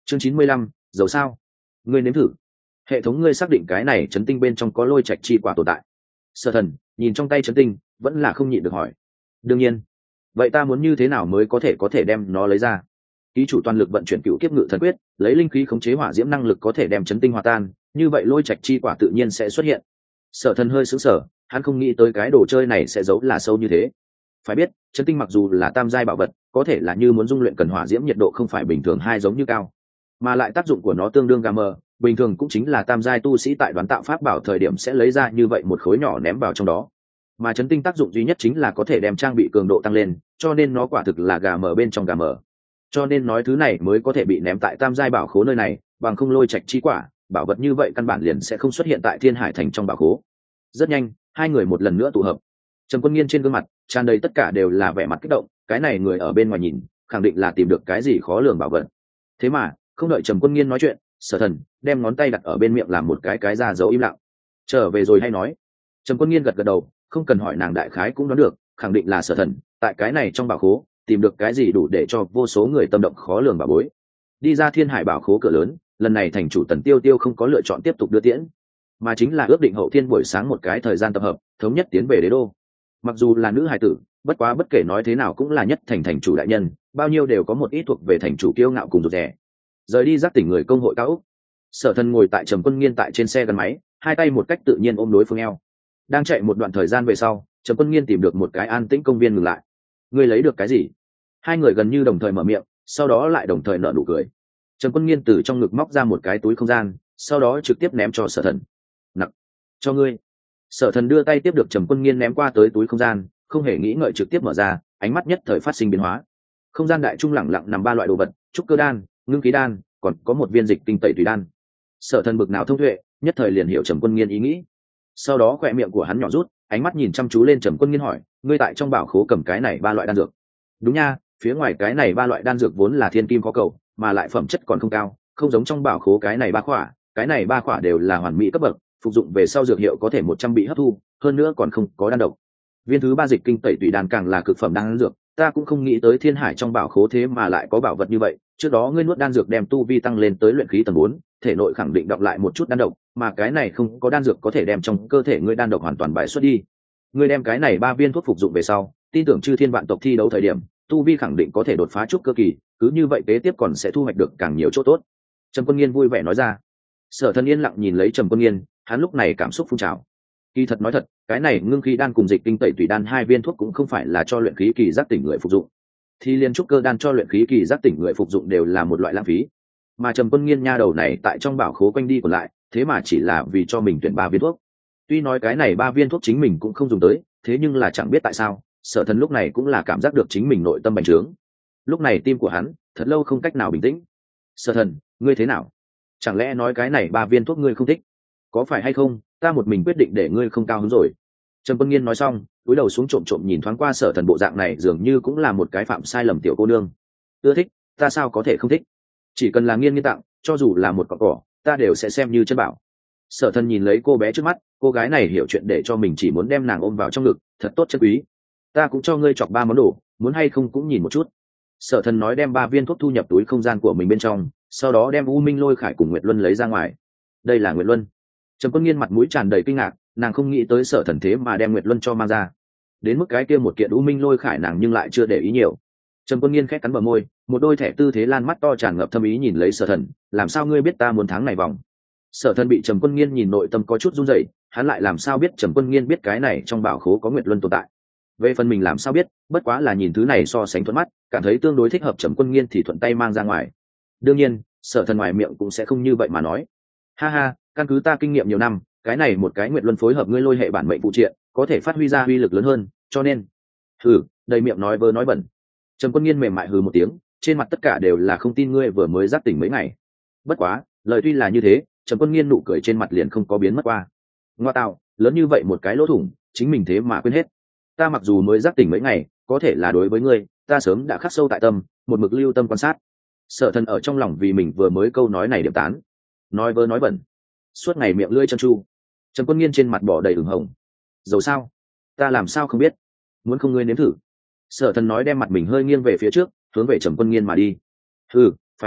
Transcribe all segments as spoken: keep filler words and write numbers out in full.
chương chín mươi lăm, dầu sao ngươi nếm thử. Hệ thống ngươi xác định cái này chấn tinh bên trong có lôi trạch chi quả tồn tại. Sở Thần nhìn trong tay chấn tinh vẫn là không nhịn được hỏi. Đương nhiên. Vậy ta muốn như thế nào mới có thể có thể đem nó lấy ra? Ký chủ toàn lực vận chuyển cựu kiếp ngự thần quyết, lấy linh khí khống chế hỏa diễm năng lực có thể đem chấn tinh hòa tan, như vậy lôi trạch chi quả tự nhiên sẽ xuất hiện. Sở Thần hơi sững sờ, hắn không nghĩ tới cái đồ chơi này sẽ giấu là sâu như thế. Phải biết, chấn tinh mặc dù là tam giai bảo vật, có thể là như muốn dung luyện cần hỏa diễm nhiệt độ không phải bình thường hai giống như cao, mà lại tác dụng của nó tương đương gà mờ, bình thường cũng chính là tam giai tu sĩ tại đoán tạo pháp bảo thời điểm sẽ lấy ra như vậy một khối nhỏ ném vào trong đó. Mà chấn tinh tác dụng duy nhất chính là có thể đem trang bị cường độ tăng lên, cho nên nó quả thực là gà mờ bên trong gà mờ. Cho nên nói thứ này mới có thể bị ném tại tam giai bảo khố nơi này, bằng không lôi trạch chi quả, bảo vật như vậy căn bản liền sẽ không xuất hiện tại Thiên Hải thành trong bảo khố. Rất nhanh, hai người một lần nữa tụ hợp. Trầm Quân Nghiên trên gương mặt tràn đầy tất cả đều là vẻ mặt kích động, cái này người ở bên ngoài nhìn, khẳng định là tìm được cái gì khó lường bảo vật. Thế mà, không đợi Trầm Quân Nghiên nói chuyện, Sở Thần đem ngón tay đặt ở bên miệng làm một cái cái ra dấu im lặng. Trở về rồi hay nói. Trầm Quân Nghiên gật gật đầu, không cần hỏi nàng đại khái cũng đoán được, khẳng định là Sở Thần tại cái này trong bảo khố tìm được cái gì đủ để cho vô số người tâm động khó lường bảo bối. Đi ra Thiên Hải bảo khố cửa lớn, lần này thành chủ Tần Tiêu Tiêu không có lựa chọn tiếp tục đưa tiễn, mà chính là ước định hậu thiên buổi sáng một cái thời gian tập hợp, thống nhất tiến về đế đô. Mặc dù là nữ hài tử, bất quá bất kể nói thế nào cũng là nhất thành thành chủ đại nhân, bao nhiêu đều có một ít thuộc về thành chủ kiêu ngạo cùng rụt rè. Rời đi giác tỉnh người công hội cao úc, Sở Thần ngồi tại Trầm Quân Nghiên tại trên xe gắn máy, hai tay một cách tự nhiên ôm đối phương eo. Đang chạy một đoạn thời gian về sau, Trầm Quân Nghiên tìm được một cái an tĩnh công viên ngừng lại. Ngươi lấy được cái gì? Hai người gần như đồng thời mở miệng, sau đó lại đồng thời nở nụ cười. Trầm Quân Nghiên từ trong ngực móc ra một cái túi không gian, sau đó trực tiếp ném cho Sở Thần. Nặng, cho ngươi. Sở Thần đưa tay tiếp được Trầm Quân Nghiên ném qua tới túi không gian, không hề nghĩ ngợi trực tiếp mở ra, ánh mắt nhất thời phát sinh biến hóa. Không gian đại trung lẳng lặng nằm ba loại đồ vật, trúc cơ đan, ngưng khí đan, còn có một viên dịch tinh tẩy tùy đan. Sở Thần bực nào thông tuệ, nhất thời liền hiểu Trầm Quân Nghiên ý nghĩ. Sau đó khỏe miệng của hắn nhỏ rút, ánh mắt nhìn chăm chú lên Trầm Quân Nghiên hỏi, ngươi tại trong bảo khố cầm cái này ba loại đan dược? Đúng nha, phía ngoài cái này ba loại đan dược vốn là thiên kim khó cầu, mà lại phẩm chất còn không cao, không giống trong bảo khố cái này ba khỏa, cái này ba khỏa đều là hoàn mỹ cấp bậc, phục dụng về sau dược hiệu có thể một trăm bị hấp thu, hơn nữa còn không có đan độc. Viên thứ ba dịch kinh tẩy tùy đan càng là cực phẩm đan dược, ta cũng không nghĩ tới Thiên Hải trong bảo khố thế mà lại có bảo vật như vậy. Trước đó ngươi nuốt đan dược đem tu vi tăng lên tới luyện khí tầng bốn, thể nội khẳng định đọng lại một chút đan độc, mà cái này không có đan dược có thể đem trong cơ thể ngươi đan độc hoàn toàn bài xuất đi. Ngươi đem cái này ba viên thuốc phục dụng về sau, tin tưởng chư thiên vạn tộc thi đấu thời điểm, tu vi khẳng định có thể đột phá trúc cơ kỳ, cứ như vậy kế tiếp còn sẽ thu hoạch được càng nhiều chỗ tốt. Trầm Quân Nghiên vui vẻ nói ra. Sở Thần yên lặng nhìn lấy Trầm Quân Nghiên, hắn lúc này cảm xúc phun trào. Kỳ thật nói thật, cái này ngưng khí đan cùng dịch tinh tẩy tùy đan hai viên thuốc cũng không phải là cho luyện khí kỳ giác tỉnh người phục dụng, thì liên trúc cơ đan cho luyện khí kỳ giác tỉnh người phục dụng đều là một loại lãng phí. Mà Trầm Quân Nghiên nha đầu này tại trong bảo khố quanh đi còn lại, thế mà chỉ là vì cho mình tuyển ba viên thuốc. Tuy nói cái này ba viên thuốc chính mình cũng không dùng tới, thế nhưng là chẳng biết tại sao, Sở Thần lúc này cũng là cảm giác được chính mình nội tâm bành trướng. Lúc này tim của hắn thật lâu không cách nào bình tĩnh. Sở Thần, ngươi thế nào? Chẳng lẽ nói cái này ba viên thuốc ngươi không thích? Có phải hay không, ta một mình quyết định để ngươi không cao hứng rồi. Trầm Quân Nghiên nói xong, cúi đầu xuống trộm trộm nhìn thoáng qua Sở Thần, bộ dạng này dường như cũng là một cái phạm sai lầm tiểu cô nương. Ưa thích, ta sao có thể không thích? Chỉ cần là Nghiên Nghiên tặng, cho dù là một cọng cỏ, ta đều sẽ xem như chân bảo. Sở Thần nhìn lấy cô bé trước mắt, cô gái này hiểu chuyện để cho mình chỉ muốn đem nàng ôm vào trong ngực, thật tốt chân quý. Ta cũng cho ngươi chọc ba món đồ, muốn hay không cũng nhìn một chút. Sở Thần nói đem ba viên thuốc thu nhập túi không gian của mình bên trong, sau đó đem U Minh Lôi Khải cùng Nguyệt Luân lấy ra ngoài. Đây là Nguyệt Luân. Trầm Quân Nghiên mặt mũi tràn đầy kinh ngạc, nàng không nghĩ tới Sở Thần thế mà đem Nguyệt Luân cho mang ra. Đến mức cái kia một kiện U Minh Lôi Khải nàng nhưng lại chưa để ý nhiều. Trầm Quân Nghiên khẽ cắn bờ môi, một đôi thẻ tư thế lan mắt to tràn ngập thâm ý nhìn lấy Sở Thần, làm sao ngươi biết ta muốn tháng này vòng? Sở Thần bị Trầm Quân Nghiên nhìn nội tâm có chút run rẩy, hắn lại làm sao biết Trầm Quân Nghiên biết cái này trong bảo khố có Nguyệt Luân tồn tại? Về phần mình làm sao biết, bất quá là nhìn thứ này so sánh thuận mắt, cảm thấy tương đối thích hợp Trầm Quân Nghiên thì thuận tay mang ra ngoài. Đương nhiên, Sở Thần ngoài miệng cũng sẽ không như vậy mà nói. Ha ha, căn cứ ta kinh nghiệm nhiều năm, cái này một cái Nguyệt Luân phối hợp ngươi lôi hệ bản mệnh phụ triện, có thể phát huy ra uy lực lớn hơn, cho nên hừ, đầy miệng nói vớ nói bẩn. Trầm Quân Nghiên mềm mại hừ một tiếng, trên mặt tất cả đều là không tin ngươi vừa mới giác tỉnh mấy ngày. Bất quá, lời tuy là như thế, Trầm Quân Nghiên nụ cười trên mặt liền không có biến mất qua. Ngoa tạo, lớn như vậy một cái lỗ thủng, chính mình thế mà quên hết. Ta mặc dù mới giác tỉnh mấy ngày, có thể là đối với ngươi, ta sớm đã khắc sâu tại tâm, một mực lưu tâm quan sát. Sở Thần ở trong lòng vì mình vừa mới câu nói này điểm tán, nói vớ nói bẩn, suốt ngày miệng lưỡi chân chu. Trầm Quân Nghiên trên mặt bỏ đầy ửng hồng. Dầu sao? Ta làm sao không biết? Muốn không ngươi nếm thử? Sở Thần nói đem mặt mình hơi nghiêng về phía trước, hướng về Trầm Quân Nghiên mà đi. Ừ, phải chết,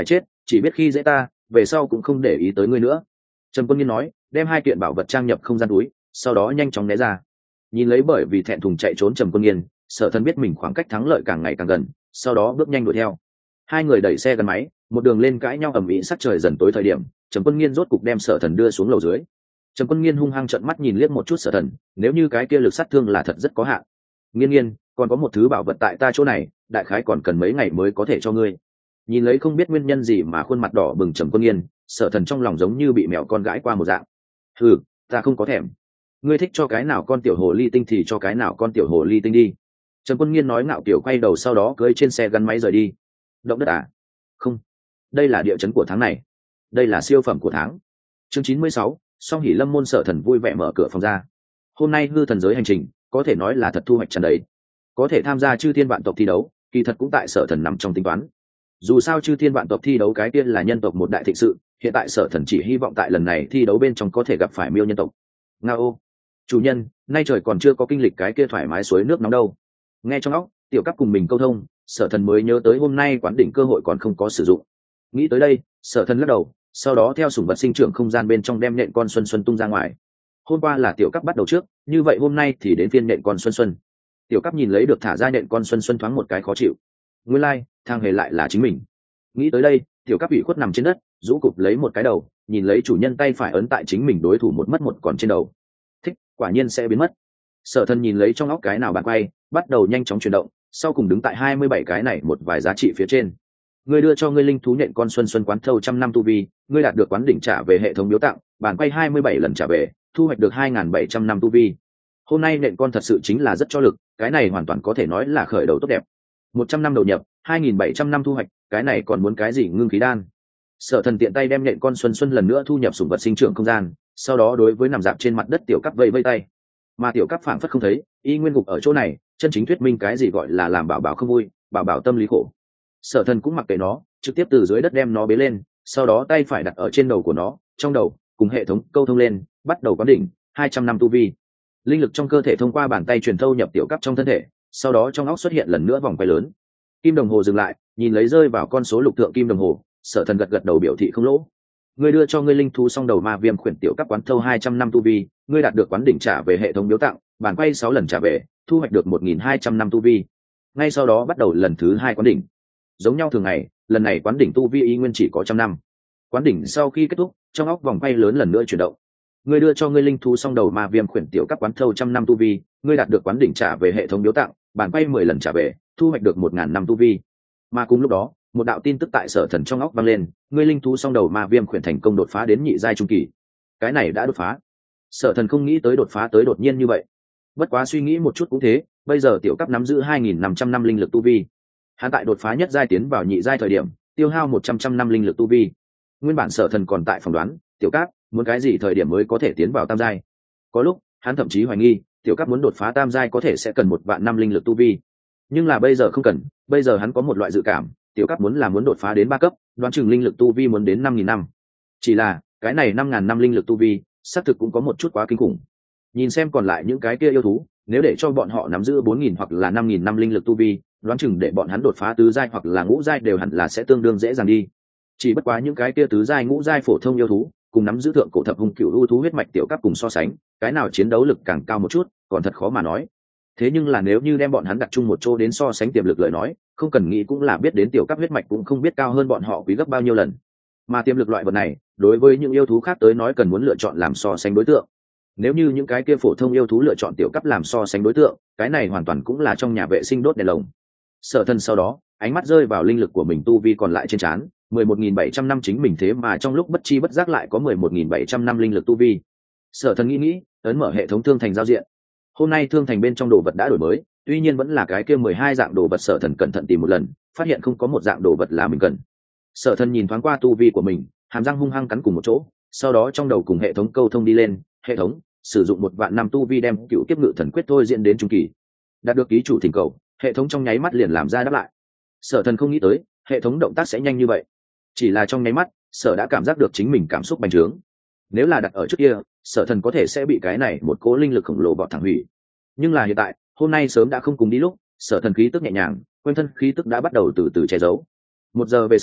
chỉ biết khi dễ ta, về sau cũng không để ý tới ngươi nữa. Trầm Quân Nghiên nói, đem hai kiện bảo vật trang nhập không gian túi, sau đó nhanh chóng né ra. Nhìn lấy bởi vì thẹn thùng chạy trốn Trầm Quân Nghiên, Sở Thần biết mình khoảng cách thắng lợi càng ngày càng gần, sau đó bước nhanh đuổi theo. Hai người đẩy xe gắn máy, một đường lên cãi nhau ầm ĩ, sắc trời dần tối thời điểm, Trầm Quân Nghiên rốt cục đem Sở Thần đưa xuống lầu dưới. Trầm Quân Nghiên hung hăng trợn mắt nhìn liếc một chút Sở Thần, nếu như cái kia lực sát thương là thật rất có hạn. Nghiên Nghiên, còn có một thứ bảo vật tại ta chỗ này, đại khái còn cần mấy ngày mới có thể cho ngươi. Nhìn lấy không biết nguyên nhân gì mà khuôn mặt đỏ bừng Trầm Quân Nghiên, Sở Thần trong lòng giống như bị mèo con gãi qua một dạng. Ừ, ta không có thèm. Ngươi thích cho cái nào con tiểu hồ ly tinh thì cho cái nào con tiểu hồ ly tinh đi. Trầm Quân Nghiên nói ngạo kiểu quay đầu, sau đó cưỡi trên xe gắn máy rời đi. Động đất à? Không, đây là địa chấn của tháng này, đây là siêu phẩm của tháng. Chương chín mươi sáu, Song Hỷ Lâm môn. Sở Thần vui vẻ mở cửa phòng ra. Hôm nay hư thần giới hành trình có thể nói là thật thu hoạch tràn đầy, có thể tham gia chư thiên vạn tộc thi đấu, kỳ thật cũng tại Sở Thần nằm trong tính toán. Dù sao chư thiên vạn tộc thi đấu cái tiên là nhân tộc một đại thịnh sự, hiện tại Sở Thần chỉ hy vọng tại lần này thi đấu bên trong có thể gặp phải miêu nhân tộc. Ngao, chủ nhân, nay trời còn chưa có kinh lịch cái kia thoải mái suối nước nóng đâu. Nghe trong óc tiểu cấp cùng mình câu thông, Sở Thần mới nhớ tới hôm nay quán đỉnh cơ hội còn không có sử dụng. Nghĩ tới đây, Sở Thần lắc đầu, sau đó theo sủng vật sinh trưởng không gian bên trong đem nện con xuân xuân tung ra ngoài. Hôm qua là tiểu cấp bắt đầu trước, như vậy hôm nay thì đến phiên nện con xuân xuân. Tiểu cấp nhìn lấy được thả ra nện con xuân xuân thoáng một cái khó chịu. Nguyên lai, like, thang hề lại là chính mình. Nghĩ tới đây, tiểu cấp bị khuất nằm trên đất, rũ cụp lấy một cái đầu, nhìn lấy chủ nhân tay phải ấn tại chính mình đối thủ một mất một còn trên đầu. Thích, quả nhiên sẽ biến mất. Sở Thần nhìn lấy trong óc cái nào bạn quay, bắt đầu nhanh chóng chuyển động, sau cùng đứng tại hai mươi bảy cái này một vài giá trị phía trên. Ngươi đưa cho ngươi linh thú nhện con xuân xuân quán thâu trăm năm tu vi, ngươi đạt được quán đỉnh trả về hệ thống biếu tặng, bản quay hai mươi bảy lần trả về, thu hoạch được hai nghìn bảy trăm năm tu vi. Hôm nay nhện con thật sự chính là rất cho lực, cái này hoàn toàn có thể nói là khởi đầu tốt đẹp. một trăm năm đầu nhập, hai nghìn bảy trăm năm thu hoạch, cái này còn muốn cái gì ngưng khí đan. Sở Thần tiện tay đem nhện con xuân xuân lần nữa thu nhập sủng vật sinh trưởng không gian, sau đó đối với nằm dạp trên mặt đất tiểu cấp vây vây tay. Mà tiểu cấp phảng phất không thấy, y nguyên gục ở chỗ này, chân chính thuyết minh cái gì gọi là làm bảo bảo không vui, bảo bảo tâm lý khổ. Sở Thần cũng mặc kệ nó, trực tiếp từ dưới đất đem nó bế lên, sau đó tay phải đặt ở trên đầu của nó, trong đầu cùng hệ thống câu thông lên, bắt đầu quán đỉnh hai trăm năm tu vi. Linh lực trong cơ thể thông qua bàn tay truyền thâu nhập tiểu cấp trong thân thể, sau đó trong óc xuất hiện lần nữa vòng quay lớn. Kim đồng hồ dừng lại, nhìn lấy rơi vào con số lục thượng kim đồng hồ, Sở Thần gật gật đầu biểu thị không lỗ. Ngươi đưa cho ngươi linh thú song đầu ma viêm khuyển tiểu cấp quán thâu hai trăm năm tu vi, ngươi đạt được quán đỉnh trả về hệ thống biếu tặng, bàn quay sáu lần trả về, thu hoạch được một nghìn hai trăm năm tu vi. Ngay sau đó bắt đầu lần thứ hai quán đỉnh. Giống nhau thường ngày, lần này quán đỉnh tu vi y nguyên chỉ có trăm năm. Quán đỉnh sau khi kết thúc, trong óc vòng quay lớn lần nữa chuyển động. Ngươi đưa cho ngươi linh thú song đầu ma viêm khuyển tiểu cấp quán thâu trăm năm tu vi, ngươi đạt được quán đỉnh trả về hệ thống biếu tặng, bàn quay mười lần trả về, thu hoạch được một ngàn năm tu vi. Mà cùng lúc đó, một đạo tin tức tại Sở Thần trong óc vang lên, ngươi linh thú song đầu ma viêm khuyển thành công đột phá đến nhị giai trung kỳ. Cái này đã đột phá. Sở Thần không nghĩ tới đột phá tới đột nhiên như vậy. Bất quá suy nghĩ một chút cũng thế, bây giờ tiểu cấp nắm giữ hai nghìn năm trăm năm linh lực tu vi. Hắn tại đột phá nhất giai tiến vào nhị giai thời điểm, tiêu hao một trăm trăm năm linh lực tu vi. Nguyên bản Sở Thần còn tại phỏng đoán, tiểu cấp muốn cái gì thời điểm mới có thể tiến vào tam giai. Có lúc, hắn thậm chí hoài nghi, tiểu cấp muốn đột phá tam giai có thể sẽ cần một vạn năm linh lực tu vi. Nhưng là bây giờ không cần, bây giờ hắn có một loại dự cảm, tiểu cấp muốn là muốn đột phá đến ba cấp, đoán chừng linh lực tu vi muốn đến năm nghìn năm. Chỉ là, cái này năm ngàn năm linh lực tu vi, xác thực cũng có một chút quá kinh khủng. Nhìn xem còn lại những cái kia yêu thú, nếu để cho bọn họ nắm giữ bốn nghìn hoặc là năm nghìn năm linh lực tu vi, đoán chừng để bọn hắn đột phá tứ giai hoặc là ngũ giai đều hẳn là sẽ tương đương dễ dàng đi. Chỉ bất quá những cái kia tứ giai ngũ giai phổ thông yêu thú, cùng nắm giữ thượng cổ thập hung cửu u thú huyết mạch tiểu cấp cùng so sánh, cái nào chiến đấu lực càng cao một chút, còn thật khó mà nói. Thế nhưng là nếu như đem bọn hắn đặt chung một chỗ đến so sánh tiềm lực lời nói, không cần nghĩ cũng là biết đến tiểu cấp huyết mạch cũng không biết cao hơn bọn họ quý gấp bao nhiêu lần. Mà tiềm lực loại vật này, đối với những yêu thú khác tới nói cần muốn lựa chọn làm so sánh đối tượng. Nếu như những cái kia phổ thông yêu thú lựa chọn tiểu cấp làm so sánh đối tượng, cái này hoàn toàn cũng là trong nhà vệ sinh đốt đèn lồng. Sở Thần sau đó, ánh mắt rơi vào linh lực của mình tu vi còn lại trên trán, mười một nghìn bảy trăm năm chính mình thế mà trong lúc bất chi bất giác lại có mười một nghìn bảy trăm năm linh lực tu vi. Sở Thần nghĩ nghĩ, ấn mở hệ thống thương thành giao diện. Hôm nay thương thành bên trong đồ vật đã đổi mới, tuy nhiên vẫn là cái kia mười hai dạng đồ vật. Sở Thần cẩn thận tìm một lần, phát hiện không có một dạng đồ vật là mình cần. Sở Thần nhìn thoáng qua tu vi của mình, hàm răng hung hăng cắn cùng một chỗ, sau đó trong đầu cùng hệ thống câu thông đi lên, hệ thống sử dụng một vạn năm tu vi đem cựu kiếp ngự thần quyết thôi diễn đến trung kỳ. Đạt được ký chủ thỉnh cầu, hệ thống trong nháy mắt liền làm ra đáp lại. Sở Thần không nghĩ tới hệ thống động tác sẽ nhanh như vậy, chỉ là trong nháy mắt Sở đã cảm giác được chính mình cảm xúc bành trướng. Nếu là đặt ở trước kia, Sở Thần có thể sẽ bị cái này một cố linh lực khổng lồ bọt thẳng hủy, nhưng là hiện tại, hôm nay sớm đã không cùng đi lúc. Sở Thần khí tức nhẹ nhàng, quanh thân khí tức đã bắt đầu từ từ che giấu. Một giờ về sau,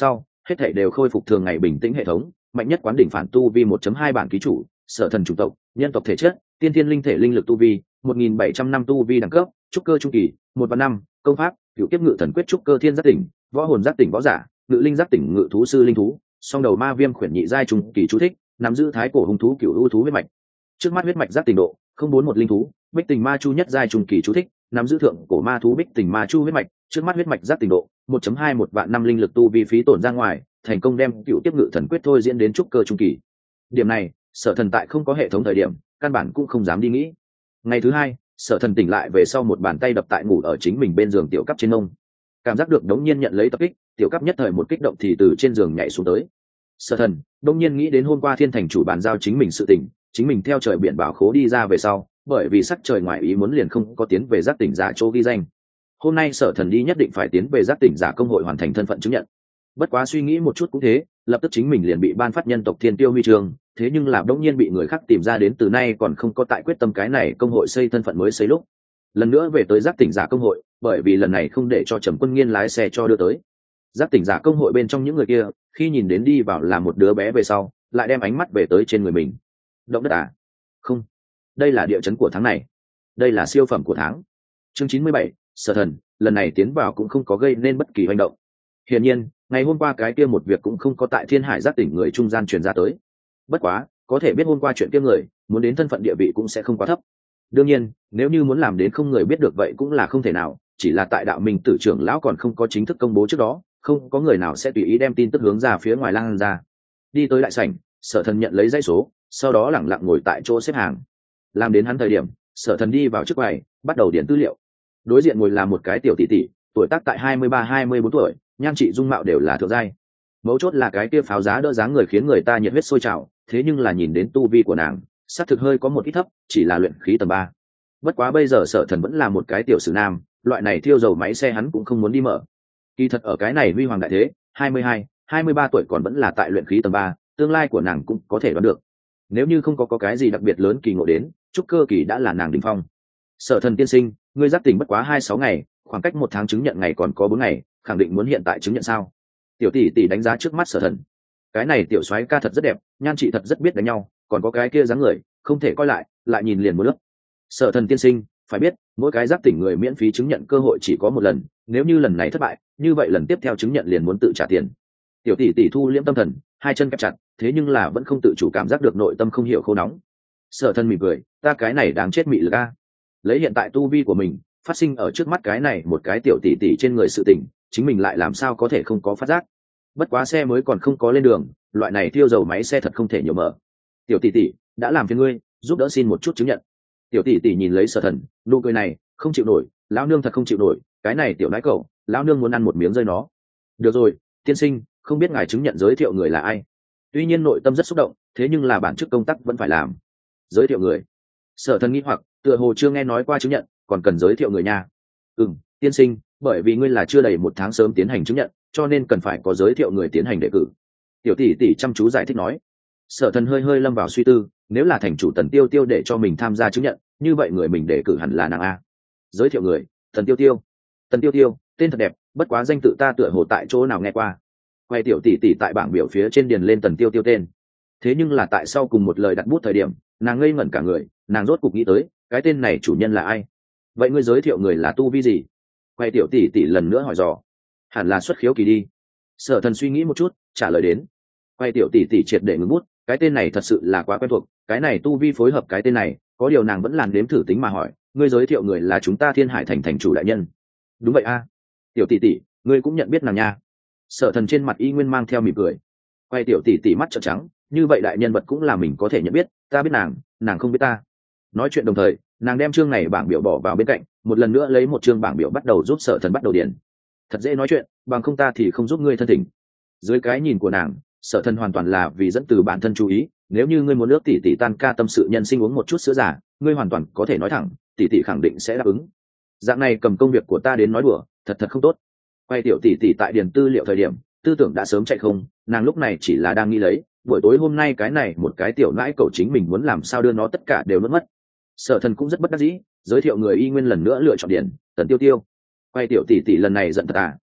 hết thảy đều khôi phục thường ngày bình tĩnh. Hệ thống mạnh nhất quán đỉnh phản tu vi một chấm hai bản ký chủ, sở thần chủng tộc, nhân tộc thể chất, tiên thiên linh thể linh lực tu vi một nghìn bảy trăm năm tu vi đẳng cấp trúc cơ trung kỳ một và năm, công pháp cựu kiếp ngự thần quyết trúc cơ thiên giác tỉnh, võ hồn giác tỉnh võ giả, ngự linh giác tỉnh ngự thú sư linh thú, song đầu ma viêm khuyển nhị giai trung kỳ chú thích, nắm giữ thái cổ hung thú cựu ưu thú huyết mạch. Trước mắt huyết mạch giác tỉnh độ không bốn một linh thú, bích tình ma chu nhất giai trung kỳ chú thích, nắm giữ thượng cổ ma thú bích tình ma chu huyết mạch. Trước mắt huyết mạch giác tỉnh độ một chấm hai một vạn năm linh lực tu vi phí tổn ra ngoài, thành công đem cựu kiếp ngự thần quyết thôi diễn đến trúc cơ trung kỳ. Điểm này sở thần tại không có hệ thống thời điểm căn bản cũng không dám đi nghĩ. Ngày thứ hai, sở thần tỉnh lại về sau một bàn tay đập tại ngủ ở chính mình bên giường tiểu cấp trên mông, cảm giác được đống nhiên nhận lấy tập kích, tiểu cấp nhất thời một kích động thì từ trên giường nhảy xuống tới. Sở thần đống nhiên nghĩ đến hôm qua thiên thành chủ bàn giao chính mình sự tỉnh, chính mình theo trời biển bảo khố đi ra về sau, bởi vì sắc trời ngoài ý muốn liền không có tiến về giác tỉnh giả chỗ ghi danh. Hôm nay sở thần đi nhất định phải tiến về giác tỉnh giả công hội hoàn thành thân phận chứng nhận. Bất quá suy nghĩ một chút cũng thế, lập tức chính mình liền bị ban phát nhân tộc thiên tiêu huy chương, thế nhưng là đống nhiên bị người khác tìm ra đến từ nay còn không có tại quyết tâm cái này công hội xây thân phận mới xây lúc. Lần nữa về tới giác tỉnh giả công hội, bởi vì lần này không để cho Trầm Quân Nghiên lái xe cho đưa tới. Giác tỉnh giả công hội bên trong những người kia, khi nhìn đến đi vào là một đứa bé về sau, lại đem ánh mắt về tới trên người mình. Động đất à? Không, đây là địa chấn của tháng này, đây là siêu phẩm của tháng. Chương chín mươi bảy, sở thần lần này tiến vào cũng không có gây nên bất kỳ hành động. Hiển nhiên, ngày hôm qua cái kia một việc cũng không có tại Thiên Hải giác tỉnh người trung gian truyền ra tới. Bất quá, có thể biết hôm qua chuyện kia người, muốn đến thân phận địa vị cũng sẽ không quá thấp. Đương nhiên, nếu như muốn làm đến không người biết được vậy cũng là không thể nào, chỉ là tại đạo minh tử trưởng lão còn không có chính thức công bố trước đó, không có người nào sẽ tùy ý đem tin tức hướng ra phía ngoài lan ra. Đi tới đại sảnh, sở thần nhận lấy dãy số, sau đó lẳng lặng ngồi tại chỗ xếp hàng. Làm đến hắn thời điểm, sở thần đi vào trước quầy, bắt đầu điền tư liệu. Đối diện ngồi là một cái tiểu tỷ tỷ, tuổi tác tại hai mươi ba hai mươi bốn tuổi, nhan trị dung mạo đều là thượng giai. Mấu chốt là cái kia pháo giá đỡ dáng người khiến người ta nhiệt huyết sôi trào, thế nhưng là nhìn đến tu vi của nàng, xác thực hơi có một ít thấp, chỉ là luyện khí tầng ba. Bất quá bây giờ sở thần vẫn là một cái tiểu sử nam, loại này thiêu dầu máy xe hắn cũng không muốn đi mở. Kỳ thật ở cái này huy hoàng đại thế, hai mươi hai, hai mươi ba tuổi còn vẫn là tại luyện khí tầng ba, tương lai của nàng cũng có thể đoán được. Nếu như không có, có cái gì đặc biệt lớn kỳ ngộ đến, trúc cơ kỳ đã là nàng đỉnh phong. Sở thần tiên sinh, ngươi giác tỉnh bất quá hai sáu ngày, khoảng cách một tháng chứng nhận ngày còn có bốn ngày, khẳng định muốn hiện tại chứng nhận sao? Tiểu tỷ tỷ đánh giá trước mắt sở thần. Cái này tiểu soái ca thật rất đẹp, nhan trị thật rất biết đánh nhau, còn có cái kia dáng người, không thể coi lại, lại nhìn liền muốn nước. Sở thần tiên sinh, phải biết, mỗi cái giác tỉnh người miễn phí chứng nhận cơ hội chỉ có một lần, nếu như lần này thất bại, như vậy lần tiếp theo chứng nhận liền muốn tự trả tiền. Tiểu tỷ tỷ thu liễm tâm thần, hai chân kẹp chặt, thế nhưng là vẫn không tự chủ cảm giác được nội tâm không hiểu khô nóng. Sở thần mỉm cười, ta cái này đáng chết mị lực a. Lấy hiện tại tu vi của mình, phát sinh ở trước mắt cái này một cái tiểu tỷ tỷ trên người sự tỉnh, chính mình lại làm sao có thể không có phát giác. Bất quá xe mới còn không có lên đường, loại này thiêu dầu máy xe thật không thể nhiều mở. Tiểu tỷ tỷ, đã làm phiền ngươi, giúp đỡ xin một chút chứng nhận. Tiểu tỷ tỷ nhìn lấy sở thần, nụ cười này, không chịu nổi, lão nương thật không chịu nổi, cái này tiểu nãi cậu, lão nương muốn ăn một miếng rơi nó. Được rồi, tiên sinh, không biết ngài chứng nhận giới thiệu người là ai? Tuy nhiên nội tâm rất xúc động, thế nhưng là bản chức công tác vẫn phải làm. Giới thiệu người? Sở thần nghi hoặc, tựa hồ chưa nghe nói qua chứng nhận, còn cần giới thiệu người nha. Ừm, tiên sinh, bởi vì ngươi là chưa đầy một tháng sớm tiến hành chứng nhận, cho nên cần phải có giới thiệu người tiến hành đề cử. Tiểu tỷ tỷ chăm chú giải thích nói. Sở thần hơi hơi lâm vào suy tư, nếu là thành chủ Tần Tiêu Tiêu để cho mình tham gia chứng nhận, như vậy người mình đề cử hẳn là nàng a. Giới thiệu người, Tần Tiêu Tiêu. Tần Tiêu Tiêu, tên thật đẹp, bất quá danh tự ta tựa hồ tại chỗ nào nghe qua. Quay tiểu tỷ tỷ tại bảng biểu phía trên điền lên Tần Tiêu Tiêu tên. Thế nhưng là tại sau cùng một lời đặt bút thời điểm, nàng ngây ngẩn cả người, nàng rốt cục nghĩ tới, cái tên này chủ nhân là ai? Vậy ngươi giới thiệu người là tu vi gì? Quay tiểu tỷ tỷ lần nữa hỏi dò. Hẳn là xuất khiếu kỳ đi. Sở thần suy nghĩ một chút, trả lời đến. Quay tiểu tỷ tỷ triệt để ngừng bút, cái tên này thật sự là quá quen thuộc, cái này tu vi phối hợp cái tên này, có điều nàng vẫn làm đếm thử tính mà hỏi, ngươi giới thiệu người là chúng ta Thiên Hải thành thành chủ đại nhân. Đúng vậy a. Tiểu tỷ tỷ, ngươi cũng nhận biết nàng nha. Sở thần trên mặt y nguyên mang theo mỉm cười. Quay tiểu tỷ tỷ mắt trợn trắng, như vậy đại nhân vật cũng là mình có thể nhận biết, ta biết nàng, nàng không biết ta. Nói chuyện đồng thời, nàng đem chương này bảng biểu bỏ vào bên cạnh, một lần nữa lấy một chương bảng biểu bắt đầu giúp sở thần bắt đầu điền. Thật dễ nói chuyện, bằng không ta thì không giúp ngươi thân tình. Dưới cái nhìn của nàng, sở thần hoàn toàn là vì dẫn từ bản thân chú ý, nếu như ngươi muốn nước tỷ tỷ tan ca tâm sự nhân sinh uống một chút sữa giả, ngươi hoàn toàn có thể nói thẳng, tỷ tỷ khẳng định sẽ đáp ứng. Dạng này cầm công việc của ta đến nói đùa, thật thật không tốt. Quay tiểu tỷ tỷ tại điền tư liệu thời điểm, tư tưởng đã sớm chạy không, nàng lúc này chỉ là đang nghĩ lấy, buổi tối hôm nay cái này một cái tiểu nãi cậu chính mình muốn làm sao đưa nó tất cả đều nuốt mất. Sở thần cũng rất bất đắc dĩ, giới thiệu người y nguyên lần nữa lựa chọn điền, Tần Tiêu Tiêu. Quay tiểu tỷ tỷ lần này giận thật à,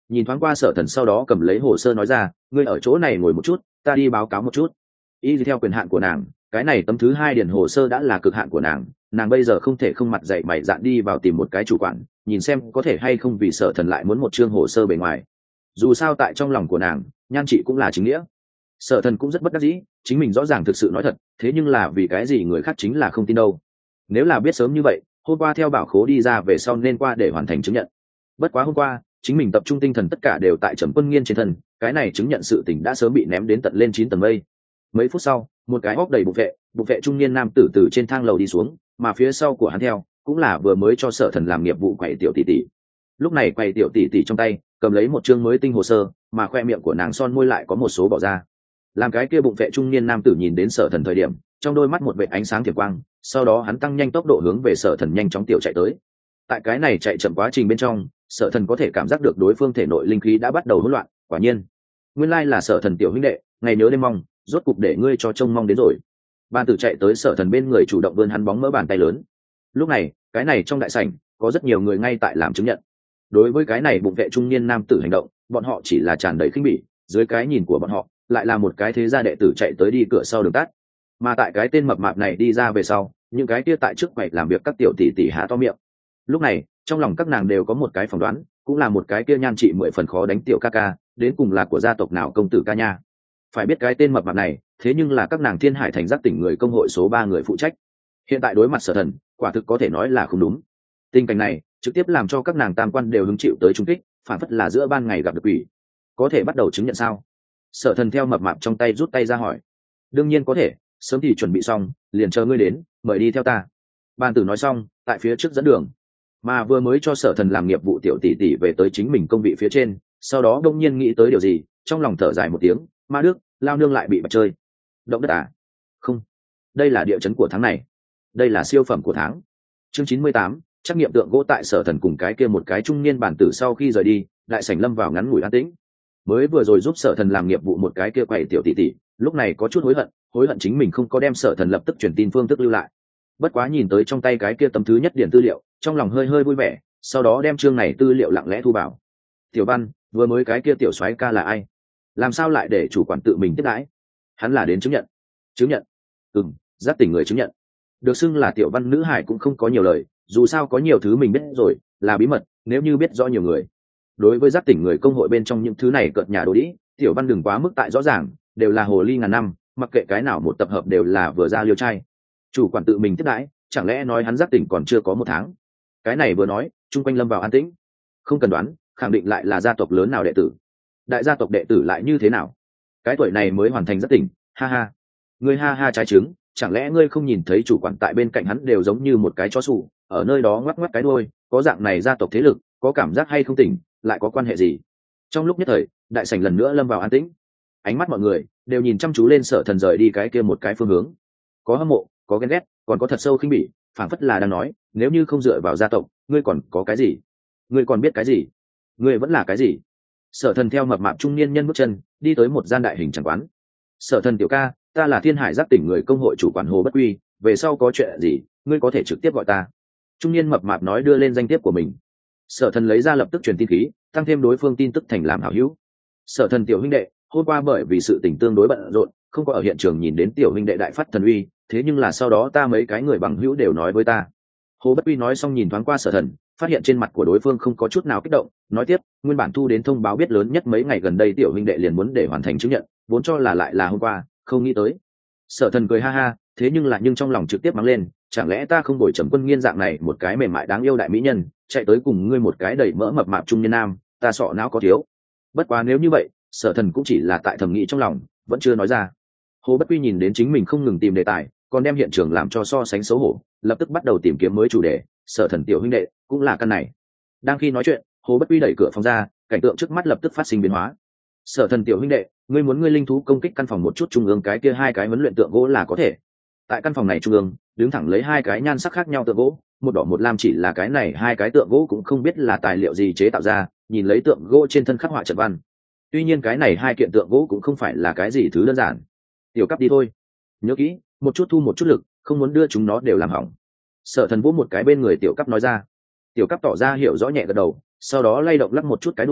nhìn thoáng qua Sở Thần sau đó cầm lấy hồ sơ nói ra, ngươi ở chỗ này ngồi một chút, ta đi báo cáo một chút. Y theo quyền hạn của nàng, cái này tấm thứ hai điển hồ sơ đã là cực hạn của nàng, nàng bây giờ không thể không mặt dậy mày dạn đi vào tìm một cái chủ quản, nhìn xem có thể hay không vì Sở Thần lại muốn một chương hồ sơ bề ngoài. Dù sao tại trong lòng của nàng, nhan trị cũng là chính nghĩa. Sở Thần cũng rất bất đắc dĩ, chính mình rõ ràng thực sự nói thật, thế nhưng là vì cái gì người khác chính là không tin đâu. Nếu là biết sớm như vậy, hôm qua theo bảo khố đi ra về sau nên qua để hoàn thành chứng nhận. Bất quá hôm qua, chính mình tập trung tinh thần tất cả đều tại Trầm Quân Nghiên trên thân, cái này chứng nhận sự tình đã sớm bị ném đến tận lên chín tầng mây. Mấy phút sau, một cái óc đầy bụng vệ, bụng vệ trung niên nam tử từ trên thang lầu đi xuống, mà phía sau của hắn theo, cũng là vừa mới cho Sở Thần làm nghiệp vụ quầy tiểu tỷ tỷ. Lúc này quầy tiểu tỷ tỷ trong tay, cầm lấy một chương mới tinh hồ sơ, mà khoe miệng của nàng son môi lại có một số bỏ ra. Làm cái kia bụng vệ trung niên nam tử nhìn đến Sở Thần thời điểm, trong đôi mắt một vệt ánh sáng thiểm quang, sau đó hắn tăng nhanh tốc độ hướng về Sở Thần nhanh chóng tiểu chạy tới. Tại cái này chạy chậm quá trình bên trong, Sở Thần có thể cảm giác được đối phương thể nội linh khí đã bắt đầu hỗn loạn, quả nhiên, nguyên lai là Sở Thần tiểu huynh đệ, ngày nhớ đêm mong, rốt cục để ngươi cho trông mong đến rồi. Ban tử chạy tới Sở Thần bên người chủ động vươn hắn bóng mỡ bàn tay lớn. Lúc này, cái này trong đại sảnh, có rất nhiều người ngay tại làm chứng nhận. Đối với cái này bụng vệ trung niên nam tử hành động, bọn họ chỉ là tràn đầy khinh bỉ, dưới cái nhìn của bọn họ, lại là một cái thế gia đệ tử chạy tới đi cửa sau đường tắt. Mà tại cái tên mập mạp này đi ra về sau, những cái kia tại trước quầy làm việc các tiểu tỷ tỷ há to miệng. Lúc này, trong lòng các nàng đều có một cái phỏng đoán, cũng là một cái kia nhan trị mười phần khó đánh tiểu ca ca, đến cùng là của gia tộc nào công tử ca nha. Phải biết cái tên mập mạp này, thế nhưng là các nàng Thiên Hải thành giác tỉnh người công hội số ba người phụ trách. Hiện tại đối mặt Sở Thần, quả thực có thể nói là không đúng. Tình cảnh này trực tiếp làm cho các nàng tam quan đều hứng chịu tới trung kích, phản phất là giữa ban ngày gặp được quỷ. Có thể bắt đầu chứng nhận sao? Sở Thần theo mập mạp trong tay rút tay ra hỏi. Đương nhiên có thể, sớm thì chuẩn bị xong, liền chờ ngươi đến, mời đi theo ta. Ban tử nói xong, tại phía trước dẫn đường, mà vừa mới cho Sở Thần làm nghiệp vụ tiểu tỷ tỷ về tới chính mình công vị phía trên, sau đó đông nhiên nghĩ tới điều gì, trong lòng thở dài một tiếng, ma đức, lao nương lại bị bật chơi. Động đất à? Không, đây là địa chấn của tháng này, đây là siêu phẩm của tháng. Chương chín mươi tám, trắc nghiệm tượng gỗ. Tại Sở Thần cùng cái kia một cái trung niên bản tử sau khi rời đi, đại sảnh lâm vào ngắn ngủi an tĩnh. Mới vừa rồi giúp Sở Thần làm nghiệp vụ một cái kia quầy tiểu tỷ tỷ, lúc này có chút hối hận, hối hận chính mình không có đem Sở Thần lập tức truyền tin phương thức lưu lại. Bất quá nhìn tới trong tay cái kia tấm thứ nhất điển tư liệu, trong lòng hơi hơi vui vẻ, sau đó đem chương này tư liệu lặng lẽ thu vào. Tiểu Văn, vừa mới cái kia tiểu soái ca là ai? Làm sao lại để chủ quản tự mình tiếp đãi? Hắn là đến chứng nhận. Chứng nhận? Ừm, giác tỉnh người chứng nhận. Được xưng là Tiểu Văn nữ hải cũng không có nhiều lời, dù sao có nhiều thứ mình biết rồi, là bí mật, nếu như biết rõ nhiều người. Đối với giác tỉnh người công hội bên trong những thứ này cợt nhà đồ đĩ, Tiểu Văn đừng quá mức tại rõ ràng, đều là hồ ly ngàn năm, mặc kệ cái nào một tập hợp đều là vừa ra liêu trai. Chủ quản tự mình tiếp đãi, chẳng lẽ nói hắn giác tỉnh còn chưa có một tháng? Cái này vừa nói, chung quanh lâm vào an tĩnh. Không cần đoán, khẳng định lại là gia tộc lớn nào đệ tử. Đại gia tộc đệ tử lại như thế nào? Cái tuổi này mới hoàn thành giác tỉnh, ha ha. Ngươi ha ha trái trứng, chẳng lẽ ngươi không nhìn thấy chủ quản tại bên cạnh hắn đều giống như một cái chó sủ, ở nơi đó ngoắc ngoắc cái đuôi, có dạng này gia tộc thế lực, có cảm giác hay không tỉnh, lại có quan hệ gì? Trong lúc nhất thời, đại sảnh lần nữa lâm vào an tĩnh. Ánh mắt mọi người đều nhìn chăm chú lên Sở Thần rời đi cái kia một cái phương hướng. Có hâm mộ, có ghen ghét, còn có thật sâu khinh bỉ, phảng phất là đang nói, nếu như không dựa vào gia tộc, ngươi còn có cái gì? Ngươi còn biết cái gì? Ngươi vẫn là cái gì? Sở Thần theo mập mạp trung niên nhân bước chân, đi tới một gian đại hình tràng quán. Sở Thần tiểu ca, ta là Thiên Hải giác tỉnh người công hội chủ quản Hồ Bất Quy, về sau có chuyện gì, ngươi có thể trực tiếp gọi ta. Trung niên mập mạp nói đưa lên danh thiếp của mình. Sở Thần lấy ra lập tức truyền tin khí, tăng thêm đối phương tin tức thành làm hảo hữu. Sở Thần tiểu huynh đệ, hôm qua bởi vì sự tình tương đối bận rộn, không có ở hiện trường nhìn đến tiểu huynh đệ đại phát thần uy, thế nhưng là sau đó ta mấy cái người bằng hữu đều nói với ta. Hồ Bất Quy nói xong nhìn thoáng qua Sở Thần, phát hiện trên mặt của đối phương không có chút nào kích động, nói tiếp, nguyên bản thu đến thông báo biết lớn nhất mấy ngày gần đây tiểu huynh đệ liền muốn để hoàn thành chứng nhận, vốn cho là lại là hôm qua, không nghĩ tới. Sở Thần cười ha ha, thế nhưng là nhưng trong lòng trực tiếp mắng lên, chẳng lẽ ta không bồi Trầm Quân Nghiên dạng này một cái mềm mại đáng yêu đại mỹ nhân, chạy tới cùng ngươi một cái đầy mỡ mập mạp trung niên nam, ta sọ não có thiếu. Bất quá nếu như vậy, Sở Thần cũng chỉ là tại thầm nghĩ trong lòng, vẫn chưa nói ra. Hồ Bất Quy nhìn đến chính mình không ngừng tìm đề tài, còn đem hiện trường làm cho so sánh xấu hổ, lập tức bắt đầu tìm kiếm mới chủ đề. Sở Thần tiểu huynh đệ cũng là căn này. Đang khi nói chuyện, Hồ Bất Quy đẩy cửa phòng ra, cảnh tượng trước mắt lập tức phát sinh biến hóa. Sở Thần tiểu huynh đệ, ngươi muốn ngươi linh thú công kích căn phòng một chút trung ương cái kia hai cái huấn luyện tượng gỗ là có thể. Tại căn phòng này trung ương, đứng thẳng lấy hai cái nhan sắc khác nhau tượng gỗ, một đỏ một lam, chỉ là cái này hai cái tượng gỗ cũng không biết là tài liệu gì chế tạo ra, nhìn lấy tượng gỗ trên thân khắc họa trận văn. Tuy nhiên cái này hai kiện tượng gỗ cũng không phải là cái gì thứ đơn giản. Tiểu cấp đi thôi, nhớ kỹ, một chút thu một chút lực, không muốn đưa chúng nó đều làm hỏng. Sở Thần vỗ một cái bên người tiểu cấp nói ra. Tiểu cấp tỏ ra hiểu rõ nhẹ gật đầu, sau đó lay động lắc một chút cái đuôi,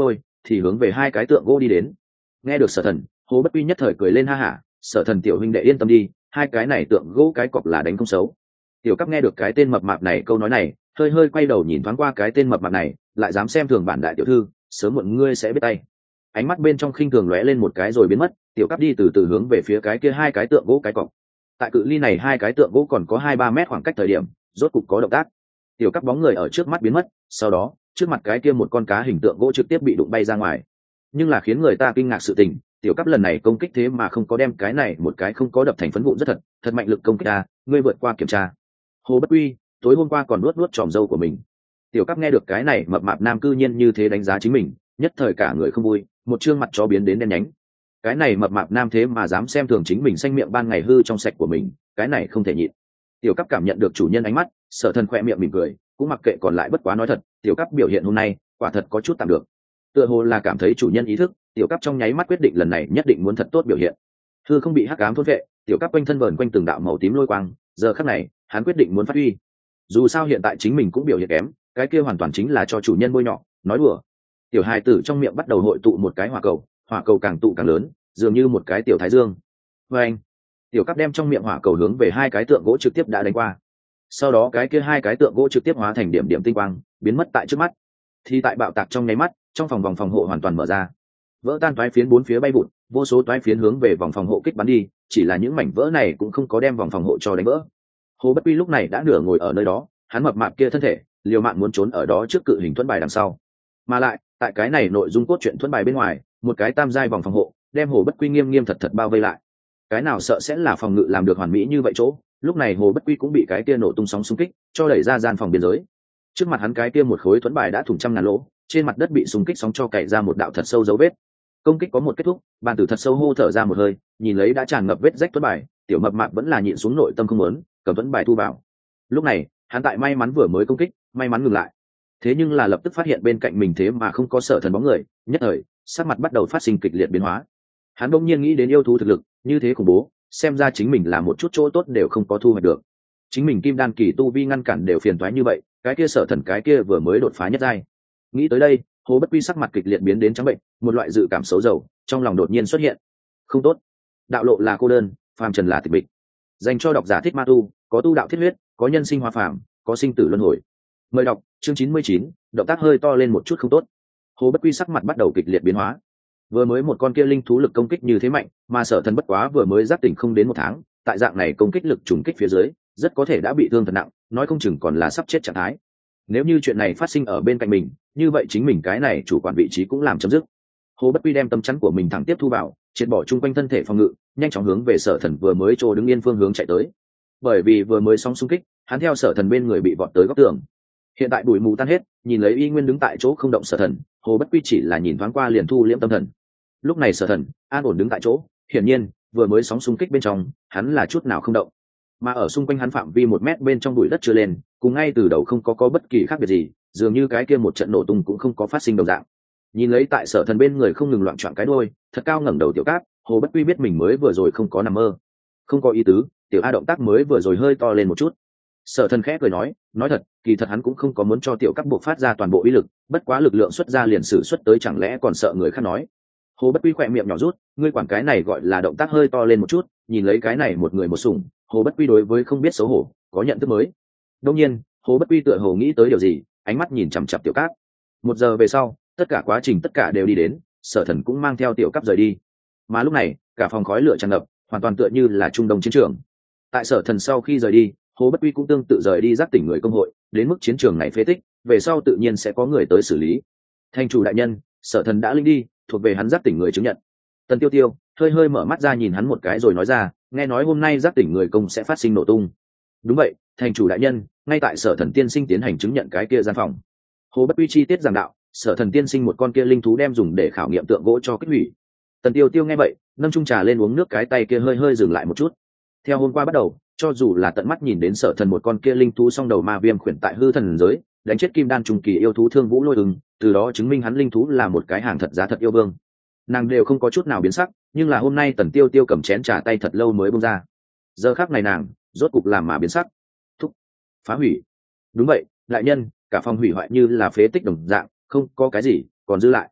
thì hướng về hai cái tượng gỗ đi đến. Nghe được Sở Thần, Hồ Bất Quy nhất thời cười lên ha hả, Sở Thần tiểu huynh đệ yên tâm đi, hai cái này tượng gỗ cái cọc là đánh không xấu. Tiểu Cấp nghe được cái tên mập mạp này câu nói này, hơi hơi quay đầu nhìn thoáng qua cái tên mập mạp này, lại dám xem thường bản đại tiểu thư, sớm muộn ngươi sẽ biết tay. Ánh mắt bên trong khinh thường lóe lên một cái rồi biến mất, Tiểu Cấp đi từ từ hướng về phía cái kia hai cái tượng gỗ cái cọc. Tại cự ly này hai cái tượng gỗ còn có hai ba mét khoảng cách thời điểm, rốt cục có động tác. Tiểu Cấp bóng người ở trước mắt biến mất, sau đó, trước mặt cái kia một con cá hình tượng gỗ trực tiếp bị đụng bay ra ngoài. Nhưng là khiến người ta kinh ngạc sự tình, Tiểu Cấp lần này công kích thế mà không có đem cái này một cái không có đập thành phấn vụn rất thật, thật mạnh lực công kích a, ngươi vượt qua kiểm tra. Hồ Bất Quy, tối hôm qua còn nuốt nuốt tròm dâu của mình. Tiểu Cấp nghe được cái này mập mạp nam cư nhiên như thế đánh giá chính mình, nhất thời cả người không vui, một trương mặt chó biến đến đen nhánh. Cái này mập mạp nam thế mà dám xem thường chính mình xanh miệng ban ngày hư trong sạch của mình, cái này không thể nhịn. Tiểu Cấp cảm nhận được chủ nhân ánh mắt, Sở Thần khỏe miệng mỉm cười, cũng mặc kệ còn lại bất quá nói thật, Tiểu Cấp biểu hiện hôm nay quả thật có chút tạm được. Tựa hồ là cảm thấy chủ nhân ý thức, Tiểu Cấp trong nháy mắt quyết định lần này nhất định muốn thật tốt biểu hiện. Hư không bị hắc ám thôn vệ, Tiểu Cấp quanh thân vờn quanh từng đạo màu tím lôi quang, giờ khắc này, hắn quyết định muốn phát huy. Dù sao hiện tại chính mình cũng biểu hiện kém, cái kia hoàn toàn chính là cho chủ nhân bôi nhọ, nói đùa. Tiểu hài tử trong miệng bắt đầu hội tụ một cái hỏa cầu, hỏa cầu càng tụ càng lớn, dường như một cái tiểu thái dương. Và anh, Tiểu Cấp đem trong miệng hỏa cầu hướng về hai cái tượng gỗ trực tiếp đã đánh qua. Sau đó cái kia hai cái tượng gỗ trực tiếp hóa thành điểm điểm tinh quang, biến mất tại trước mắt. Thì tại bạo tạc trong nháy mắt, trong phòng vòng phòng hộ hoàn toàn mở ra, vỡ tan toái phiến bốn phía bay vụt, vô số toái phiến hướng về vòng phòng hộ kích bắn đi, chỉ là những mảnh vỡ này cũng không có đem vòng phòng hộ cho đánh vỡ. Hồ Bất Quy lúc này đã nửa ngồi ở nơi đó, hắn mập mạp kia thân thể, liều mạng muốn trốn ở đó trước cự hình thuẫn bài đằng sau. Mà lại, tại cái này nội dung cốt truyện thuẫn bài bên ngoài, một cái tam giai vòng phòng hộ, đem Hồ Bất Quy nghiêm nghiêm thật thật bao vây lại. Cái nào sợ sẽ là phòng ngự làm được hoàn mỹ như vậy chỗ, lúc này Hồ Bất Quy cũng bị cái kia nổ tung sóng xung kích, cho đẩy ra gian phòng biên giới. Trước mặt hắn cái kia một khối thuẫn bài đã thủng trăm ngàn lỗ, trên mặt đất bị xung kích sóng cho cày ra một đạo thật sâu dấu vết. Công kích có một kết thúc, bàn tử thật sâu hô thở ra một hơi, nhìn lấy đã tràn ngập vết rách thuẫn bài, tiểu mập mạp vẫn là nhịn xuống nội tâm không muốn, cầm thuẫn bài thu vào. Lúc này, hắn tại may mắn vừa mới công kích, may mắn ngừng lại. Thế nhưng là lập tức phát hiện bên cạnh mình thế mà không có Sở Thần bóng người, nhất thời, sắc mặt bắt đầu phát sinh kịch liệt biến hóa. Hắn bỗng nhiên nghĩ đến yêu thú thực lực, như thế khủng bố, xem ra chính mình là một chút chỗ tốt đều không có thu hoạch được. Chính mình kim đan kỳ tu vi ngăn cản đều phiền toái như vậy, cái kia Sở Thần cái kia vừa mới đột phá nhất giai. Nghĩ tới đây, Hồ Bất Quy sắc mặt kịch liệt biến đến trắng bệnh, một loại dự cảm xấu dầu trong lòng đột nhiên xuất hiện. Không tốt, đạo lộ là cô đơn, phàm trần là tịch mịch. Dành cho độc giả thích ma tu, có tu đạo thiết huyết, có nhân sinh hóa phàm, có sinh tử luân hồi. Mời đọc chương chín mươi chín, động tác hơi to lên một chút không tốt. Hồ Bất Quy sắc mặt bắt đầu kịch liệt biến hóa. Vừa mới một con kia linh thú lực công kích như thế mạnh, mà Sở Thần bất quá vừa mới giác tỉnh không đến một tháng, tại dạng này công kích lực trùng kích phía dưới, rất có thể đã bị thương thật nặng, nói không chừng còn là sắp chết trạng thái. Nếu như chuyện này phát sinh ở bên cạnh mình, như vậy chính mình cái này chủ quản vị trí cũng làm chấm dứt. Hồ Bất Quy đem tâm chắn của mình thẳng tiếp thu vào, triệt bỏ chung quanh thân thể phòng ngự, nhanh chóng hướng về Sở Thần vừa mới trô đứng yên phương hướng chạy tới. Bởi vì vừa mới sóng xung kích, hắn theo Sở Thần bên người bị vọt tới góc tường. Hiện tại bụi mù tan hết, nhìn lấy y nguyên đứng tại chỗ không động Sở Thần, Hồ Bất Quy chỉ là nhìn thoáng qua liền thu liễm tâm thần. Lúc này Sở Thần an ổn đứng tại chỗ, hiển nhiên vừa mới sóng xung kích bên trong, hắn là chút nào không động. Mà ở xung quanh hắn phạm vi một mét bên trong bụi đất chưa lên, cùng ngay từ đầu không có có bất kỳ khác biệt gì, dường như cái kia một trận nổ tung cũng không có phát sinh đồng dạng. Nhìn lấy tại Sở Thần bên người không ngừng loạn trọn cái đuôi, thật cao ngẩng đầu Tiểu Cáp, Hồ Bất Quy biết mình mới vừa rồi không có nằm mơ, không có ý tứ, Tiểu A động tác mới vừa rồi hơi to lên một chút. Sở Thần khẽ cười nói, nói thật, kỳ thật hắn cũng không có muốn cho Tiểu Cáp buộc phát ra toàn bộ uy lực, bất quá lực lượng xuất ra liền sử xuất tới chẳng lẽ còn sợ người khác nói. Hồ Bất Quy khỏe miệng nhỏ rút, ngươi quản cái này gọi là động tác hơi to lên một chút, nhìn lấy cái này một người một sủng, Hồ Bất Quy đối với không biết xấu hổ, có nhận thức mới. Đương nhiên, Hồ Bất Quy tựa hồ nghĩ tới điều gì, ánh mắt nhìn chằm chằm Tiểu Cáp. Một giờ về sau, tất cả quá trình tất cả đều đi đến, Sở Thần cũng mang theo Tiểu Cáp rời đi. Mà lúc này, cả phòng khói lửa tràn ngập, hoàn toàn tựa như là trung đông chiến trường. Tại Sở Thần sau khi rời đi, Hồ Bất Quy cũng tương tự rời đi giác tỉnh người công hội, đến mức chiến trường này phế tích, về sau tự nhiên sẽ có người tới xử lý. Thành chủ đại nhân, Sở Thần đã linh đi, thuộc về hắn giác tỉnh người chứng nhận. Tần Tiêu Tiêu hơi hơi mở mắt ra nhìn hắn một cái rồi nói ra, nghe nói hôm nay giác tỉnh người công sẽ phát sinh nổ tung. Đúng vậy, thành chủ đại nhân, ngay tại Sở Thần tiên sinh tiến hành chứng nhận cái kia gian phòng. Hồ Bất Quy chi tiết giảng đạo, Sở Thần tiên sinh một con kia linh thú đem dùng để khảo nghiệm tượng gỗ cho kích hủy. Tần Tiêu Tiêu nghe vậy, nâng chung trà lên uống nước, cái tay kia hơi hơi dừng lại một chút. Theo hôm qua bắt đầu, cho dù là tận mắt nhìn đến Sở Thần một con kia linh thú song đầu ma viêm khuyển tại hư thần giới đánh chết kim đan trung kỳ yêu thú Thương Vũ Lôi Ưng, từ đó chứng minh hắn linh thú là một cái hàng thật giá thật yêu vương, nàng đều không có chút nào biến sắc. Nhưng là hôm nay Tần Tiêu Tiêu cầm chén trà tay thật lâu mới bông ra, giờ khắc này nàng rốt cục làm mà biến sắc. Thúc, phá hủy. Đúng vậy đại nhân, cả phòng hủy hoại như là phế tích đồng dạng, không có cái gì còn giữ lại.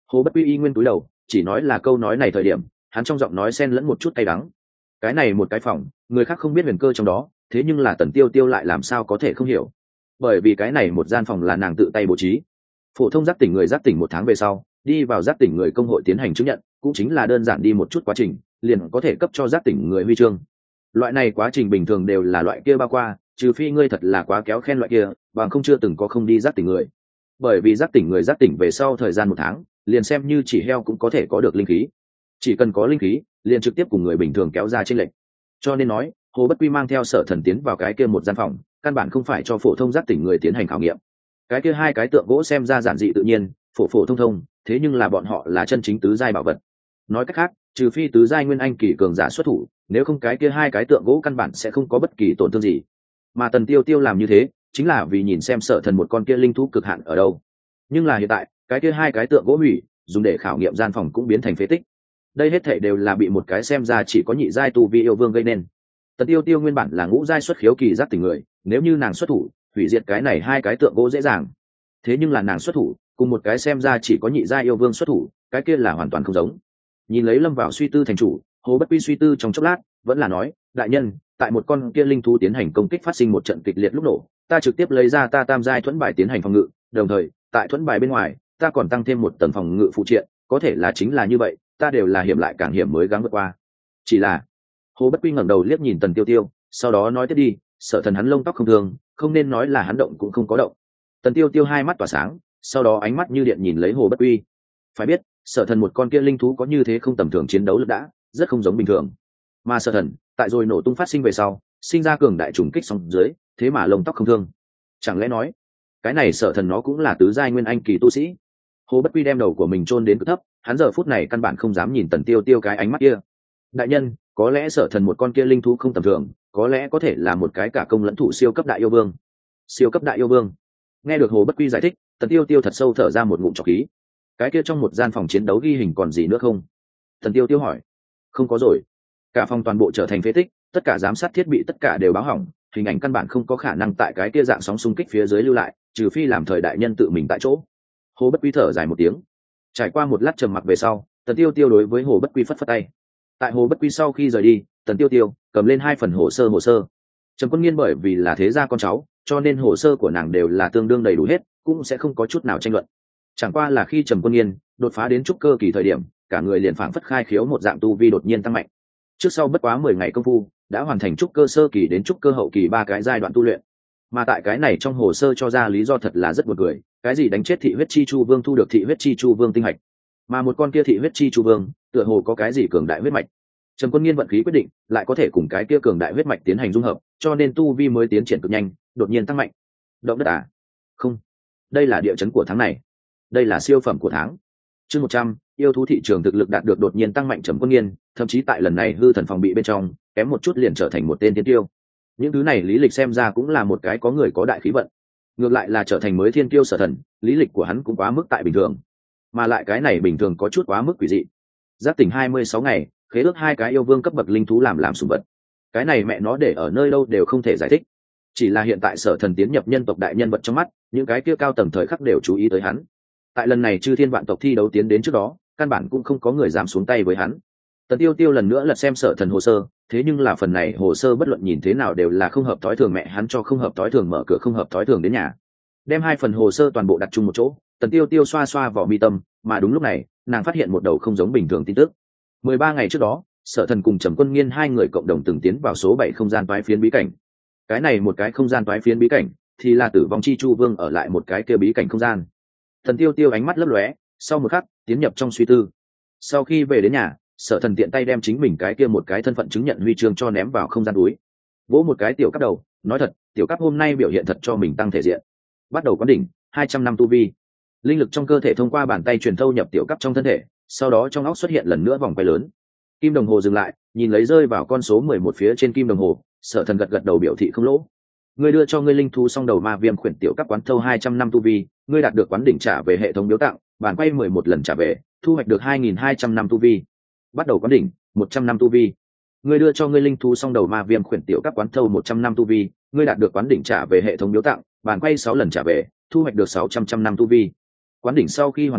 Hồ Bất Quy y nguyên túi đầu, chỉ nói là câu nói này thời điểm, hắn trong giọng nói xen lẫn một chút cay đắng. Cái này một cái phòng, người khác không biết huyền cơ trong đó, thế nhưng là Tần Tiêu Tiêu lại làm sao có thể không hiểu. Bởi vì cái này một gian phòng là nàng tự tay bố trí. Phổ thông giác tỉnh người giác tỉnh một tháng về sau, đi vào giác tỉnh người công hội tiến hành chứng nhận, cũng chính là đơn giản đi một chút quá trình, liền có thể cấp cho giác tỉnh người huy chương. Loại này quá trình bình thường đều là loại kia bao qua, trừ phi ngươi thật là quá kéo khen loại kia, bằng không chưa từng có không đi giác tỉnh người. Bởi vì giác tỉnh người giác tỉnh về sau thời gian một tháng, liền xem như chỉ heo cũng có thể có được linh khí. Chỉ cần có linh khí, liền trực tiếp cùng người bình thường kéo ra chênh lệch. Cho nên nói, Hồ Bất Quy mang theo Sở Thần tiến vào cái kia một gian phòng, căn bản không phải cho phổ thông giác tỉnh người tiến hành khảo nghiệm. Cái kia hai cái tượng gỗ xem ra giản dị tự nhiên, phổ phổ thông thông, thế nhưng là bọn họ là chân chính tứ giai bảo vật. Nói cách khác, trừ phi tứ giai nguyên anh kỳ cường giả xuất thủ, nếu không cái kia hai cái tượng gỗ căn bản sẽ không có bất kỳ tổn thương gì. Mà Tần Tiêu Tiêu làm như thế, chính là vì nhìn xem Sở Thần một con kia linh thú cực hạn ở đâu. Nhưng là hiện tại, cái kia hai cái tượng gỗ hủy, dùng để khảo nghiệm gian phòng cũng biến thành phế tích. Đây hết thảy đều là bị một cái xem ra chỉ có nhị giai tu vi yêu vương gây nên. Tần Tiêu Tiêu nguyên bản là ngũ giai xuất khiếu kỳ giác tỉnh người, nếu như nàng xuất thủ, hủy diệt cái này hai cái tượng gỗ dễ dàng. Thế nhưng là nàng xuất thủ, cùng một cái xem ra chỉ có nhị giai yêu vương xuất thủ, cái kia là hoàn toàn không giống. Nhìn lấy lâm vào suy tư thành chủ, Hồ Bất Quy suy tư trong chốc lát, vẫn là nói, đại nhân, tại một con kia linh thú tiến hành công kích phát sinh một trận kịch liệt lúc nổ, ta trực tiếp lấy ra ta tam giai thuẫn bài tiến hành phòng ngự, đồng thời, tại thuẫn bài bên ngoài, ta còn tăng thêm một tầng phòng ngự phụ triện, có thể là chính là như vậy, ta đều là hiểm lại càng hiểm mới gắng vượt qua. Chỉ là, Hồ Bất Quy ngẩng đầu liếc nhìn Tần Tiêu Tiêu, sau đó nói tiếp đi, Sở Thần hắn lông tóc không thường, không nên nói là hắn động cũng không có động. Tần Tiêu Tiêu hai mắt tỏa sáng, sau đó ánh mắt như điện nhìn lấy Hồ Bất Quy. Phải biết, Sở Thần một con kia linh thú có như thế không tầm thường chiến đấu lực đã, rất không giống bình thường. Mà Sở Thần, tại rồi nổ tung phát sinh về sau, sinh ra cường đại trùng kích sóng dưới, thế mà lông tóc không thương. Chẳng lẽ nói, cái này Sở Thần nó cũng là tứ giai nguyên anh kỳ tu sĩ? Hồ Bất Quy đem đầu của mình chôn đến cực thấp, hắn giờ phút này căn bản không dám nhìn Tần Tiêu Tiêu cái ánh mắt kia. Đại nhân, có lẽ Sở Thần một con kia linh thú không tầm thường, có lẽ có thể là một cái cả công lẫn thủ siêu cấp đại yêu vương. Siêu cấp đại yêu vương. Nghe được Hồ Bất Quy giải thích, Tần Tiêu Tiêu thật sâu thở ra một ngụm trọc khí. Cái kia trong một gian phòng chiến đấu ghi hình còn gì nữa không? Tần Tiêu Tiêu hỏi. Không có rồi. Cả phòng toàn bộ trở thành phế tích, tất cả giám sát thiết bị tất cả đều báo hỏng, hình ảnh căn bản không có khả năng tại cái kia dạng sóng xung kích phía dưới lưu lại, trừ phi làm thời đại nhân tự mình tại chỗ. Hồ Bất Quy thở dài một tiếng. Trải qua một lát trầm mặc về sau, Tần Tiêu Tiêu đối với Hồ Bất Quy phất phất tay. Tại Hồ Bất Quy sau khi rời đi, Tần Tiêu Tiêu cầm lên hai phần hồ sơ hồ sơ. Trầm Quân Nghiên bởi vì là thế gia con cháu, cho nên hồ sơ của nàng đều là tương đương đầy đủ hết, cũng sẽ không có chút nào tranh luận. Chẳng qua là khi Trầm Quân Nghiên đột phá đến trúc cơ kỳ thời điểm, cả người liền phảng phất khai khiếu một dạng tu vi đột nhiên tăng mạnh. Trước sau bất quá mười ngày công phu, đã hoàn thành trúc cơ sơ kỳ đến trúc cơ hậu kỳ ba cái giai đoạn tu luyện. Mà tại cái này trong hồ sơ cho ra lý do thật là rất buồn cười, cái gì đánh chết thị huyết chi chu vương thu được thị huyết chi chu vương tinh hạch, mà một con kia thị huyết chi chu vương tựa hồ có cái gì cường đại huyết mạch. Trầm Quân Nghiên vận khí quyết định lại có thể cùng cái kia cường đại huyết mạch tiến hành dung hợp, cho nên tu vi mới tiến triển cực nhanh, đột nhiên tăng mạnh. Động đất à? Không, đây là địa chấn của tháng này, đây là siêu phẩm của tháng. Chương một trăm, yêu thú thị trường thực lực đạt được đột nhiên tăng mạnh. Trầm Quân Nghiên thậm chí tại lần này hư thần phòng bị bên trong kém một chút liền trở thành một tên thiên tiêu. Những thứ này lý lịch xem ra cũng là một cái có người có đại khí vận. Ngược lại là trở thành mới thiên tiêu Sở Thần, lý lịch của hắn cũng quá mức tại bình thường, mà lại cái này bình thường có chút quá mức quỷ dị. Giác tỉnh hai mươi sáu ngày, khế ước hai cái yêu vương cấp bậc linh thú làm làm sủng vật, cái này mẹ nó để ở nơi đâu đều không thể giải thích. Chỉ là hiện tại Sở Thần tiến nhập nhân tộc đại nhân vật trong mắt, những cái kia cao tầng thời khắc đều chú ý tới hắn. Tại lần này chư thiên vạn tộc thi đấu tiến đến trước đó, căn bản cũng không có người dám xuống tay với hắn. Tần Tiêu Tiêu lần nữa lật xem Sở Thần hồ sơ, thế nhưng là phần này hồ sơ bất luận nhìn thế nào đều là không hợp tối thường, mẹ hắn cho không hợp tối thường mở cửa không hợp tối thường đến nhà. Đem hai phần hồ sơ toàn bộ đặt chung một chỗ, Tần Tiêu Tiêu xoa xoa vỏ mi tâm, mà đúng lúc này, nàng phát hiện một đầu không giống bình thường tin tức. mười ba ngày trước đó, Sở Thần cùng Trầm Quân Nghiên hai người cộng đồng từng tiến vào số bảy không gian toái phiến bí cảnh. Cái này một cái không gian toái phiến bí cảnh, thì là Tử Vong Chi Chu Vương ở lại một cái kia bí cảnh không gian. Tần Tiêu Tiêu ánh mắt lấp lóe, sau một khắc, tiến nhập trong suy tư. Sau khi về đến nhà, Sở Thần tiện tay đem chính mình cái kia một cái thân phận chứng nhận huy chương cho ném vào không gian túi. Vỗ một cái tiểu cấp đầu, nói thật, tiểu cấp hôm nay biểu hiện thật cho mình tăng thể diện. Bắt đầu quán đỉnh, hai trăm năm tu vi. Linh lực trong cơ thể thông qua bàn tay truyền thâu nhập tiểu cấp trong thân thể, sau đó trong óc xuất hiện lần nữa vòng quay lớn. Kim đồng hồ dừng lại, nhìn lấy rơi vào con số mười một phía trên kim đồng hồ, Sở Thần gật gật đầu biểu thị không lỗ. Ngươi đưa cho ngươi linh thú song đầu ma viêm khuyển tiểu cấp quán thâu hai trăm năm tu vi, ngươi đạt được quán đỉnh trả về hệ thống biếu tặng, bàn quay mười một lần trả về, thu hoạch được hai nghìn hai trăm năm tu vi. Bắt đầu quán đỉnh, một trăm năm tu vi. Ngươi đưa cho ngươi linh thú song đầu ma viêm khuyển tiểu cấp quán thâu một trăm năm tu vi, ngươi đạt được quán đỉnh trả về hệ thống biếu tặng, bàn quay sáu lần trả về, thu hoạch được sáu trăm trăm năm tu vi. Quán đỉnh sau khi hoàn thành,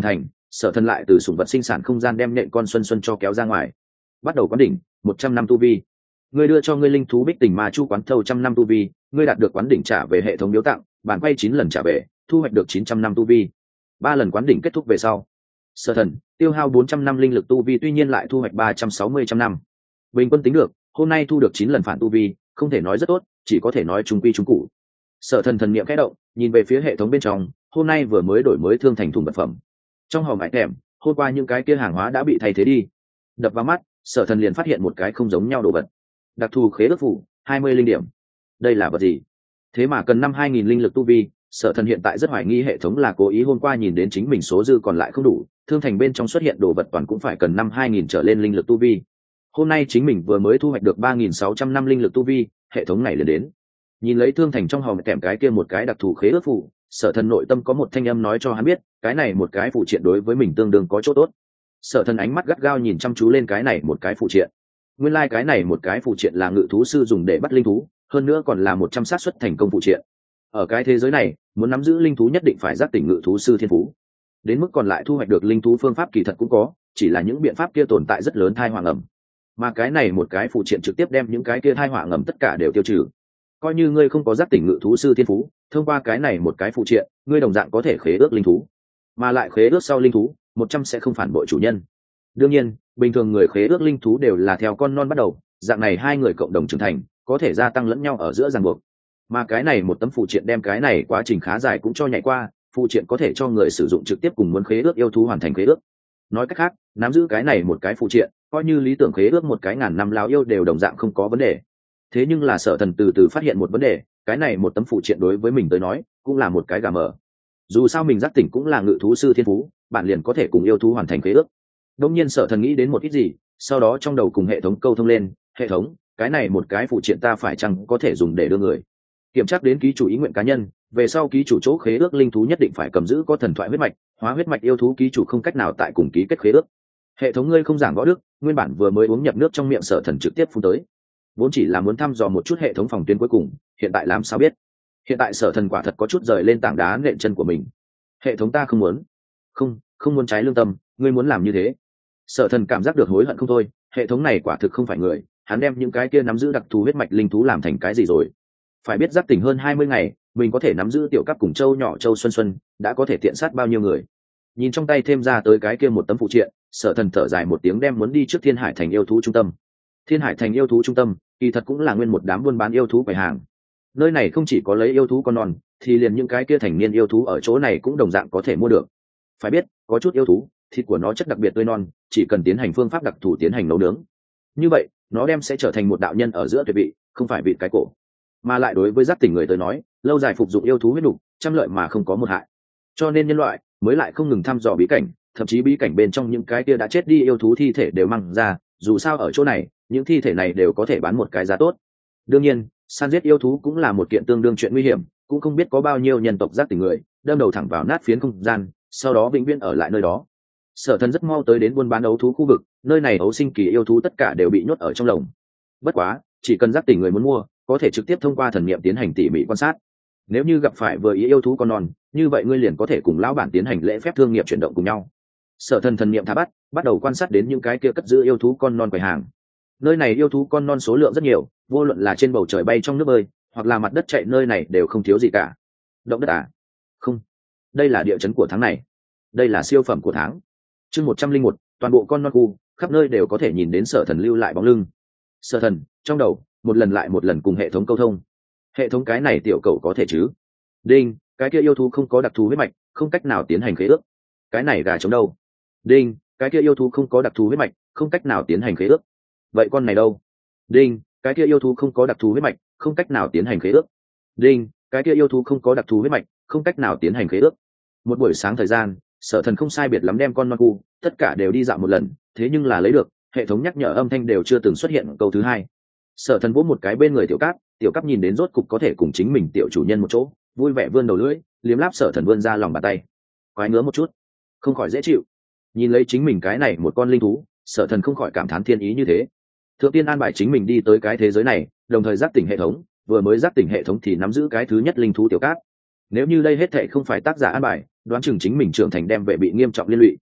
Sở Thần lại từ sủng vật sinh sản không gian đem nhện con xuân xuân cho kéo ra ngoài. Bắt đầu quán đỉnh, một trăm năm tu vi. Ngươi đưa cho ngươi linh thú bích tình ma chu quán thâu trăm năm tu vi, ngươi đạt được quán đỉnh trả về hệ thống biếu tặng, bản quay chín lần trả về, thu hoạch được chín trăm năm tu vi. Ba lần quán đỉnh kết thúc về sau, Sở Thần tiêu hao bốn trăm năm linh lực tu vi, tuy nhiên lại thu hoạch ba trăm sáu mươi trăm năm. Bình quân tính được, hôm nay thu được chín lần phản tu vi, không thể nói rất tốt, chỉ có thể nói trung quy trung cụ. Sở Thần thần niệm khẽ động, nhìn về phía hệ thống bên trong, hôm nay vừa mới đổi mới thương thành thùng vật phẩm. Trong hòm mại thèm, hôm qua những cái kia hàng hóa đã bị thay thế đi. Đập vào mắt, Sở Thần liền phát hiện một cái không giống nhau đồ vật. Đặc thù khế ước phủ, hai mươi linh điểm. Đây là vật gì? Thế mà cần năm hai nghìn linh lực tu vi, Sở Thần hiện tại rất hoài nghi hệ thống là cố ý hôm qua nhìn đến chính mình số dư còn lại không đủ, thương thành bên trong xuất hiện đồ vật toàn cũng phải cần năm hai nghìn trở lên linh lực tu vi. Hôm nay chính mình vừa mới thu hoạch được ba nghìn sáu trăm năm linh lực tu vi, hệ thống này liền đến. Nhìn lấy thương thành trong hòm kèm cái kia một cái đặc thù khế ước phủ, Sở Thần nội tâm có một thanh âm nói cho hắn biết, cái này một cái phụ triện đối với mình tương đương có chỗ tốt. Sở Thần ánh mắt gắt gao nhìn chăm chú lên cái này một cái phụ triện. Nguyên lai like cái này một cái phụ triện là ngự thú sư dùng để bắt linh thú, hơn nữa còn là một trăm xác suất thành công phụ triện. Ở cái thế giới này, muốn nắm giữ linh thú nhất định phải giác tỉnh ngự thú sư thiên phú. Đến mức còn lại thu hoạch được linh thú phương pháp kỳ thật cũng có, chỉ là những biện pháp kia tồn tại rất lớn thai họa ngầm. Mà cái này một cái phụ triện trực tiếp đem những cái kia thai họa ngầm tất cả đều tiêu trừ. Coi như ngươi không có giác tỉnh ngự thú sư thiên phú, thông qua cái này một cái phụ triện, ngươi đồng dạng có thể khế ước linh thú. Mà lại khế ước sau linh thú, một trăm sẽ không phản bội chủ nhân. Đương nhiên, bình thường người khế ước linh thú đều là theo con non bắt đầu, dạng này hai người cộng đồng trưởng thành, có thể gia tăng lẫn nhau ở giữa ràng buộc. Mà cái này một tấm phụ triện đem cái này quá trình khá dài cũng cho nhảy qua, phụ triện có thể cho người sử dụng trực tiếp cùng muốn khế ước yêu thú hoàn thành khế ước. Nói cách khác, nắm giữ cái này một cái phụ triện, coi như lý tưởng khế ước một cái ngàn năm láo yêu đều đồng dạng không có vấn đề. Thế nhưng là Sở Thần từ từ phát hiện một vấn đề, cái này một tấm phụ triện đối với mình tới nói, cũng là một cái gà mờ. Dù sao mình giác tỉnh cũng là ngự thú sư thiên phú, bạn liền có thể cùng yêu thú hoàn thành khế ước. Đông nhiên Sở Thần nghĩ đến một ít gì, sau đó trong đầu cùng hệ thống câu thông lên, hệ thống, cái này một cái phụ triện ta phải chăng có thể dùng để đưa người kiểm tra đến ký chủ ý nguyện cá nhân, về sau ký chủ chỗ khế ước linh thú nhất định phải cầm giữ có thần thoại huyết mạch, hóa huyết mạch yêu thú ký chủ không cách nào tại cùng ký kết khế ước. Hệ thống ngươi không giảng võ đức, nguyên bản vừa mới uống nhập nước trong miệng Sở Thần trực tiếp phun tới. Vốn chỉ là muốn thăm dò một chút hệ thống phòng tuyến cuối cùng, hiện tại làm sao biết? Hiện tại Sở Thần quả thật có chút rời lên tảng đá nện chân của mình. Hệ thống ta không muốn, không, không muốn trái lương tâm, ngươi muốn làm như thế. Sở Thần cảm giác được hối hận không thôi, hệ thống này quả thực không phải người, hắn đem những cái kia nắm giữ đặc thù huyết mạch linh thú làm thành cái gì rồi? Phải biết giác tỉnh hơn hai mươi ngày, mình có thể nắm giữ tiểu cấp cùng châu nhỏ châu xuân xuân, đã có thể tiện sát bao nhiêu người. Nhìn trong tay thêm ra tới cái kia một tấm phụ triện, Sở Thần thở dài một tiếng đem muốn đi trước Thiên Hải Thành yêu thú trung tâm. Thiên Hải Thành yêu thú trung tâm, kỳ thật cũng là nguyên một đám buôn bán yêu thú quầy hàng. Nơi này không chỉ có lấy yêu thú con non, thì liền những cái kia thành niên yêu thú ở chỗ này cũng đồng dạng có thể mua được. Phải biết, có chút yêu thú, thịt của nó chất đặc biệt tươi non, chỉ cần tiến hành phương pháp đặc thù tiến hành nấu nướng. Như vậy, nó đem sẽ trở thành một đạo nhân ở giữa tuyệt vị, không phải vịt cái cổ. Mà lại đối với giác tỉnh người tới nói, lâu dài phục dụng yêu thú huyết nục, trăm lợi mà không có một hại. Cho nên nhân loại mới lại không ngừng thăm dò bí cảnh, thậm chí bí cảnh bên trong những cái kia đã chết đi yêu thú thi thể đều mang ra, dù sao ở chỗ này, những thi thể này đều có thể bán một cái giá tốt. Đương nhiên, săn giết yêu thú cũng là một kiện tương đương chuyện nguy hiểm, cũng không biết có bao nhiêu nhân tộc giác tỉnh người đâm đầu thẳng vào nát phiến không gian, sau đó vĩnh viễn ở lại nơi đó. Sở Thần rất mau tới đến buôn bán ấu thú khu vực, nơi này ấu sinh kỳ yêu thú tất cả đều bị nhốt ở trong lồng. Bất quá, chỉ cần giác tỉnh người muốn mua, có thể trực tiếp thông qua thần niệm tiến hành tỉ mỉ quan sát. Nếu như gặp phải vừa ý yêu thú con non, như vậy ngươi liền có thể cùng lão bản tiến hành lễ phép thương nghiệp chuyển động cùng nhau. Sở Thần thần niệm thả bắt, bắt đầu quan sát đến những cái kia cất giữ yêu thú con non quầy hàng. Nơi này yêu thú con non số lượng rất nhiều, vô luận là trên bầu trời bay trong nước bơi, hoặc là mặt đất chạy, nơi này đều không thiếu gì cả. Động đất à? Không, đây là địa chấn của tháng này. Đây là siêu phẩm của tháng. Chương một trăm linh một, toàn bộ con non khu, khắp nơi đều có thể nhìn đến Sở Thần lưu lại bóng lưng. Sở Thần trong đầu một lần lại một lần cùng hệ thống câu thông. Hệ thống cái này tiểu cầu có thể chứ? Đinh, cái kia yêu thú không có đặc thù huyết mạch, không cách nào tiến hành khế ước. Cái này gà trống đâu? Đinh, cái kia yêu thú không có đặc thù huyết mạch, không cách nào tiến hành khế ước. Vậy con này đâu? Đinh, cái kia yêu thú không có đặc thù huyết mạch, không cách nào tiến hành khế ước. Đinh, cái kia yêu thú không có đặc thù huyết mạch, không cách nào tiến hành khế ước. Một buổi sáng thời gian, Sở Thần không sai biệt lắm đem con non cu tất cả đều đi dạo một lần, thế nhưng là lấy được hệ thống nhắc nhở âm thanh đều chưa từng xuất hiện câu thứ hai. Sở Thần vỗ một cái bên người tiểu cáp, tiểu cáp nhìn đến rốt cục có thể cùng chính mình tiểu chủ nhân một chỗ, vui vẻ vươn đầu lưỡi liếm láp Sở Thần vươn ra lòng bàn tay, quái ngứa một chút, không khỏi dễ chịu. Nhìn lấy chính mình cái này một con linh thú, Sở Thần không khỏi cảm thán thiên ý như thế. Thượng tiên an bài chính mình đi tới cái thế giới này, đồng thời giác tỉnh hệ thống, vừa mới giác tỉnh hệ thống thì nắm giữ cái thứ nhất linh thú tiểu cát. Nếu như đây hết thệ không phải tác giả an bài, đoán chừng chính mình trưởng thành đem vệ bị nghiêm trọng liên lụy.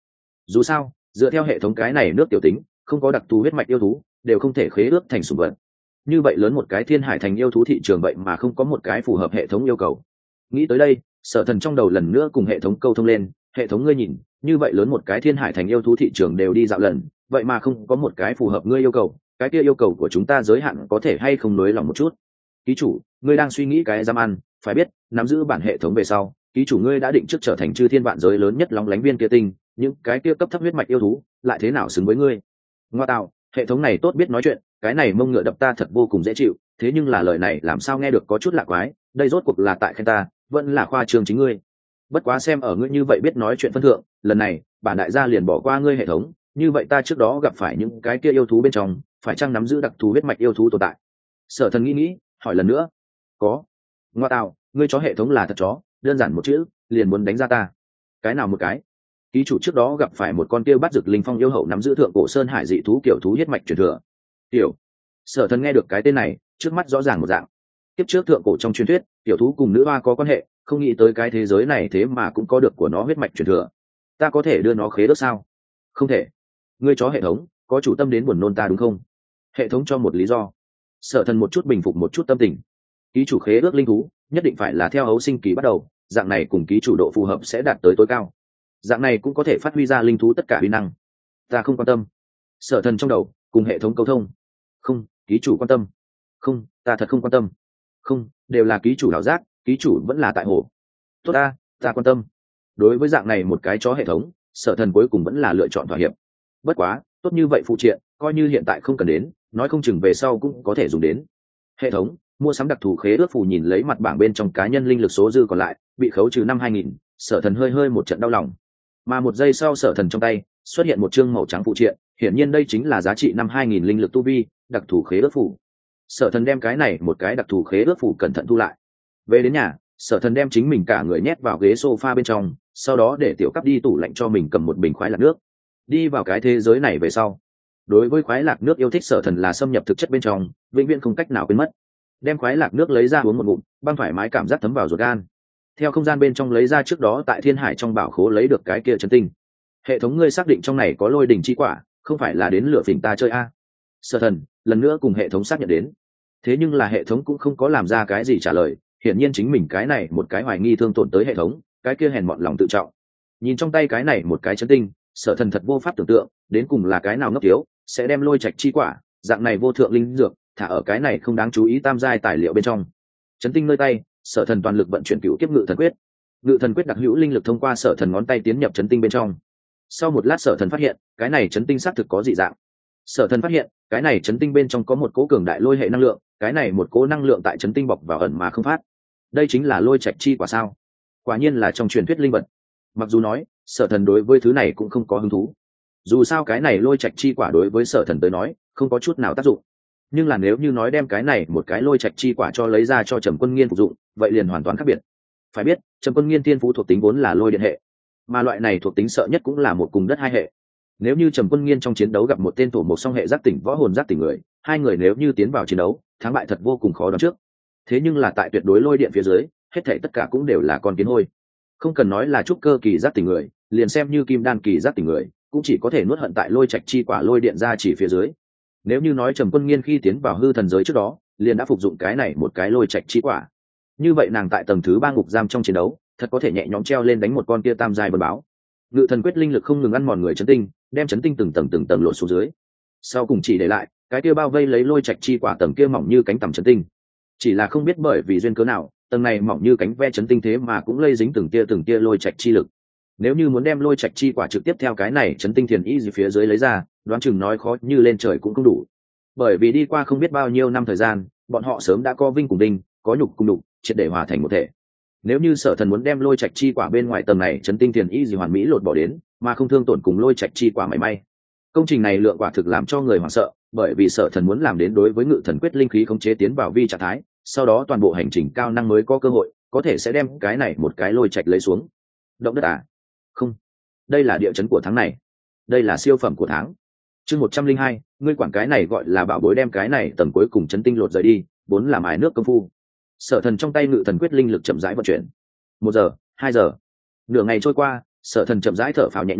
Dù sao dựa theo hệ thống cái này nước tiểu tính không có đặc thù huyết mạch yêu thú đều không thể khế ước thành sủng vật. Như vậy lớn một cái thiên hải thành yêu thú thị trường vậy mà không có một cái phù hợp hệ thống yêu cầu. Nghĩ tới đây Sở Thần trong đầu lần nữa cùng hệ thống câu thông lên. Hệ thống ngươi nhìn, như vậy lớn một cái thiên hải thành yêu thú thị trường đều đi dạo lần, vậy mà không có một cái phù hợp ngươi yêu cầu, cái kia yêu cầu của chúng ta giới hạn có thể hay không nới lòng một chút. Ký chủ, ngươi đang suy nghĩ cái dám ăn, phải biết nắm giữ bản hệ thống về sau, ký chủ ngươi đã định trước trở thành chư thiên vạn giới lớn nhất lóng lánh viên kia tinh, những cái kia cấp thấp huyết mạch yêu thú lại thế nào xứng với ngươi. Ngoa tạo, hệ thống này tốt biết nói chuyện, cái này mông ngựa đập ta thật vô cùng dễ chịu, thế nhưng là lời này làm sao nghe được có chút lạ quái, đây rốt cuộc là tại khen ta vẫn là khoa trương chính ngươi. Bất quá xem ở ngươi như vậy biết nói chuyện phân thượng, lần này bản đại gia liền bỏ qua ngươi hệ thống, như vậy ta trước đó gặp phải những cái kia yêu thú bên trong phải chăng nắm giữ đặc thù huyết mạch yêu thú tồn tại. Sở Thần nghĩ nghĩ hỏi lần nữa. Có. Ngoa tạo, ngươi chó hệ thống là thật chó, đơn giản một chữ liền muốn đánh ra ta. Cái nào một cái? Ký chủ trước đó gặp phải một con kia bắt rực linh phong yêu hậu nắm giữ thượng cổ sơn hải dị thú kiểu thú huyết mạch truyền thừa. Tiểu. Sở Thần nghe được cái tên này trước mắt rõ ràng một dạng. Kiếp trước thượng cổ trong truyền thuyết tiểu thú cùng nữ hoa có quan hệ, không nghĩ tới cái thế giới này thế mà cũng có được của nó huyết mạch truyền thừa. Ta có thể đưa nó khế ước sao? Không thể. Ngươi chó hệ thống có chủ tâm đến buồn nôn ta đúng không? Hệ thống cho một lý do. Sở Thần một chút bình phục một chút tâm tình. Ký chủ khế ước linh thú nhất định phải là theo hấu sinh kỳ bắt đầu, dạng này cùng ký chủ độ phù hợp sẽ đạt tới tối cao, dạng này cũng có thể phát huy ra linh thú tất cả uy năng. Ta không quan tâm. Sở Thần trong đầu cùng hệ thống câu thông. Không, ký chủ quan tâm. Không, ta thật không quan tâm. Không, đều là ký chủ đảo giác, ký chủ vẫn là tại hồ. Tốt ta, ta quan tâm. Đối với dạng này một cái chó hệ thống, Sở Thần cuối cùng vẫn là lựa chọn thỏa hiệp. Bất quá tốt như vậy phụ triện coi như hiện tại không cần đến, nói không chừng về sau cũng có thể dùng đến. Hệ thống mua sắm đặc thù khế ước phù, nhìn lấy mặt bảng bên trong cá nhân linh lực số dư còn lại bị khấu trừ năm hai nghìn, Sở Thần hơi hơi một trận đau lòng. Mà một giây sau Sở Thần trong tay xuất hiện một chương màu trắng phụ triện, hiển nhiên đây chính là giá trị năm hai nghìn linh lực tu vi đặc thù khế ước phù. Sở Thần đem cái này một cái đặc thù khế ước phù cẩn thận thu lại. Về đến nhà, Sở Thần đem chính mình cả người nhét vào ghế sofa bên trong, sau đó để tiểu cấp đi tủ lạnh cho mình cầm một bình khoái lạc nước. Đi vào cái thế giới này về sau, đối với khoái lạc nước yêu thích Sở Thần là xâm nhập thực chất bên trong, vĩnh viễn không cách nào quên mất. Đem khoái lạc nước lấy ra uống một ngụm, băng thoải mái cảm giác thấm vào ruột gan. Theo không gian bên trong lấy ra trước đó tại thiên hải trong bảo khố lấy được cái kia chân tinh. Hệ thống ngươi xác định trong này có lôi đỉnh chi quả, không phải là đến lửa phỉnh ta chơi a? Sở Thần lần nữa cùng hệ thống xác nhận đến. Thế nhưng là hệ thống cũng không có làm ra cái gì trả lời, hiển nhiên chính mình cái này một cái hoài nghi thương tổn tới hệ thống, cái kia hèn mọn lòng tự trọng. Nhìn trong tay cái này một cái chân tinh, Sở Thần thật vô pháp tưởng tượng đến cùng là cái nào ngốc thiếu sẽ đem lôi trạch chi quả dạng này vô thượng linh dược thả ở cái này không đáng chú ý tam giai tài liệu bên trong. Chấn tinh nơi tay, Sở Thần toàn lực vận chuyển cửu kiếp ngự thần quyết. Ngự thần quyết đặc hữu linh lực thông qua Sở Thần ngón tay tiến nhập chấn tinh bên trong. Sau một lát Sở Thần phát hiện cái này chấn tinh xác thực có dị dạng. Sở Thần phát hiện cái này chấn tinh bên trong có một cỗ cường đại lôi hệ năng lượng, cái này một cỗ năng lượng tại chấn tinh bọc vào ẩn mà không phát. Đây chính là lôi trạch chi quả sao? Quả nhiên là trong truyền thuyết linh vật. Mặc dù nói Sở Thần đối với thứ này cũng không có hứng thú, dù sao cái này lôi trạch chi quả đối với Sở Thần tới nói không có chút nào tác dụng, nhưng là nếu như nói đem cái này một cái lôi trạch chi quả cho lấy ra cho Trầm Quân Nghiên phục dụng, vậy liền hoàn toàn khác biệt. Phải biết Trầm Quân Nghiên thiên phú thuộc tính vốn là lôi điện hệ, mà loại này thuộc tính sợ nhất cũng là một cùng đất hai hệ. Nếu như Trầm Quân Nghiên trong chiến đấu gặp một tên thổ một song hệ giác tỉnh võ hồn giác tỉnh người, hai người nếu như tiến vào chiến đấu, thắng bại thật vô cùng khó đoán trước. Thế nhưng là tại tuyệt đối lôi điện phía dưới, hết thảy tất cả cũng đều là con kiến hôi. Không cần nói là trúc cơ kỳ giác tỉnh người, liền xem như kim đan kỳ giác tỉnh người, cũng chỉ có thể nuốt hận tại lôi trạch chi quả lôi điện ra chỉ phía dưới. Nếu như nói Trầm Quân Nghiên khi tiến vào hư thần giới trước đó, liền đã phục dụng cái này một cái lôi trạch chi quả, như vậy nàng tại tầng thứ ba ngục giam trong chiến đấu, thật có thể nhẹ nhõm treo lên đánh một con kia tam giai bờ báo. Ngự thần quyết linh lực không ngừng ăn mòn người chấn tinh, đem chấn tinh từng tầng từng tầng lộn xuống dưới. Sau cùng chỉ để lại cái kia bao vây lấy lôi trạch chi quả tầng kia mỏng như cánh tầm chấn tinh. Chỉ là không biết bởi vì duyên cớ nào, tầng này mỏng như cánh ve chấn tinh thế mà cũng lây dính từng tia từng tia lôi trạch chi lực. Nếu như muốn đem lôi trạch chi quả trực tiếp theo cái này chấn tinh thiền y gì phía dưới lấy ra, đoán chừng nói khó như lên trời cũng không đủ. Bởi vì đi qua không biết bao nhiêu năm thời gian, bọn họ sớm đã có vinh cùng đinh, có nhục cùng đục, triệt để hòa thành một thể. Nếu như Sở Thần muốn đem lôi trạch chi quả bên ngoài tầng này chấn tinh thiền y gì hoàn mỹ lột bỏ đến, mà không thương tổn cùng lôi trạch chi quả mảy may, công trình này lượng quả thực làm cho người hoảng sợ, bởi vì Sở Thần muốn làm đến đối với ngự thần quyết linh khí khống chế tiến vào vi trạng thái, sau đó toàn bộ hành trình cao năng mới có cơ hội có thể sẽ đem cái này một cái lôi trạch lấy xuống. Động đất à? Không, đây là địa chấn của tháng này, đây là siêu phẩm của tháng. Chương một trăm linh hai, ngươi quản cái này gọi là bảo bối, đem cái này tầng cuối cùng chấn tinh lột rời đi, vốn là mài nước công phu. Sở Thần trong tay ngự thần quyết linh lực chậm rãi vận chuyển. Một giờ, hai giờ, nửa ngày trôi qua, Sở Thần chậm rãi thở phào nhẹ nhõm,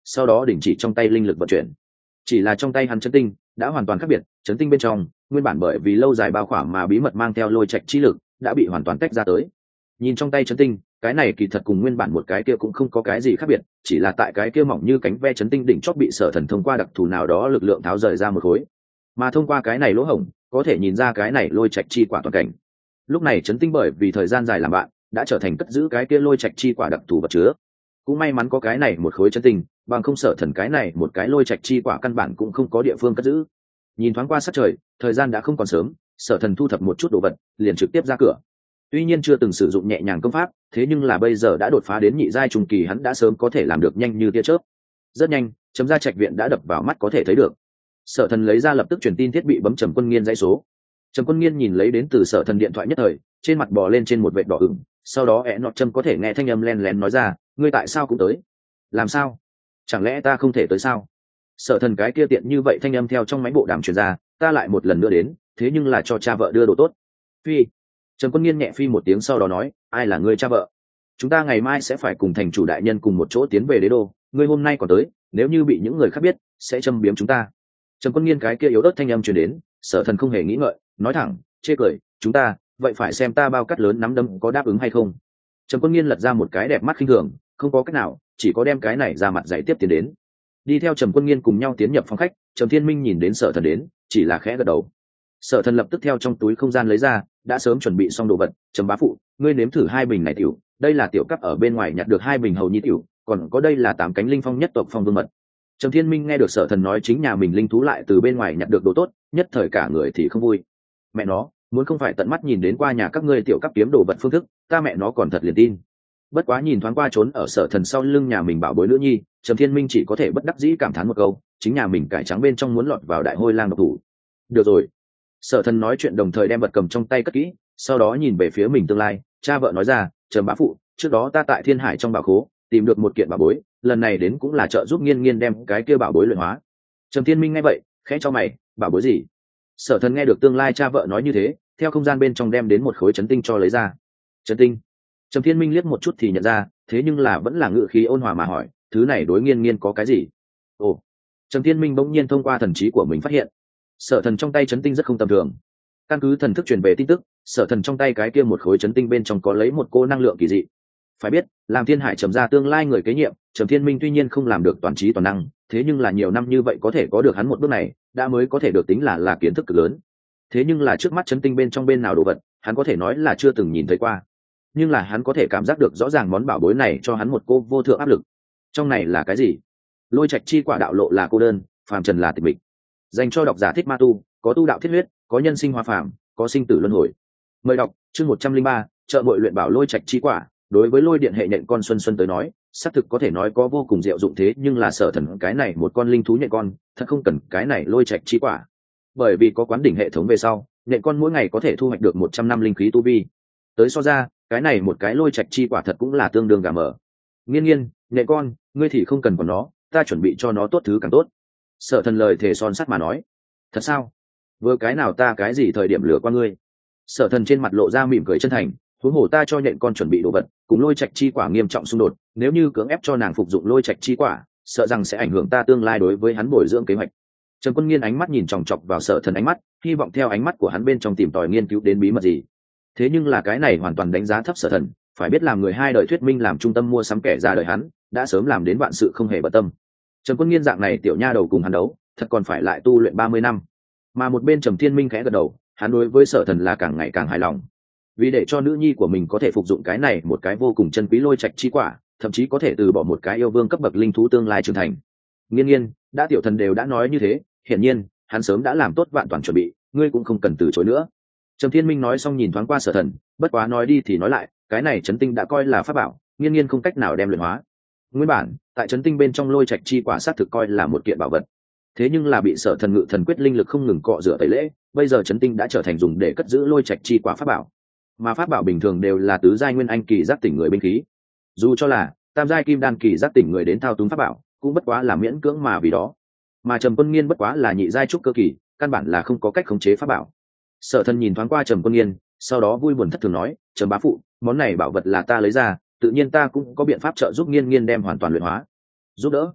sau đó đình chỉ trong tay linh lực vận chuyển. Chỉ là trong tay hắn chấn tinh đã hoàn toàn khác biệt, chấn tinh bên trong nguyên bản bởi vì lâu dài bao khỏa mà bí mật mang theo lôi trạch chi lực đã bị hoàn toàn tách ra tới. Nhìn trong tay chấn tinh, cái này kỳ thật cùng nguyên bản một cái kia cũng không có cái gì khác biệt, chỉ là tại cái kia mỏng như cánh ve chấn tinh đỉnh chót bị Sở Thần thông qua đặc thù nào đó lực lượng tháo rời ra một khối, mà thông qua cái này lỗ hổng có thể nhìn ra cái này lôi trạch chi quả toàn cảnh. Lúc này chấn tinh bởi vì thời gian dài làm bạn đã trở thành cất giữ cái kia lôi trạch chi quả đặc thù vật chứa. Cũng may mắn có cái này một khối chấn tinh, bằng không Sở Thần cái này một cái lôi trạch chi quả căn bản cũng không có địa phương cất giữ. Nhìn thoáng qua sát trời, thời gian đã không còn sớm, Sở Thần thu thập một chút đồ vật liền trực tiếp ra cửa. Tuy nhiên chưa từng sử dụng nhẹ nhàng công pháp, thế nhưng là bây giờ đã đột phá đến nhị giai trung kỳ, hắn đã sớm có thể làm được nhanh như tia chớp. Rất nhanh, chấm ra trạch viện đã đập vào mắt có thể thấy được. Sở Thần lấy ra lập tức truyền tin thiết bị, bấm Trầm Quân Nghiên dãy số. Trầm Quân Nghiên nhìn lấy đến từ Sở Thần điện thoại nhất thời, trên mặt bò lên trên một vệt đỏ ửng, sau đó ẻ nọt Trâm có thể nghe thanh âm len lén nói ra, ngươi tại sao cũng tới? Làm sao? Chẳng lẽ ta không thể tới sao? Sở Thần cái kia tiện như vậy thanh âm theo trong máy bộ đàm truyền ra, ta lại một lần nữa đến, thế nhưng là cho cha vợ đưa đồ tốt. Phi. Trầm Quân Nghiên nhẹ phi một tiếng sau đó nói, ai là ngươi cha vợ? Chúng ta ngày mai sẽ phải cùng thành chủ đại nhân cùng một chỗ tiến về đế đô, ngươi hôm nay còn tới, nếu như bị những người khác biết sẽ châm biếm chúng ta. Trầm Quân Nghiên cái kia yếu ớt thanh âm truyền đến, Sở Thần không hề nghĩ ngợi, nói thẳng, chê cười, chúng ta vậy phải xem ta bao cắt lớn nắm đấm có đáp ứng hay không. Trầm Quân Nghiên lật ra một cái đẹp mắt khinh thường, không có cách nào, chỉ có đem cái này ra mặt dạy tiếp tiến đến. Đi theo Trầm Quân Nghiên cùng nhau tiến nhập phòng khách, Trầm Thiên Minh nhìn đến Sở Thần đến, chỉ là khẽ gật đầu. Sở Thần lập tức theo trong túi không gian lấy ra đã sớm chuẩn bị xong đồ vật. Trầm bá phụ, ngươi nếm thử hai bình này tiểu, đây là tiểu cấp ở bên ngoài nhặt được hai bình hầu nhi tiểu, còn có đây là tám cánh linh phong nhất tộc phong vương mật. Trầm Thiên Minh nghe được Sở Thần nói chính nhà mình linh thú lại từ bên ngoài nhặt được đồ tốt, nhất thời cả người thì không vui. Mẹ nó, muốn không phải tận mắt nhìn đến qua nhà các ngươi tiểu cấp kiếm đồ vật phương thức, ta mẹ nó còn thật liền tin. Bất quá nhìn thoáng qua trốn ở Sở Thần sau lưng nhà mình bảo bối nữ nhi, Trầm Thiên Minh chỉ có thể bất đắc dĩ cảm thán một câu, chính nhà mình cải trắng bên trong muốn lọt vào đại hôi lang độc thủ. Được rồi. Sở Thần nói chuyện đồng thời đem vật cầm trong tay cất kỹ, sau đó nhìn về phía mình tương lai, cha vợ nói ra, Trầm bá phụ, trước đó ta tại Thiên Hải trong bảo khố tìm được một kiện bảo bối, lần này đến cũng là trợ giúp Nghiên Nghiên đem cái kia bảo bối luyện hóa. Trầm Thiên Minh nghe vậy, khẽ cho mày, bảo bối gì? Sở Thần nghe được tương lai cha vợ nói như thế, theo không gian bên trong đem đến một khối chấn tinh cho lấy ra. Chấn tinh? Trầm Thiên Minh liếc một chút thì nhận ra, thế nhưng là vẫn là ngữ khí ôn hòa mà hỏi, thứ này đối Nghiên Nghiên có cái gì? Ồ. Trầm Thiên Minh bỗng nhiên thông qua thần trí của mình phát hiện, Sở Thần trong tay chấn tinh rất không tầm thường. Căn cứ thần thức truyền về tin tức, Sở Thần trong tay cái kia một khối chấn tinh bên trong có lấy một cô năng lượng kỳ dị. Phải biết, làm Thiên Hải trầm ra tương lai người kế nhiệm, Trầm Thiên Minh tuy nhiên không làm được toàn trí toàn năng, thế nhưng là nhiều năm như vậy có thể có được hắn một bước này, đã mới có thể được tính là là kiến thức cực lớn. Thế nhưng là trước mắt chấn tinh bên trong bên nào đồ vật, hắn có thể nói là chưa từng nhìn thấy qua. Nhưng là hắn có thể cảm giác được rõ ràng món bảo bối này cho hắn một cô vô thượng áp lực. Trong này là cái gì? Lôi trạch chi quả đạo lộ là cô đơn, phàm trần là tịch mịch. Dành cho độc giả thích ma tu, có tu đạo thiết huyết, có nhân sinh hoa phàm, có sinh tử luân hồi. Mời đọc chương một trăm linh ba, chợ bội luyện bảo lôi trạch chi quả. Đối với lôi điện hệ nhện con Xuân Xuân tới nói, xác thực có thể nói có vô cùng diệu dụng, thế nhưng là Sở Thần cái này một con linh thú nhện con, thật không cần cái này lôi trạch chi quả. Bởi vì có quán đỉnh hệ thống về sau, nhện con mỗi ngày có thể thu hoạch được một trăm năm linh khí tu vi. Tới so ra, cái này một cái lôi trạch chi quả thật cũng là tương đương gà mờ. Nghiên Nghiên, nhện con, ngươi thì không cần còn nó, ta chuẩn bị cho nó tốt thứ càng tốt. Sở Thần lời thề son sắt mà nói. Thật sao? Vừa cái nào ta cái gì thời điểm lừa qua ngươi? Sở Thần trên mặt lộ ra mỉm cười chân thành, huống hồ ta cho nhện con chuẩn bị đồ vật cùng lôi trạch chi quả nghiêm trọng xung đột, nếu như cưỡng ép cho nàng phục dụng lôi trạch chi quả, sợ rằng sẽ ảnh hưởng ta tương lai đối với hắn bồi dưỡng kế hoạch. Trầm Quân Nghiên ánh mắt nhìn chòng chọc vào Sở Thần ánh mắt, hy vọng theo ánh mắt của hắn bên trong tìm tòi nghiên cứu đến bí mật gì. Thế nhưng là cái này hoàn toàn đánh giá thấp Sở Thần, phải biết làm người hai đời thuyết minh làm trung tâm mua sắm kẻ ra đời hắn, đã sớm làm đến vạn sự không hề bận tâm. Trầm Quân Nghiên dạng này tiểu nha đầu cùng hắn đấu, thật còn phải lại tu luyện ba mươi năm. Mà một bên Trầm Thiên Minh khẽ gật đầu, hắn đối với Sở Thần là càng ngày càng hài lòng. Vì để cho nữ nhi của mình có thể phục dụng cái này một cái vô cùng chân quý lôi trạch chi quả, thậm chí có thể từ bỏ một cái yêu vương cấp bậc linh thú tương lai trưởng thành. Nghiên Nghiên, đã tiểu thần đều đã nói như thế, hiển nhiên hắn sớm đã làm tốt vạn toàn chuẩn bị, ngươi cũng không cần từ chối nữa. Trầm Thiên Minh nói xong nhìn thoáng qua Sở Thần, bất quá nói đi thì nói lại, cái này chấn tinh đã coi là pháp bảo, Nghiên Nghiên không cách nào đem luyện hóa. Nguyên bản tại chấn tinh bên trong lôi trạch chi quả xác thực coi là một kiện bảo vật, thế nhưng là bị Sở Thần ngự thần quyết linh lực không ngừng cọ rửa tẩy lễ, bây giờ chấn tinh đã trở thành dùng để cất giữ lôi trạch chi quả pháp bảo. Mà pháp bảo bình thường đều là tứ giai nguyên anh kỳ giác tỉnh người binh khí, dù cho là tam giai kim đan kỳ giác tỉnh người đến thao túng pháp bảo cũng bất quá là miễn cưỡng mà vì đó, mà Trầm Quân Nghiên bất quá là nhị giai trúc cơ kỳ, căn bản là không có cách khống chế pháp bảo. Sở Thần nhìn thoáng qua Trầm Quân Nghiên, sau đó vui buồn thất thường nói, Trầm bá phụ, món này bảo vật là ta lấy ra, tự nhiên ta cũng có biện pháp trợ giúp Nghiên Nghiên đem hoàn toàn luyện hóa. Giúp đỡ?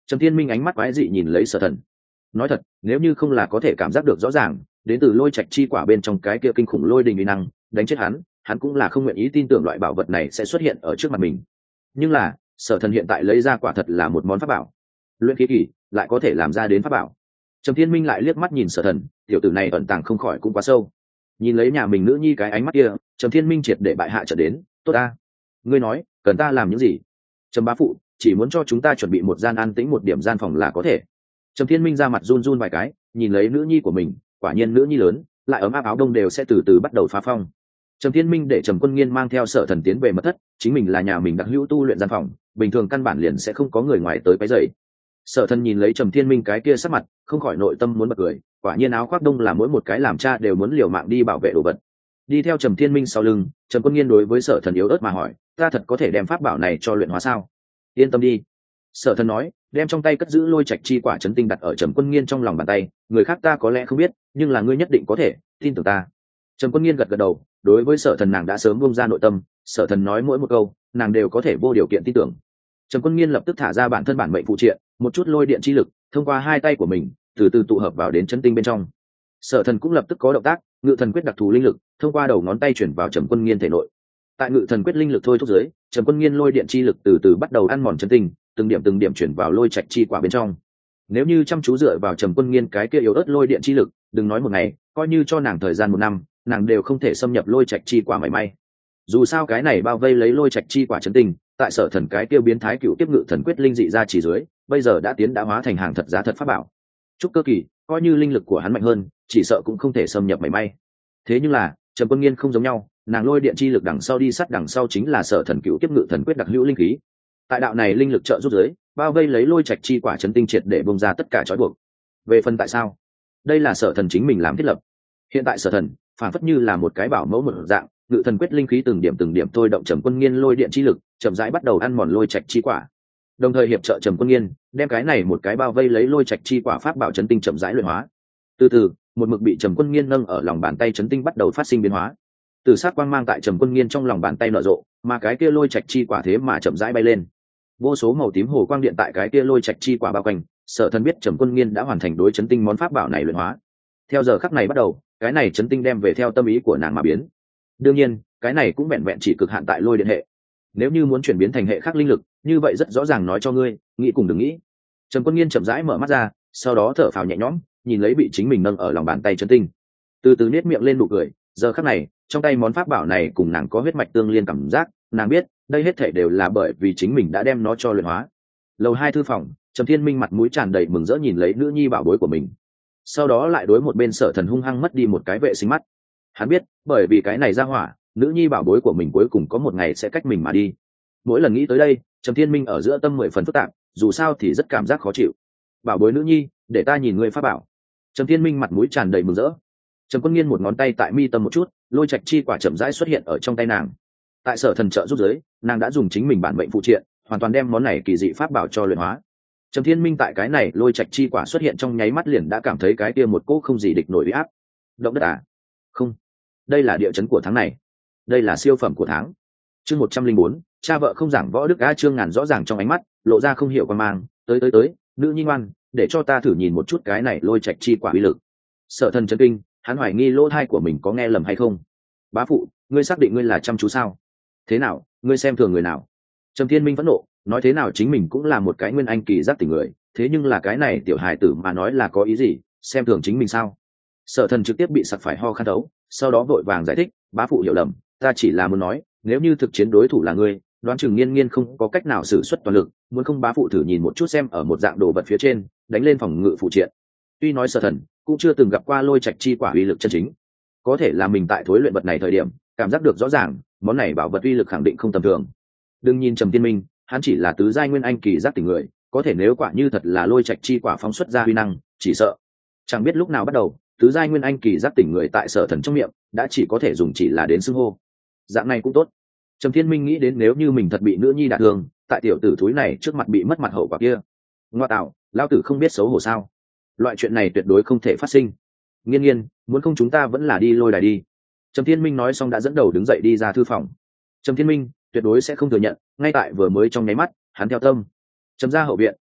Trầm thiên minh ánh mắt quái dị nhìn lấy Sở Thần. Nói thật, nếu như không là có thể cảm giác được rõ ràng đến từ lôi trạch chi quả bên trong cái kia kinh khủng lôi đình uy năng đánh chết hắn, hắn cũng là không nguyện ý tin tưởng loại bảo vật này sẽ xuất hiện ở trước mặt mình. Nhưng là Sở Thần hiện tại lấy ra quả thật là một món pháp bảo, luyện khí kỳ lại có thể làm ra đến pháp bảo. Trầm thiên minh lại liếc mắt nhìn Sở Thần, tiểu tử này ẩn tàng không khỏi cũng quá sâu. Nhìn lấy nhà mình nữ nhi cái ánh mắt kia, Trầm thiên minh triệt để bại hạ trở đến. Tốt ta, ngươi nói cần ta làm những gì? Trầm bá phụ chỉ muốn cho chúng ta chuẩn bị một gian an tĩnh một điểm gian phòng là có thể. Trầm thiên minh ra mặt run run vài cái, nhìn lấy nữ nhi của mình, quả nhiên nữ nhi lớn lại ấm áp, áo đông đều sẽ từ từ bắt đầu phá phong. Trầm thiên minh để Trầm Quân Nghiên mang theo Sở Thần tiến về mật thất, chính mình là nhà mình đặc hữu tu luyện gian phòng, bình thường căn bản liền sẽ không có người ngoài tới quấy rầy. Sở Thần nhìn lấy Trầm thiên minh cái kia sắc mặt, không khỏi nội tâm muốn bật cười, quả nhiên áo khoác đông là mỗi một cái làm cha đều muốn liều mạng đi bảo vệ đồ vật. Đi theo Trầm thiên minh sau lưng, Trầm Quân Nghiên đối với Sở Thần yếu ớt mà hỏi, ta thật có thể đem pháp bảo này cho luyện hóa sao? Yên tâm đi, Sở Thần nói, đem trong tay cất giữ lôi trạch chi quả chấn tinh đặt ở Trầm Quân Nghiên trong lòng bàn tay, người khác ta có lẽ không biết, nhưng là ngươi nhất định có thể tin tưởng ta. Trầm Quân Nghiên gật gật đầu, đối với Sở Thần nàng đã sớm buông ra nội tâm, Sở Thần nói mỗi một câu nàng đều có thể vô điều kiện tin tưởng. Trầm Quân Nghiên lập tức thả ra bản thân bản mệnh phụ triện, một chút lôi điện chi lực thông qua hai tay của mình từ từ tụ hợp vào đến chấn tinh bên trong. Sở Thần cũng lập tức có động tác, ngự thần quyết đặc thù linh lực thông qua đầu ngón tay chuyển vào Trầm Quân Nghiên thể nội. Tại ngự thần quyết linh lực thôi thúc dưới, Trầm Quân Nghiên lôi điện chi lực từ từ bắt đầu ăn mòn chấn tinh, từng điểm từng điểm chuyển vào lôi trạch chi quả bên trong. Nếu như chăm chú dựa vào Trầm Quân Nghiên cái kia yếu ớt lôi điện chi lực, đừng nói một ngày, coi như cho nàng thời gian một năm, nàng đều không thể xâm nhập lôi trạch chi quả mảy may. Dù sao cái này bao vây lấy lôi trạch chi quả chấn tinh, tại Sở Thần cái tiêu biến thái cựu tiếp ngự thần quyết linh dị ra chỉ dưới, bây giờ đã tiến đã hóa thành hàng thật giá thật pháp bảo. Trúc cơ kỳ, coi như linh lực của hắn mạnh hơn, chỉ sợ cũng không thể xâm nhập mảy may. Thế nhưng là Trầm Quân Nghiên không giống nhau, nàng lôi điện chi lực đằng sau đi sát đằng sau chính là Sở Thần cựu tiếp ngự thần quyết đặc hữu linh khí. Tại đạo này linh lực trợ giúp dưới, bao vây lấy lôi trạch chi quả chấn tinh triệt để bung ra tất cả trói buộc. Về phần tại sao, đây là Sở Thần chính mình làm thiết lập. Hiện tại Sở Thần phản phất như là một cái bảo mẫu một dạng, ngự thần quyết linh khí từng điểm từng điểm thôi động Trầm Quân Nghiên lôi điện chi lực, chậm rãi bắt đầu ăn mòn lôi trạch chi quả. Đồng thời hiệp trợ Trầm Quân Nghiên đem cái này một cái bao vây lấy lôi trạch chi quả pháp bảo chấn tinh chậm rãi luyện hóa. Từ từ, một mực bị Trầm Quân Nghiên nâng ở lòng bàn tay chấn tinh bắt đầu phát sinh biến hóa. Từ sát quang mang tại Trầm Quân Nghiên trong lòng bàn tay nở rộ, mà cái kia lôi trạch chi quả thế mà chậm rãi bay lên. Vô số màu tím hồ quang điện tại cái kia lôi trạch chi quả bao quanh, Sở Thần biết Trầm Quân Nghiên đã hoàn thành đối chấn tinh món pháp bảo này luyện hóa. Theo giờ khắc này bắt đầu, cái này chấn tinh đem về theo tâm ý của nàng mà biến. Đương nhiên, cái này cũng vẹn vẹn chỉ cực hạn tại lôi điện hệ. Nếu như muốn chuyển biến thành hệ khác linh lực, như vậy rất rõ ràng nói cho ngươi, nghĩ cùng đừng nghĩ. Trầm Quân Nghiên chậm rãi mở mắt ra, sau đó thở phào nhẹ nhõm, nhìn lấy bị chính mình nâng ở lòng bàn tay chấn tinh, từ từ nét miệng lên nụ cười. Giờ khắc này, trong tay món pháp bảo này cùng nàng có huyết mạch tương liên cảm giác, nàng biết đây hết thảy đều là bởi vì chính mình đã đem nó cho luyện hóa. Lầu hai thư phòng, Trầm Thiên Minh mặt mũi tràn đầy mừng rỡ nhìn lấy nữ nhi bảo bối của mình, sau đó lại đối một bên Sở Thần hung hăng mất đi một cái vệ sinh mắt. Hắn biết, bởi vì cái này ra hỏa, nữ nhi bảo bối của mình cuối cùng có một ngày sẽ cách mình mà đi. Mỗi lần nghĩ tới đây, Trầm Thiên Minh ở giữa tâm mười phần phức tạp, dù sao thì rất cảm giác khó chịu. Bảo bối nữ nhi, để ta nhìn ngươi pháp bảo. Trầm Thiên Minh mặt mũi tràn đầy mừng rỡ. Trầm Quân Nghiên một ngón tay tại mi tâm một chút, lôi trạch chi quả chậm rãi xuất hiện ở trong tay nàng. Tại Sở Thần trợ giúp giới, nàng đã dùng chính mình bản mệnh phụ triện, hoàn toàn đem món này kỳ dị pháp bảo cho luyện hóa. Trầm Thiên Minh tại cái này lôi trạch chi quả xuất hiện trong nháy mắt liền đã cảm thấy cái kia một cỗ không gì địch nổi uy áp. Động đất à? Không, đây là địa chấn của tháng này, đây là siêu phẩm của tháng. Chương một trăm linh bốn, cha vợ không giảng võ đức. A Trương Ngàn rõ ràng trong ánh mắt lộ ra không hiểu quan mang, tới tới tới, nữ nhi ngoan, để cho ta thử nhìn một chút cái này lôi trạch chi quả uy lực. Sở Thần chấn kinh, hắn hoài nghi lỗ thai của mình có nghe lầm hay không. Bá phụ, ngươi xác định ngươi là chăm chú sao? Thế nào, ngươi xem thường người nào? Trầm Thiên Minh phẫn nộ, nói thế nào chính mình cũng là một cái nguyên anh kỳ giác tỉnh người, thế nhưng là cái này tiểu hài tử mà nói là có ý gì, xem thường chính mình sao? Sở Thần trực tiếp bị sặc phải ho khan đấu, sau đó vội vàng giải thích, bá phụ hiểu lầm, ta chỉ là muốn nói, nếu như thực chiến đối thủ là ngươi, đoán chừng Nghiên Nghiên không có cách nào sử xuất toàn lực, muốn không bá phụ thử nhìn một chút xem ở một dạng đồ vật phía trên, đánh lên phòng ngự phụ triện. Tuy nói Sở Thần cũng chưa từng gặp qua lôi trạch chi quả uy lực chân chính, có thể là mình tại thối luyện vật này thời điểm, cảm giác được rõ ràng, món này bảo vật uy lực khẳng định không tầm thường. Đừng nhìn Trầm Thiên Minh, hắn chỉ là tứ giai nguyên anh kỳ giác tỉnh người, có thể nếu quả như thật là lôi trạch chi quả phóng xuất ra uy năng, chỉ sợ chẳng biết lúc nào bắt đầu, tứ giai nguyên anh kỳ giác tỉnh người tại Sở Thần trong miệng đã chỉ có thể dùng chỉ là đến xưng hô. Dạng này cũng tốt. Trầm Thiên Minh nghĩ đến nếu như mình thật bị nữ nhi đả thương, tại tiểu tử thúi này trước mặt bị mất mặt hậu quả kia, ngoa tạo, lao tử không biết xấu hổ sao? Loại chuyện này tuyệt đối không thể phát sinh. Nghiên Nghiên, muốn không chúng ta vẫn là đi lôi đài đi. Trầm Thiên Minh nói xong đã dẫn đầu đứng dậy đi ra thư phòng. Trầm Thiên Minh tuyệt đối sẽ không thừa nhận, ngay tại vừa mới trong nháy mắt, hắn theo tâm. Trầm gia hậu viện,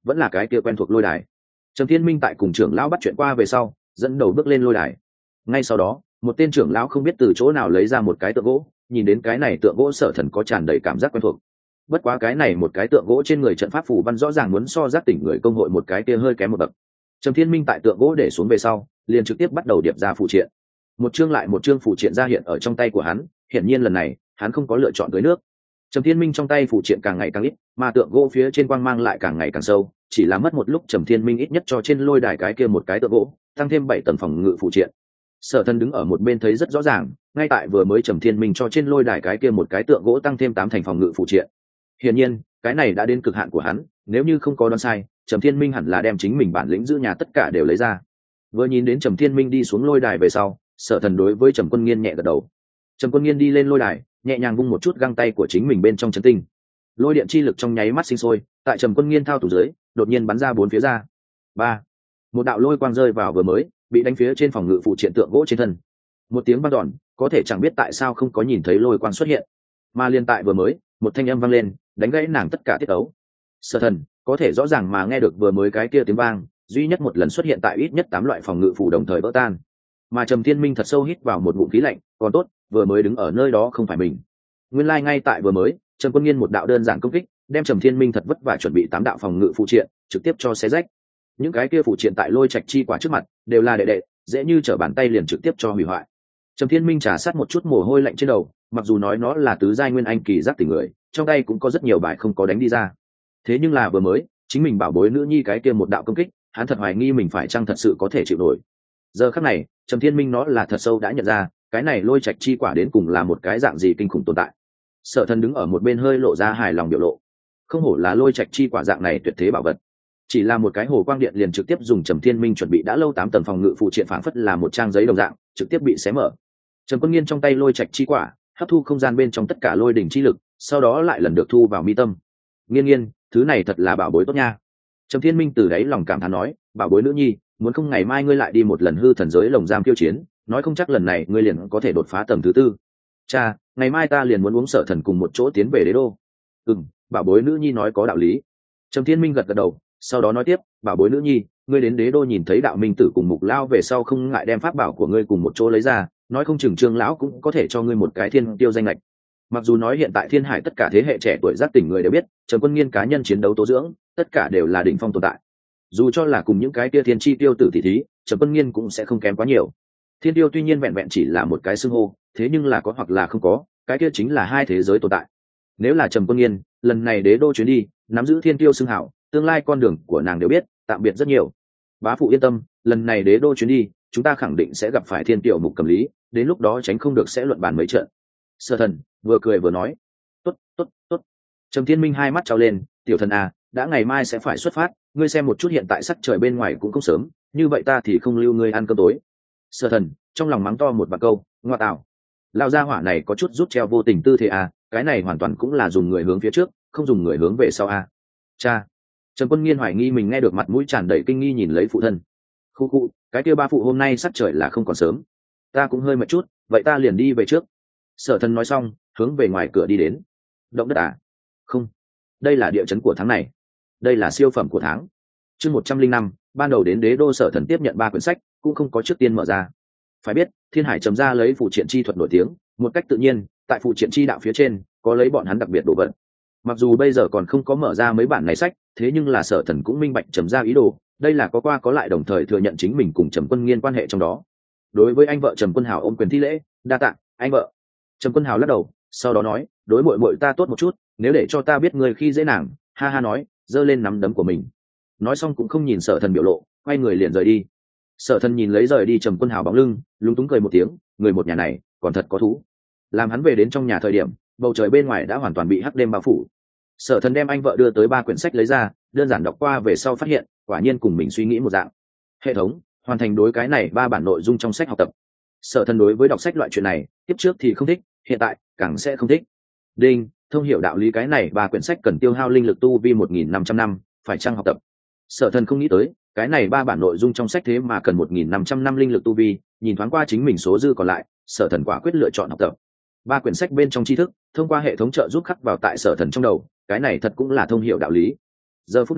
vẫn là cái kia quen thuộc lôi đài. Trầm Thiên Minh tại cùng trưởng lão bắt chuyện qua về sau, dẫn đầu bước lên lôi đài. Ngay sau đó, một tên trưởng lão không biết từ chỗ nào lấy ra một cái tượng gỗ, nhìn đến cái này tượng gỗ Sở Thần có tràn đầy cảm giác quen thuộc. Bất quá cái này một cái tượng gỗ trên người trận pháp phù văn rõ ràng muốn so giác tỉnh người công hội một cái kia hơi kém một bậc. Trầm Thiên Minh tại tượng gỗ để xuống về sau, liền trực tiếp bắt đầu điệp ra phụ triện. Một chương lại một chương phụ triện ra hiện ở trong tay của hắn, hiển nhiên lần này, hắn không có lựa chọn tưới nước. Trầm Thiên Minh trong tay phụ triện càng ngày càng ít, mà tượng gỗ phía trên quang mang lại càng ngày càng sâu, chỉ là mất một lúc Trầm Thiên Minh ít nhất cho trên lôi đài cái kia một cái tượng gỗ, tăng thêm bảy tầng phòng ngự phụ triện. Sở Thần đứng ở một bên thấy rất rõ ràng, ngay tại vừa mới Trầm Thiên Minh cho trên lôi đài cái kia một cái tượng gỗ tăng thêm tám thành phòng ngự phụ triện. Hiển nhiên, cái này đã đến cực hạn của hắn, nếu như không có đoán sai, Trầm Thiên Minh hẳn là đem chính mình bản lĩnh giữ nhà tất cả đều lấy ra. Vừa nhìn đến Trầm Thiên Minh đi xuống lôi đài về sau, Sở Thần đối với Trầm Quân Nghiên nhẹ gật đầu. Trầm Quân Nghiên đi lên lôi đài, nhẹ nhàng vung một chút găng tay của chính mình bên trong chấn tinh. Lôi điện chi lực trong nháy mắt sinh sôi, tại Trầm Quân Nghiên thao tủ dưới, đột nhiên bắn ra bốn phía ra. Ba, một đạo lôi quang rơi vào vừa mới, bị đánh phía trên phòng ngự phụ triện tượng gỗ trên thân. Một tiếng vang dọn, có thể chẳng biết tại sao không có nhìn thấy lôi quang xuất hiện, mà liên tại vừa mới, một thanh âm vang lên, đánh gãy nàng tất cả tiết ấu. Sở Thần có thể rõ ràng mà nghe được vừa mới cái kia tiếng vang, duy nhất một lần xuất hiện tại ít nhất tám loại phòng ngự phủ đồng thời vỡ tan. Mà Trầm Thiên Minh thật sâu hít vào một ngụm khí lạnh, còn tốt, vừa mới đứng ở nơi đó không phải mình. Nguyên lai like ngay tại vừa mới, Trầm Quân Nghiên một đạo đơn giản công kích, đem Trầm Thiên Minh thật vất vả chuẩn bị tám đạo phòng ngự phụ triện, trực tiếp cho xé rách. Những cái kia phụ triện tại lôi trạch chi quả trước mặt, đều là đệ đệ, dễ như trở bàn tay liền trực tiếp cho hủy hoại. Trầm Thiên Minh trả sát một chút mồ hôi lạnh trên đầu, mặc dù nói nó là tứ giai nguyên anh kỳ giác tỉnh người, trong tay cũng có rất nhiều bài không có đánh đi ra. Thế nhưng là vừa mới, chính mình bảo bối nữ nhi cái kia một đạo công kích, hắn thật hoài nghi mình phải chăng thật sự có thể chịu nổi. Giờ khắc này, Trầm Thiên Minh nó là thật sâu đã nhận ra, cái này lôi trạch chi quả đến cùng là một cái dạng gì kinh khủng tồn tại. Sở Thần đứng ở một bên hơi lộ ra hài lòng biểu lộ. Không hổ là lôi trạch chi quả dạng này tuyệt thế bảo vật. Chỉ là một cái hồ quang điện liền trực tiếp dùng Trầm Thiên Minh chuẩn bị đã lâu tám tầng phòng ngự phụ triện phảng phất là một trang giấy đồng dạng, trực tiếp bị xé mở. Trầm Quân Nghiên trong tay lôi trạch chi quả, hấp thu không gian bên trong tất cả lôi đỉnh chi lực, sau đó lại lần được thu vào mi tâm. Nghiên Nghiên, thứ này thật là bảo bối tốt nha. Trầm Thiên Minh từ đáy lòng cảm thán nói, bảo bối nữ nhi, muốn không ngày mai ngươi lại đi một lần hư thần giới lồng giam tiêu chiến, nói không chắc lần này ngươi liền có thể đột phá tầng thứ tư. Cha, ngày mai ta liền muốn uống Sở Thần cùng một chỗ tiến về đế đô. Ừm, bảo bối nữ nhi nói có đạo lý. Trầm Thiên Minh gật gật đầu, sau đó nói tiếp, bảo bối nữ nhi, ngươi đến đế đô nhìn thấy đạo minh tử cùng mục lao về sau không ngại đem pháp bảo của ngươi cùng một chỗ lấy ra, nói không chừng Trương lão cũng có thể cho ngươi một cái thiên tiêu danh lệch. Mặc dù nói hiện tại thiên hải tất cả thế hệ trẻ tuổi giác tỉnh người đều biết, Trầm Quân Nghiên cá nhân chiến đấu tố dưỡng, tất cả đều là đỉnh phong tồn tại. Dù cho là cùng những cái kia thiên chi tiêu tử tỷ thí, Trầm Quân Nghiên cũng sẽ không kém quá nhiều. Thiên tiêu tuy nhiên vẹn vẹn chỉ là một cái xưng hô, thế nhưng là có hoặc là không có, cái kia chính là hai thế giới tồn tại. Nếu là Trầm Quân Nghiên, lần này đế đô chuyến đi, nắm giữ thiên tiêu xưng hảo, tương lai con đường của nàng đều biết, tạm biệt rất nhiều. Bá phụ yên tâm, lần này đế đô chuyến đi, chúng ta khẳng định sẽ gặp phải thiên tiểu mục cầm lý, đến lúc đó tránh không được sẽ luận bàn mấy trận. Sở Thần vừa cười vừa nói, tốt tốt tốt. Trầm Thiên Minh hai mắt trao lên, tiểu thần à, đã ngày mai sẽ phải xuất phát, ngươi xem một chút hiện tại sắc trời bên ngoài cũng không sớm, như vậy ta thì không lưu ngươi ăn cơm tối. Sở Thần trong lòng mắng to một vài câu, ngoa tạo, lão gia hỏa này có chút rút treo vô tình tư thế à, cái này hoàn toàn cũng là dùng người hướng phía trước, không dùng người hướng về sau à. Cha. Trầm Quân Nghiên hoài nghi mình nghe được, mặt mũi tràn đầy kinh nghi nhìn lấy phụ thân. Khu khu, cái kia ba phụ hôm nay sắc trời là không còn sớm, ta cũng hơi mệt chút, vậy ta liền đi về trước. Sở Thần nói xong, hướng về ngoài cửa đi đến. Động đất à? Không, đây là địa chấn của tháng này, đây là siêu phẩm của tháng. Chương một trăm linh năm, ban đầu đến đế đô, Sở Thần tiếp nhận ba quyển sách, cũng không có trước tiên mở ra. Phải biết, Thiên Hải trầm ra lấy phụ triện chi thuật nổi tiếng, một cách tự nhiên, tại phụ triện chi đạo phía trên, có lấy bọn hắn đặc biệt đồ vật. Mặc dù bây giờ còn không có mở ra mấy bản này sách, thế nhưng là Sở Thần cũng minh bạch trầm ra ý đồ, đây là có qua có lại, đồng thời thừa nhận chính mình cùng Trầm Quân Nghiên quan hệ trong đó. Đối với anh vợ Trầm Quân Hào ôm quyền thi lễ, đa tạ anh vợ. Trầm Quân Hào lắc đầu, sau đó nói, đối muội muội ta tốt một chút, nếu để cho ta biết người khi dễ nàng, ha ha nói, giơ lên nắm đấm của mình. Nói xong cũng không nhìn Sở Thần biểu lộ, quay người liền rời đi. Sở Thần nhìn lấy rời đi Trầm Quân Hào bóng lưng, lúng túng cười một tiếng, người một nhà này còn thật có thú. Làm hắn về đến trong nhà thời điểm, bầu trời bên ngoài đã hoàn toàn bị hắc đêm bao phủ. Sở Thần đem anh vợ đưa tới ba quyển sách lấy ra, đơn giản đọc qua về sau phát hiện, quả nhiên cùng mình suy nghĩ một dạng. Hệ thống hoàn thành đối cái này ba bản nội dung trong sách học tập. Sở Thần đối với đọc sách loại chuyện này, tiếp trước thì không thích, hiện tại càng sẽ không thích. Đinh, thông hiểu đạo lý cái này ba quyển sách cần tiêu hao linh lực tu vi một nghìn năm trăm năm, phải chăng học tập? Sở Thần không nghĩ tới, cái này ba bản nội dung trong sách thế mà cần một nghìn năm trăm năm linh lực tu vi, nhìn thoáng qua chính mình số dư còn lại, Sở Thần quả quyết lựa chọn học tập. Ba quyển sách bên trong tri thức, thông qua hệ thống trợ giúp khắc vào tại Sở Thần trong đầu, cái này thật cũng là thông hiểu đạo lý. Giờ phút này,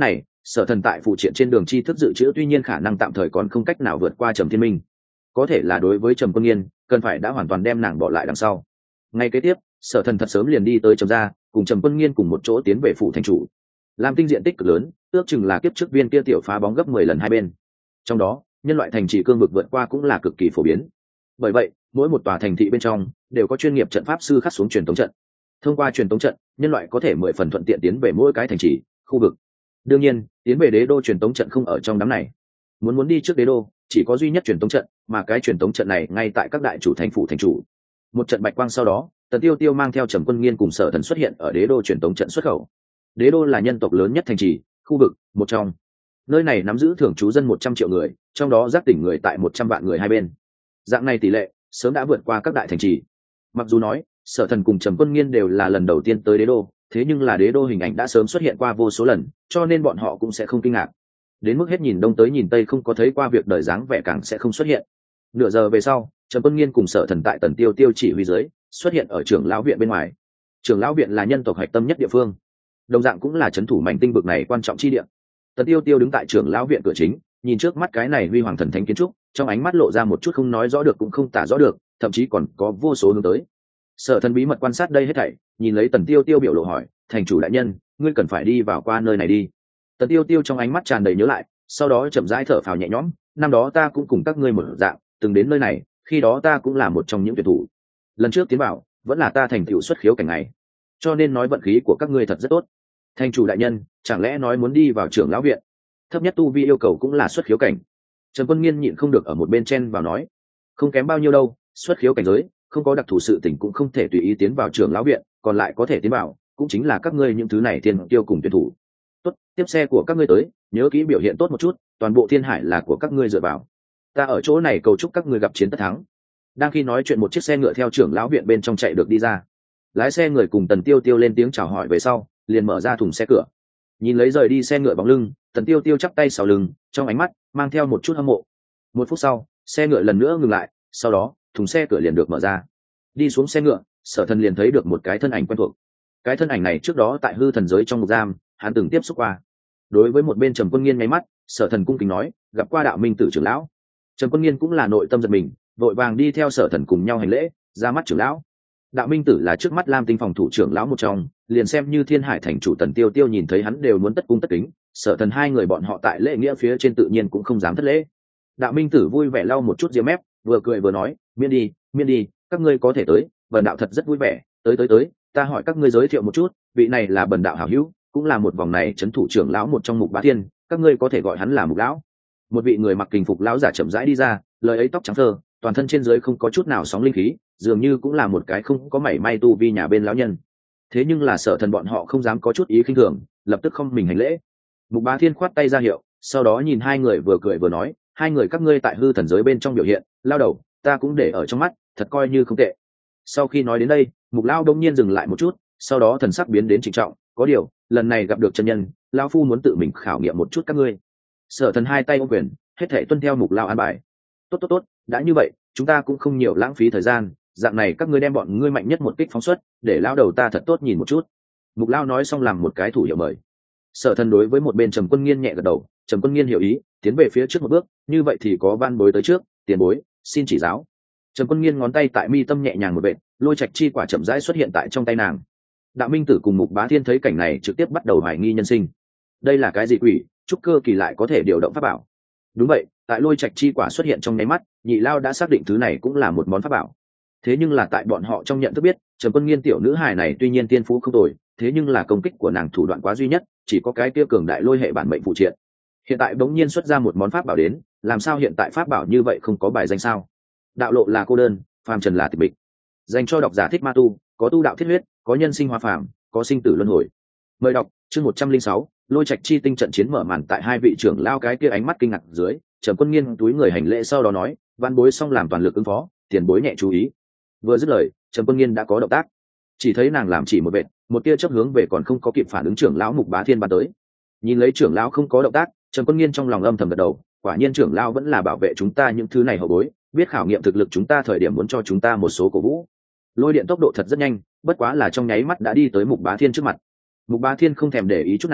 Sở Thần tại phụ triện trên đường tri thức dự trữ tuy nhiên khả năng tạm thời còn không cách nào vượt qua Trầm Thiên Minh, có thể là đối với Trầm Quân Nghiên cần phải đã hoàn toàn đem nàng bỏ lại đằng sau. Ngay kế tiếp, Sở Thần thật sớm liền đi tới Trầm gia, cùng Trầm Quân Nghiên cùng một chỗ tiến về phủ thành chủ. Lam Tinh diện tích cực lớn, ước chừng là kiếp trước viên kia tiểu phá bóng gấp mười lần hai bên. Trong đó, nhân loại thành trì cương vực vượt qua cũng là cực kỳ phổ biến. Bởi vậy, mỗi một tòa thành thị bên trong đều có chuyên nghiệp trận pháp sư khắc xuống truyền tống trận. Thông qua truyền tống trận, nhân loại có thể mười phần thuận tiện tiến về mỗi cái thành trì, khu vực. Đương nhiên, tiến về đế đô truyền tống trận không ở trong đám này. Muốn muốn đi trước đế đô, chỉ có duy nhất truyền tống trận, mà cái truyền tống trận này ngay tại các đại chủ thành phủ thành chủ. Một trận bạch quang sau đó, Tần Tiêu Tiêu mang theo Trầm Quân Nghiên cùng Sở Thần xuất hiện ở đế đô truyền tống trận xuất khẩu. Đế đô là nhân tộc lớn nhất thành trì, khu vực một trong. Nơi này nắm giữ thường trú dân một trăm triệu người, trong đó giác tỉnh người tại một trăm vạn người hai bên. Dạng này tỷ lệ sớm đã vượt qua các đại thành trì. Mặc dù nói, Sở Thần cùng Trầm Quân Nghiên đều là lần đầu tiên tới đế đô, thế nhưng là đế đô hình ảnh đã sớm xuất hiện qua vô số lần, cho nên bọn họ cũng sẽ không kinh ngạc. Đến mức hết nhìn đông tới nhìn tây không có thấy qua việc đời dáng vẻ càng sẽ không xuất hiện. Nửa giờ về sau, Trầm Quân Nghiên cùng Sở Thần tại Tần Tiêu Tiêu chỉ huy dưới xuất hiện ở trưởng lão viện bên ngoài. Trưởng lão viện là nhân tộc hạch tâm nhất địa phương, đồng dạng cũng là trấn thủ mảnh tinh vực này quan trọng chi địa. Tần Tiêu Tiêu đứng tại trưởng lão viện cửa chính, nhìn trước mắt cái này huy hoàng thần thánh kiến trúc, trong ánh mắt lộ ra một chút không nói rõ được cũng không tả rõ được, thậm chí còn có vô số hướng tới. Sở Thần bí mật quan sát đây hết thảy, nhìn lấy Tần Tiêu Tiêu biểu lộ hỏi, thành chủ đại nhân, ngươi cần phải đi vào qua nơi này đi. Tần Tiêu Tiêu trong ánh mắt tràn đầy nhớ lại, sau đó chậm rãi thở phào nhẹ nhõm, năm đó ta cũng cùng các ngươi một dạng, từng đến nơi này, khi đó ta cũng là một trong những tuyển thủ. Lần trước tiến vào, vẫn là ta thành tựu xuất khiếu cảnh này, cho nên nói vận khí của các ngươi thật rất tốt. Thành chủ đại nhân, chẳng lẽ nói muốn đi vào trưởng lão viện? Thấp nhất tu vi yêu cầu cũng là xuất khiếu cảnh. Trần Quân Nghiên nhịn không được ở một bên chen vào nói, không kém bao nhiêu đâu, xuất khiếu cảnh giới, không có đặc thù sự tình cũng không thể tùy ý tiến vào trưởng lão viện, còn lại có thể tiến vào, cũng chính là các ngươi những thứ này thiên tiêu cùng tuyển thủ. Tốt, tiếp xe của các ngươi tới, nhớ kỹ biểu hiện tốt một chút, toàn bộ thiên hải là của các ngươi dựa vào. Ta ở chỗ này cầu chúc các ngươi gặp chiến tất thắng. Đang khi nói chuyện một chiếc xe ngựa theo trưởng lão viện bên trong chạy được đi ra. Lái xe người cùng Tần Tiêu Tiêu lên tiếng chào hỏi về sau, liền mở ra thùng xe cửa. Nhìn lấy rời đi xe ngựa bóng lưng, Tần Tiêu Tiêu chắp tay sau lưng, trong ánh mắt mang theo một chút hâm mộ. Một phút sau, xe ngựa lần nữa ngừng lại, sau đó thùng xe cửa liền được mở ra. Đi xuống xe ngựa, Sở Thần liền thấy được một cái thân ảnh quen thuộc. Cái thân ảnh này trước đó tại hư thần giới trong ngục giam, hắn từng tiếp xúc qua. Đối với một bên Trầm Quân Nghiên nháy mắt, Sở Thần cung kính nói, gặp qua đạo minh tử trưởng lão. Trầm Quân Nghiên cũng là nội tâm giật mình, vội vàng đi theo Sở Thần cùng nhau hành lễ, ra mắt trưởng lão. Đạo minh tử là trước mắt Lam Tinh phòng thủ trưởng lão một trong, liền xem như Thiên Hải thành chủ Tần Tiêu Tiêu nhìn thấy hắn đều muốn tất cung tất kính. Sở Thần hai người bọn họ tại lễ nghĩa phía trên tự nhiên cũng không dám thất lễ. Đạo minh tử vui vẻ lau một chút ria mép, vừa cười vừa nói, miễn đi, miễn đi, các ngươi có thể tới, bần đạo thật rất vui vẻ, tới tới tới, ta hỏi các ngươi giới thiệu một chút, vị này là bần đạo hảo hữu, cũng là một vòng này trấn thủ trưởng lão một trong Mục Bá Thiên, các ngươi có thể gọi hắn là Mục lão. Một vị người mặc kình phục lão giả chậm rãi đi ra, lời ấy tóc trắng thơ, toàn thân trên dưới không có chút nào sóng linh khí, dường như cũng là một cái không có mảy may tu vi nhà bên lão nhân. Thế nhưng là Sở Thần bọn họ không dám có chút ý khinh thường, lập tức không mình hành lễ. Mục Bá Thiên khoát tay ra hiệu, sau đó nhìn hai người vừa cười vừa nói, hai người các ngươi tại hư thần giới bên trong biểu hiện, lao đầu, ta cũng để ở trong mắt, thật coi như không tệ. Sau khi nói đến đây, Mục lão đông nhiên dừng lại một chút, sau đó thần sắc biến đến trịnh trọng, có điều, lần này gặp được chân nhân, lão phu muốn tự mình khảo nghiệm một chút các ngươi. Sở Thần hai tay ôm quyền, hết thảy tuân theo Mục lão an bài. Tốt tốt tốt, đã như vậy, chúng ta cũng không nhiều lãng phí thời gian, dạng này các ngươi đem bọn ngươi mạnh nhất một kích phóng xuất, để lão đầu ta thật tốt nhìn một chút. Mục lão nói xong làm một cái thủ hiệu mời. Sở Thần đối với một bên Trầm Quân Nghiên nhẹ gật đầu, Trầm Quân Nghiên hiểu ý, tiến về phía trước một bước, như vậy thì có van bối tới trước, tiền bối, xin chỉ giáo. Trầm Quân Nghiên ngón tay tại mi tâm nhẹ nhàng một vệt, lôi trạch chi quả chậm rãi xuất hiện tại trong tay nàng. Đạo minh tử cùng Mục Bá Thiên thấy cảnh này trực tiếp bắt đầu hoài nghi nhân sinh. Đây là cái gì quỷ, trúc cơ kỳ lại có thể điều động pháp bảo? Đúng vậy, tại lôi trạch chi quả xuất hiện trong nháy mắt, nhị lao đã xác định thứ này cũng là một món pháp bảo. Thế nhưng là tại bọn họ trong nhận thức biết, Trầm Quân Nghiên tiểu nữ hài này tuy nhiên tiên phú không tồi, thế nhưng là công kích của nàng thủ đoạn quá duy nhất, chỉ có cái kia cường đại lôi hệ bản mệnh phụ triện. Hiện tại bỗng nhiên xuất ra một món pháp bảo đến, làm sao hiện tại pháp bảo như vậy không có bài danh sao? Đạo lộ là cô đơn, phàm trần là tịch mịch. Dành cho độc giả thích ma tu, có tu đạo thiết huyết, có nhân sinh hoa phàm, có sinh tử luân hồi. Mời đọc chương một trăm linh sáu, lôi trạch chi tinh trận chiến mở màn tại hai vị trưởng lao cái kia ánh mắt kinh ngạc dưới, Trầm Quân Nghiên túi người hành lễ sau đó nói, văn bối xong làm toàn lực ứng phó, tiền bối nhẹ chú ý. Vừa dứt lời, Trầm Quân Nghiên đã có động tác. Chỉ thấy nàng làm chỉ một vệt, một tia chớp hướng về còn không có kịp phản ứng trưởng lão Mục Bá Thiên bắn tới. Nhìn lấy trưởng lão không có động tác, Trầm Quân Nghiên trong lòng âm thầm gật đầu, quả nhiên trưởng lão vẫn là bảo vệ chúng ta những thứ này hậu bối, biết khảo nghiệm thực lực chúng ta thời điểm muốn cho chúng ta một số cổ vũ. Lôi điện tốc độ thật rất nhanh, bất quá là trong nháy mắt đã đi tới Mục Bá Thiên trước mặt. Mục Bá Thiên không thèm để ý chút nào,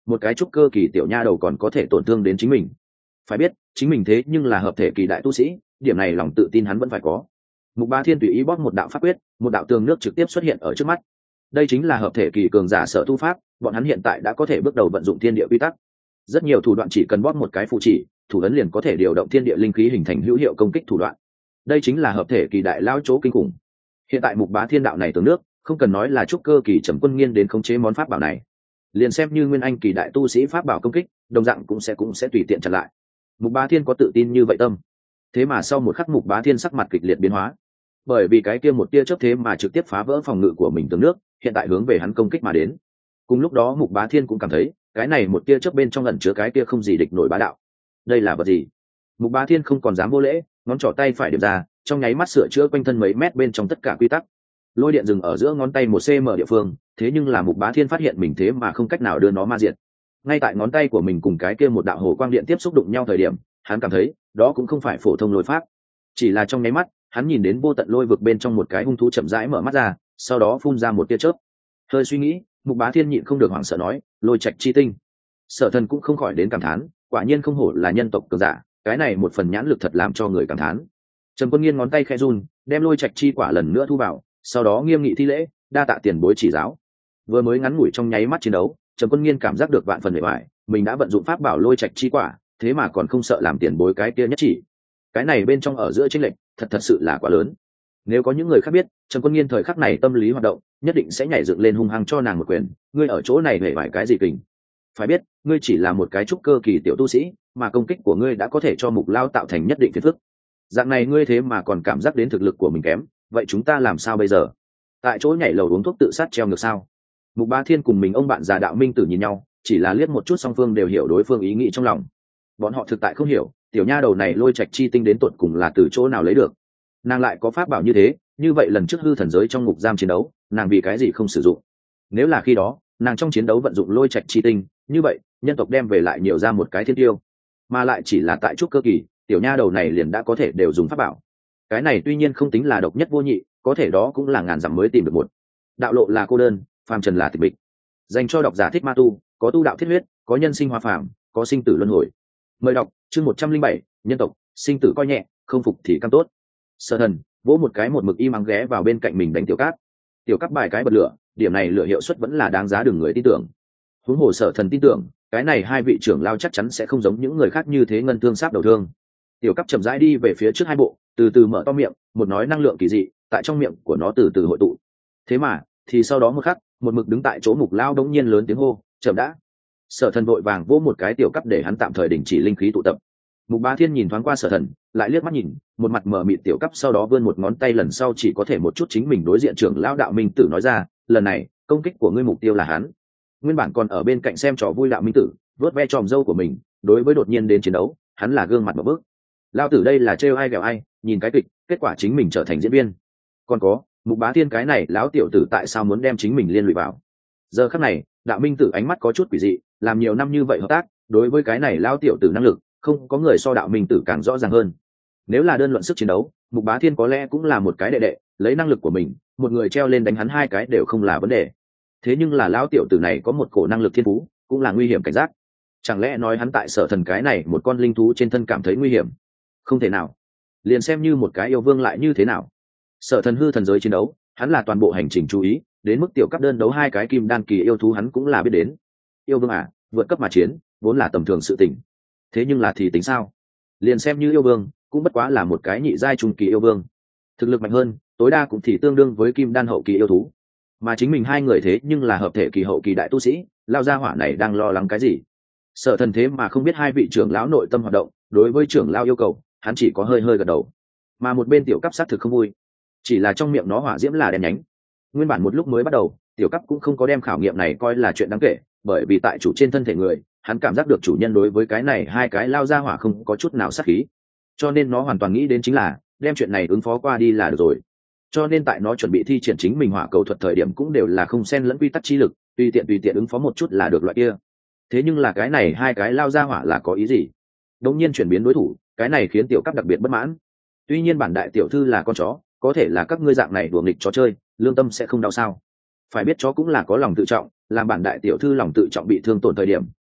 một cái trúc cơ kỳ tiểu nha đầu còn có thể tổn thương đến chính mình. Phải biết chính mình thế nhưng là hợp thể kỳ đại tu sĩ, điểm này lòng tự tin hắn vẫn phải có. Mục Bá Thiên tùy ý bóp một đạo pháp quyết, một đạo tường nước trực tiếp xuất hiện ở trước mắt. Đây chính là hợp thể kỳ cường giả sở tu pháp, bọn hắn hiện tại đã có thể bước đầu vận dụng thiên địa quy tắc. Rất nhiều thủ đoạn chỉ cần bóp một cái phù chỉ, thủ ấn liền có thể điều động thiên địa linh khí hình thành hữu hiệu công kích thủ đoạn. Đây chính là hợp thể kỳ đại lao chỗ kinh khủng. Hiện tại Mục Bá Thiên đạo này tường nước, không cần nói là trúc cơ kỳ Trầm Quân Nghiên đến khống chế món pháp bảo này, liền xem như nguyên anh kỳ đại tu sĩ pháp bảo công kích, đồng dạng cũng sẽ cũng sẽ tùy tiện chặn lại. Mục Bá Thiên có tự tin như vậy tâm. Thế mà sau một khắc Mục Bá Thiên sắc mặt kịch liệt biến hóa, bởi vì cái kia một tia chớp thế mà trực tiếp phá vỡ phòng ngự của mình tường nước, hiện tại hướng về hắn công kích mà đến. Cùng lúc đó Mục Bá Thiên cũng cảm thấy cái này một tia chớp bên trong ẩn chứa cái kia không gì địch nổi bá đạo. Đây là vật gì? Mục Bá Thiên không còn dám vô lễ, ngón trỏ tay phải điểm ra, trong nháy mắt sửa chữa quanh thân mấy mét bên trong tất cả quy tắc. Lôi điện dừng ở giữa ngón tay một cm địa phương, thế nhưng là Mục Bá Thiên phát hiện mình thế mà không cách nào đưa nó ma diệt. Ngay tại ngón tay của mình cùng cái kia một đạo hồ quang điện tiếp xúc đụng nhau thời điểm, hắn cảm thấy đó cũng không phải phổ thông lôi pháp, chỉ là trong nháy mắt hắn nhìn đến vô tận lôi vực bên trong một cái hung thú chậm rãi mở mắt ra, sau đó phun ra một tia chớp. Hơi suy nghĩ, Mục Bá Thiên nhịn không được hoảng sợ nói, lôi trạch chi tinh. Sở Thần cũng không khỏi đến cảm thán, quả nhiên không hổ là nhân tộc cường giả, cái này một phần nhãn lực thật làm cho người cảm thán. Trầm Quân Nghiên ngón tay khẽ run, đem lôi trạch chi quả lần nữa thu vào, sau đó nghiêm nghị thi lễ, đa tạ tiền bối chỉ giáo. Vừa mới ngắn ngủi trong nháy mắt chiến đấu, Trầm Quân Nghiên cảm giác được vạn phần bề bại, mình đã vận dụng pháp bảo lôi trạch chi quả, thế mà còn không sợ làm tiền bối cái kia nhất chỉ. Cái này bên trong ở giữa chênh lệch, thật thật sự là quá lớn. Nếu có những người khác biết, Trầm Quân Nghiên thời khắc này tâm lý hoạt động, nhất định sẽ nhảy dựng lên hung hăng cho nàng một quyền, ngươi ở chỗ này hề bại cái gì kình? Phải biết, ngươi chỉ là một cái trúc cơ kỳ tiểu tu sĩ, mà công kích của ngươi đã có thể cho Mục Lao tạo thành nhất định phiền phức. Dạng này ngươi thế mà còn cảm giác đến thực lực của mình kém, vậy chúng ta làm sao bây giờ? Tại chỗ nhảy lầu uống thuốc tự sát treo ngược sao? Mục Bá Thiên cùng mình ông bạn già Đạo Minh Tử nhìn nhau, chỉ là liếc một chút song phương đều hiểu đối phương ý nghĩ trong lòng. Bọn họ thực tại không hiểu, tiểu nha đầu này lôi trạch chi tinh đến tột cùng là từ chỗ nào lấy được. Nàng lại có pháp bảo như thế, như vậy lần trước hư thần giới trong ngục giam chiến đấu, nàng vì cái gì không sử dụng? Nếu là khi đó, nàng trong chiến đấu vận dụng lôi trạch chi tinh, như vậy, nhân tộc đem về lại nhiều ra một cái thiên tiêu, mà lại chỉ là tại trúc cơ kỳ, tiểu nha đầu này liền đã có thể đều dùng pháp bảo. Cái này tuy nhiên không tính là độc nhất vô nhị, có thể đó cũng là ngàn dặm mới tìm được một. Đạo lộ là cô đơn, phàm trần là tịch mịch. Dành cho độc giả thích ma tu, có tu đạo thiết huyết, có nhân sinh hoa phàm, có sinh tử luân hồi. Mời đọc chương một trăm linh bảy, nhân tộc, sinh tử coi nhẹ, không phục thì cam tốt. Sở Thần vỗ một cái một mực im ắng ghé vào bên cạnh mình đánh tiểu cát. Tiểu cát bài cái bật lửa, điểm này lửa hiệu suất vẫn là đáng giá đường người tin tưởng. Huống hồ Sở Thần tin tưởng, cái này hai vị trưởng lao chắc chắn sẽ không giống những người khác như thế ngân thương sáp đầu thương. Tiểu cát chậm rãi đi về phía trước hai bộ, từ từ mở to miệng, một nói năng lượng kỳ dị tại trong miệng của nó từ từ hội tụ. Thế mà, thì sau đó một khắc, một mực đứng tại chỗ Mục Lao đống nhiên lớn tiếng hô, chậm đã. Sở Thần vội vàng vỗ một cái tiểu cấp để hắn tạm thời đình chỉ linh khí tụ tập. Mục Bá Thiên nhìn thoáng qua Sở Thần, lại liếc mắt nhìn, một mặt mở mịt tiểu cấp sau đó vươn một ngón tay lần sau chỉ có thể một chút chính mình đối diện trưởng lão Đạo Minh Tử nói ra, lần này, công kích của ngươi mục tiêu là hắn. Nguyên bản còn ở bên cạnh xem trò vui Đạo Minh Tử, vớt ve tròm râu của mình, đối với đột nhiên đến chiến đấu, hắn là gương mặt một bước. Lao tử đây là trêu ai ghẹo ai, nhìn cái kịch, kết quả chính mình trở thành diễn viên. Còn có, Mục Bá Thiên cái này lão tiểu tử tại sao muốn đem chính mình liên lụy vào? Giờ khắc này, Đạo Minh Tử ánh mắt có chút quỷ dị, làm nhiều năm như vậy hợp tác, đối với cái này lão tiểu tử năng lực, không có người so Đạo Minh Tử càng rõ ràng hơn. Nếu là đơn luận sức chiến đấu, Mục Bá Thiên có lẽ cũng là một cái đệ đệ, lấy năng lực của mình, một người treo lên đánh hắn hai cái đều không là vấn đề. Thế nhưng là lão tiểu tử này có một cổ năng lực thiên phú, cũng là nguy hiểm cảnh giác. Chẳng lẽ nói hắn tại Sở Thần cái này một con linh thú trên thân cảm thấy nguy hiểm? Không thể nào. Liền xem như một cái yêu vương lại như thế nào? Sở Thần hư thần giới chiến đấu, hắn là toàn bộ hành trình chú ý, đến mức tiểu cấp đơn đấu hai cái kim đan kỳ yêu thú hắn cũng là biết đến. Yêu vương à, vượt cấp mà chiến, vốn là tầm thường sự tình. Thế nhưng là thì tính sao? Liền xem như yêu vương, cũng bất quá là một cái nhị giai trung kỳ yêu vương. Thực lực mạnh hơn, tối đa cũng thì tương đương với kim đan hậu kỳ yêu thú. Mà chính mình hai người thế nhưng là hợp thể kỳ hậu kỳ đại tu sĩ, lao gia hỏa này đang lo lắng cái gì? Sở Thần thế mà không biết hai vị trưởng lão nội tâm hoạt động, đối với trưởng lão yêu cầu, hắn chỉ có hơi hơi gật đầu. Mà một bên tiểu cấp sát thực không vui, chỉ là trong miệng nó hỏa diễm là đen nhánh. Nguyên bản một lúc mới bắt đầu, tiểu cấp cũng không có đem khảo nghiệm này coi là chuyện đáng kể, bởi vì tại chủ trên thân thể người, hắn cảm giác được chủ nhân đối với cái này hai cái lao ra hỏa không có chút nào sát khí, cho nên nó hoàn toàn nghĩ đến chính là đem chuyện này ứng phó qua đi là được rồi. Cho nên tại nó chuẩn bị thi triển chính mình hỏa cầu thuật thời điểm cũng đều là không xen lẫn quy tắc chi lực, tùy tiện tùy tiện ứng phó một chút là được loại kia. Thế nhưng là cái này hai cái lao ra hỏa là có ý gì? Đống nhiên chuyển biến đối thủ, cái này khiến tiểu cấp đặc biệt bất mãn. Tuy nhiên bản đại tiểu thư là con chó, có thể là các ngươi dạng này đùa nghịch chó chơi, lương tâm sẽ không đau sao? Phải biết chó cũng là có lòng tự trọng, làm bản đại tiểu thư lòng tự trọng bị thương tổn thời điểm,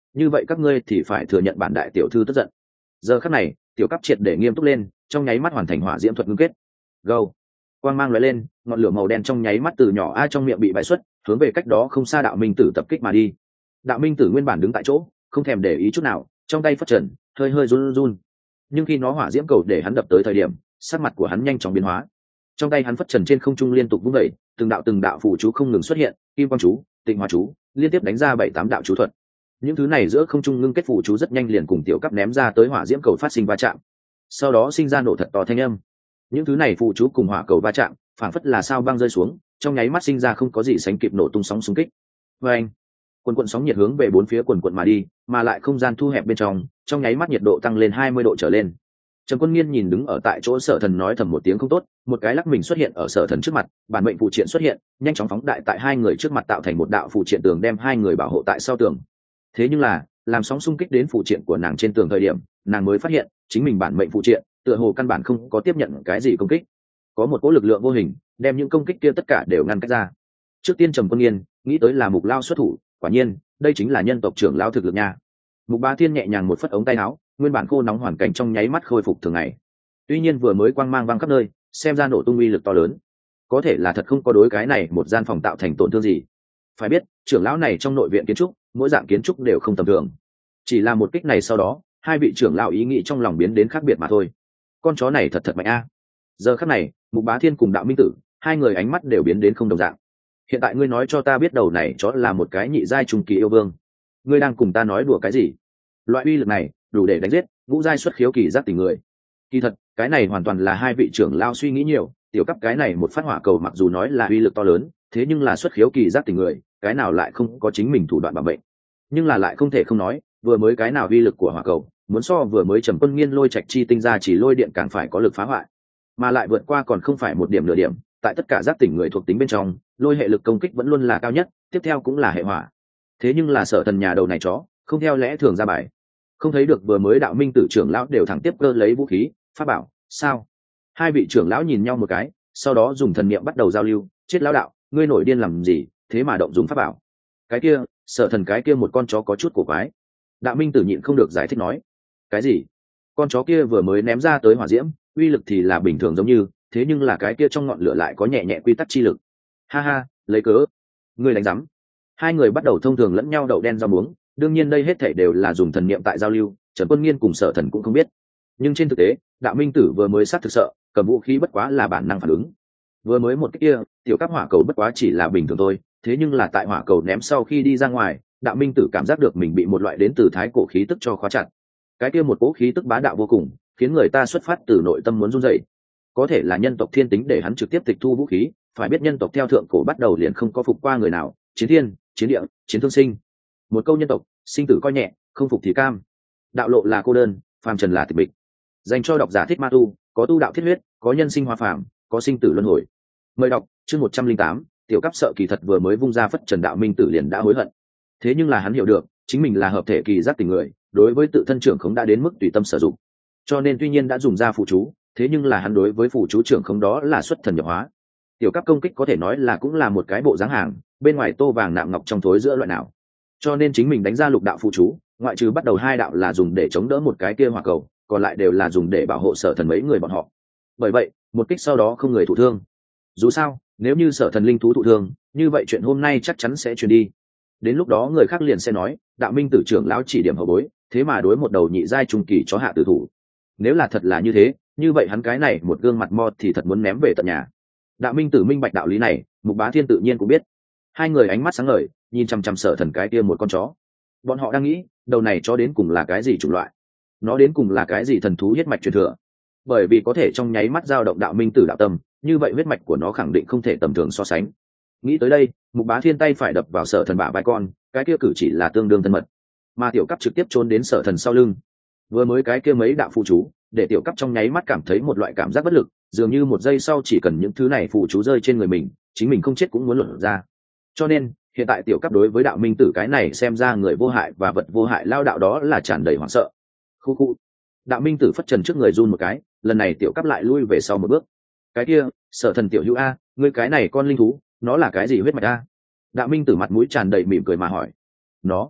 như vậy các ngươi thì phải thừa nhận bản đại tiểu thư tức giận. Giờ khắc này tiểu cấp triệt để nghiêm túc lên, trong nháy mắt hoàn thành hỏa diễm thuật ngưng kết. Go, quang mang lóe lên, ngọn lửa màu đen trong nháy mắt từ nhỏ a trong miệng bị bại xuất, hướng về cách đó không xa đạo minh tử tập kích mà đi. Đạo minh tử nguyên bản đứng tại chỗ không thèm để ý chút nào, trong tay phất trần hơi hơi run run, nhưng khi nó hỏa diễm cầu để hắn đập tới thời điểm, sắc mặt của hắn nhanh chóng biến hóa. Trong tay hắn phất trần trên không trung liên tục vung vẩy, từng đạo từng đạo phù chú không ngừng xuất hiện, kim quang chú, tịnh hóa chú, liên tiếp đánh ra bảy tám đạo chú thuật. Những thứ này giữa không trung ngưng kết phù chú rất nhanh liền cùng tiểu cấp ném ra tới hỏa diễm cầu phát sinh va chạm, sau đó sinh ra nổ thật to thanh âm. Những thứ này phù chú cùng hỏa cầu va chạm, phảng phất là sao băng rơi xuống, trong nháy mắt sinh ra không có gì sánh kịp nổ tung sóng xung kích. Và anh, quần quần sóng nhiệt hướng về bốn phía quần quần mà đi, mà lại không gian thu hẹp bên trong, trong nháy mắt nhiệt độ tăng lên hai mươi độ trở lên. Trầm Quân Nghiên nhìn đứng ở tại chỗ Sở Thần nói thầm một tiếng không tốt, một cái lắc mình xuất hiện ở Sở Thần trước mặt, bản mệnh phụ triện xuất hiện, nhanh chóng phóng đại tại hai người trước mặt tạo thành một đạo phụ triện tường đem hai người bảo hộ tại sau tường. Thế nhưng là, làm sóng xung kích đến phụ triện của nàng trên tường thời điểm, nàng mới phát hiện, chính mình bản mệnh phụ triện, tựa hồ căn bản không có tiếp nhận cái gì công kích. Có một cỗ lực lượng vô hình, đem những công kích kia tất cả đều ngăn cách ra. Trước tiên Trầm Quân Nghiên nghĩ tới là Mục Lao xuất thủ, quả nhiên, đây chính là nhân tộc trưởng lão thực lực nha. Mục Bá Thiên nhẹ nhàng một phất ống tay áo, nguyên bản khô nóng hoàn cảnh trong nháy mắt khôi phục thường ngày. Tuy nhiên vừa mới quang mang vang khắp nơi, xem ra nổ tung uy lực to lớn, có thể là thật không có đối cái này một gian phòng tạo thành tổn thương gì. Phải biết, trưởng lão này trong nội viện kiến trúc, mỗi dạng kiến trúc đều không tầm thường. Chỉ là một kích này sau đó, hai vị trưởng lão ý nghĩ trong lòng biến đến khác biệt mà thôi. Con chó này thật thật mạnh a. Giờ khắc này, Mục Bá Thiên cùng Đạo Minh Tử, hai người ánh mắt đều biến đến không đồng dạng. Hiện tại ngươi nói cho ta biết đầu này chó là một cái nhị giai trung kỳ yêu vương, ngươi đang cùng ta nói đùa cái gì? Loại uy lực này đủ để đánh giết ngũ giai xuất khiếu kỳ giác tình người. Kỳ thật cái này hoàn toàn là hai vị trưởng lao suy nghĩ nhiều, tiểu cấp cái này một phát hỏa cầu mặc dù nói là uy lực to lớn, thế nhưng là xuất khiếu kỳ giác tình người, cái nào lại không có chính mình thủ đoạn bảo mệnh. Nhưng là lại không thể không nói, vừa mới cái nào uy lực của hỏa cầu muốn so vừa mới Trầm Quân Nghiên lôi trạch chi tinh ra chỉ lôi điện càng phải có lực phá hoại, mà lại vượt qua còn không phải một điểm nửa điểm. Tại tất cả giác tỉnh người thuộc tính bên trong, lôi hệ lực công kích vẫn luôn là cao nhất, tiếp theo cũng là hệ hỏa. Thế nhưng là Sở Thần nhà đầu này chó không theo lẽ thường ra bài, không thấy được vừa mới Đạo Minh Tử trưởng lão đều thẳng tiếp cơ lấy vũ khí pháp bảo sao? Hai vị trưởng lão nhìn nhau một cái, sau đó dùng thần niệm bắt đầu giao lưu. Chết lão đạo, ngươi nổi điên làm gì, thế mà động dùng pháp bảo? Cái kia Sở Thần cái kia một con chó có chút cổ quái. Đạo Minh Tử nhịn không được giải thích nói. Cái gì? Con chó kia vừa mới ném ra tới hỏa diễm, uy lực thì là bình thường giống như, thế nhưng là cái kia trong ngọn lửa lại có nhẹ nhẹ quy tắc chi lực. Ha ha, lấy cớ ngươi đánh rắm. Hai người bắt đầu thông thường lẫn nhau đậu đen rau muống, đương nhiên đây hết thảy đều là dùng thần niệm tại giao lưu, Trần Quân Nghiên cùng Sở Thần cũng không biết. Nhưng trên thực tế, Đạo Minh Tử vừa mới sát thực sợ, cầm vũ khí bất quá là bản năng phản ứng. Vừa mới một cái kia, tiểu cấp hỏa cầu bất quá chỉ là bình thường thôi, thế nhưng là tại hỏa cầu ném sau khi đi ra ngoài, Đạo Minh Tử cảm giác được mình bị một loại đến từ thái cổ khí tức cho khóa chặt. Cái kia một cỗ khí tức bá đạo vô cùng, khiến người ta xuất phát từ nội tâm muốn run rẩy. Có thể là nhân tộc thiên tính để hắn trực tiếp tịch thu vũ khí, phải biết nhân tộc theo thượng cổ bắt đầu liền không có phục qua người nào, chiến thiên, chiến địa, chiến thương sinh. Một câu nhân tộc, sinh tử coi nhẹ, không phục thì cam. Đạo lộ là cô đơn, phàm trần là tịch mịch. Dành cho độc giả thích ma tu, có tu đạo thiết huyết, có nhân sinh hoa phàm, có sinh tử luân hồi. Mời đọc chương một trăm linh tám, tiểu cấp sợ kỳ thật vừa mới vung ra phất trần. Đạo Minh Tử liền đã hối hận. Thế nhưng là hắn hiểu được, chính mình là hợp thể kỳ giác tình người, đối với tự thân trưởng khống đã đến mức tùy tâm sử dụng. Cho nên tuy nhiên đã dùng ra phụ chú, thế nhưng là hắn đối với phụ chú trưởng khống đó là xuất thần nhập hóa. Tiểu cấp công kích có thể nói là cũng là một cái bộ dáng hàng, bên ngoài tô vàng nạm ngọc trong thối giữa loại nào. Cho nên chính mình đánh ra lục đạo phụ chú, ngoại trừ bắt đầu hai đạo là dùng để chống đỡ một cái kia hỏa cầu, còn lại đều là dùng để bảo hộ Sở Thần mấy người bọn họ. Bởi vậy, một kích sau đó không người thụ thương. Dù sao, nếu như Sở Thần linh thú thụ thương, như vậy chuyện hôm nay chắc chắn sẽ truyền đi. Đến lúc đó người khác liền sẽ nói, Đạo Minh Tử trưởng lão chỉ điểm hậu bối, thế mà đối một đầu nhị giai trung kỳ chó hạ tử thủ. Nếu là thật là như thế, như vậy hắn cái này một gương mặt mo thì thật muốn ném về tận nhà. Đạo Minh Tử minh bạch đạo lý này, Mục Bá Thiên tự nhiên cũng biết. Hai người ánh mắt sáng ngời, nhìn chăm chăm Sở Thần cái kia một con chó. Bọn họ đang nghĩ, đầu này chó đến cùng là cái gì chủng loại? Nó đến cùng là cái gì thần thú huyết mạch truyền thừa? Bởi vì có thể trong nháy mắt dao động Đạo Minh Tử đạo tâm, như vậy huyết mạch của nó khẳng định không thể tầm thường so sánh. Nghĩ tới đây, Mục Bá Thiên tay phải đập vào Sở Thần bả vai con, cái kia cử chỉ là tương đương thân mật. Mà tiểu cấp trực tiếp trốn đến Sở Thần sau lưng. Vừa mới cái kia mấy đạo phụ chú, để tiểu cấp trong nháy mắt cảm thấy một loại cảm giác bất lực, dường như một giây sau chỉ cần những thứ này phụ chú rơi trên người mình, chính mình không chết cũng muốn luận ra. Cho nên, hiện tại tiểu cấp đối với Đạo Minh Tử cái này xem ra người vô hại và vật vô hại lao đạo đó là tràn đầy hoảng sợ. Khu khu. Đạo Minh Tử phất trần trước người run một cái, lần này tiểu cấp lại lui về sau một bước. Cái kia, Sở Thần tiểu hữu a, ngươi cái này con linh thú, nó là cái gì huyết mạch a? Đạo Minh Tử mặt mũi tràn đầy mỉm cười mà hỏi. Nó,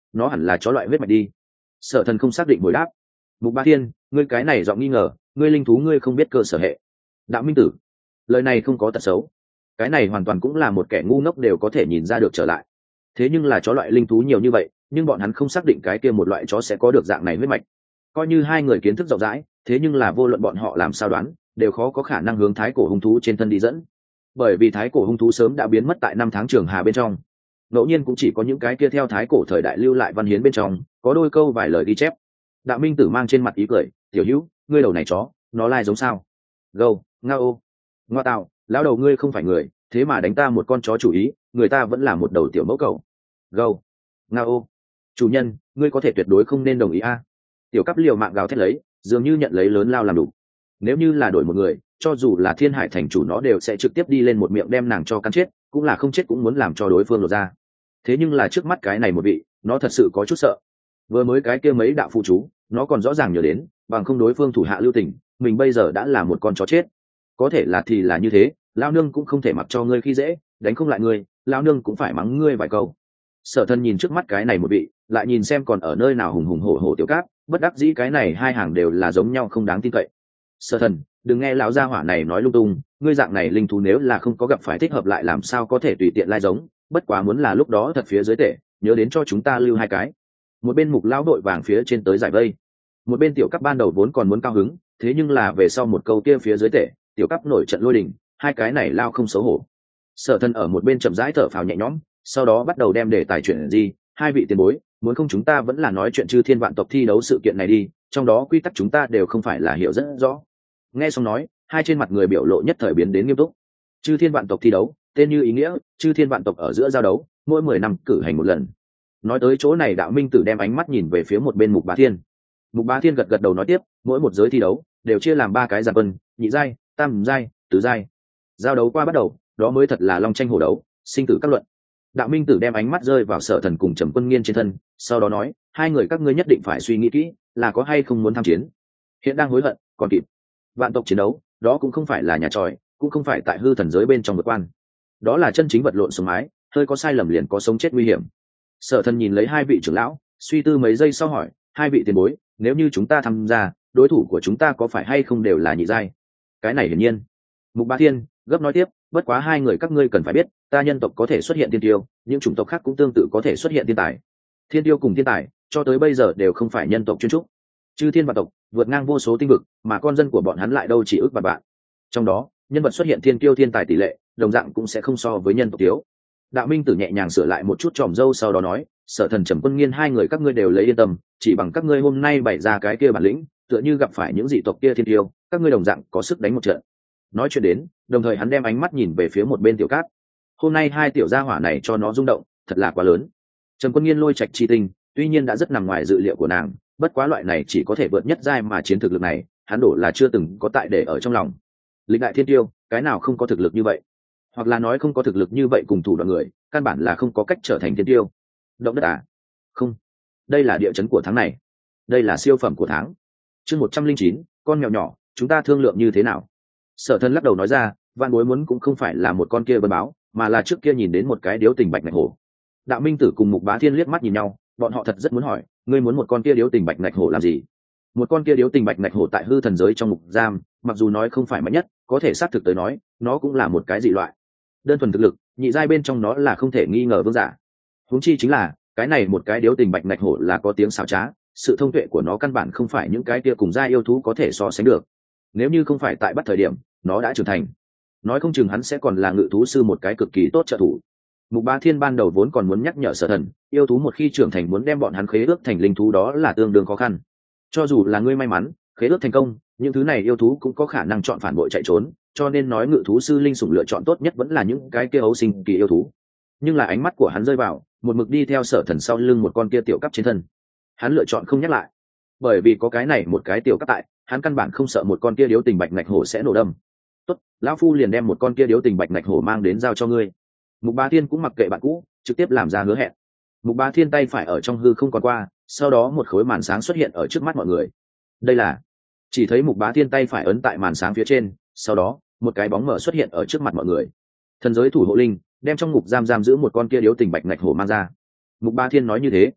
nó hẳn là chó loại huyết mạch đi. Sở Thần không xác định hồi đáp. Mục Bá Thiên, ngươi cái này giọng nghi ngờ, ngươi linh thú ngươi không biết cơ sở hệ. Đạo Minh Tử, lời này không có tật xấu, cái này hoàn toàn cũng là một kẻ ngu ngốc đều có thể nhìn ra được trở lại. Thế nhưng là chó loại linh thú nhiều như vậy, nhưng bọn hắn không xác định cái kia một loại chó sẽ có được dạng này huyết mạch. Coi như hai người kiến thức rộng rãi, thế nhưng là vô luận bọn họ làm sao đoán, đều khó có khả năng hướng thái cổ hung thú trên thân đi dẫn. Bởi vì thái cổ hung thú sớm đã biến mất tại năm tháng trường hà bên trong. Ngẫu nhiên cũng chỉ có những cái kia theo thái cổ thời đại lưu lại văn hiến bên trong, có đôi câu vài lời ghi chép. Đạo Minh Tử mang trên mặt ý cười, "Tiểu Hữu, ngươi đầu này chó, nó lai giống sao?" "Gâu, ngao, ngoa tạo, lão đầu ngươi không phải người, thế mà đánh ta một con chó chủ ý, người ta vẫn là một đầu tiểu mẫu cầu." "Gâu, ngao, chủ nhân, ngươi có thể tuyệt đối không nên đồng ý a." Tiểu Cắp liều mạng gào thét lấy, dường như nhận lấy lớn lao làm đủ. Nếu như là đổi một người, cho dù là Thiên Hải thành chủ nó đều sẽ trực tiếp đi lên một miệng đem nàng cho cắn chết, cũng là không chết cũng muốn làm cho đối phương lột ra. Thế nhưng là trước mắt cái này một vị, nó thật sự có chút sợ. Vừa mới cái kia mấy đạo phụ chú, nó còn rõ ràng nhớ đến, bằng không đối phương thủ hạ lưu tình, mình bây giờ đã là một con chó chết. Có thể là thì là như thế, lão nương cũng không thể mặc cho ngươi khi dễ, đánh không lại ngươi, lão nương cũng phải mắng ngươi vài câu. Sở Thần nhìn trước mắt cái này một vị, lại nhìn xem còn ở nơi nào hùng hùng hổ hổ Tiểu Cáp, bất đắc dĩ cái này hai hàng đều là giống nhau không đáng tin cậy. Sở Thần, đừng nghe lão gia hỏa này nói lung tung, ngươi dạng này linh thú nếu là không có gặp phải thích hợp lại làm sao có thể tùy tiện lai giống, bất quá muốn là lúc đó thật phía dưới tệ, nhớ đến cho chúng ta lưu hai cái. Một bên Mục lão đội vàng phía trên tới giải vây, một bên Tiểu Cáp ban đầu vốn còn muốn cao hứng, thế nhưng là về sau một câu kia phía dưới tệ, Tiểu Cáp nổi trận lôi đình, hai cái này lao không xấu hổ. Sở Thần ở một bên chậm rãi thở phào nhẹ nhõm, sau đó bắt đầu đem đề tài chuyện gì, hai vị tiền bối, muốn không chúng ta vẫn là nói chuyện chư thiên vạn tộc thi đấu sự kiện này đi, trong đó quy tắc chúng ta đều không phải là hiểu rất rõ. Nghe xong nói, hai trên mặt người biểu lộ nhất thời biến đến nghiêm túc. Chư thiên vạn tộc thi đấu, tên như ý nghĩa, chư thiên vạn tộc ở giữa giao đấu, mỗi mười năm cử hành một lần. Nói tới chỗ này Đạo Minh Tử đem ánh mắt nhìn về phía một bên Mục Bá Thiên. Mục Bá Thiên gật gật đầu nói tiếp, mỗi một giới thi đấu đều chia làm ba cái giàn quân, nhị giai, tam giai, tứ giai. Giao đấu qua bắt đầu, đó mới thật là long tranh hổ đấu, sinh tử các luận. Đạo Minh Tử đem ánh mắt rơi vào Sở Thần cùng Trầm Quân Nghiên trên thân, sau đó nói, hai người các ngươi nhất định phải suy nghĩ kỹ, là có hay không muốn tham chiến. Hiện đang hối hận, còn kịp. Vạn tộc chiến đấu, đó cũng không phải là nhà tròi, cũng không phải tại hư thần giới bên trong vượt quan. Đó là chân chính vật lộn sống mái, hơi có sai lầm liền có sống chết nguy hiểm. Sở Thần nhìn lấy hai vị trưởng lão, suy tư mấy giây sau hỏi, hai vị tiền bối, nếu như chúng ta tham gia, đối thủ của chúng ta có phải hay không đều là nhị giai? Cái này hiển nhiên. Mục Bá Thiên gấp nói tiếp, bất quá hai người các ngươi cần phải biết, ta nhân tộc có thể xuất hiện tiên tiêu, những chủng tộc khác cũng tương tự có thể xuất hiện thiên tài. Thiên tiêu cùng thiên tài, cho tới bây giờ đều không phải nhân tộc chuyên trúc. Chư thiên vạn tộc vượt ngang vô số tinh vực, mà con dân của bọn hắn lại đâu chỉ ước vạn vạn. Trong đó, nhân vật xuất hiện thiên tiêu thiên tài tỷ lệ, đồng dạng cũng sẽ không so với nhân tộc thiếu. Đạo Minh Tử nhẹ nhàng sửa lại một chút tròm râu sau đó nói, Sở Thần Trầm Quân Nghiên hai người các ngươi đều lấy yên tâm, chỉ bằng các ngươi hôm nay bày ra cái kia bản lĩnh, tựa như gặp phải những dị tộc kia thiên tiêu, các ngươi đồng dạng có sức đánh một trận. Nói chuyện đến, đồng thời hắn đem ánh mắt nhìn về phía một bên Tiểu Cát. Hôm nay hai tiểu gia hỏa này cho nó rung động, thật là quá lớn. Trầm Quân Nghiên lôi trạch chi tinh, tuy nhiên đã rất nằm ngoài dự liệu của nàng, bất quá loại này chỉ có thể vượt nhất giai mà chiến thực lực này, hắn đổ là chưa từng có tại để ở trong lòng. Lịch đại thiên tiêu, cái nào không có thực lực như vậy? Hoặc là nói không có thực lực như vậy cùng thủ đoạn người, căn bản là không có cách trở thành thiên tiêu. Động đất à? Không. Đây là địa chấn của tháng này. Đây là siêu phẩm của tháng. Chương một trăm linh chín, con mèo nhỏ, chúng ta thương lượng như thế nào? Sở Thần lắc đầu nói ra, Vạn Bối muốn cũng không phải là một con kia vân báo, mà là trước kia nhìn đến một cái điếu tình bạch ngạch hổ. Đạo Minh Tử cùng Mục Bá Thiên liếc mắt nhìn nhau, bọn họ thật rất muốn hỏi, ngươi muốn một con kia điếu tình bạch ngạch hổ làm gì? Một con kia điếu tình bạch ngạch hổ tại hư thần giới trong ngục giam, mặc dù nói không phải mạnh nhất, có thể xác thực tới nói, nó cũng là một cái dị loại. Đơn thuần thực lực, nhị giai bên trong nó là không thể nghi ngờ vương giả. Huống chi chính là, cái này một cái điếu tình bạch ngạch hổ là có tiếng xảo trá, sự thông tuệ của nó căn bản không phải những cái kia cùng giai yêu thú có thể so sánh được. Nếu như không phải tại bắt thời điểm, nó đã trưởng thành, nói không chừng hắn sẽ còn là ngự thú sư một cái cực kỳ tốt trợ thủ. Mục Bá Thiên ban đầu vốn còn muốn nhắc nhở Sở Thần, yêu thú một khi trưởng thành muốn đem bọn hắn khế ước thành linh thú đó là tương đương khó khăn. Cho dù là ngươi may mắn khế ước thành công, những thứ này yêu thú cũng có khả năng chọn phản bội chạy trốn, cho nên nói ngự thú sư linh sủng lựa chọn tốt nhất vẫn là những cái kia ấu sinh kỳ yêu thú. Nhưng là ánh mắt của hắn rơi vào một mực đi theo Sở Thần sau lưng một con kia tiểu cấp trên thân, hắn lựa chọn không nhắc lại, bởi vì có cái này một cái tiểu cấp tại, hắn căn bản không sợ một con kia điếu tình bạch ngạch hổ sẽ nổ đâm. Tốt, lão phu liền đem một con kia điếu tình bạch ngạch hổ mang đến giao cho ngươi. Mục Bá Thiên cũng mặc kệ bạn cũ, trực tiếp làm ra hứa hẹn. Mục Bá Thiên tay phải ở trong hư không còn qua, sau đó một khối màn sáng xuất hiện ở trước mắt mọi người. Đây là, chỉ thấy Mục Bá Thiên tay phải ấn tại màn sáng phía trên, sau đó một cái bóng mở xuất hiện ở trước mặt mọi người. Thần giới thủ hộ linh đem trong ngục giam giam giữ một con kia điếu tình bạch ngạch hổ mang ra. Mục Bá Thiên nói như thế,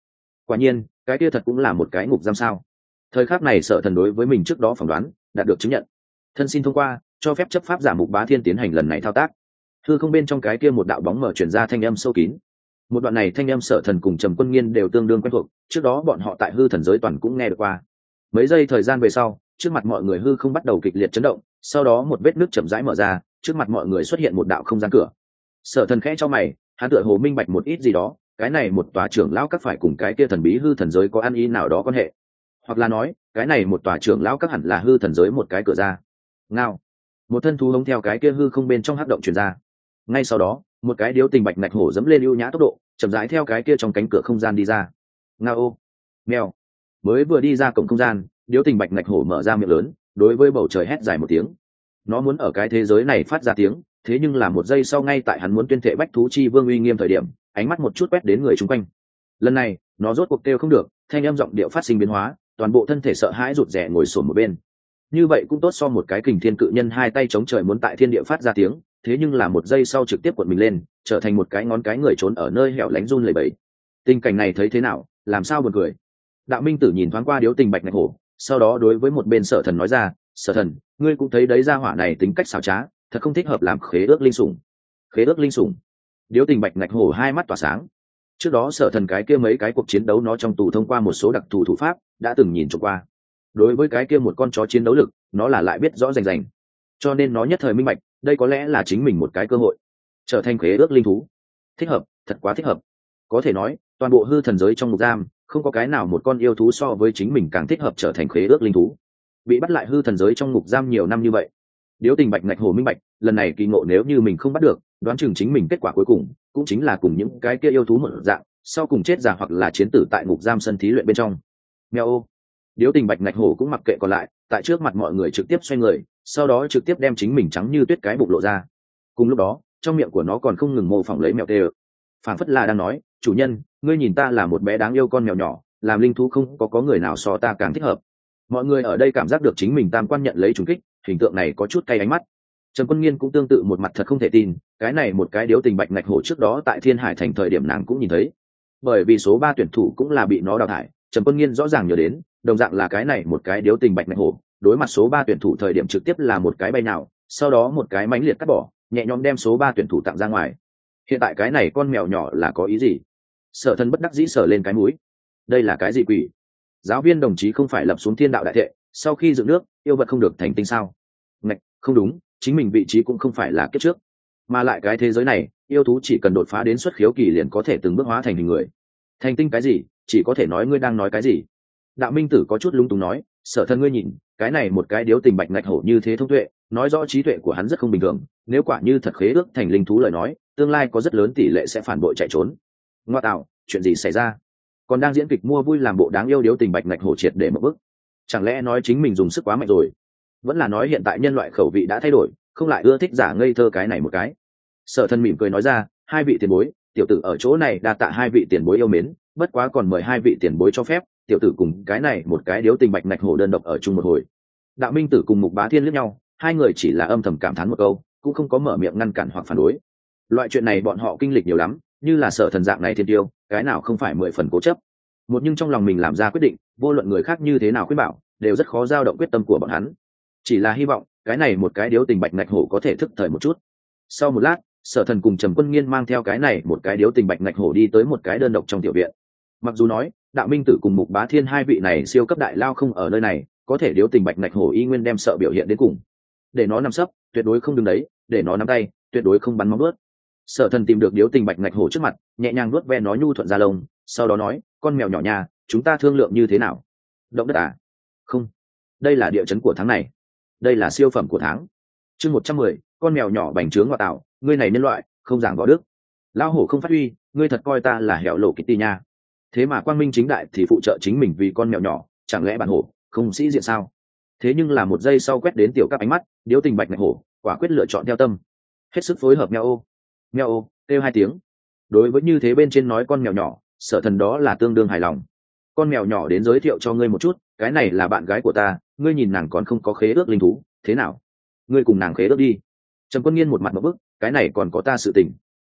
Quả nhiên cái kia thật cũng là một cái ngục giam sao. Thời khắc này Sở Thần đối với mình trước đó phỏng đoán đạt được chứng nhận, thân xin thông qua cho phép chấp pháp giả Mục Bá Thiên tiến hành lần này thao tác. Hư không bên trong cái kia một đạo bóng mở truyền ra thanh âm sâu kín. Một đoạn này thanh âm Sở Thần cùng Trầm Quân Nghiên đều tương đương quen thuộc, trước đó bọn họ tại hư thần giới toàn cũng nghe được qua. Mấy giây thời gian về sau, trước mặt mọi người hư không bắt đầu kịch liệt chấn động, sau đó một vết nước chậm rãi mở ra, trước mặt mọi người xuất hiện một đạo không gian cửa. Sở Thần khẽ cho mày, hắn tựa hồ minh bạch một ít gì đó, cái này một tòa trưởng lão các phải cùng cái kia thần bí hư thần giới có ăn ý nào đó quan hệ, hoặc là nói cái này một tòa trưởng lão các hẳn là hư thần giới một cái cửa ra. Ngao, một thân thú hống theo cái kia hư không bên trong hắc động truyền ra. Ngay sau đó một cái điếu tình bạch nạch hổ dẫm lên ưu nhã tốc độ chậm rãi theo cái kia trong cánh cửa không gian đi ra. Ngao ô, mèo, mới vừa đi ra cổng không gian, điếu tình bạch nạch hổ mở ra miệng lớn, đối với bầu trời hét dài một tiếng. Nó muốn ở cái thế giới này phát ra tiếng, thế nhưng là một giây sau ngay tại hắn muốn tuyên thệ bách thú chi vương uy nghiêm thời điểm, ánh mắt một chút quét đến người chung quanh. Lần này nó rốt cuộc kêu không được, thanh âm giọng điệu phát sinh biến hóa, toàn bộ thân thể sợ hãi rụt rè ngồi xổm một bên. Như vậy cũng tốt so một cái kình thiên cự nhân hai tay chống trời muốn tại thiên địa phát ra tiếng, thế nhưng là một giây sau trực tiếp cuộn mình lên, trở thành một cái ngón cái người trốn ở nơi hẻo lánh run lẩy bẩy. Tình cảnh này thấy thế nào, làm sao buồn cười. Đạo Minh Tử nhìn thoáng qua điếu tình bạch nạch hổ, sau đó đối với một bên Sở Thần nói ra, Sở Thần, ngươi cũng thấy đấy, gia hỏa này tính cách xảo trá, thật không thích hợp làm khế ước linh sủng. Khế ước linh sủng? Điếu tình bạch nạch hổ hai mắt tỏa sáng. Trước đó Sở Thần cái kia mấy cái cuộc chiến đấu nó trong tù thông qua một số đặc thù thủ pháp đã từng nhìn trộm qua, đối với cái kia một con chó chiến đấu lực nó là lại biết rõ rành rành, cho nên nó nhất thời minh bạch đây có lẽ là chính mình một cái cơ hội trở thành khế ước linh thú. Thích hợp, thật quá thích hợp. Có thể nói toàn bộ hư thần giới trong ngục giam không có cái nào một con yêu thú so với chính mình càng thích hợp trở thành khế ước linh thú. Bị bắt lại hư thần giới trong ngục giam nhiều năm như vậy, điếu tình bạch ngạch hồ minh bạch lần này kỳ ngộ nếu như mình không bắt được, đoán chừng chính mình kết quả cuối cùng cũng chính là cùng những cái kia yêu thú một dạng, sau cùng chết già hoặc là chiến tử tại ngục giam sân thí luyện bên trong. Mèo ô, điếu tình bạch ngạch hổ cũng mặc kệ còn lại, tại trước mặt mọi người trực tiếp xoay người, sau đó trực tiếp đem chính mình trắng như tuyết cái bụng lộ ra. Cùng lúc đó trong miệng của nó còn không ngừng mô phỏng lấy mèo tê ơ, phảng phất là đang nói, chủ nhân, ngươi nhìn ta là một bé đáng yêu con mèo nhỏ, làm linh thú không có có người nào so ta càng thích hợp. Mọi người ở đây cảm giác được chính mình tam quan nhận lấy trùng kích, hình tượng này có chút cay ánh mắt. Trần Quân Nghiên cũng tương tự một mặt thật không thể tin, cái này một cái điếu tình bạch ngạch hổ trước đó tại Thiên Hải thành thời điểm nàng cũng nhìn thấy, bởi vì số ba tuyển thủ cũng là bị nó đào thải. Trần Quân Nghiên rõ ràng nhớ đến, đồng dạng là cái này một cái điếu tình bạch ngạch hổ, đối mặt số ba tuyển thủ thời điểm trực tiếp là một cái bay nào, sau đó một cái mãnh liệt cắt bỏ, nhẹ nhõm đem số ba tuyển thủ tặng ra ngoài. Hiện tại cái này con mèo nhỏ là có ý gì? Sở Thần bất đắc dĩ sờ lên cái mũi. Đây là cái gì quỷ? Giáo viên đồng chí không phải lập xuống thiên đạo đại thệ, sau khi dựng nước, yêu vật không được thành tinh sao? Ngạch, không đúng, chính mình vị trí cũng không phải là kiếp trước, mà lại cái thế giới này, yêu thú chỉ cần đột phá đến xuất khiếu kỳ liền có thể từng bước hóa thành hình người. Thành tinh cái gì? Chỉ có thể nói ngươi đang nói cái gì? Đạo Minh Tử có chút lung túng nói, Sở Thần ngươi nhìn, cái này một cái điếu tình bạch ngạch hổ như thế thông tuệ, nói rõ trí tuệ của hắn rất không bình thường, nếu quả như thật khế ước thành linh thú lời nói, tương lai có rất lớn tỷ lệ sẽ phản bội chạy trốn. Ngoa tạo, chuyện gì xảy ra? Còn đang diễn kịch mua vui làm bộ đáng yêu điếu tình bạch ngạch hổ triệt để một bước. Chẳng lẽ nói chính mình dùng sức quá mạnh rồi? Vẫn là nói hiện tại nhân loại khẩu vị đã thay đổi, không lại ưa thích giả ngây thơ cái này một cái? Sở Thần mỉm cười nói ra, hai vị tiền bối, tiểu tử ở chỗ này đa tạ hai vị tiền bối yêu mến, bất quá còn mời hai vị tiền bối cho phép tiểu tử cùng cái này một cái điếu tình bạch ngạch hổ đơn độc ở chung một hồi. Đạo Minh Tử cùng Mục Bá Thiên liếc nhau, hai người chỉ là âm thầm cảm thán một câu, cũng không có mở miệng ngăn cản hoặc phản đối. Loại chuyện này bọn họ kinh lịch nhiều lắm, như là Sở Thần dạng này thiên tiêu, cái nào không phải mười phần cố chấp. Một nhưng trong lòng mình làm ra quyết định, vô luận người khác như thế nào khuyên bảo, đều rất khó dao động quyết tâm của bọn hắn. Chỉ là hy vọng cái này một cái điếu tình bạch ngạch hổ có thể thức thời một chút. Sau một lát, Sở Thần cùng Trầm Quân Nghiên mang theo cái này một cái điếu tình bạch ngạch hổ đi tới một cái đơn độc trong tiểu viện. Mặc dù nói Đạo Minh Tử cùng Mục Bá Thiên hai vị này siêu cấp đại lao không ở nơi này, có thể điếu tình bạch ngạch hổ y nguyên đem sợ biểu hiện đến cùng. Để nó nằm sấp, tuyệt đối không đứng đấy, để nó nắm tay, tuyệt đối không bắn móng vuốt. Sở Thần tìm được điếu tình bạch ngạch hổ trước mặt, nhẹ nhàng nuốt ve nó nhu thuận da lông, sau đó nói, con mèo nhỏ nhà, chúng ta thương lượng như thế nào? Động đất à? Không, đây là địa chấn của tháng này, đây là siêu phẩm của tháng. Chương một trăm mười, con mèo nhỏ bành trướng ngọa tạo, ngươi này nhân loại không giảng võ đức, lao hổ không phát huy, ngươi thật coi ta là hẻo lộ Kitty nha. Thế mà quang minh chính đại thì phụ trợ chính mình vì con mèo nhỏ, chẳng lẽ bản hổ không sĩ diện sao? Thế nhưng là một giây sau quét đến tiểu các ánh mắt, điếu tình bạch ngạch hổ quả quyết lựa chọn theo tâm, hết sức phối hợp. Mèo ô, mèo ô, kêu hai tiếng. Đối với như thế bên trên nói con mèo nhỏ, Sở Thần đó là tương đương hài lòng. Con mèo nhỏ đến giới thiệu cho ngươi một chút, cái này là bạn gái của ta, ngươi nhìn nàng còn không có khế ước linh thú, thế nào? Ngươi cùng nàng khế ước đi. Trầm Quân Nghiên một mặt một bức, cái này còn có ta sự tình.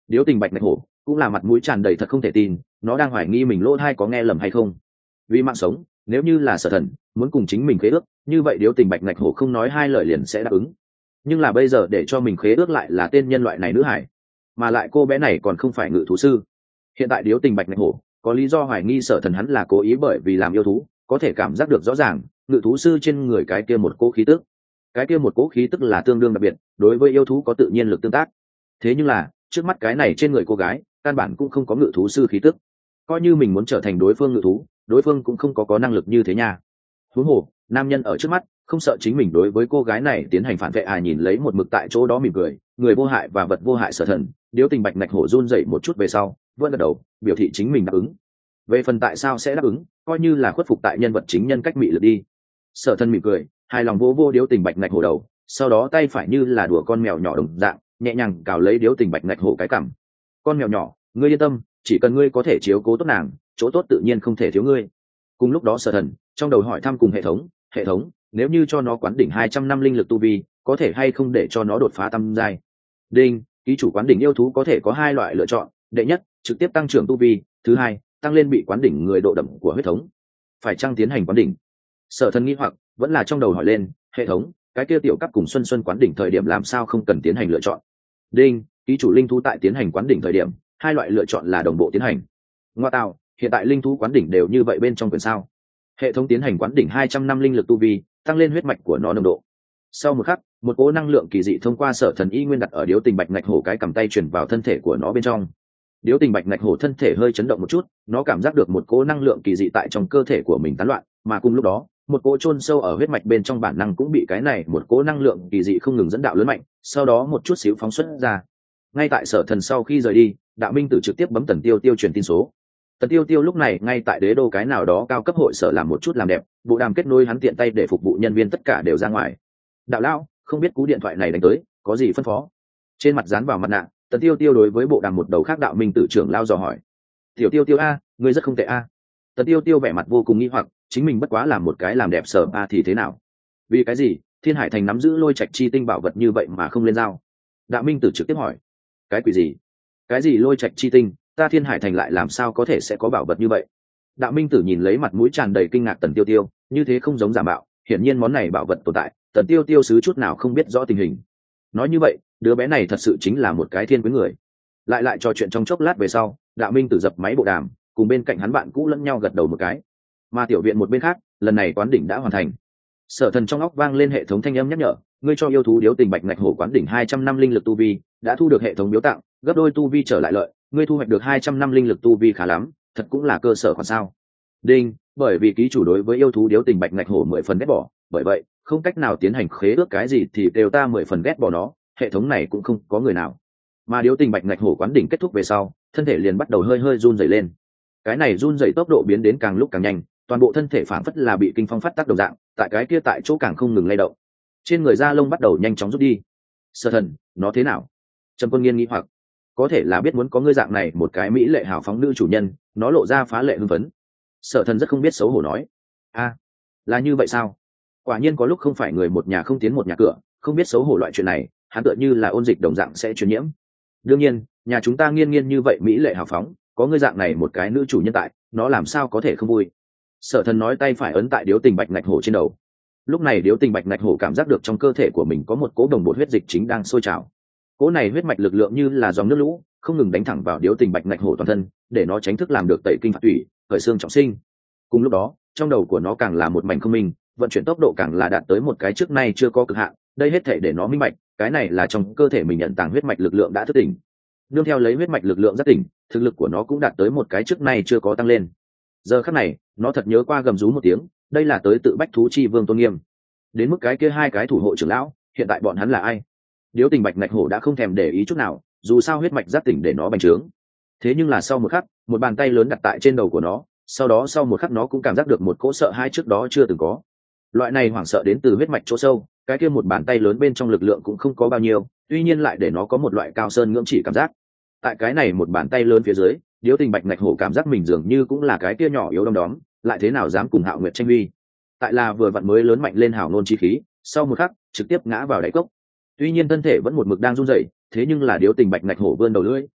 Điếu tình bạch ngạch hổ cũng là mặt mũi tràn đầy thật không thể tin, nó đang hoài nghi mình lỗ tai có nghe lầm hay không. Vì mạng sống, nếu như là Sở Thần muốn cùng chính mình khế ước, như vậy điếu tình bạch ngạch hổ không nói hai lời liền sẽ đáp ứng. Nhưng là bây giờ để cho mình khế ước lại là tên nhân loại này nữ hải, mà lại cô bé này còn không phải ngự thú sư. Hiện tại điếu tình bạch ngạch hổ có lý do hoài nghi Sở Thần hắn là cố ý, bởi vì làm yêu thú có thể cảm giác được rõ ràng ngự thú sư trên người cái kia một cỗ khí tức. Cái kia một cỗ khí tức là tương đương đặc biệt, đối với yêu thú có tự nhiên lực tương tác. Thế nhưng là trước mắt cái này trên người cô gái căn bản cũng không có ngự thú sư khí tức, coi như mình muốn trở thành đối phương ngự thú, đối phương cũng không có có năng lực như thế nha. Huống hồ nam nhân ở trước mắt không sợ chính mình đối với cô gái này tiến hành phản vệ à? Nhìn lấy một mực tại chỗ đó mỉm cười người vô hại và vật vô hại Sở Thần, điếu tình bạch ngạch hổ run dậy một chút về sau vẫn gật đầu biểu thị chính mình đáp ứng. Về phần tại sao sẽ đáp ứng, coi như là khuất phục tại nhân vật chính nhân cách mị lực đi. Sở Thần mỉm cười hài lòng vô vô điếu tình bạch ngạch hổ đầu, sau đó tay phải như là đùa con mèo nhỏ đồng dạng nhẹ nhàng cào lấy điếu tình bạch ngạch hổ cái cằm. Con mèo nhỏ, ngươi yên tâm, chỉ cần ngươi có thể chiếu cố tốt nàng, chỗ tốt tự nhiên không thể thiếu ngươi. Cùng lúc đó Sở Thần trong đầu hỏi thăm cùng hệ thống, hệ thống nếu như cho nó quán đỉnh hai trăm năm linh lực tu vi, có thể hay không để cho nó đột phá tam giai? Đinh, ký chủ quán đỉnh yêu thú có thể có hai loại lựa chọn, đệ nhất trực tiếp tăng trưởng tu vi, thứ hai tăng lên bị quán đỉnh người độ đậm của huyết thống. Phải chăng tiến hành quán đỉnh? Sở Thần nghi hoặc vẫn là trong đầu hỏi lên, hệ thống cái kia tiểu cấp cùng xuân xuân quán đỉnh thời điểm làm sao không cần tiến hành lựa chọn? Đinh, ký chủ linh thú tại tiến hành quán đỉnh thời điểm hai loại lựa chọn là đồng bộ tiến hành. Ngoa tạo, hiện tại linh thú quán đỉnh đều như vậy bên trong quyển sao? Hệ thống tiến hành quán đỉnh hai trăm năm linh lực tu vi, tăng lên huyết mạch của nó nồng độ. Sau một khắc, một cỗ năng lượng kỳ dị thông qua Sở Thần y nguyên đặt ở điếu tình bạch ngạch hổ cái cầm tay truyền vào thân thể của nó bên trong. Điếu tình bạch ngạch hổ thân thể hơi chấn động một chút, nó cảm giác được một cỗ năng lượng kỳ dị tại trong cơ thể của mình tán loạn, mà cùng lúc đó một cỗ chôn sâu ở huyết mạch bên trong bản năng cũng bị cái này một cỗ năng lượng kỳ dị không ngừng dẫn đạo lớn mạnh, sau đó một chút xíu phóng xuất ra. Ngay tại Sở Thần sau khi rời đi, Đạo Minh Tử trực tiếp bấm Tần Tiêu Tiêu truyền tin số. Tần Tiêu Tiêu lúc này ngay tại đế đô cái nào đó cao cấp hội sở làm một chút làm đẹp, bộ đàm kết nối hắn tiện tay để phục vụ nhân viên tất cả đều ra ngoài. Đạo lão, không biết cú điện thoại này đánh tới, có gì phân phó? Trên mặt dán vào mặt nạ, Tần Tiêu Tiêu đối với bộ đàm một đầu khác Đạo Minh Tử trưởng lao dò hỏi. Tiểu Tiêu Tiêu a, ngươi rất không tệ a. Tần Tiêu Tiêu vẻ mặt vô cùng nghi hoặc, chính mình bất quá làm một cái làm đẹp sở a thì thế nào? Vì cái gì Thiên Hải Thành nắm giữ lôi trạch chi tinh bảo vật như vậy mà không lên giao? Đạo Minh Tử trực tiếp hỏi. Cái quỷ gì? Cái gì lôi trạch chi tinh? Ta Thiên Hải Thành lại làm sao có thể sẽ có bảo vật như vậy? Đạo Minh Tử nhìn lấy mặt mũi tràn đầy kinh ngạc Tần Tiêu Tiêu, như thế không giống giả mạo, hiển nhiên món này bảo vật tồn tại, Tần Tiêu Tiêu xứ chút nào không biết rõ tình hình. Nói như vậy, đứa bé này thật sự chính là một cái thiên quý người. Lại lại trò chuyện trong chốc lát về sau, Đạo Minh Tử dập máy bộ đàm, cùng bên cạnh hắn bạn cũ lẫn nhau gật đầu một cái. Mà tiểu viện một bên khác, lần này quán đỉnh đã hoàn thành. Sở Thần trong óc vang lên hệ thống thanh âm nhắc nhở, ngươi cho yêu thú điếu tình bạch ngạch hổ quán đỉnh hai trăm năm linh lực tu vi, đã thu được hệ thống biếu tặng, gấp đôi tu vi trở lại lợi, ngươi thu hoạch được hai trăm năm linh lực tu vi khá lắm, thật cũng là cơ sở khoản sao? Đinh, bởi vì ký chủ đối với yêu thú điếu tình bạch ngạch hổ mười phần ghét bỏ, bởi vậy không cách nào tiến hành khế ước cái gì thì đều ta mười phần ghét bỏ nó, hệ thống này cũng không có người nào. Mà điếu tình bạch ngạch hổ quán đỉnh kết thúc về sau, thân thể liền bắt đầu hơi hơi run rẩy lên. Cái này run rẩy tốc độ biến đến càng lúc càng nhanh, toàn bộ thân thể phảng phất là bị kinh phong phát tác đồng dạng, tại cái kia tại chỗ càng không ngừng lay động. Trên người da lông bắt đầu nhanh chóng rút đi. Sở Thần, nó thế nào? Trầm Quân Nghiên nghĩ hoặc, có thể là biết muốn có ngươi dạng này một cái mỹ lệ hào phóng nữ chủ nhân, nó lộ ra phá lệ hưng phấn. Sở Thần rất không biết xấu hổ nói, a, là như vậy sao? Quả nhiên có lúc không phải người một nhà không tiến một nhà cửa, không biết xấu hổ loại chuyện này, hắn tựa như là ôn dịch đồng dạng sẽ truyền nhiễm. Đương nhiên, nhà chúng ta Nghiên Nghiên như vậy mỹ lệ hào phóng, có ngươi dạng này một cái nữ chủ nhân tại, nó làm sao có thể không vui? Sở Thần nói, tay phải ấn tại điếu tình bạch ngạch hổ trên đầu. Lúc này điếu tình bạch ngạch hổ cảm giác được trong cơ thể của mình có một cỗ đồng bột huyết dịch chính đang sôi trào. Cỗ này huyết mạch lực lượng như là dòng nước lũ, không ngừng đánh thẳng vào điếu tình bạch ngạch hổ toàn thân, để nó tránh thức làm được tẩy kinh phạt tủy, khởi xương trọng sinh. Cùng lúc đó, trong đầu của nó càng là một mảnh không minh, vận chuyển tốc độ càng là đạt tới một cái trước nay chưa có cực hạn. Đây hết thể để nó minh bạch, cái này là trong cơ thể mình nhận tàng huyết mạch lực lượng đã thức tỉnh. Nương theo lấy huyết mạch lực lượng giác tỉnh, thực lực của nó cũng đạt tới một cái trước nay chưa có tăng lên. Giờ khắc này, nó thật nhớ qua gầm rú một tiếng, đây là tới tự bách thú chi vương tôn nghiêm. Đến mức cái kia hai cái thủ hộ trưởng lão, hiện tại bọn hắn là ai? Điếu tình bạch ngạch hổ đã không thèm để ý chút nào, dù sao huyết mạch giác tỉnh để nó bành trướng. Thế nhưng là sau một khắc, một bàn tay lớn đặt tại trên đầu của nó, sau đó sau một khắc nó cũng cảm giác được một cỗ sợ hãi trước đó chưa từng có. Loại này hoảng sợ đến từ huyết mạch chỗ sâu, cái kia một bàn tay lớn bên trong lực lượng cũng không có bao nhiêu, tuy nhiên lại để nó có một loại cao sơn ngưỡng chỉ cảm giác. Tại cái này một bàn tay lớn phía dưới, điếu tình bạch ngạch hổ cảm giác mình dường như cũng là cái kia nhỏ yếu đom đóm, lại thế nào dám cùng Hạo Nguyệt tranh huy. Tại là vừa vặn mới lớn mạnh lên hào nôn chi khí, sau một khắc trực tiếp ngã vào đáy cốc. Tuy nhiên thân thể vẫn một mực đang run rẩy, thế nhưng là điếu tình bạch ngạch hổ vươn đầu lưỡi,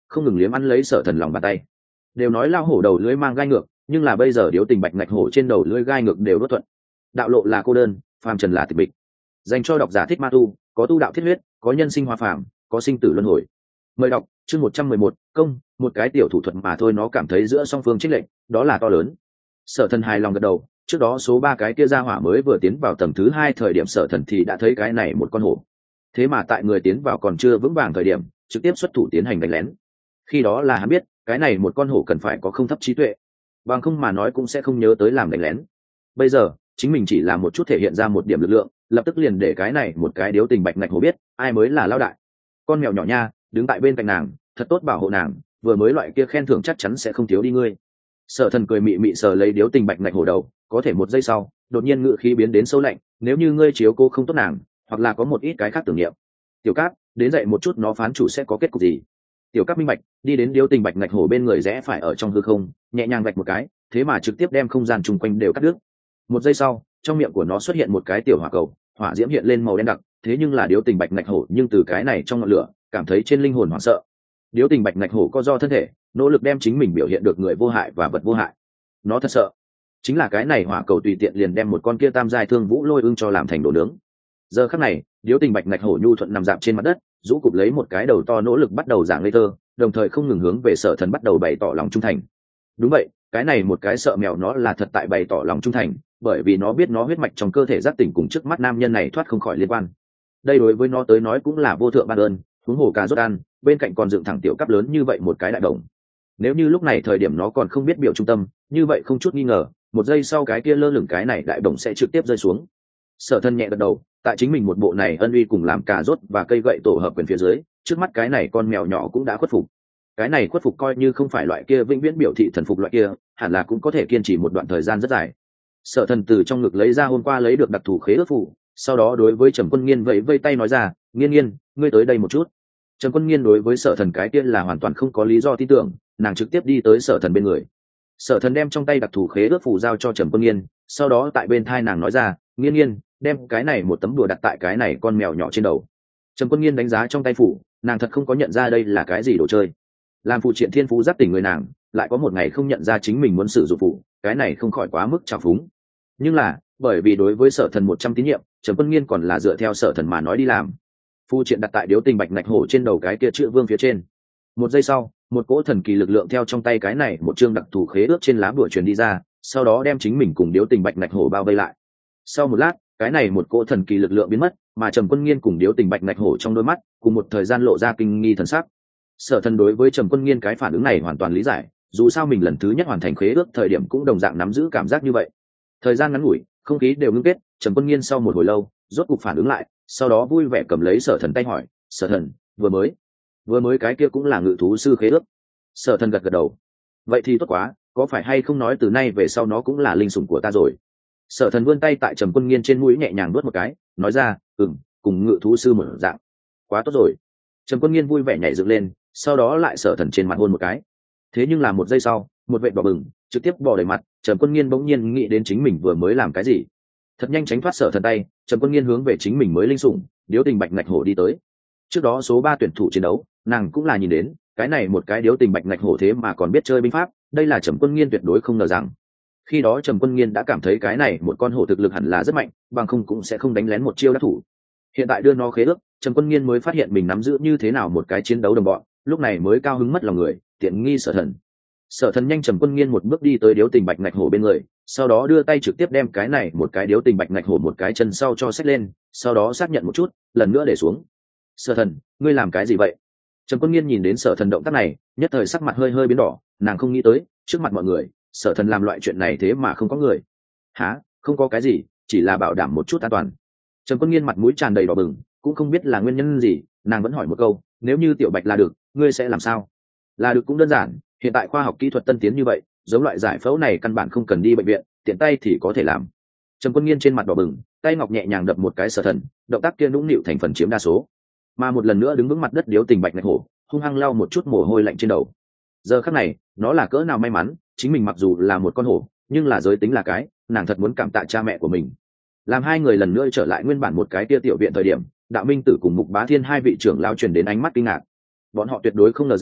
không ngừng liếm ăn lấy Sở Thần lòng bàn tay. Đều nói lao hổ đầu lưỡi mang gai ngược, nhưng là bây giờ điếu tình bạch ngạch hổ trên đầu lưỡi gai ngược đều đốt thuận. Đạo lộ là cô đơn, phàm trần là tịch mịch. Dành cho độc giả thích ma tu, có tu đạo thiết huyết, có nhân sinh hoa phàm, có sinh tử luân hồi. Mời đọc chương một trăm mười một, công, một cái tiểu thủ thuật mà thôi nó cảm thấy giữa song phương chênh lệch, đó là to lớn. Sở Thần hài lòng gật đầu, trước đó số ba cái kia ra hỏa mới vừa tiến vào tầng thứ hai thời điểm Sở Thần thì đã thấy cái này một con hổ. Thế mà tại người tiến vào còn chưa vững vàng thời điểm, trực tiếp xuất thủ tiến hành đánh lén. Khi đó là hắn biết, cái này một con hổ cần phải có không thấp trí tuệ, bằng không mà nói cũng sẽ không nhớ tới làm đánh lén. Bây giờ, chính mình chỉ là một chút thể hiện ra một điểm lực lượng, lập tức liền để cái này một cái điếu tình bạch ngạch hổ biết, ai mới là lão đại. Con mèo nhỏ nha, đứng tại bên cạnh nàng, thật tốt bảo hộ nàng, vừa mới loại kia khen thưởng chắc chắn sẽ không thiếu đi ngươi. Sở Thần cười mị mị sờ lấy điếu tình bạch ngạch hổ đầu, có thể một giây sau, đột nhiên ngữ khí biến đến sâu lạnh, nếu như ngươi chiếu cô không tốt nàng, hoặc là có một ít cái khác tưởng niệm. Tiểu Cáp, đến dậy một chút nó phán chủ sẽ có kết cục gì? Tiểu Cáp minh bạch, đi đến điếu tình bạch ngạch hổ bên người rẽ phải ở trong hư không, nhẹ nhàng vạch một cái, thế mà trực tiếp đem không gian chung quanh đều cắt đứt. Một giây sau, trong miệng của nó xuất hiện một cái tiểu hỏa cầu, hỏa diễm hiện lên màu đen đặc, thế nhưng là điếu tình bạch ngạch hổ nhưng từ cái này trong ngọn lửa, cảm thấy trên linh hồn hoảng sợ. Điếu tình bạch ngạch hổ co do thân thể, nỗ lực đem chính mình biểu hiện được người vô hại và vật vô hại. Nó thật sợ, chính là cái này hỏa cầu tùy tiện liền đem một con kia tam giai thương vũ lôi ưng cho làm thành đồ nướng. Giờ khắc này, điếu tình bạch ngạch hổ nhu thuận nằm dạp trên mặt đất, rũ cụp lấy một cái đầu to nỗ lực bắt đầu giảng lây thơ, đồng thời không ngừng hướng về Sở Thần bắt đầu bày tỏ lòng trung thành. Đúng vậy, cái này một cái sợ mèo nó là thật tại bày tỏ lòng trung thành, bởi vì nó biết nó huyết mạch trong cơ thể giác tỉnh cùng trước mắt nam nhân này thoát không khỏi liên quan. Đây đối với nó tới nói cũng là vô thượng ban ơn, huống hồ cà rốt ăn, bên cạnh còn dựng thẳng tiểu cắp lớn như vậy một cái đại đồng. Nếu như lúc này thời điểm nó còn không biết biểu trung tâm, như vậy không chút nghi ngờ, một giây sau cái kia lơ lửng cái này đại đồng sẽ trực tiếp rơi xuống. Sở Thần nhẹ gật đầu, tại chính mình một bộ này ân uy cùng làm cà rốt và cây gậy tổ hợp quyền phía dưới, trước mắt cái này con mèo nhỏ cũng đã khuất phục. Cái này khuất phục coi như không phải loại kia vĩnh viễn biểu thị thần phục loại kia, hẳn là cũng có thể kiên trì một đoạn thời gian rất dài. Sở Thần từ trong ngực lấy ra hôm qua lấy được đặc thù khế ước phù, sau đó đối với Trầm Quân Nghiên vẫy vây tay nói ra, "Nghiên Nghiên, ngươi tới đây một chút." Trầm Quân Nghiên đối với Sở Thần cái kia là hoàn toàn không có lý do tin tưởng, nàng trực tiếp đi tới Sở Thần bên người. Sở Thần đem trong tay đặc thù khế ước phù giao cho Trầm Quân Nghiên, sau đó tại bên thai nàng nói ra, "Nghiên Nghiên, đem cái này một tấm đùa đặt tại cái này con mèo nhỏ trên đầu." Trầm Quân Nghiên đánh giá trong tay phủ, nàng thật không có nhận ra đây là cái gì đồ chơi. Làm phụ triện thiên phú giác tỉnh người nàng, lại có một ngày không nhận ra chính mình muốn sử dụng phụ, cái này không khỏi quá mức trào phúng. Nhưng là, bởi vì đối với Sở Thần một trăm tín nhiệm, Trầm Quân Nghiên còn là dựa theo Sở Thần mà nói đi làm. Phụ triện đặt tại điếu tình bạch ngạch hổ trên đầu cái kia chữ vương phía trên. Một giây sau, một cỗ thần kỳ lực lượng theo trong tay cái này một chương đặc thù khế ước trên lá bùa truyền đi ra, sau đó đem chính mình cùng điếu tình bạch ngạch hổ bao vây lại. Sau một lát, cái này một cỗ thần kỳ lực lượng biến mất, mà Trầm Quân Nghiên cùng điếu tình bạch ngạch hổ trong đôi mắt, cùng một thời gian lộ ra kinh nghi thần sắc. Sở Thần đối với Trầm Quân Nghiên cái phản ứng này hoàn toàn lý giải, dù sao mình lần thứ nhất hoàn thành khế ước thời điểm cũng đồng dạng nắm giữ cảm giác như vậy. Thời gian ngắn ngủi, không khí đều ngưng kết, Trầm Quân Nghiên sau một hồi lâu, rốt cục phản ứng lại, sau đó vui vẻ cầm lấy Sở Thần tay hỏi, "Sở Thần, vừa mới, vừa mới cái kia cũng là ngự thú sư khế ước?" Sở Thần gật gật đầu. "Vậy thì tốt quá, có phải hay không nói từ nay về sau nó cũng là linh sủng của ta rồi?" Sở Thần vươn tay tại Trầm Quân Nghiên trên mũi nhẹ nhàng nuốt một cái, nói ra, "Ừm, cùng ngự thú sư một dạng." "Quá tốt rồi." Trầm Quân Nghiên vui vẻ nhảy dựng lên, sau đó lại Sở Thần trên mặt hôn một cái. Thế nhưng là một giây sau, một vệt đỏ bừng trực tiếp bò đầy mặt, Trầm Quân Nghiên bỗng nhiên nghĩ đến chính mình vừa mới làm cái gì. Thật nhanh tránh thoát Sở Thần tay, Trầm Quân Nghiên hướng về chính mình mới linh sủng, điếu tình bạch ngạch hổ đi tới. Trước đó số ba tuyển thủ chiến đấu, nàng cũng là nhìn đến, cái này một cái điếu tình bạch ngạch hổ thế mà còn biết chơi binh pháp, đây là Trầm Quân Nghiên tuyệt đối không ngờ rằng. Khi đó Trầm Quân Nghiên đã cảm thấy cái này một con hổ thực lực hẳn là rất mạnh, bằng không cũng sẽ không đánh lén một chiêu đắc thủ. Hiện tại đưa nó khế ước, Trầm Quân Nghiên mới phát hiện mình nắm giữ như thế nào một cái chiến đấu đồng bọn, lúc này mới cao hứng mất lòng người, tiện nghi Sở Thần. Sở Thần nhanh Trầm Quân Nghiên một bước đi tới điếu tình bạch ngạch hổ bên người, sau đó đưa tay trực tiếp đem cái này một cái điếu tình bạch ngạch hổ một cái chân sau cho xách lên, sau đó xác nhận một chút, lần nữa để xuống. "Sở Thần, ngươi làm cái gì vậy?" Trầm Quân Nghiên nhìn đến Sở Thần động tác này, nhất thời sắc mặt hơi hơi biến đỏ, nàng không nghĩ tới, trước mặt mọi người, Sở Thần làm loại chuyện này thế mà không có người. "Hả? Không có cái gì, chỉ là bảo đảm một chút an toàn." Trầm Quân Nghiên mặt mũi tràn đầy đỏ bừng, cũng không biết là nguyên nhân gì, nàng vẫn hỏi một câu, "Nếu như Tiểu Bạch là được, ngươi sẽ làm sao?" "Là được cũng đơn giản, hiện tại khoa học kỹ thuật tân tiến như vậy, giống loại giải phẫu này căn bản không cần đi bệnh viện, tiện tay thì có thể làm." Trầm Quân Nghiên trên mặt đỏ bừng, tay ngọc nhẹ nhàng đập một cái Sở Thần, động tác kia nũng nịu thành phần chiếm đa số. Mà một lần nữa đứng vững mặt đất điếu tình bạch ngạch hổ, hung hăng lau một chút mồ hôi lạnh trên đầu. Giờ khắc này, nó là cỡ nào may mắn, chính mình mặc dù là một con hổ, nhưng là giới tính là cái, nàng thật muốn cảm tạ cha mẹ của mình. Làm hai người lần nữa trở lại nguyên bản một cái tia tiểu viện thời điểm, Đạo Minh Tử cùng Mục Bá Thiên hai vị trưởng lão truyền đến ánh mắt kinh ngạc. Bọn họ tuyệt đối không ngờ rằng,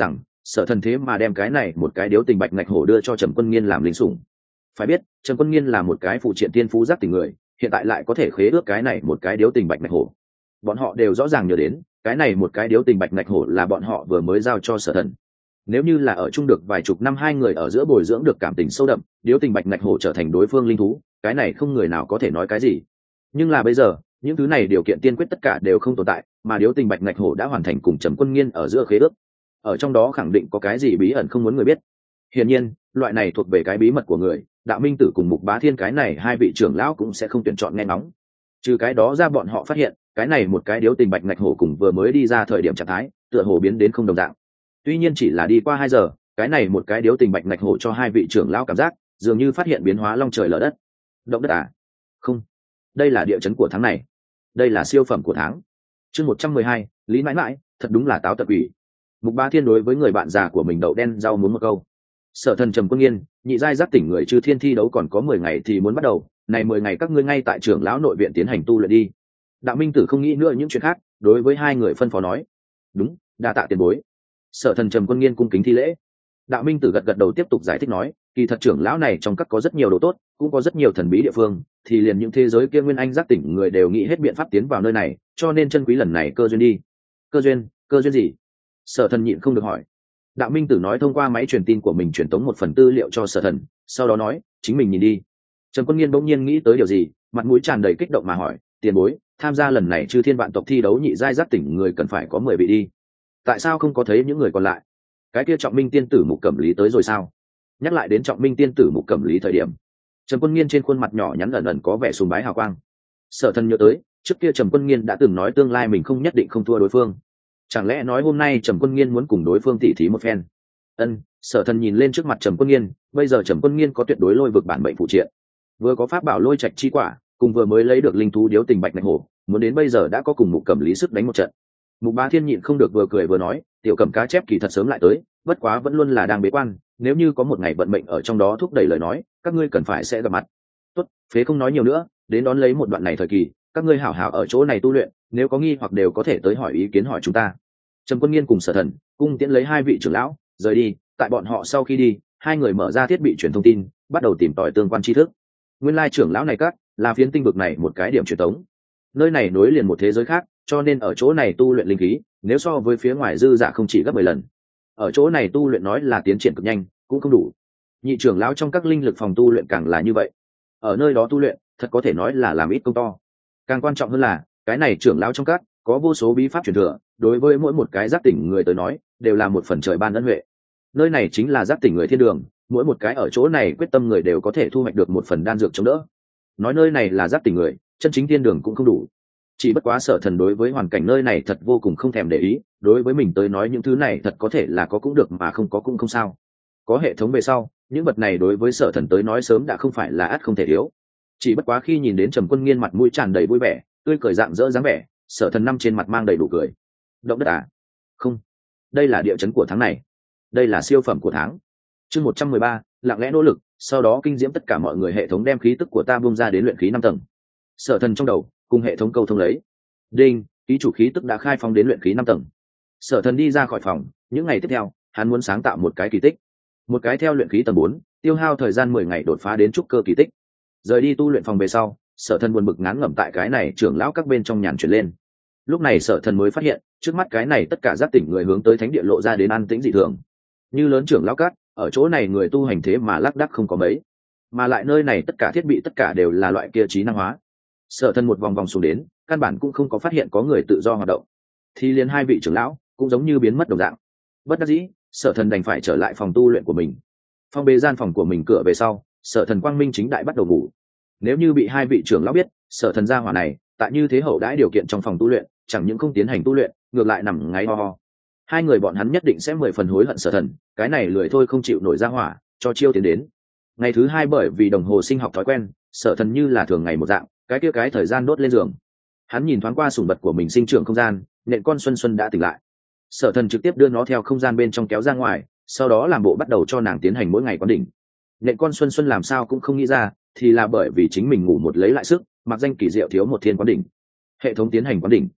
Sở Thần thế mà đem cái này một cái điếu tình bạch ngạch hổ đưa cho Trầm Quân Nghiên làm linh sủng. Phải biết Trầm Quân Nghiên là một cái phụ triện tiên phú giác tình người, hiện tại lại có thể khế ước cái này một cái điếu tình bạch ngạch hổ. Bọn họ đều rõ ràng nhớ đến cái này một cái điếu tình bạch ngạch hổ là bọn họ vừa mới giao cho Sở Thần. Nếu như là ở chung được vài chục năm, hai người ở giữa bồi dưỡng được cảm tình sâu đậm, điếu tình bạch ngạch hổ trở thành đối phương linh thú, cái này không người nào có thể nói cái gì. Nhưng là bây giờ những thứ này điều kiện tiên quyết tất cả đều không tồn tại, mà điếu tình bạch ngạch hổ đã hoàn thành cùng Trầm Quân Nghiên ở giữa khế ước. Ở trong đó khẳng định có cái gì bí ẩn không muốn người biết. Hiển nhiên loại này thuộc về cái bí mật của người, Đạo Minh Tử cùng Mục Bá Thiên cái này hai vị trưởng lão cũng sẽ không tuyển chọn nghe ngóng. Trừ cái đó ra, bọn họ phát hiện cái này một cái điếu tình bạch ngạch hổ cùng vừa mới đi ra thời điểm trạng thái tựa hồ biến đến không đồng dạng. Tuy nhiên chỉ là đi qua hai giờ, cái này một cái điếu tình bạch ngạch hổ cho hai vị trưởng lão cảm giác dường như phát hiện biến hóa long trời lở đất. Động đất à? Không, đây là địa chấn của tháng này, đây là siêu phẩm của tháng. Chương một trăm mười hai, Lý mãi mãi thật đúng là táo tận ủy. Mục Bá Thiên đối với người bạn già của mình đậu đen rau muốn một câu. Sở Thần, Trầm Quân Nghiên, nhị giai giác tỉnh người chư thiên thi đấu còn có mười ngày thì muốn bắt đầu, này mười ngày các ngươi ngay tại trưởng lão nội viện tiến hành tu luyện đi. Đạo Minh Tử không nghĩ nữa những chuyện khác, đối với hai người phân phó nói. Đúng, đa tạ tiền bối. Sở Thần, Trầm Quân Nghiên cung kính thi lễ. Đạo Minh Tử gật gật đầu tiếp tục giải thích nói, kỳ thật trưởng lão này trong các có rất nhiều đồ tốt, cũng có rất nhiều thần bí địa phương, thì liền những thế giới kia nguyên anh giác tỉnh người đều nghĩ hết biện pháp tiến vào nơi này, cho nên chân quý lần này cơ duyên đi. Cơ duyên? Cơ duyên gì? Sở Thần nhịn không được hỏi. Đạo Minh Tử nói thông qua máy truyền tin của mình truyền tống một phần tư liệu cho Sở Thần, sau đó nói, chính mình nhìn đi. Trầm Quân Nghiên bỗng nhiên nghĩ tới điều gì, mặt mũi tràn đầy kích động mà hỏi, tiền bối, tham gia lần này chư thiên vạn tộc thi đấu nhị giai giác tỉnh người cần phải có mười vị đi, tại sao không có thấy những người còn lại? Cái kia Trọng Minh tiên tử Mục Cẩm Lý tới rồi sao? Nhắc lại đến Trọng Minh tiên tử Mục Cẩm Lý thời điểm, Trầm Quân Nghiên trên khuôn mặt nhỏ nhắn ẩn ẩn có vẻ sùng bái hào quang. Sở Thần nhớ tới trước kia Trầm Quân Nghiên đã từng nói tương lai mình không nhất định không thua đối phương, chẳng lẽ nói hôm nay Trầm Quân Nghiên muốn cùng đối phương tỉ thí một phen? Ân. Sở Thần nhìn lên trước mặt Trầm Quân Nghiên, bây giờ Trầm Quân Nghiên có tuyệt đối lôi vực bản mệnh phụ triện, vừa có pháp bảo lôi trạch chi quả, cùng vừa mới lấy được linh thú điếu tình bạch ngạch hổ, muốn đến bây giờ đã có cùng Mục Cẩm Lý sức đánh một trận. Mục Bá Thiên nhịn không được vừa cười vừa nói, tiểu Cẩm cá chép kỳ thật sớm lại tới, bất quá vẫn luôn là đang bế quan, nếu như có một ngày vận mệnh ở trong đó thúc đẩy lời nói, các ngươi cần phải sẽ gặp mặt. Tốt, phế không nói nhiều nữa, đến đón lấy một đoạn này thời kỳ, các ngươi hảo hảo ở chỗ này tu luyện, nếu có nghi hoặc đều có thể tới hỏi ý kiến hỏi chúng ta. Trầm Quân Nghiên cùng Sở Thần cung tiễn lấy hai vị trưởng lão rời đi. Tại bọn họ sau khi đi, hai người mở ra thiết bị truyền thông tin, bắt đầu tìm tòi tương quan tri thức. Nguyên lai trưởng lão này các là phiến tinh vực này một cái điểm truyền tống, nơi này nối liền một thế giới khác, cho nên ở chỗ này tu luyện linh khí nếu so với phía ngoài dư giả không chỉ gấp mười lần. Ở chỗ này tu luyện nói là tiến triển cực nhanh cũng không đủ. Nhị trưởng lão trong các linh lực phòng tu luyện càng là như vậy, ở nơi đó tu luyện thật có thể nói là làm ít công to. Càng quan trọng hơn là cái này trưởng lão trong các có vô số bí pháp truyền thừa, đối với mỗi một cái giác tỉnh người tới nói đều là một phần trời ban ân huệ. Nơi này chính là giác tỉnh người thiên đường, mỗi một cái ở chỗ này quyết tâm người đều có thể thu hoạch được một phần đan dược chống đỡ. Nói nơi này là giác tỉnh người, chân chính thiên đường cũng không đủ. Chỉ bất quá Sở Thần đối với hoàn cảnh nơi này thật vô cùng không thèm để ý, đối với mình tới nói những thứ này thật có thể là có cũng được mà không có cũng không sao. Có hệ thống về sau, những vật này đối với Sở Thần tới nói sớm đã không phải là ắt không thể thiếu. Chỉ bất quá khi nhìn đến Trầm Quân Nghiên mặt mũi tràn đầy vui vẻ, tươi cười rạng rỡ dáng vẻ, Sở Thần năm trên mặt mang đầy đủ cười. Động đất à? Không, đây là địa chấn của tháng này, đây là siêu phẩm của tháng. Chương một trăm mười ba, lặng lẽ nỗ lực, sau đó kinh diễm tất cả mọi người, hệ thống đem khí tức của ta bung ra đến luyện khí năm tầng. Sở Thần trong đầu cùng hệ thống câu thông lấy. Đinh, ký chủ khí tức đã khai phóng đến luyện khí năm tầng. Sở Thần đi ra khỏi phòng, những ngày tiếp theo, hắn muốn sáng tạo một cái kỳ tích, một cái theo luyện khí tầng bốn, tiêu hao thời gian mười ngày đột phá đến trúc cơ kỳ tích. Rời đi tu luyện phòng về sau, Sở Thần buồn bực ngán ngẩm tại cái này trưởng lão các bên trong nhàn chuyển lên. Lúc này Sở Thần mới phát hiện, trước mắt cái này tất cả giác tỉnh người hướng tới thánh địa lộ ra đến an tĩnh dị thường. Như lớn trưởng lão cát, ở chỗ này người tu hành thế mà lác đác không có mấy, mà lại nơi này tất cả thiết bị tất cả đều là loại kia trí năng hóa. Sở Thần một vòng vòng xuống đến, căn bản cũng không có phát hiện có người tự do hoạt động, thì liền hai vị trưởng lão cũng giống như biến mất đồng dạng. Bất đắc dĩ, Sở Thần đành phải trở lại phòng tu luyện của mình. Phong bế gian phòng của mình cửa về sau, Sở Thần quang minh chính đại bắt đầu ngủ. Nếu như bị hai vị trưởng lão biết Sở Thần gia hỏa này tại như thế hậu đãi điều kiện trong phòng tu luyện, chẳng những không tiến hành tu luyện, ngược lại nằm ngáy ho ho, hai người bọn hắn nhất định sẽ mười phần hối hận Sở Thần cái này lười thôi không chịu nổi gia hỏa cho chiêu tiến đến. Ngày thứ hai, bởi vì đồng hồ sinh học thói quen, Sở Thần như là thường ngày một dạng, cái kia cái thời gian đốt lên giường. Hắn nhìn thoáng qua sủng vật của mình sinh trưởng không gian, nện con Xuân Xuân đã tỉnh lại. Sở Thần trực tiếp đưa nó theo không gian bên trong kéo ra ngoài, sau đó làm bộ bắt đầu cho nàng tiến hành mỗi ngày quán đỉnh. Nện con Xuân Xuân làm sao cũng không nghĩ ra, thì là bởi vì chính mình ngủ một lấy lại sức, mặc danh kỳ diệu thiếu một thiên quán đỉnh. Hệ thống tiến hành quán đỉnh.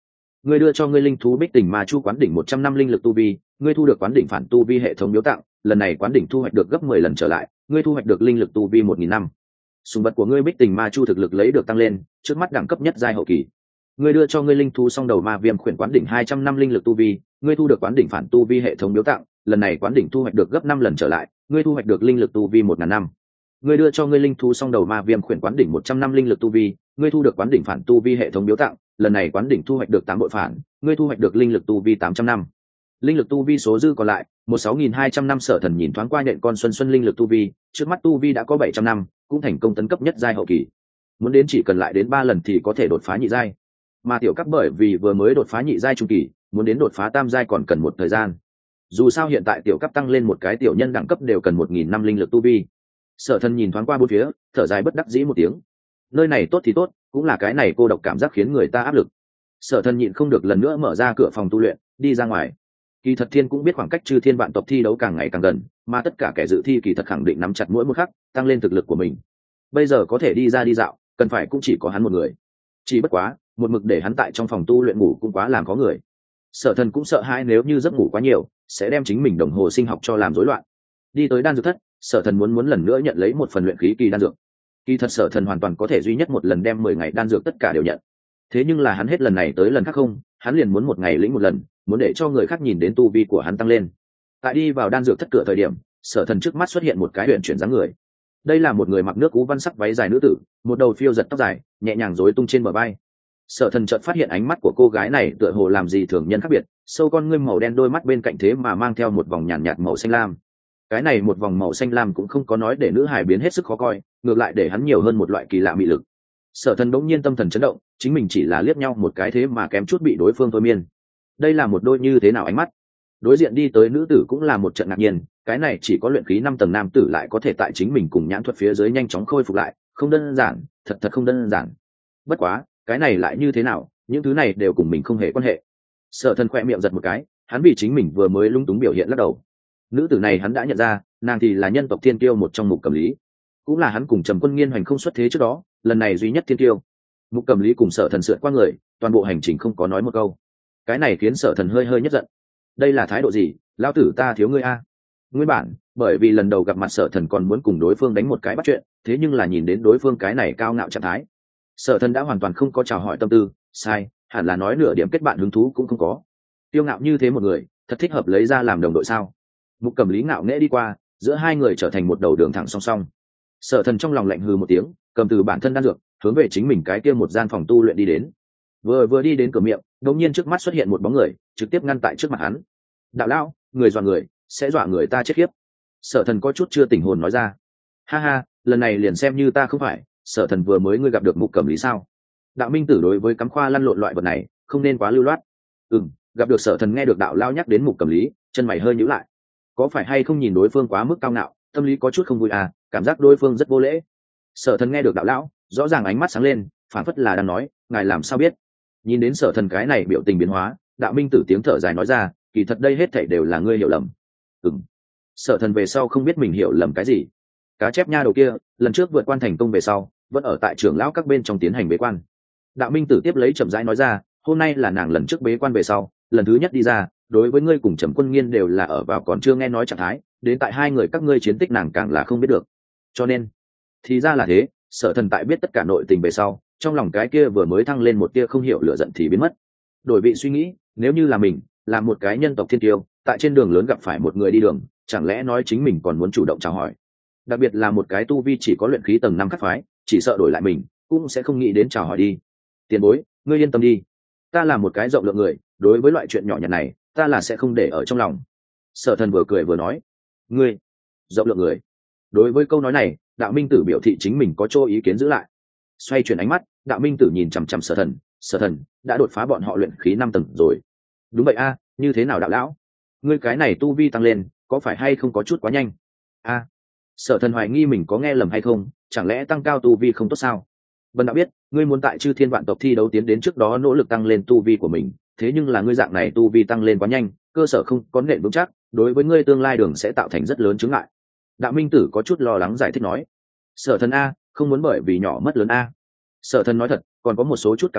ngươi đưa cho ngươi linh thú bích tình ma chu quán đỉnh một trăm năm linh lực tu vi, ngươi thu được quán đỉnh phản tu vi hệ thống biếu tặng, lần này quán đỉnh thu hoạch được gấp mười lần trở lại, ngươi thu hoạch được linh lực tu vi một nghìn năm. Sùng vật của ngươi bích tình ma chu thực lực lấy được tăng lên, trước mắt đẳng cấp nhất giai hậu kỳ. Ngươi đưa cho ngươi linh thú song đầu ma viêm khuyển quán đỉnh hai trăm năm linh lực tu vi, ngươi thu được quán đỉnh phản tu vi hệ thống biếu tặng, lần này quán đỉnh thu hoạch được gấp năm lần trở lại, ngươi thu hoạch được linh lực tu vi một ngàn năm. Ngươi đưa cho ngươi linh thú song đầu ma viêm khuyển quán đỉnh một trăm năm linh lực tu vi, ngươi thu được quán đỉnh phản tu vi hệ thống biếu tặng, lần này quán đỉnh thu hoạch được tám bội phản, ngươi thu hoạch được linh lực tu vi tám trăm năm. Linh lực tu vi số dư còn lại một sáu nghìn hai trăm năm. Sở Thần nhìn thoáng qua nhện con xuân xuân linh lực tu vi, trước mắt tu vi đã có bảy trăm năm, cũng thành công tấn cấp nhất giai hậu kỳ. Muốn đến chỉ cần lại đến ba lần thì có thể đột phá nhị giai. Mà tiểu cấp bởi vì vừa mới đột phá nhị giai trung kỳ, muốn đến đột phá tam giai còn cần một thời gian. Dù sao hiện tại tiểu cấp tăng lên một cái tiểu nhân đẳng cấp đều cần một nghìn năm linh lực tu vi. Sở Thần nhìn thoáng qua bốn phía, thở dài bất đắc dĩ một tiếng. Nơi này tốt thì tốt, cũng là cái này cô độc cảm giác khiến người ta áp lực. Sở Thần nhịn không được lần nữa mở ra cửa phòng tu luyện, đi ra ngoài. Kỳ thật thiên cũng biết khoảng cách chư thiên vạn tộc thi đấu càng ngày càng gần, mà tất cả kẻ dự thi kỳ thật khẳng định nắm chặt mỗi một khắc, tăng lên thực lực của mình. Bây giờ có thể đi ra đi dạo, cần phải cũng chỉ có hắn một người. Chỉ bất quá, một mực để hắn tại trong phòng tu luyện ngủ cũng quá làm có người. Sở Thần cũng sợ hãi nếu như giấc ngủ quá nhiều, sẽ đem chính mình đồng hồ sinh học cho làm rối loạn. Đi tới đan dược thất, Sở Thần muốn muốn lần nữa nhận lấy một phần luyện khí kỳ đan dược. Kỳ thật Sở Thần hoàn toàn có thể duy nhất một lần đem mười ngày đan dược tất cả đều nhận. Thế nhưng là hắn hết lần này tới lần khác không, hắn liền muốn một ngày lĩnh một lần, muốn để cho người khác nhìn đến tu vi của hắn tăng lên. Tại đi vào đan dược thất cửa thời điểm, Sở Thần trước mắt xuất hiện một cái huyền chuyển dáng người. Đây là một người mặc nước cú văn sắc váy dài nữ tử, một đầu phiêu giật tóc dài, nhẹ nhàng rối tung trên bờ vai. Sở Thần chợt phát hiện ánh mắt của cô gái này tựa hồ làm gì thường nhân khác biệt, sâu con ngươi màu đen đôi mắt bên cạnh thế mà mang theo một vòng nhàn nhạt, nhạt màu xanh lam. Cái này một vòng màu xanh lam cũng không có nói để nữ hài biến hết sức khó coi, ngược lại để hắn nhiều hơn một loại kỳ lạ mị lực. Sở Thần đống nhiên tâm thần chấn động, chính mình chỉ là liếc nhau một cái thế mà kém chút bị đối phương thôi miên. Đây là một đôi như thế nào ánh mắt? Đối diện đi tới nữ tử cũng là một trận ngạc nhiên, cái này chỉ có luyện khí năm tầng nam tử lại có thể tại chính mình cùng nhãn thuật phía dưới nhanh chóng khôi phục lại, không đơn giản, thật thật không đơn giản. Bất quá, cái này lại như thế nào, những thứ này đều cùng mình không hề quan hệ. Sở Thần khẽ miệng giật một cái, hắn vì chính mình vừa mới lung túng biểu hiện lắc đầu. Nữ tử này hắn đã nhận ra, nàng thì là nhân tộc thiên kiêu một trong Mục Cẩm Lý, cũng là hắn cùng Trầm Quân Nghiên hoành không xuất thế trước đó, lần này duy nhất thiên kiêu. Mục Cẩm Lý cùng Sở Thần sượt qua người, toàn bộ hành trình không có nói một câu. Cái này khiến Sở Thần hơi hơi nhất giận. Đây là thái độ gì, lão tử ta thiếu ngươi a? Nguyên bản, bởi vì lần đầu gặp mặt Sở Thần còn muốn cùng đối phương đánh một cái bắt chuyện, thế nhưng là nhìn đến đối phương cái này cao ngạo trạng thái, Sở Thần đã hoàn toàn không có chào hỏi tâm tư, sai, hẳn là nói nửa điểm kết bạn hứng thú cũng không có. Tiêu ngạo như thế một người, thật thích hợp lấy ra làm đồng đội sao? Mục Cẩm Lý ngạo nghễ đi qua, giữa hai người trở thành một đầu đường thẳng song song. Sở Thần trong lòng lạnh hừ một tiếng, cầm từ bản thân đan dược, hướng về chính mình cái kia một gian phòng tu luyện đi đến. Vừa vừa đi đến cửa miệng, đột nhiên trước mắt xuất hiện một bóng người, trực tiếp ngăn tại trước mặt hắn. Đạo lão, người dọa người, sẽ dọa người ta chết khiếp. Sở Thần có chút chưa tỉnh hồn nói ra. Ha ha, lần này liền xem như ta không phải. Sở Thần vừa mới ngươi gặp được Mục Cẩm Lý sao? Đạo minh tử đối với cắm khoa lăn lộn loại vật này, không nên quá lưu loát. Ừm, gặp được Sở Thần nghe được đạo lão nhắc đến Mục Cẩm Lý, chân mày hơi nhíu lại. Có phải hay không nhìn đối phương quá mức cao ngạo, tâm lý có chút không vui à, cảm giác đối phương rất vô lễ. Sở Thần nghe được đạo lão, rõ ràng ánh mắt sáng lên, phản phất là đang nói, ngài làm sao biết? Nhìn đến Sở Thần cái này biểu tình biến hóa, đạo minh tử tiếng thở dài nói ra, kỳ thật đây hết thảy đều là ngươi hiểu lầm. Ừm. Sở Thần về sau không biết mình hiểu lầm cái gì. Cá chép nha đầu kia, lần trước vượt quan thành công về sau, vẫn ở tại trưởng lão các bên trong tiến hành bế quan. Đạo minh tử tiếp lấy chậm rãi nói ra, hôm nay là nàng lần trước bế quan về sau, lần thứ nhất đi ra, đối với ngươi cùng Trầm Quân Nghiên đều là ở vào còn chưa nghe nói trạng thái, đến tại hai người các ngươi chiến tích nàng càng là không biết được. Cho nên, thì ra là thế. Sở Thần tại biết tất cả nội tình về sau, trong lòng cái kia vừa mới thăng lên một tia không hiểu lửa giận thì biến mất. Đổi vị suy nghĩ, nếu như là mình, là một cái nhân tộc thiên tiêu, tại trên đường lớn gặp phải một người đi đường, chẳng lẽ nói chính mình còn muốn chủ động chào hỏi? Đặc biệt là một cái tu vi chỉ có luyện khí tầng năm khắc phái, chỉ sợ đổi lại mình, cũng sẽ không nghĩ đến chào hỏi đi. Tiền bối, ngươi yên tâm đi, ta là một cái rộng lượng người, đối với loại chuyện nhỏ nhặt này, ta là sẽ không để ở trong lòng. Sở Thần vừa cười vừa nói, ngươi rộng lượng người. Đối với câu nói này, đạo minh tử biểu thị chính mình có chỗ ý kiến giữ lại. Xoay chuyển ánh mắt, đạo minh tử nhìn chằm chằm Sở Thần. Sở Thần đã đột phá bọn họ luyện khí năm tầng rồi. Đúng vậy a, như thế nào đạo lão? Ngươi cái này tu vi tăng lên, có phải hay không có chút quá nhanh? A, Sở Thần hoài nghi mình có nghe lầm hay không, chẳng lẽ tăng cao tu vi không tốt sao? Vân đã biết, ngươi muốn tại chư thiên vạn tộc thi đấu tiến đến trước đó nỗ lực tăng lên tu vi của mình, thế nhưng là ngươi dạng này tu vi tăng lên quá nhanh, cơ sở không có nền vững chắc, đối với ngươi tương lai đường sẽ tạo thành rất lớn chướng ngại. Đạo minh tử có chút lo lắng giải thích nói. Sở Thần a, không muốn bởi vì nhỏ mất lớn a. Sở Thần nói thật, còn có một số chút cảm động,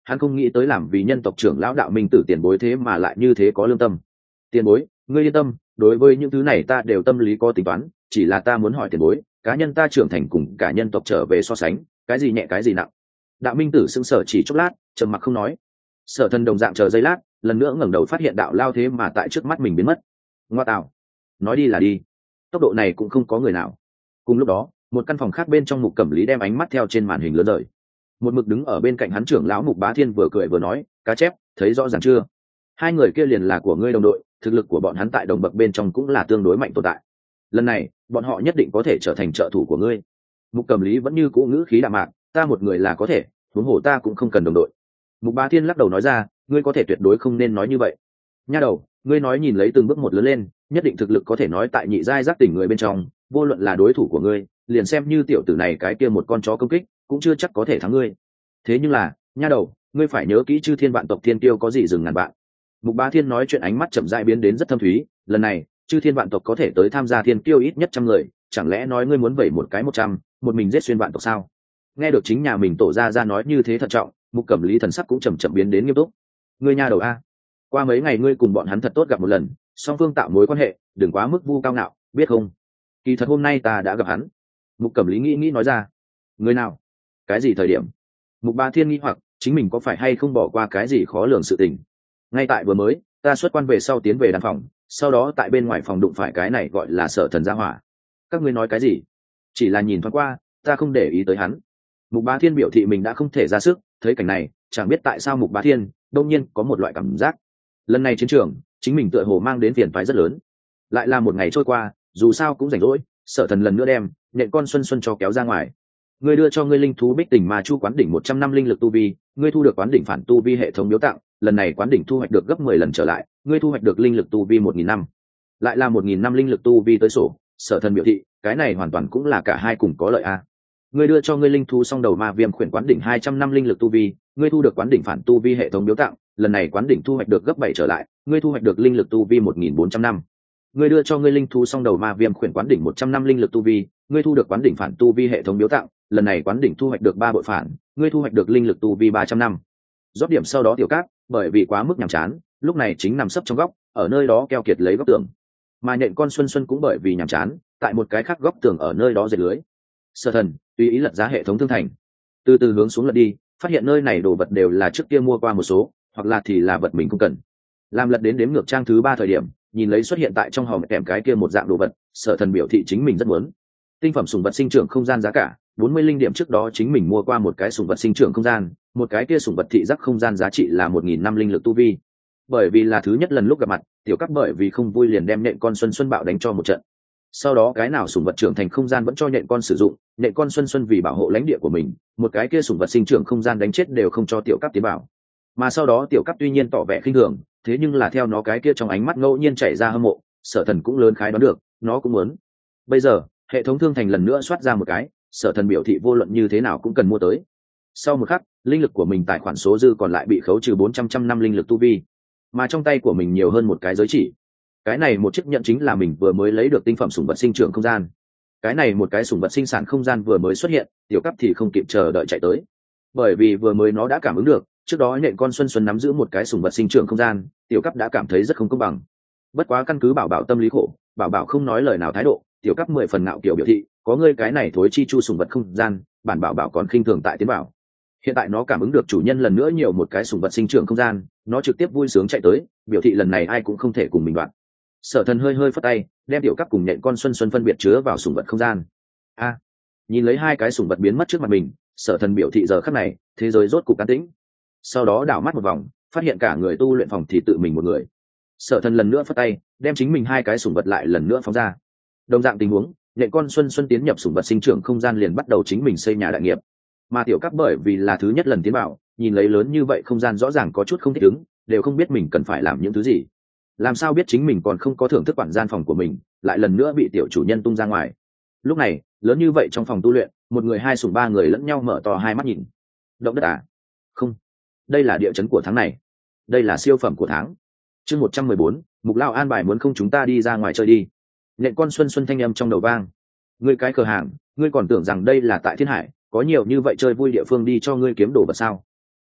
hắn không nghĩ tới làm vì nhân tộc trưởng lão đạo minh tử tiền bối thế mà lại như thế có lương tâm. Tiền bối, ngươi yên tâm, đối với những thứ này ta đều tâm lý có tính toán, chỉ là ta muốn hỏi tiền bối, cá nhân ta trưởng thành cùng cả nhân tộc trở về so sánh, cái gì nhẹ cái gì nặng. Đạo minh tử sững sờ chỉ chốc lát, trầm mặc không nói. Sở Thần đồng dạng chờ giây lát, lần nữa ngẩng đầu phát hiện đạo lao thế mà tại trước mắt mình biến mất. Ngoa tạo, nói đi là đi, tốc độ này cũng không có người nào. Cùng lúc đó, một căn phòng khác bên trong Mục Cẩm Lý đem ánh mắt theo trên màn hình lớn rời. Một mực đứng ở bên cạnh hắn trưởng lão Mục Bá Thiên vừa cười vừa nói, cá chép, thấy rõ ràng chưa? Hai người kia liền là của ngươi đồng đội, thực lực của bọn hắn tại đồng bậc bên trong cũng là tương đối mạnh tồn tại. Lần này, bọn họ nhất định có thể trở thành trợ thủ của ngươi. Mục Cẩm Lý vẫn như cũ ngữ khí đạm mạc, ta một người là có thể, huống hồ ta cũng không cần đồng đội. Mục Bá Thiên lắc đầu nói ra, ngươi có thể tuyệt đối không nên nói như vậy. Nha đầu, ngươi nói nhìn lấy từng bước một lớn lên, nhất định thực lực có thể nói tại nhị giai giác tỉnh người bên trong, vô luận là đối thủ của ngươi, liền xem như tiểu tử này cái kia một con chó công kích, cũng chưa chắc có thể thắng ngươi. Thế nhưng là, nha đầu, ngươi phải nhớ kỹ chư thiên vạn tộc thiên tiêu có gì dừng ngàn bạn. Mục Bá Thiên nói chuyện ánh mắt chậm rãi biến đến rất thâm thúy, lần này, chư thiên vạn tộc có thể tới tham gia thiên tiêu ít nhất trăm người, chẳng lẽ nói ngươi muốn vẩy một cái một trăm, một mình giết xuyên vạn tộc sao? Nghe được chính nhà mình tổ ra ra nói như thế thận trọng, Mục Cẩm Lý thần sắc cũng chậm chậm biến đến nghiêm túc. Ngươi nha đầu a, qua mấy ngày ngươi cùng bọn hắn thật tốt gặp một lần, song phương tạo mối quan hệ, đừng quá mức vu cao ngạo, biết không? Kỳ thật hôm nay ta đã gặp hắn. Mục Cẩm Lý nghĩ nghĩ nói ra. Người nào? Cái gì thời điểm? Mục Bá Thiên nghi hoặc, chính mình có phải hay không bỏ qua cái gì khó lường sự tình? Ngay tại vừa mới, ta xuất quan về sau tiến về đan phòng, sau đó tại bên ngoài phòng đụng phải cái này gọi là Sở Thần gia hỏa. Các ngươi nói cái gì? Chỉ là nhìn thoáng qua, ta không để ý tới hắn. Mục Bá Thiên biểu thị mình đã không thể ra sức, thấy cảnh này, chẳng biết tại sao Mục Bá Thiên đột nhiên có một loại cảm giác. Lần này chiến trường, chính mình tựa hồ mang đến phiền toái rất lớn. Lại là một ngày trôi qua, dù sao cũng rảnh rỗi, Sở Thần lần nữa đem nện con xuân xuân cho kéo ra ngoài. Ngươi đưa cho ngươi linh thú Bích Tình Ma Chu quán đỉnh một trăm năm linh lực tu vi, ngươi thu được quán đỉnh phản tu vi hệ thống biếu tặng, lần này quán đỉnh thu hoạch được gấp mười lần trở lại, ngươi thu hoạch được linh lực tu vi một nghìn năm. Lại là một nghìn năm linh lực tu vi tới sổ, Sở Thần biểu thị, cái này hoàn toàn cũng là cả hai cùng có lợi a. Ngươi đưa cho ngươi linh thú song đầu ma viêm khuyển quán đỉnh hai trăm năm linh lực tu vi, ngươi thu được quán đỉnh phản tu vi hệ thống biếu tặng, lần này quán đỉnh thu hoạch được gấp bảy trở lại, ngươi thu hoạch được linh lực tu vi một nghìn bốn trăm năm. Ngươi đưa cho ngươi linh thú song đầu ma viêm khuyển quán đỉnh một trăm năm linh lực tu vi, ngươi thu được quán đỉnh phản tu vi hệ thống biếu tặng, lần này quán đỉnh thu hoạch được ba bội phản, ngươi thu hoạch được linh lực tu vi ba trăm năm. Rót điểm sau đó tiểu cát, bởi vì quá mức nhàm chán, lúc này chính nằm sấp trong góc, ở nơi đó keo kiệt lấy góc tường. Mà nhện con xuân xuân cũng bởi vì nhàm chán, tại một cái khác góc tường ở nơi đó dệt lưới. Sở Thần tùy ý lật giá hệ thống thương thành, từ từ hướng xuống lật đi, phát hiện nơi này đồ vật đều là trước kia mua qua một số, hoặc là thì là vật mình không cần. Làm lật đến đếm ngược trang thứ ba thời điểm, nhìn lấy xuất hiện tại trong hòm kèm cái kia một dạng đồ vật, Sở Thần biểu thị chính mình rất muốn. Tinh phẩm sủng vật sinh trưởng không gian giá cả bốn mươi linh điểm, trước đó chính mình mua qua một cái sủng vật sinh trưởng không gian, một cái kia sủng vật thị giác không gian giá trị là một nghìn năm linh lực tu vi. Bởi vì là thứ nhất lần lúc gặp mặt, tiểu cấp bởi vì không vui liền đem nện con xuân xuân bạo đánh cho một trận. Sau đó cái nào sủng vật trưởng thành không gian vẫn cho nện con sử dụng, nện con xuân xuân vì bảo hộ lãnh địa của mình, một cái kia sủng vật sinh trưởng không gian đánh chết đều không cho tiểu cấp tiến bảo. Mà sau đó tiểu cấp tuy nhiên tỏ vẻ khinh thường, thế nhưng là theo nó cái kia trong ánh mắt ngẫu nhiên chảy ra hâm mộ, Sở Thần cũng lớn khái đoán được, nó cũng muốn. Bây giờ, hệ thống thương thành lần nữa soát ra một cái, Sở Thần biểu thị vô luận như thế nào cũng cần mua tới. Sau một khắc, linh lực của mình tài khoản số dư còn lại bị khấu trừ bốn trăm trăm năm linh lực tu vi, mà trong tay của mình nhiều hơn một cái giới chỉ. Cái này một chiếc nhận chính là mình vừa mới lấy được tinh phẩm sủng vật sinh trưởng không gian. Cái này một cái sủng vật sinh sản không gian vừa mới xuất hiện, tiểu cấp thì không kịp chờ đợi chạy tới, bởi vì vừa mới nó đã cảm ứng được, trước đó nện con xuân xuân nắm giữ một cái sủng vật sinh trưởng không gian, tiểu cấp đã cảm thấy rất không công bằng. Bất quá căn cứ bảo bảo tâm lý khổ, bảo bảo không nói lời nào thái độ, tiểu cấp mười phần ngạo kiểu biểu thị, có ngươi cái này thối chi chu sủng vật không gian, bản bảo bảo còn khinh thường tại tiến bảo. Hiện tại nó cảm ứng được chủ nhân lần nữa nhiều một cái sủng vật sinh trưởng không gian, nó trực tiếp vui sướng chạy tới, biểu thị lần này ai cũng không thể cùng mình đoạn. Sở Thần hơi hơi phất tay, đem tiểu cấp cùng nện con xuân xuân phân biệt chứa vào sủng vật không gian. A, nhìn lấy hai cái sủng vật biến mất trước mặt mình, Sở Thần biểu thị giờ khắc này, thế giới rốt cục an tĩnh. Sau đó đảo mắt một vòng, phát hiện cả người tu luyện phòng thì tự mình một người. Sở Thần lần nữa phất tay, đem chính mình hai cái sủng vật lại lần nữa phóng ra. Đồng dạng tình huống, nện con xuân xuân tiến nhập sủng vật sinh trưởng không gian liền bắt đầu chính mình xây nhà đại nghiệp. Mà tiểu cấp bởi vì là thứ nhất lần tiến vào, nhìn lấy lớn như vậy không gian rõ ràng có chút không thích ứng, đều không biết mình cần phải làm những thứ gì. Làm sao biết chính mình còn không có thưởng thức quản gian phòng của mình, lại lần nữa bị tiểu chủ nhân tung ra ngoài. Lúc này, lớn như vậy trong phòng tu luyện, một người hai sủng ba người lẫn nhau mở to hai mắt nhìn. Động đất à? Không, đây là địa chấn của tháng này. Đây là siêu phẩm của tháng. Chương một trăm mười bốn, Mục Lao an bài muốn không chúng ta đi ra ngoài chơi đi. Nện con xuân xuân thanh âm trong đầu vang. Ngươi cái cửa hàng, ngươi còn tưởng rằng đây là tại Thiên Hải, có nhiều như vậy chơi vui địa phương đi cho ngươi kiếm đồ vật sao?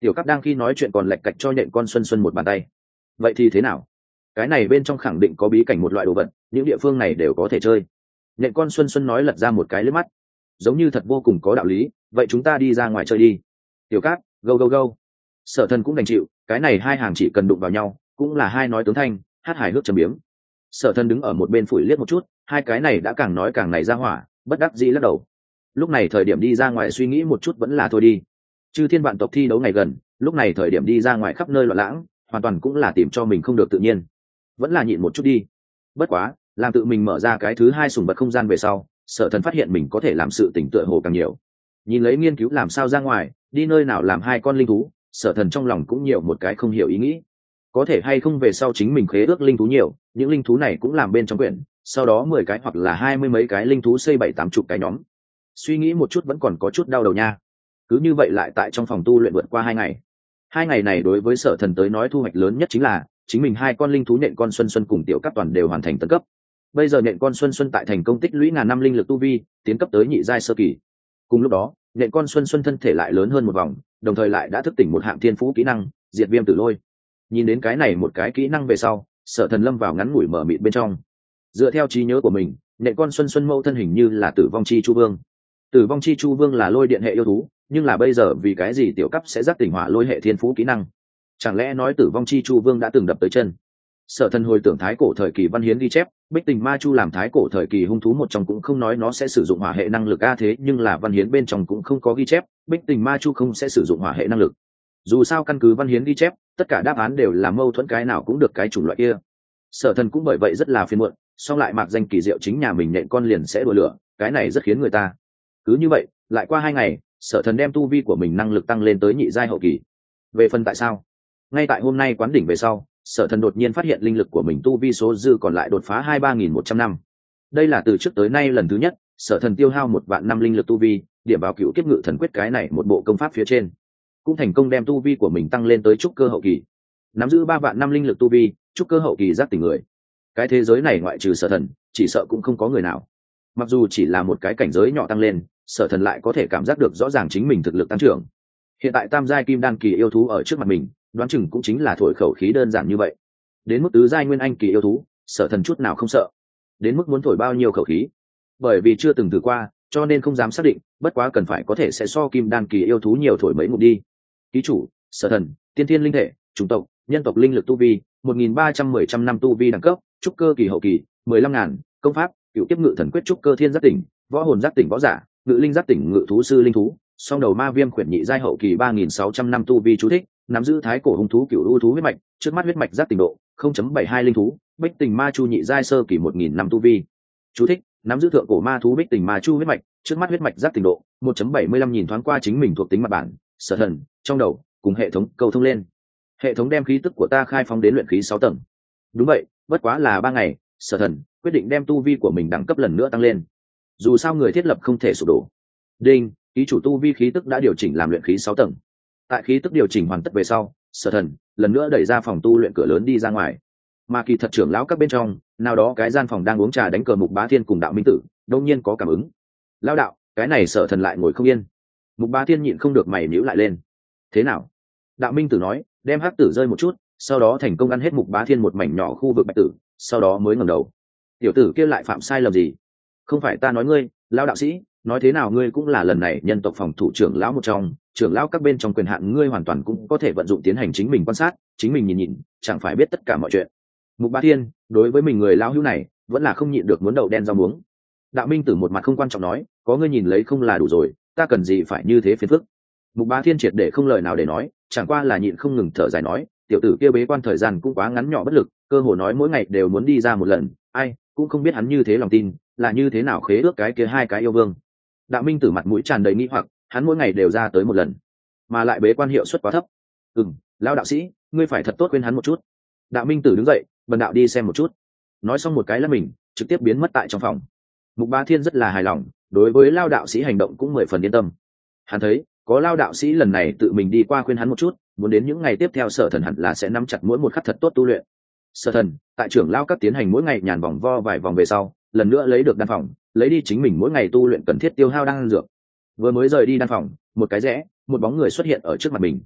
Tiểu Cáp đang khi nói chuyện còn lạch cạch cho Nhện Con Xuân Xuân một bàn tay. Vậy thì thế nào? Cái này bên trong khẳng định có bí cảnh một loại đồ vật, những địa phương này đều có thể chơi. Nhện Con Xuân Xuân nói lật ra một cái liếc mắt, giống như thật vô cùng có đạo lý. Vậy chúng ta đi ra ngoài chơi đi. Tiểu Cáp, go go go. Sở Thần cũng đành chịu, cái này hai hàng chỉ cần đụng vào nhau, cũng là hai nói tướng thanh, hát hài hước trầm biếm. Sở Thần đứng ở một bên phủi liếc một chút, hai cái này đã càng nói càng này ra hỏa, bất đắc dĩ lắc đầu. Lúc này thời điểm đi ra ngoài suy nghĩ một chút vẫn là thôi đi. Chư thiên vạn tộc thi đấu ngày gần, lúc này thời điểm đi ra ngoài khắp nơi loạn lãng, hoàn toàn cũng là tìm cho mình không được tự nhiên. Vẫn là nhịn một chút đi. Bất quá, làm tự mình mở ra cái thứ hai sùng bật không gian về sau, Sở Thần phát hiện mình có thể làm sự tỉnh tựa hồ càng nhiều. Nhìn lấy nghiên cứu làm sao ra ngoài, đi nơi nào làm hai con linh thú, Sở Thần trong lòng cũng nhiều một cái không hiểu ý nghĩ. Có thể hay không về sau chính mình khế ước linh thú nhiều, những linh thú này cũng làm bên trong quyển, sau đó mười cái hoặc là hai mươi mấy cái linh thú xây bảy tám chục cái nhóm. Suy nghĩ một chút vẫn còn có chút đau đầu nha. Cứ như vậy lại tại trong phòng tu luyện vượt qua hai ngày. Hai ngày này đối với Sở Thần tới nói thu hoạch lớn nhất chính là chính mình hai con linh thú Nhện Con Xuân Xuân cùng Tiểu Cáp toàn đều hoàn thành tấn cấp. Bây giờ Nhện Con Xuân Xuân tại thành công tích lũy ngàn năm linh lực tu vi, tiến cấp tới nhị giai sơ kỳ. Cùng lúc đó, Nhện Con Xuân Xuân thân thể lại lớn hơn một vòng, đồng thời lại đã thức tỉnh một hạng thiên phú kỹ năng, Diệt Viêm Tử Lôi. Nhìn đến cái này một cái kỹ năng về sau, Sở Thần lâm vào ngắn ngủi mở mịt bên trong. Dựa theo trí nhớ của mình, Nhện Con Xuân Xuân mâu thân hình như là Tử Vong Chi Chu Vương. Tử Vong Chi Chu Vương là lôi điện hệ yêu thú, nhưng là bây giờ vì cái gì Tiểu Cáp sẽ giác tỉnh hỏa lôi hệ thiên phú kỹ năng? Chẳng lẽ nói Tử Vong Chi Chu Vương đã từng đập tới chân? Sở Thần hồi tưởng thái cổ thời kỳ văn hiến ghi chép, Bích Tình Ma Chu làm thái cổ thời kỳ hung thú một trong cũng không nói nó sẽ sử dụng hỏa hệ năng lực a thế nhưng là văn hiến bên trong cũng không có ghi chép, Bích Tình Ma Chu không sẽ sử dụng hỏa hệ năng lực. Dù sao căn cứ văn hiến ghi chép, tất cả đáp án đều là mâu thuẫn cái nào cũng được cái chủng loại kia. Sở Thần cũng bởi vậy rất là phiền muộn, song lại mạc danh kỳ diệu chính nhà mình Nhện Con liền sẽ đùa lửa, cái này rất khiến người ta. Cứ như vậy, lại qua hai ngày, Sở Thần đem tu vi của mình năng lực tăng lên tới nhị giai hậu kỳ. Về phần tại sao? Ngay tại hôm nay quán đỉnh về sau, Sở Thần đột nhiên phát hiện linh lực của mình tu vi số dư còn lại đột phá hai ba nghìn một trăm năm. Đây là từ trước tới nay lần thứ nhất, Sở Thần tiêu hao một vạn năm linh lực tu vi, điểm vào cựu kiếp ngự thần quyết cái này một bộ công pháp phía trên, cũng thành công đem tu vi của mình tăng lên tới trúc cơ hậu kỳ. Nắm giữ ba vạn năm linh lực tu vi, trúc cơ hậu kỳ giác tỉnh người. Cái thế giới này ngoại trừ Sở Thần, chỉ sợ cũng không có người nào. Mặc dù chỉ là một cái cảnh giới nhỏ tăng lên, Sở Thần lại có thể cảm giác được rõ ràng chính mình thực lực tăng trưởng. Hiện tại tam giai kim đan kỳ yêu thú ở trước mặt mình, đoán chừng cũng chính là thổi khẩu khí đơn giản như vậy. Đến mức tứ giai nguyên anh kỳ yêu thú, Sở Thần chút nào không sợ. Đến mức muốn thổi bao nhiêu khẩu khí, bởi vì chưa từng thử qua, cho nên không dám xác định, bất quá cần phải có thể sẽ so kim đan kỳ yêu thú nhiều thổi mấy ngụm đi. Ký chủ: Sở Thần, tiên thiên linh thể, chủng tộc: nhân tộc, linh lực tu vi một nghìn ba trăm mười trăm năm tu vi đẳng cấp trúc cơ kỳ hậu kỳ, mười lăm ngàn. Công pháp: Cựu Kiếp Ngự Thần Quyết trúc cơ thiên giác tỉnh, võ hồn giác tỉnh võ giả, ngự linh giác tỉnh ngự thú sư linh thú, song đầu ma viêm khuyển nhị giai hậu kỳ ba nghìn sáu trăm năm tu vi. Chú thích: nắm giữ thái cổ hung thú cựu u thú huyết mạch, trước mắt huyết mạch giác tỉnh độ không chấm bảy hai linh thú, Bích Tình Ma Chu nhị giai sơ kỳ một nghìn năm tu vi. Chú thích: nắm giữ thượng cổ ma thú Bích Tình Ma Chu huyết mạch, trước mắt huyết mạch giác tỉnh độ một chấm bảy mươi lăm. Nhìn thoáng qua chính mình thuộc tính mặt bản, Sở Thần trong đầu cùng hệ thống cầu thông lên. Hệ thống đem khí tức của ta khai phóng đến luyện khí sáu tầng. Đúng vậy, bất quá là ba ngày, Sở Thần quyết định đem tu vi của mình đẳng cấp lần nữa tăng lên. Dù sao người thiết lập không thể sụp đổ. Đinh, ký chủ tu vi khí tức đã điều chỉnh làm luyện khí sáu tầng. Tại khí tức điều chỉnh hoàn tất về sau, Sở Thần lần nữa đẩy ra phòng tu luyện cửa lớn đi ra ngoài. Mà kỳ thật trưởng lão các bên trong, nào đó cái gian phòng đang uống trà đánh cờ Mục Bá Thiên cùng Đạo Minh Tử, đương nhiên có cảm ứng. Lão đạo, cái này Sở Thần lại ngồi không yên. Mục Bá Thiên nhịn không được mày nhíu lại lên. Thế nào? Đạo Minh Tử nói, đem hắc tử rơi một chút, sau đó thành công ăn hết Mục Bá Thiên một mảnh nhỏ khu vực bạch tử, sau đó mới ngẩng đầu. Tiểu tử kia lại phạm sai lầm gì? Không phải ta nói ngươi, lão đạo sĩ, nói thế nào ngươi cũng là lần này nhân tộc phòng thủ trưởng lão một trong, trưởng lão các bên trong quyền hạn ngươi hoàn toàn cũng có thể vận dụng tiến hành chính mình quan sát, chính mình nhìn nhìn, chẳng phải biết tất cả mọi chuyện. Mục Bá Thiên đối với mình người lão hữu này vẫn là không nhịn được muốn đậu đen rau muống. Đạo Minh Tử một mặt không quan trọng nói, có ngươi nhìn lấy không là đủ rồi, ta cần gì phải như thế phiền phức. Mục Bá Thiên triệt để không lời nào để nói, chẳng qua là nhịn không ngừng thở dài nói, tiểu tử kia bế quan thời gian cũng quá ngắn nhỏ bất lực, cơ hồ nói mỗi ngày đều muốn đi ra một lần, ai cũng không biết hắn như thế lòng tin là như thế nào khế ước cái kia hai cái yêu vương. Đạo Minh Tử mặt mũi tràn đầy nghi hoặc, hắn mỗi ngày đều ra tới một lần, mà lại bế quan hiệu suất quá thấp. Ừm, lão đạo sĩ, ngươi phải thật tốt khuyên hắn một chút. Đạo Minh Tử đứng dậy, bần đạo đi xem một chút. Nói xong một cái là mình trực tiếp biến mất tại trong phòng. Mục Bá Thiên rất là hài lòng, đối với Lao đạo sĩ hành động cũng mười phần yên tâm. Hắn thấy có Lao đạo sĩ lần này tự mình đi qua khuyên hắn một chút, muốn đến những ngày tiếp theo Sở Thần hẳn là sẽ nắm chặt mỗi một khắc thật tốt tu luyện. Sở Thần tại trưởng lao các tiến hành mỗi ngày nhàn vòng vo vài vòng về sau, lần nữa lấy được đan phòng, lấy đi chính mình mỗi ngày tu luyện cần thiết tiêu hao đan dược. Vừa mới rời đi đan phòng, một cái rẽ, một bóng người xuất hiện ở trước mặt mình.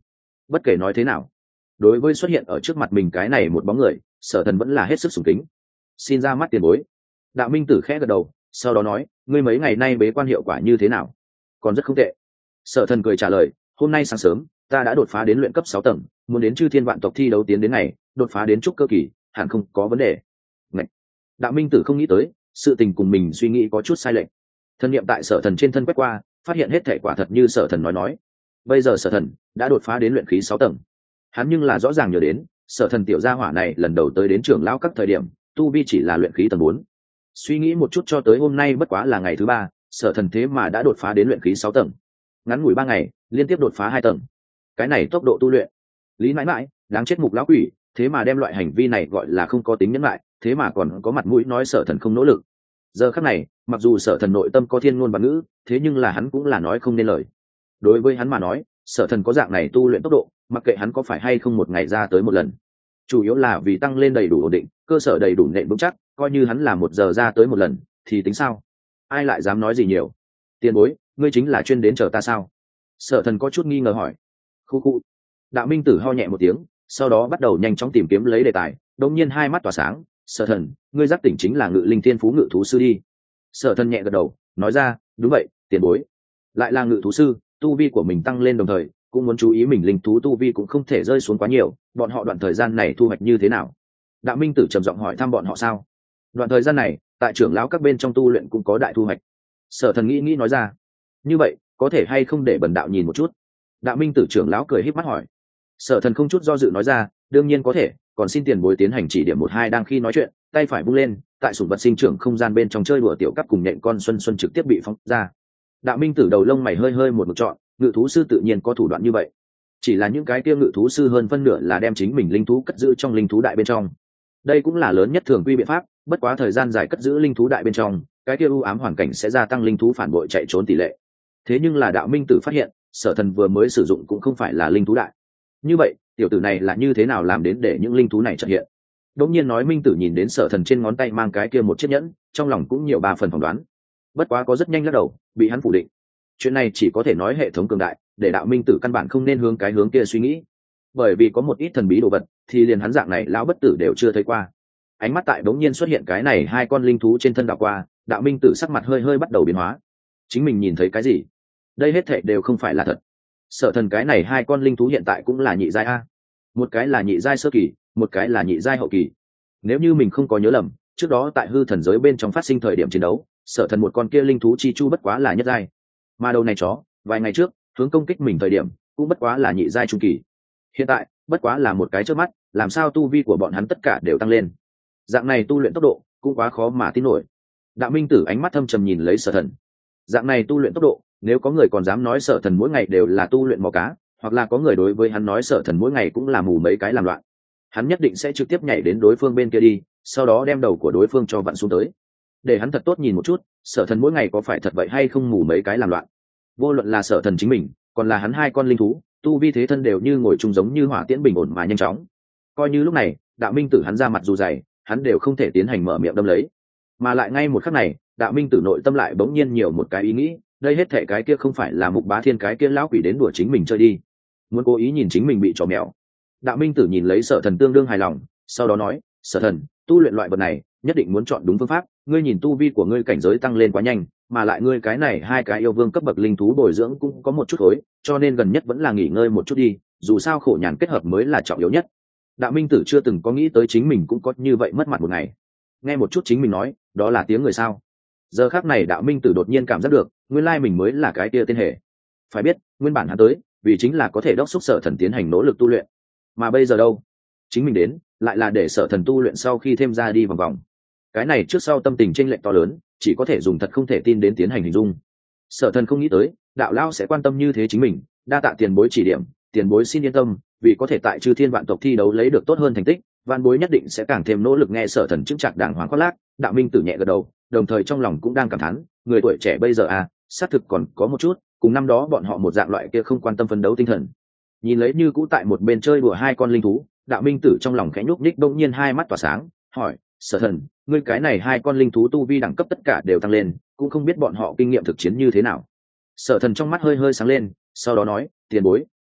Bất kể nói thế nào, đối với xuất hiện ở trước mặt mình cái này một bóng người, Sở Thần vẫn là hết sức sùng kính. Xin ra mắt tiền bối. Đạo minh tử khẽ gật đầu, sau đó nói, ngươi mấy ngày nay bế quan hiệu quả như thế nào? Còn rất không tệ. Sở Thần cười trả lời, hôm nay sáng sớm ta đã đột phá đến luyện cấp sáu tầng, muốn đến chư thiên vạn tộc thi đấu tiến đến ngày đột phá đến trúc cơ kỳ, hẳn không có vấn đề. Ngậy. Đạo minh tử không nghĩ tới sự tình cùng mình suy nghĩ có chút sai lệch. Thân niệm tại Sở Thần trên thân quét qua, phát hiện hết thể quả thật như Sở Thần nói nói. Bây giờ Sở Thần đã đột phá đến luyện khí sáu tầng. Hắn nhưng là rõ ràng nhớ đến Sở Thần tiểu gia hỏa này lần đầu tới đến trưởng lão các thời điểm tu vi chỉ là luyện khí tầng bốn. Suy nghĩ một chút cho tới hôm nay bất quá là ngày thứ ba, Sở Thần thế mà đã đột phá đến luyện khí sáu tầng. Ngắn ngủi ba ngày liên tiếp đột phá hai tầng, cái này tốc độ tu luyện, lý mãi mãi đáng chết mục lão quỷ, thế mà đem loại hành vi này gọi là không có tính nhẫn lại, thế mà còn có mặt mũi nói Sở Thần không nỗ lực. Giờ khắc này mặc dù Sở Thần nội tâm có thiên ngôn và ngữ, thế nhưng là hắn cũng là nói không nên lời. Đối với hắn mà nói, Sở Thần có dạng này tu luyện tốc độ, mặc kệ hắn có phải hay không một ngày ra tới một lần, chủ yếu là vì tăng lên đầy đủ ổn định, cơ sở đầy đủ nền vững chắc, coi như hắn là một giờ ra tới một lần thì tính sao? Ai lại dám nói gì nhiều? Tiền bối, ngươi chính là chuyên đến chờ ta sao? Sở Thần có chút nghi ngờ hỏi. Khu khu. Đạo minh tử ho nhẹ một tiếng, sau đó bắt đầu nhanh chóng tìm kiếm lấy đề tài, đột nhiên hai mắt tỏa sáng. Sở Thần, ngươi giác tỉnh chính là Ngự Linh Thiên Phú Ngự Thú Sư đi? Sở Thần nhẹ gật đầu, nói ra, đúng vậy, tiền bối. Lại là Ngự Thú Sư, tu vi của mình tăng lên đồng thời cũng muốn chú ý mình linh thú tu vi cũng không thể rơi xuống quá nhiều. Bọn họ đoạn thời gian này thu hoạch như thế nào? Đạo minh tử trầm giọng hỏi thăm bọn họ sao. Đoạn thời gian này tại trưởng lão các bên trong tu luyện cũng có đại thu hoạch. Sở Thần nghĩ nghĩ nói ra, như vậy có thể hay không để bần đạo nhìn một chút? Đạo minh tử trưởng lão cười híp mắt hỏi. Sở Thần không chút do dự nói ra, đương nhiên có thể, còn xin tiền bối tiến hành chỉ điểm một hai. Đang khi nói chuyện, tay phải vung lên, tại sủng vật sinh trưởng không gian bên trong chơi đùa tiểu cấp cùng nhện con xuân xuân trực tiếp bị phóng ra. Đạo minh tử đầu lông mày hơi hơi một một trọn, Ngự Thú Sư tự nhiên có thủ đoạn như vậy, chỉ là những cái kia Ngự Thú Sư hơn phân nửa là đem chính mình linh thú cất giữ trong linh thú đại bên trong. Đây cũng là lớn nhất thường quy biện pháp, bất quá thời gian dài cất giữ linh thú đại bên trong, cái kia u ám hoàn cảnh sẽ gia tăng linh thú phản bội chạy trốn tỷ lệ. Thế nhưng là Đạo minh tử phát hiện, Sở Thần vừa mới sử dụng cũng không phải là linh thú đại. Như vậy tiểu tử này là như thế nào làm đến để những linh thú này chợt hiện? Đột nhiên nói minh tử nhìn đến Sở Thần trên ngón tay mang cái kia một chiếc nhẫn, trong lòng cũng nhiều ba phần phỏng đoán, bất quá có rất nhanh lắc đầu, bị hắn phủ định. Chuyện này chỉ có thể nói hệ thống cường đại, để đạo minh tử căn bản không nên hướng cái hướng kia suy nghĩ, bởi vì có một ít thần bí đồ vật thì liền hắn dạng này lão bất tử đều chưa thấy qua. Ánh mắt tại bỗng nhiên xuất hiện cái này hai con linh thú trên thân đảo qua, đạo minh tử sắc mặt hơi hơi bắt đầu biến hóa. Chính mình nhìn thấy cái gì? Đây hết thảy đều không phải là thật. Sở Thần cái này hai con linh thú hiện tại cũng là nhị giai a, một cái là nhị giai sơ kỳ, một cái là nhị giai hậu kỳ. Nếu như mình không có nhớ lầm, trước đó tại hư thần giới bên trong phát sinh thời điểm chiến đấu, Sở Thần một con kia linh thú chi chu bất quá là nhất giai, mà đầu này chó vài ngày trước hướng công kích mình thời điểm cũng bất quá là nhị giai trung kỳ. Hiện tại bất quá là một cái trước mắt, làm sao tu vi của bọn hắn tất cả đều tăng lên? Dạng này tu luyện tốc độ cũng quá khó mà tin nổi. Đạo minh tử ánh mắt thâm trầm nhìn lấy Sở Thần. Dạng này tu luyện tốc độ, nếu có người còn dám nói Sở Thần mỗi ngày đều là tu luyện mò cá, hoặc là có người đối với hắn nói Sở Thần mỗi ngày cũng là mù mấy cái làm loạn, hắn nhất định sẽ trực tiếp nhảy đến đối phương bên kia đi, sau đó đem đầu của đối phương cho vặn xuống tới, để hắn thật tốt nhìn một chút Sở Thần mỗi ngày có phải thật vậy hay không mù mấy cái làm loạn. Vô luận là Sở Thần chính mình, còn là hắn hai con linh thú, tu vi thế thân đều như ngồi chung giống như hỏa tiễn bình ổn mà nhanh chóng. Coi như lúc này đạo minh tử hắn ra mặt dù dày, hắn đều không thể tiến hành mở miệng đâm lấy. Mà lại ngay một khắc này, đạo minh tử nội tâm lại bỗng nhiên nhiều một cái ý nghĩ, đây hết thể cái kia không phải là Mục Bá Thiên cái kia lão quỷ đến đùa chính mình chơi đi, muốn cố ý nhìn chính mình bị trò mèo. Đạo minh tử nhìn lấy Sở Thần tương đương hài lòng, sau đó nói, Sở Thần, tu luyện loại vật này nhất định muốn chọn đúng phương pháp, ngươi nhìn tu vi của ngươi cảnh giới tăng lên quá nhanh, mà lại ngươi cái này hai cái yêu vương cấp bậc linh thú bồi dưỡng cũng có một chút khối, cho nên gần nhất vẫn là nghỉ ngơi một chút đi, dù sao khổ nhàn kết hợp mới là trọng yếu nhất. Đạo minh tử chưa từng có nghĩ tới chính mình cũng có như vậy mất mặt một ngày. Nghe một chút chính mình nói, đó là tiếng người sao? Giờ khắc này đạo minh tử đột nhiên cảm giác được, nguyên lai mình mới là cái kia tên hề. Phải biết, nguyên bản hắn tới vì chính là có thể đốc thúc Sở Thần tiến hành nỗ lực tu luyện, mà bây giờ đâu, chính mình đến lại là để Sở Thần tu luyện sau khi thêm ra đi vòng vòng. Cái này trước sau tâm tình chênh lệch to lớn, chỉ có thể dùng thật không thể tin đến tiến hành hình dung. Sở Thần không nghĩ tới đạo lao sẽ quan tâm như thế chính mình, đa tạ tiền bối chỉ điểm, tiền bối xin yên tâm, vì có thể tại chư thiên vạn tộc thi đấu lấy được tốt hơn thành tích, van bối nhất định sẽ càng thêm nỗ lực. Nghe Sở Thần chứng chặt đàng hoàng khoác lác, đạo minh tử nhẹ gật đầu, đồng thời trong lòng cũng đang cảm thán, người tuổi trẻ bây giờ à, xác thực còn có một chút cùng năm đó bọn họ một dạng loại kia không quan tâm phấn đấu tinh thần. Nhìn lấy như cũ tại một bên chơi đùa hai con linh thú, đạo minh tử trong lòng khẽ nhúc nhích, bỗng nhiên hai mắt tỏa sáng, hỏi, Sở Thần, ngươi cái này hai con linh thú tu vi đẳng cấp tất cả đều tăng lên, cũng không biết bọn họ kinh nghiệm thực chiến như thế nào? Sở Thần trong mắt hơi hơi sáng lên, sau đó nói, tiền bối,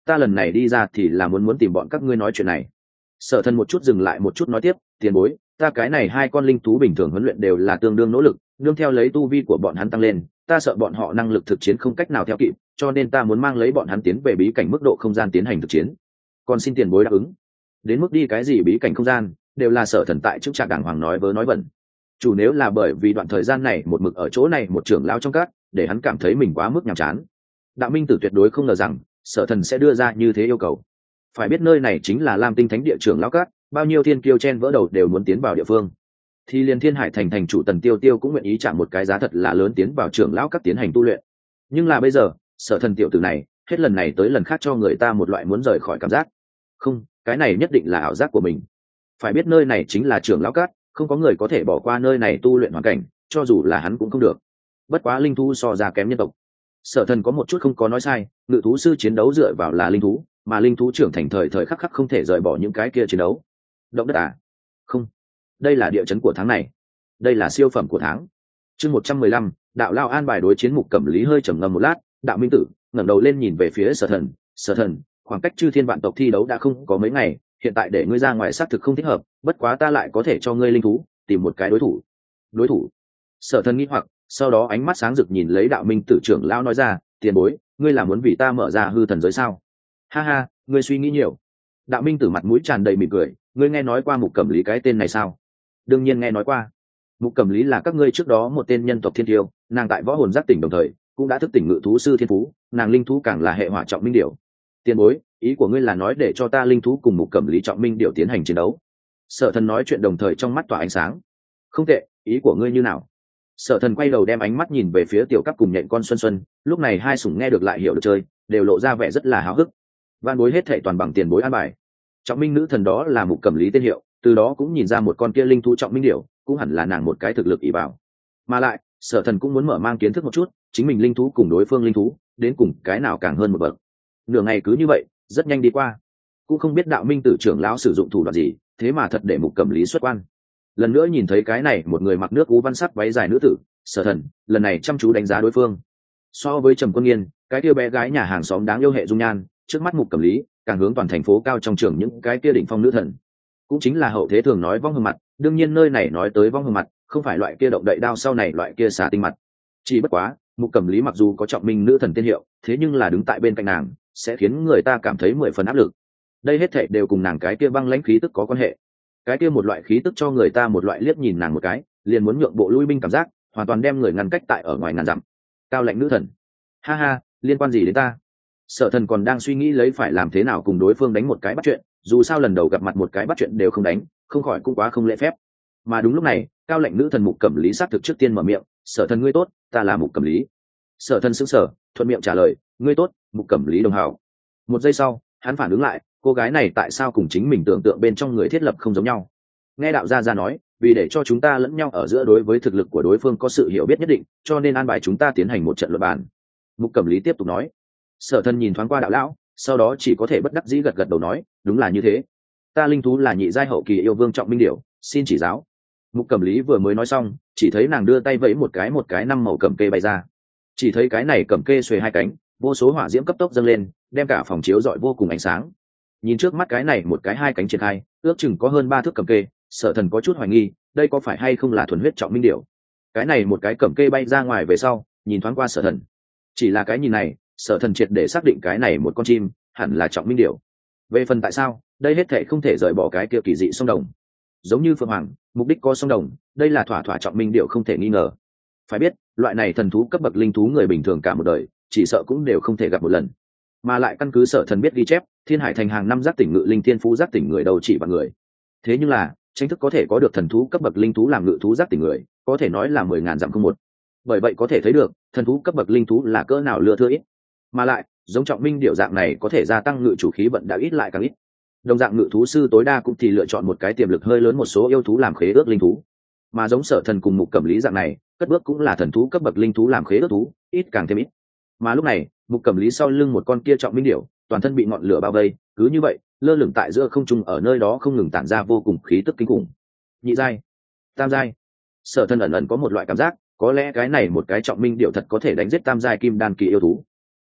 ta lần này đi ra thì là muốn muốn tìm bọn các ngươi nói chuyện này. Sở Thần một chút dừng lại một chút nói tiếp, tiền bối, ta cái này hai con linh thú bình thường huấn luyện đều là tương đương nỗ lực, nương theo lấy tu vi của bọn hắn tăng lên, ta sợ bọn họ năng lực thực chiến không cách nào theo kịp, cho nên ta muốn mang lấy bọn hắn tiến về bí cảnh mức độ không gian tiến hành thực chiến. Còn xin tiền bối đáp ứng. Đến mức đi cái gì bí cảnh không gian, đều là Sở Thần tại trước trạc đàng hoàng nói vớ nói vẩn. Chủ nếu là bởi vì đoạn thời gian này một mực ở chỗ này một trưởng lão trong các, để hắn cảm thấy mình quá mức nhàm chán. Đạo Minh Tử tuyệt đối không ngờ rằng Sở Thần sẽ đưa ra như thế yêu cầu. Phải biết nơi này chính là Lam Tinh Thánh địa trưởng lão các, bao nhiêu thiên kiêu chen vỡ đầu đều muốn tiến vào địa phương. Thì liền Thiên Hải thành thành chủ Tần Tiêu Tiêu cũng nguyện ý trả một cái giá thật là lớn tiến vào trưởng lão các tiến hành tu luyện. Nhưng là bây giờ, Sở Thần tiểu tử này, hết lần này tới lần khác cho người ta một loại muốn rời khỏi cảm giác. Không, cái này nhất định là ảo giác của mình. Phải biết nơi này chính là trưởng lão các, không có người có thể bỏ qua nơi này tu luyện hoàn cảnh, cho dù là hắn cũng không được. Bất quá linh thú so ra kém nhân tộc. Sở Thần có một chút không có nói sai, ngự thú sư chiến đấu dựa vào là linh thú, mà linh thú trưởng thành thời thời khắc khắc không thể rời bỏ những cái kia chiến đấu. Động đất à? Không, đây là địa chấn của tháng này, đây là siêu phẩm của tháng. Chương một trăm mười lăm, đạo lao an bài đối chiến. Mục Cẩm Lý hơi trầm ngâm một lát, đạo Minh Tử ngẩng đầu lên nhìn về phía Sở Thần, Sở Thần, khoảng cách chư thiên vạn tộc thi đấu đã không có mấy ngày, hiện tại để ngươi ra ngoài xác thực không thích hợp, bất quá ta lại có thể cho ngươi linh thú tìm một cái đối thủ. Đối thủ? Sở Thần nghĩ hoặc, sau đó ánh mắt sáng rực nhìn lấy đạo Minh Tử trưởng lão nói ra, tiền bối, ngươi là muốn vì ta mở ra hư thần giới sao? Ha ha, ngươi suy nghĩ nhiều. Đạo Minh Tử mặt mũi tràn đầy mỉm cười, ngươi nghe nói qua Mục Cẩm Lý cái tên này sao? Đương nhiên nghe nói qua. Mục Cẩm Lý là các ngươi trước đó một tên nhân tộc thiên tiêu, nàng tại võ hồn giác tỉnh đồng thời cũng đã thức tỉnh ngự thú sư thiên phú, nàng linh thú càng là hệ hỏa trọng minh điểu. Tiền bối, ý của ngươi là nói để cho ta linh thú cùng Mục Cẩm Lý trọng minh điểu tiến hành chiến đấu? Sở Thần nói chuyện đồng thời trong mắt tỏa ánh sáng. Không tệ, ý của ngươi như nào? Sở Thần quay đầu đem ánh mắt nhìn về phía tiểu cấp cùng nhện con Xuân Xuân, lúc này hai sủng nghe được lại hiểu được chơi, đều lộ ra vẻ rất là háo hức. Van bối hết thảy toàn bằng tiền bối an bài. Trọng minh nữ thần đó là Mục Cẩm Lý tên hiệu, từ đó cũng nhìn ra một con kia linh thú trọng minh điểu cũng hẳn là nàng một cái thực lực ỷ bảo. Mà lại, Sở Thần cũng muốn mở mang kiến thức một chút, chính mình linh thú cùng đối phương linh thú, đến cùng cái nào càng hơn một bậc. Nửa ngày cứ như vậy, rất nhanh đi qua. Cũng không biết đạo Minh Tử trưởng lão sử dụng thủ đoạn gì, thế mà thật để Mục Cẩm Lý xuất quan. Lần nữa nhìn thấy cái này một người mặc nước ú văn sắc váy dài nữ tử, Sở Thần lần này chăm chú đánh giá đối phương. So với Trầm Quân Nghiên, cái kia bé gái nhà hàng xóm đáng yêu hệ dung nhan, trước mắt Mục Cẩm Lý càng hướng toàn thành phố cao trong trường những cái kia đỉnh phong nữ thần, cũng chính là hậu thế thường nói vong hương mặt. Đương nhiên nơi này nói tới vong hương mặt không phải loại kia động đậy đao sau này loại kia xả tinh mặt. Chỉ bất quá Mục Cẩm Lý mặc dù có trọng minh nữ thần tiên hiệu, thế nhưng là đứng tại bên cạnh nàng sẽ khiến người ta cảm thấy mười phần áp lực. Đây hết thảy đều cùng nàng cái kia băng lãnh khí tức có quan hệ. Cái kia một loại khí tức cho người ta một loại liếc nhìn nàng một cái liền muốn nhượng bộ lui binh cảm giác, hoàn toàn đem người ngăn cách tại ở ngoài ngàn dặm. Cao lãnh nữ thần? Ha ha, liên quan gì đến ta? Sở Thần còn đang suy nghĩ lấy phải làm thế nào cùng đối phương đánh một cái bắt chuyện, dù sao lần đầu gặp mặt một cái bắt chuyện đều không đánh, không khỏi cũng quá không lễ phép. Mà đúng lúc này, cao lãnh nữ thần Mục Cẩm Lý xác thực trước tiên mở miệng, Sở Thần ngươi tốt, ta là Mục Cẩm Lý. Sở Thần sững sờ, thuận miệng trả lời, ngươi tốt, Mục Cẩm Lý đồng hảo. Một giây sau, hắn phản ứng lại, cô gái này tại sao cùng chính mình tưởng tượng bên trong người thiết lập không giống nhau. Nghe đạo gia gia nói, vì để cho chúng ta lẫn nhau ở giữa đối với thực lực của đối phương có sự hiểu biết nhất định, cho nên an bài chúng ta tiến hành một trận luận bàn. Mục Cẩm Lý tiếp tục nói. Sở Thần nhìn thoáng qua đạo lão, sau đó chỉ có thể bất đắc dĩ gật gật đầu nói, đúng là như thế. Ta linh thú là nhị giai hậu kỳ yêu vương trọng minh điểu, xin chỉ giáo. Mục Cẩm Lý vừa mới nói xong, chỉ thấy nàng đưa tay vẫy một cái một cái năm màu cẩm kê bay ra. Chỉ thấy cái này cẩm kê xuề hai cánh, vô số hỏa diễm cấp tốc dâng lên, đem cả phòng chiếu rọi vô cùng ánh sáng. Nhìn trước mắt cái này một cái hai cánh triển khai, ước chừng có hơn ba thước cẩm kê, Sở Thần có chút hoài nghi, đây có phải hay không là thuần huyết trọng minh điểu. Cái này một cái cẩm kê bay ra ngoài về sau, nhìn thoáng qua Sở Thần. Chỉ là cái nhìn này, Sở Thần triệt để xác định cái này một con chim hẳn là trọng minh điểu. Về phần tại sao, đây hết thảy không thể rời bỏ cái kia kỳ dị song đồng. Giống như Phượng Hoàng, mục đích có song đồng, đây là thỏa thỏa trọng minh điểu không thể nghi ngờ. Phải biết, loại này thần thú cấp bậc linh thú người bình thường cả một đời, chỉ sợ cũng đều không thể gặp một lần. Mà lại căn cứ Sở Thần biết ghi chép, Thiên Hải thành hàng năm giác tỉnh ngự linh thiên phú giác tỉnh người đầu chỉ bằng người. Thế nhưng là, tranh thức có thể có được thần thú cấp bậc linh thú làm ngự thú giác tỉnh người, có thể nói là mười ngàn dặm không một. Bởi vậy có thể thấy được, thần thú cấp bậc linh thú là cỡ nào lừa thưa ít. Mà lại, giống trọng minh điểu dạng này có thể gia tăng ngự chủ khí vận đã ít lại càng ít. Đồng dạng ngự thú sư tối đa cũng thì lựa chọn một cái tiềm lực hơi lớn một số yêu thú làm khế ước linh thú. Mà giống Sở Thần cùng Mục Cẩm Lý dạng này, cất bước cũng là thần thú cấp bậc linh thú làm khế ước thú, ít càng thêm ít. Mà lúc này, Mục Cẩm Lý sau lưng một con kia trọng minh điểu, toàn thân bị ngọn lửa bao vây, cứ như vậy, lơ lửng tại giữa không trung, ở nơi đó không ngừng tản ra vô cùng khí tức kinh khủng. Nhị giai, tam giai. Sở Thần ẩn ẩn có một loại cảm giác, có lẽ cái này một cái trọng minh điểu thật có thể đánh giết tam giai kim đan kỳ yêu thú.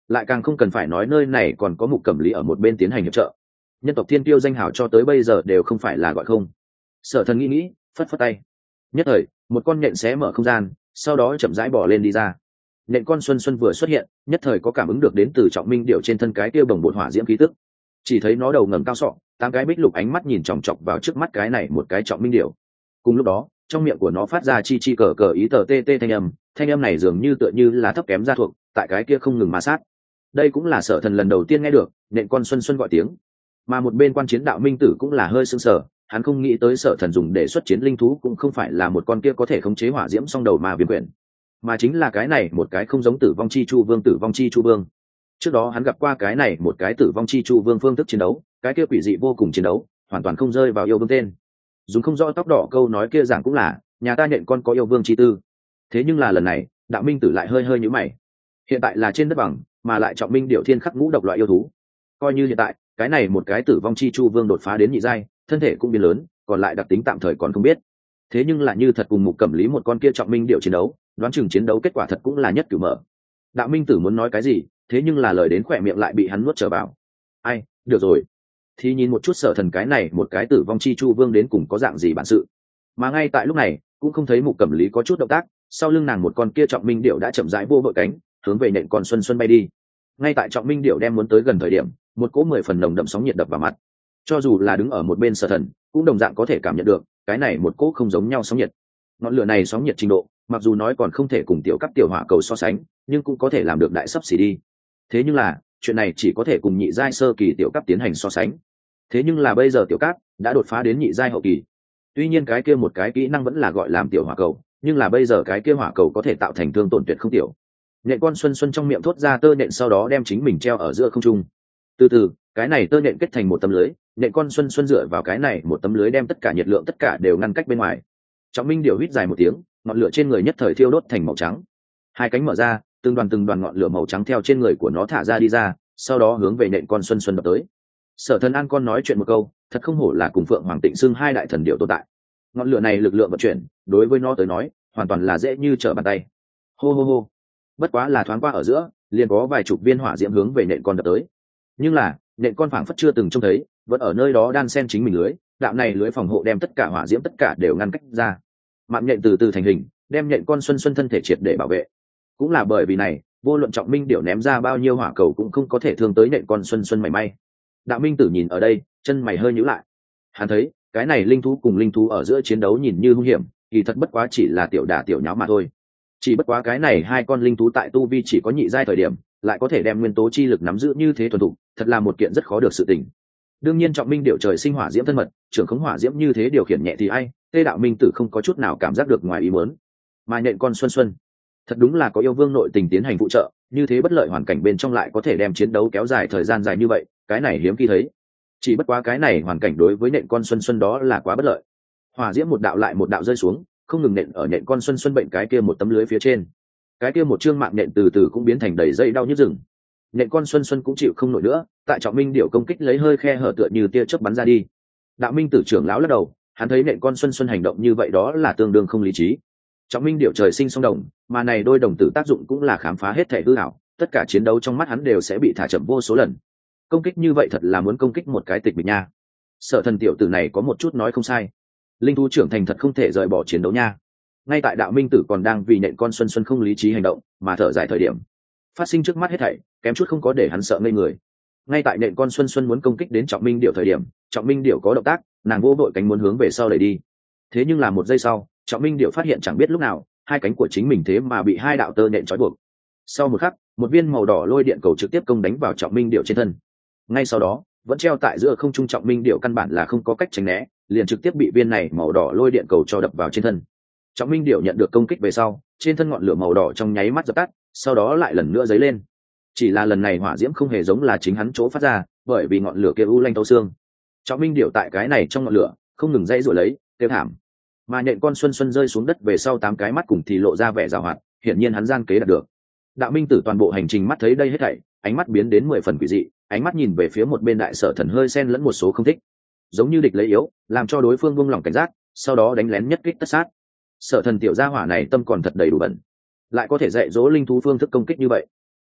lại càng không cần phải nói nơi này còn có Mục Cẩm Lý ở một bên tiến hành hiệp trợ. Nhân tộc thiên tiêu danh hào cho tới bây giờ đều không phải là gọi không. Sở Thần nghĩ nghĩ, phất phất tay. Nhất thời, một con nhện xé mở không gian, sau đó chậm rãi bỏ lên đi ra. Nhện con Xuân Xuân vừa xuất hiện, nhất thời có cảm ứng được đến từ Trọng Minh điệu trên thân cái tiêu bồng bột hỏa diễm khí tức. Chỉ thấy nó đầu ngẩng cao sọ, tám cái bích lục ánh mắt nhìn chòng chọc vào trước mắt cái này một cái Trọng Minh điệu. Cùng lúc đó, trong miệng của nó phát ra chi chi cờ cờ ý tờ tê tê thanh âm, thanh âm này dường như tựa như là thấp kém gia thuộc, tại cái kia không ngừng ma sát. Đây cũng là Sở Thần lần đầu tiên nghe được nhện con Xuân Xuân gọi tiếng. Mà một bên quan chiến đạo minh tử cũng là hơi sững sờ, hắn không nghĩ tới Sở Thần dùng để xuất chiến linh thú cũng không phải là một con kia có thể khống chế hỏa diễm song đầu mà viêm quyển, mà chính là cái này một cái không giống Tử Vong Chi Chu Vương. Tử Vong Chi Chu Vương trước đó hắn gặp qua cái này một cái Tử Vong Chi Chu Vương phương thức chiến đấu, cái kia quỷ dị vô cùng chiến đấu, hoàn toàn không rơi vào yêu vương tên. Dùng không rõ tóc đỏ câu nói kia giảng cũng là nhà ta nhện con có yêu vương chi tư. Thế nhưng là lần này đạo minh tử lại hơi hơi nhíu mày. Hiện tại là trên đất bằng, mà lại Trọng Minh điệu thiên khắc ngũ độc loại yêu thú, coi như hiện tại cái này một cái Tử Vong Chi Chu Vương đột phá đến nhị giai, thân thể cũng biến lớn, còn lại đặc tính tạm thời còn không biết. Thế nhưng là như thật cùng Mục Cẩm Lý một con kia Trọng Minh điệu chiến đấu, đoán chừng chiến đấu kết quả thật cũng là nhất cửu mở. Đạo minh tử muốn nói cái gì, thế nhưng là lời đến khỏe miệng lại bị hắn nuốt trở vào. Ai, được rồi, thì nhìn một chút Sở Thần cái này một cái Tử Vong Chi Chu Vương đến cùng có dạng gì bản sự. Mà ngay tại lúc này cũng không thấy Mục Cẩm Lý có chút động tác, sau lưng nàng một con kia Trọng Minh điệu đã chậm rãi vô vội cánh, hướng về nện con Xuân Xuân bay đi. Ngay tại Trọng Minh điệu đem muốn tới gần thời điểm, một cỗ mười phần nồng đậm sóng nhiệt đập vào mặt. Cho dù là đứng ở một bên Sở Thần cũng đồng dạng có thể cảm nhận được cái này một cỗ không giống nhau sóng nhiệt. Ngọn lửa này sóng nhiệt trình độ, mặc dù nói còn không thể cùng tiểu cấp tiểu hỏa cầu so sánh, nhưng cũng có thể làm được đại sấp xỉ đi. Thế nhưng là chuyện này chỉ có thể cùng nhị giai sơ kỳ tiểu cấp tiến hành so sánh. Thế nhưng là bây giờ tiểu cấp đã đột phá đến nhị giai hậu kỳ. Tuy nhiên cái kia một cái kỹ năng vẫn là gọi làm tiểu hỏa cầu, nhưng là bây giờ cái kia hỏa cầu có thể tạo thành thương tổn tuyệt không tiểu. Nhện con Xuân Xuân trong miệng thốt ra tơ nhện, sau đó đem chính mình treo ở giữa không trung. Từ từ, cái này tơ nhện kết thành một tấm lưới, nhện con Xuân Xuân dựa vào cái này một tấm lưới đem tất cả nhiệt lượng tất cả đều ngăn cách bên ngoài. Trọng Minh điều huýt dài một tiếng, ngọn lửa trên người nhất thời thiêu đốt thành màu trắng. Hai cánh mở ra, từng đoàn từng đoàn ngọn lửa màu trắng theo trên người của nó thả ra đi ra, sau đó hướng về nhện con Xuân Xuân đập tới. Sở Thần An con nói chuyện một câu, thật không hổ là cùng Phượng Hoàng Tịnh Xưng hai đại thần điệu tồn tại. Ngọn lửa này lực lượng vận chuyển, đối với nó tới nói, hoàn toàn là dễ như trở bàn tay. Hô hô hô. Bất quá là thoáng qua ở giữa, liền có vài chục viên hỏa diễm hướng về nện con đập tới. Nhưng là, nện con phảng phất chưa từng trông thấy, vẫn ở nơi đó đan xen chính mình lưới, đạo này lưới phòng hộ đem tất cả hỏa diễm tất cả đều ngăn cách ra. Mạng nhện từ từ thành hình, đem nhện con Xuân Xuân thân thể triệt để bảo vệ. Cũng là bởi vì này, vô luận Trọng Minh điệu ném ra bao nhiêu hỏa cầu cũng không có thể thương tới nện con Xuân Xuân mảy may. Đạo Minh Tử nhìn ở đây, chân mày hơi nhíu lại. Hắn thấy, cái này linh thú cùng linh thú ở giữa chiến đấu nhìn như hung hiểm, kỳ thật bất quá chỉ là tiểu đả tiểu nháo mà thôi. Chỉ bất quá cái này hai con linh thú tại tu vi chỉ có nhị giai thời điểm, lại có thể đem nguyên tố chi lực nắm giữ như thế thuần thục, thật là một kiện rất khó được sự tình. Đương nhiên Trọng Minh điệu trời sinh hỏa diễm thân mật, trưởng khống hỏa diễm như thế điều khiển nhẹ thì ai, Tê Đạo Minh Tử không có chút nào cảm giác được ngoài ý muốn. Mà nhện con Xuân Xuân, thật đúng là có yêu vương nội tình tiến hành phụ trợ, như thế bất lợi hoàn cảnh bên trong lại có thể đem chiến đấu kéo dài thời gian dài như vậy, cái này hiếm khi thấy. Chỉ bất quá cái này hoàn cảnh đối với nhện con Xuân Xuân đó là quá bất lợi. Hỏa diễm một đạo lại một đạo rơi xuống, không ngừng nện ở nhện con Xuân Xuân bệnh cái kia một tấm lưới phía trên. Cái kia một chương mạng nhện từ từ cũng biến thành đầy dây đau nhức rừng. Nhện con Xuân Xuân cũng chịu không nổi nữa, tại Trọng Minh điệu công kích lấy hơi khe hở tựa như tia chớp bắn ra đi. Đạo Minh Tử trưởng lão lắc đầu, hắn thấy nhện con Xuân Xuân hành động như vậy đó là tương đương không lý trí. Trọng Minh điệu trời sinh song đồng, mà này đôi đồng tử tác dụng cũng là khám phá hết thể hư ảo, tất cả chiến đấu trong mắt hắn đều sẽ bị thả chậm vô số lần. Công kích như vậy thật là muốn công kích một cái tịch mịch nha. Sở Thần tiểu tử này có một chút nói không sai, linh thú trưởng thành thật không thể rời bỏ chiến đấu nha. Ngay tại Đạo Minh Tử còn đang vì nện con Xuân Xuân không lý trí hành động mà thở dài thời điểm, phát sinh trước mắt hết thảy kém chút không có để hắn sợ ngây người. Ngay tại nện con Xuân Xuân muốn công kích đến Trọng Minh điệu thời điểm, Trọng Minh điệu có động tác, nàng vô đội cánh muốn hướng về sau đẩy đi. Thế nhưng là một giây sau, Trọng Minh điệu phát hiện chẳng biết lúc nào hai cánh của chính mình thế mà bị hai đạo tơ nện trói buộc. Sau một khắc, một viên màu đỏ lôi điện cầu trực tiếp công đánh vào Trọng Minh điệu trên thân. Ngay sau đó, vẫn treo tại giữa không trung Trọng Minh điệu căn bản là không có cách tránh né, liền trực tiếp bị viên này màu đỏ lôi điện cầu cho đập vào trên thân. Trọng Minh điệu nhận được công kích về sau, trên thân ngọn lửa màu đỏ trong nháy mắt dập tắt, sau đó lại lần nữa dấy lên. Chỉ là lần này hỏa diễm không hề giống là chính hắn chỗ phát ra, bởi vì ngọn lửa kia u lanh thấu xương. Trọng Minh điệu tại cái này trong ngọn lửa không ngừng dãy rủa lấy, kêu thảm. Mà nhện con Xuân Xuân rơi xuống đất về sau tám cái mắt cùng thì lộ ra vẻ giảo hoạt, hiển nhiên hắn gian kế đạt được. Đạo Minh Tử toàn bộ hành trình mắt thấy đây hết thảy, ánh mắt biến đến mười phần quỷ dị, ánh mắt nhìn về phía một bên đại sở thần hơi xen lẫn một số không thích, giống như địch lấy yếu, làm cho đối phương buông lỏng cảnh giác, sau đó đánh lén nhất kích tất sát. Sở thần tiểu gia hỏa này tâm còn thật đầy đủ bẩn, lại có thể dạy dỗ linh thú phương thức công kích như vậy.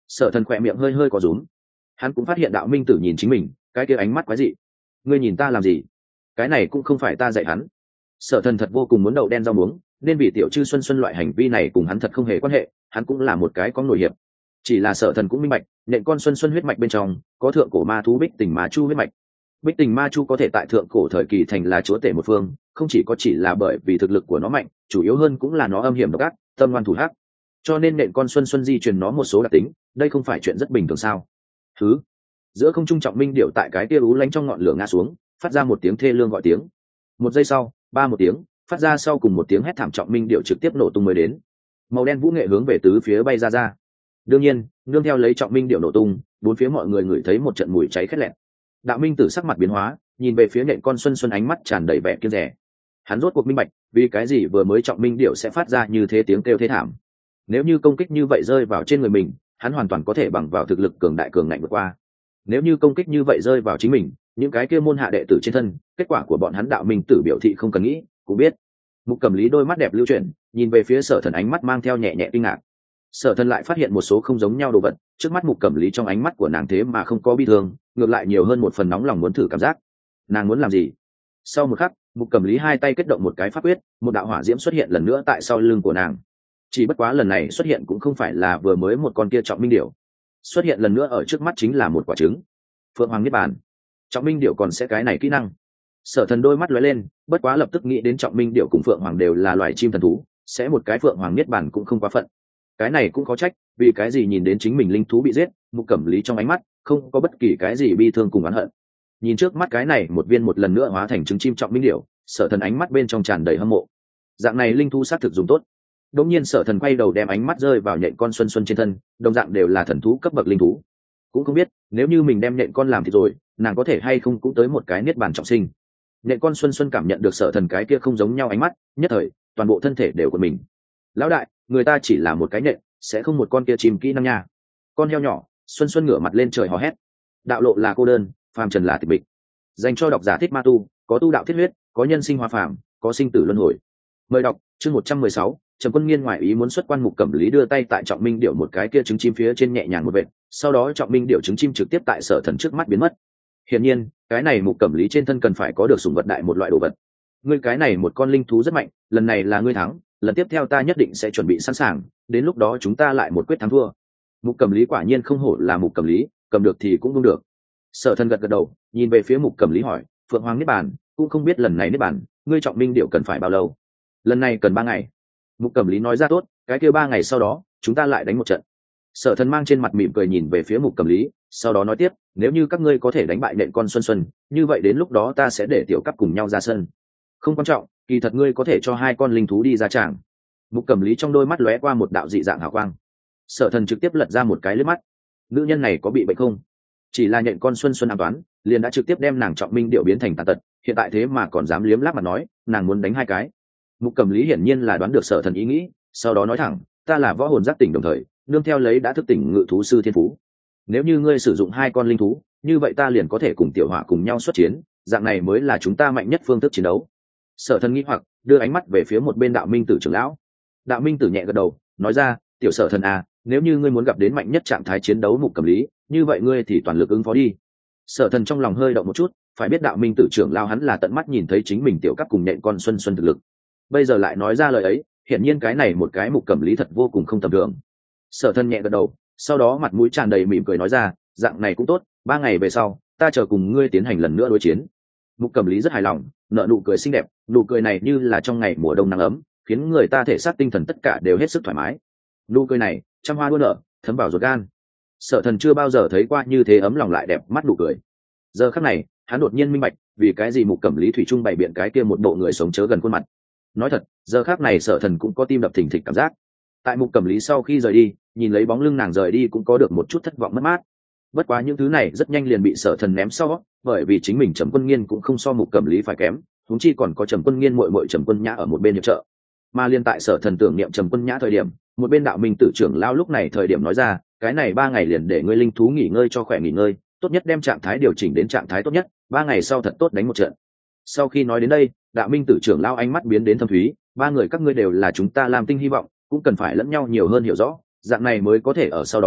Sở Thần khỏe miệng hơi hơi có rúm, hắn cũng phát hiện đạo minh tử nhìn chính mình cái kia ánh mắt quái dị. Ngươi nhìn ta làm gì? Cái này cũng không phải ta dạy hắn. Sở Thần thật vô cùng muốn đậu đen rau muống, nên vì tiểu chư xuân xuân loại hành vi này cùng hắn thật không hề quan hệ, hắn cũng là một cái có nổi hiệp. Chỉ là Sở Thần cũng minh bạch, nện con xuân xuân huyết mạch bên trong có thượng cổ ma thú Bích Tình Ma Chu huyết mạch. Bích Tình Ma Chu có thể tại thượng cổ thời kỳ thành là chúa tể một phương, không chỉ có chỉ là bởi vì thực lực của nó mạnh, chủ yếu hơn cũng là nó âm hiểm độc ác, tâm ngoan thủ hắc. Cho nên nện con xuân xuân di truyền nó một số đặc tính, đây không phải chuyện rất bình thường sao? Thứ. Giữa không trung trọng minh điệu tại cái tia ú lánh trong ngọn lửa ngã xuống, phát ra một tiếng thê lương gọi tiếng. Một giây sau, ba một tiếng, phát ra sau cùng một tiếng hét thảm, trọng minh điệu trực tiếp nổ tung mới đến. Màu đen vũ nghệ hướng về tứ phía bay ra ra. Đương nhiên, nương theo lấy trọng minh điệu nổ tung, bốn phía mọi người ngửi thấy một trận mùi cháy khét lẹt. Đạo minh tử sắc mặt biến hóa, nhìn về phía nện con xuân xuân, ánh mắt tràn đầy vẻ kiêng dè. Hắn rốt cuộc minh bạch, vì cái gì vừa mới trọng minh điệu sẽ phát ra như thế tiếng kêu thế thảm. Nếu như công kích như vậy rơi vào trên người mình, hắn hoàn toàn có thể bằng vào thực lực cường đại cường ngạnh vượt qua. Nếu như công kích như vậy rơi vào chính mình, những cái kia môn hạ đệ tử trên thân, kết quả của bọn hắn đạo minh tử biểu thị không cần nghĩ cũng biết. Mục Cẩm Lý đôi mắt đẹp lưu chuyển, nhìn về phía Sở Thần, ánh mắt mang theo nhẹ nhẹ kinh ngạc. Sở Thần lại phát hiện một số không giống nhau đồ vật, trước mắt Mục Cẩm Lý trong ánh mắt của nàng thế mà không có bi thương, ngược lại nhiều hơn một phần nóng lòng muốn thử cảm giác. Nàng muốn làm gì? Sau một khắc, Mục Cẩm Lý hai tay kết động một cái pháp quyết, một đạo hỏa diễm xuất hiện lần nữa tại sau lưng của nàng. Chỉ bất quá lần này xuất hiện cũng không phải là vừa mới một con kia trọng minh điểu, xuất hiện lần nữa ở trước mắt chính là một quả trứng. Phượng Hoàng Niết Bàn. Trọng minh điểu còn sẽ cái này kỹ năng? Sở Thần đôi mắt lóe lên, bất quá lập tức nghĩ đến trọng minh điểu cùng phượng hoàng đều là loài chim thần thú, sẽ một cái phượng hoàng Niết Bàn cũng không quá phận. Cái này cũng có trách, vì cái gì nhìn đến chính mình linh thú bị giết, Mục Cẩm Lý trong ánh mắt không có bất kỳ cái gì bi thương cùng oán hận. Nhìn trước mắt cái này một viên một lần nữa hóa thành trứng chim trọng minh điểu, Sở Thần ánh mắt bên trong tràn đầy hâm mộ. Dạng này linh thú xác thực dùng tốt. Đống nhiên Sở Thần quay đầu đem ánh mắt rơi vào nhện con xuân xuân trên thân, đồng dạng đều là thần thú cấp bậc linh thú. Cũng không biết nếu như mình đem nhện con làm thì rồi, nàng có thể hay không cũng tới một cái niết bàn trọng sinh. Nhện con xuân xuân cảm nhận được Sở Thần cái kia không giống nhau ánh mắt, nhất thời toàn bộ thân thể đều của mình. Lão đại, người ta chỉ là một cái nhện, sẽ không một con kia chim kỹ năng nha. Con heo nhỏ, xuân xuân ngửa mặt lên trời hò hét. Đạo lộ là cô đơn, phàm trần là tịch mịch. Dành cho độc giả thích ma tu, có tu đạo thiết huyết, có nhân sinh hoa phàm, có sinh tử luân hồi. Mời đọc chương một trăm mười sáu. Trầm Quân Nghiên ngoại ý muốn xuất quan. Mục Cẩm Lý đưa tay tại trọng minh điệu một cái kia trứng chim phía trên nhẹ nhàng một vệt, sau đó trọng minh điệu trứng chim trực tiếp tại Sở Thần trước mắt biến mất. Hiển nhiên, cái này Mục Cẩm Lý trên thân cần phải có được sủng vật đại một loại đồ vật. Ngươi cái này một con linh thú rất mạnh, lần này là ngươi thắng, lần tiếp theo ta nhất định sẽ chuẩn bị sẵn sàng, đến lúc đó chúng ta lại một quyết thắng thua. Mục Cẩm Lý quả nhiên không hổ là Mục Cẩm Lý, cầm được thì cũng không được. Sở Thần gật gật đầu, nhìn về phía Mục Cẩm Lý hỏi, Phượng Hoàng Niết Bàn, cũng không biết lần này Niết Bàn, ngươi trọng minh điệu cần phải bao lâu? Lần này cần ba ngày. Mục Cẩm Lý nói ra. Tốt, cái kia ba ngày sau đó chúng ta lại đánh một trận. Sở Thần mang trên mặt mỉm cười nhìn về phía Mục Cẩm Lý, sau đó nói tiếp, nếu như các ngươi có thể đánh bại nện con xuân xuân, như vậy đến lúc đó ta sẽ để tiểu cấp cùng nhau ra sân. Không quan trọng, kỳ thật ngươi có thể cho hai con linh thú đi ra tràng. Mục Cẩm Lý trong đôi mắt lóe qua một đạo dị dạng hào quang. Sở Thần trực tiếp lật ra một cái liếc mắt. Nữ nhân này có bị bệnh không? Chỉ là nện con xuân xuân an toán, liền đã trực tiếp đem nàng trọng minh điệu biến thành tàn tật, hiện tại thế mà còn dám liếm láp mà nói nàng muốn đánh hai cái. Mục Cẩm Lý hiển nhiên là đoán được Sở Thần ý nghĩ, sau đó nói thẳng, ta là võ hồn giác tỉnh đồng thời nương theo lấy đã thức tỉnh ngự thú sư thiên phú. Nếu như ngươi sử dụng hai con linh thú, như vậy ta liền có thể cùng tiểu hỏa cùng nhau xuất chiến, dạng này mới là chúng ta mạnh nhất phương thức chiến đấu. Sở Thần nghĩ hoặc đưa ánh mắt về phía một bên đạo minh tử trưởng lão. Đạo minh tử nhẹ gật đầu, nói ra, tiểu Sở Thần à, nếu như ngươi muốn gặp đến mạnh nhất trạng thái chiến đấu Mục Cẩm Lý, như vậy ngươi thì toàn lực ứng phó đi. Sở Thần trong lòng hơi động một chút, phải biết đạo minh tử trưởng lão hắn là tận mắt nhìn thấy chính mình tiểu cấp cùng nện con xuân xuân thực lực, bây giờ lại nói ra lời ấy, hiển nhiên cái này một cái Mục Cẩm Lý thật vô cùng không tầm thường. Sở Thần nhẹ gật đầu, sau đó mặt mũi tràn đầy mỉm cười nói ra, dạng này cũng tốt, ba ngày về sau ta chờ cùng ngươi tiến hành lần nữa đối chiến. Mục Cẩm Lý rất hài lòng, nở nụ cười xinh đẹp, nụ cười này như là trong ngày mùa đông nắng ấm, khiến người ta thể xác tinh thần tất cả đều hết sức thoải mái. Nụ cười này trăm hoa đua nở, thấm vào ruột gan. Sở Thần chưa bao giờ thấy qua như thế ấm lòng lại đẹp mắt nụ cười. Giờ khắc này hắn đột nhiên minh bạch vì cái gì Mục Cẩm Lý thủy chung bày biện cái kia một bộ người sống chớ gần khuôn mặt. Nói thật, giờ khắc này Sở Thần cũng có tim đập thình thịch cảm giác. Tại Mục Cẩm Lý sau khi rời đi, nhìn lấy bóng lưng nàng rời đi cũng có được một chút thất vọng mất mát. Bất quá những thứ này rất nhanh liền bị Sở Thần ném sau, bởi vì chính mình Trầm Quân Nghiên cũng không so Mục Cẩm Lý phải kém, huống chi còn có Trầm Quân Nghiên muội muội Trầm Quân Nhã ở một bên hiệp trợ. Mà liên tại Sở Thần tưởng niệm Trầm Quân Nhã thời điểm, một bên đạo minh tử trưởng lao lúc này thời điểm nói ra, cái này ba ngày liền để ngươi linh thú nghỉ ngơi cho khỏe nghỉ ngơi, tốt nhất đem trạng thái điều chỉnh đến trạng thái tốt nhất, ba ngày sau thật tốt đánh một trận. Sau khi nói đến đây, đạo minh tử trưởng lao ánh mắt biến đến thâm thúy, ba người các ngươi đều là chúng ta làm tinh hy vọng, cũng cần phải lẫn nhau nhiều hơn hiểu rõ, dạng này mới có thể ở sau đó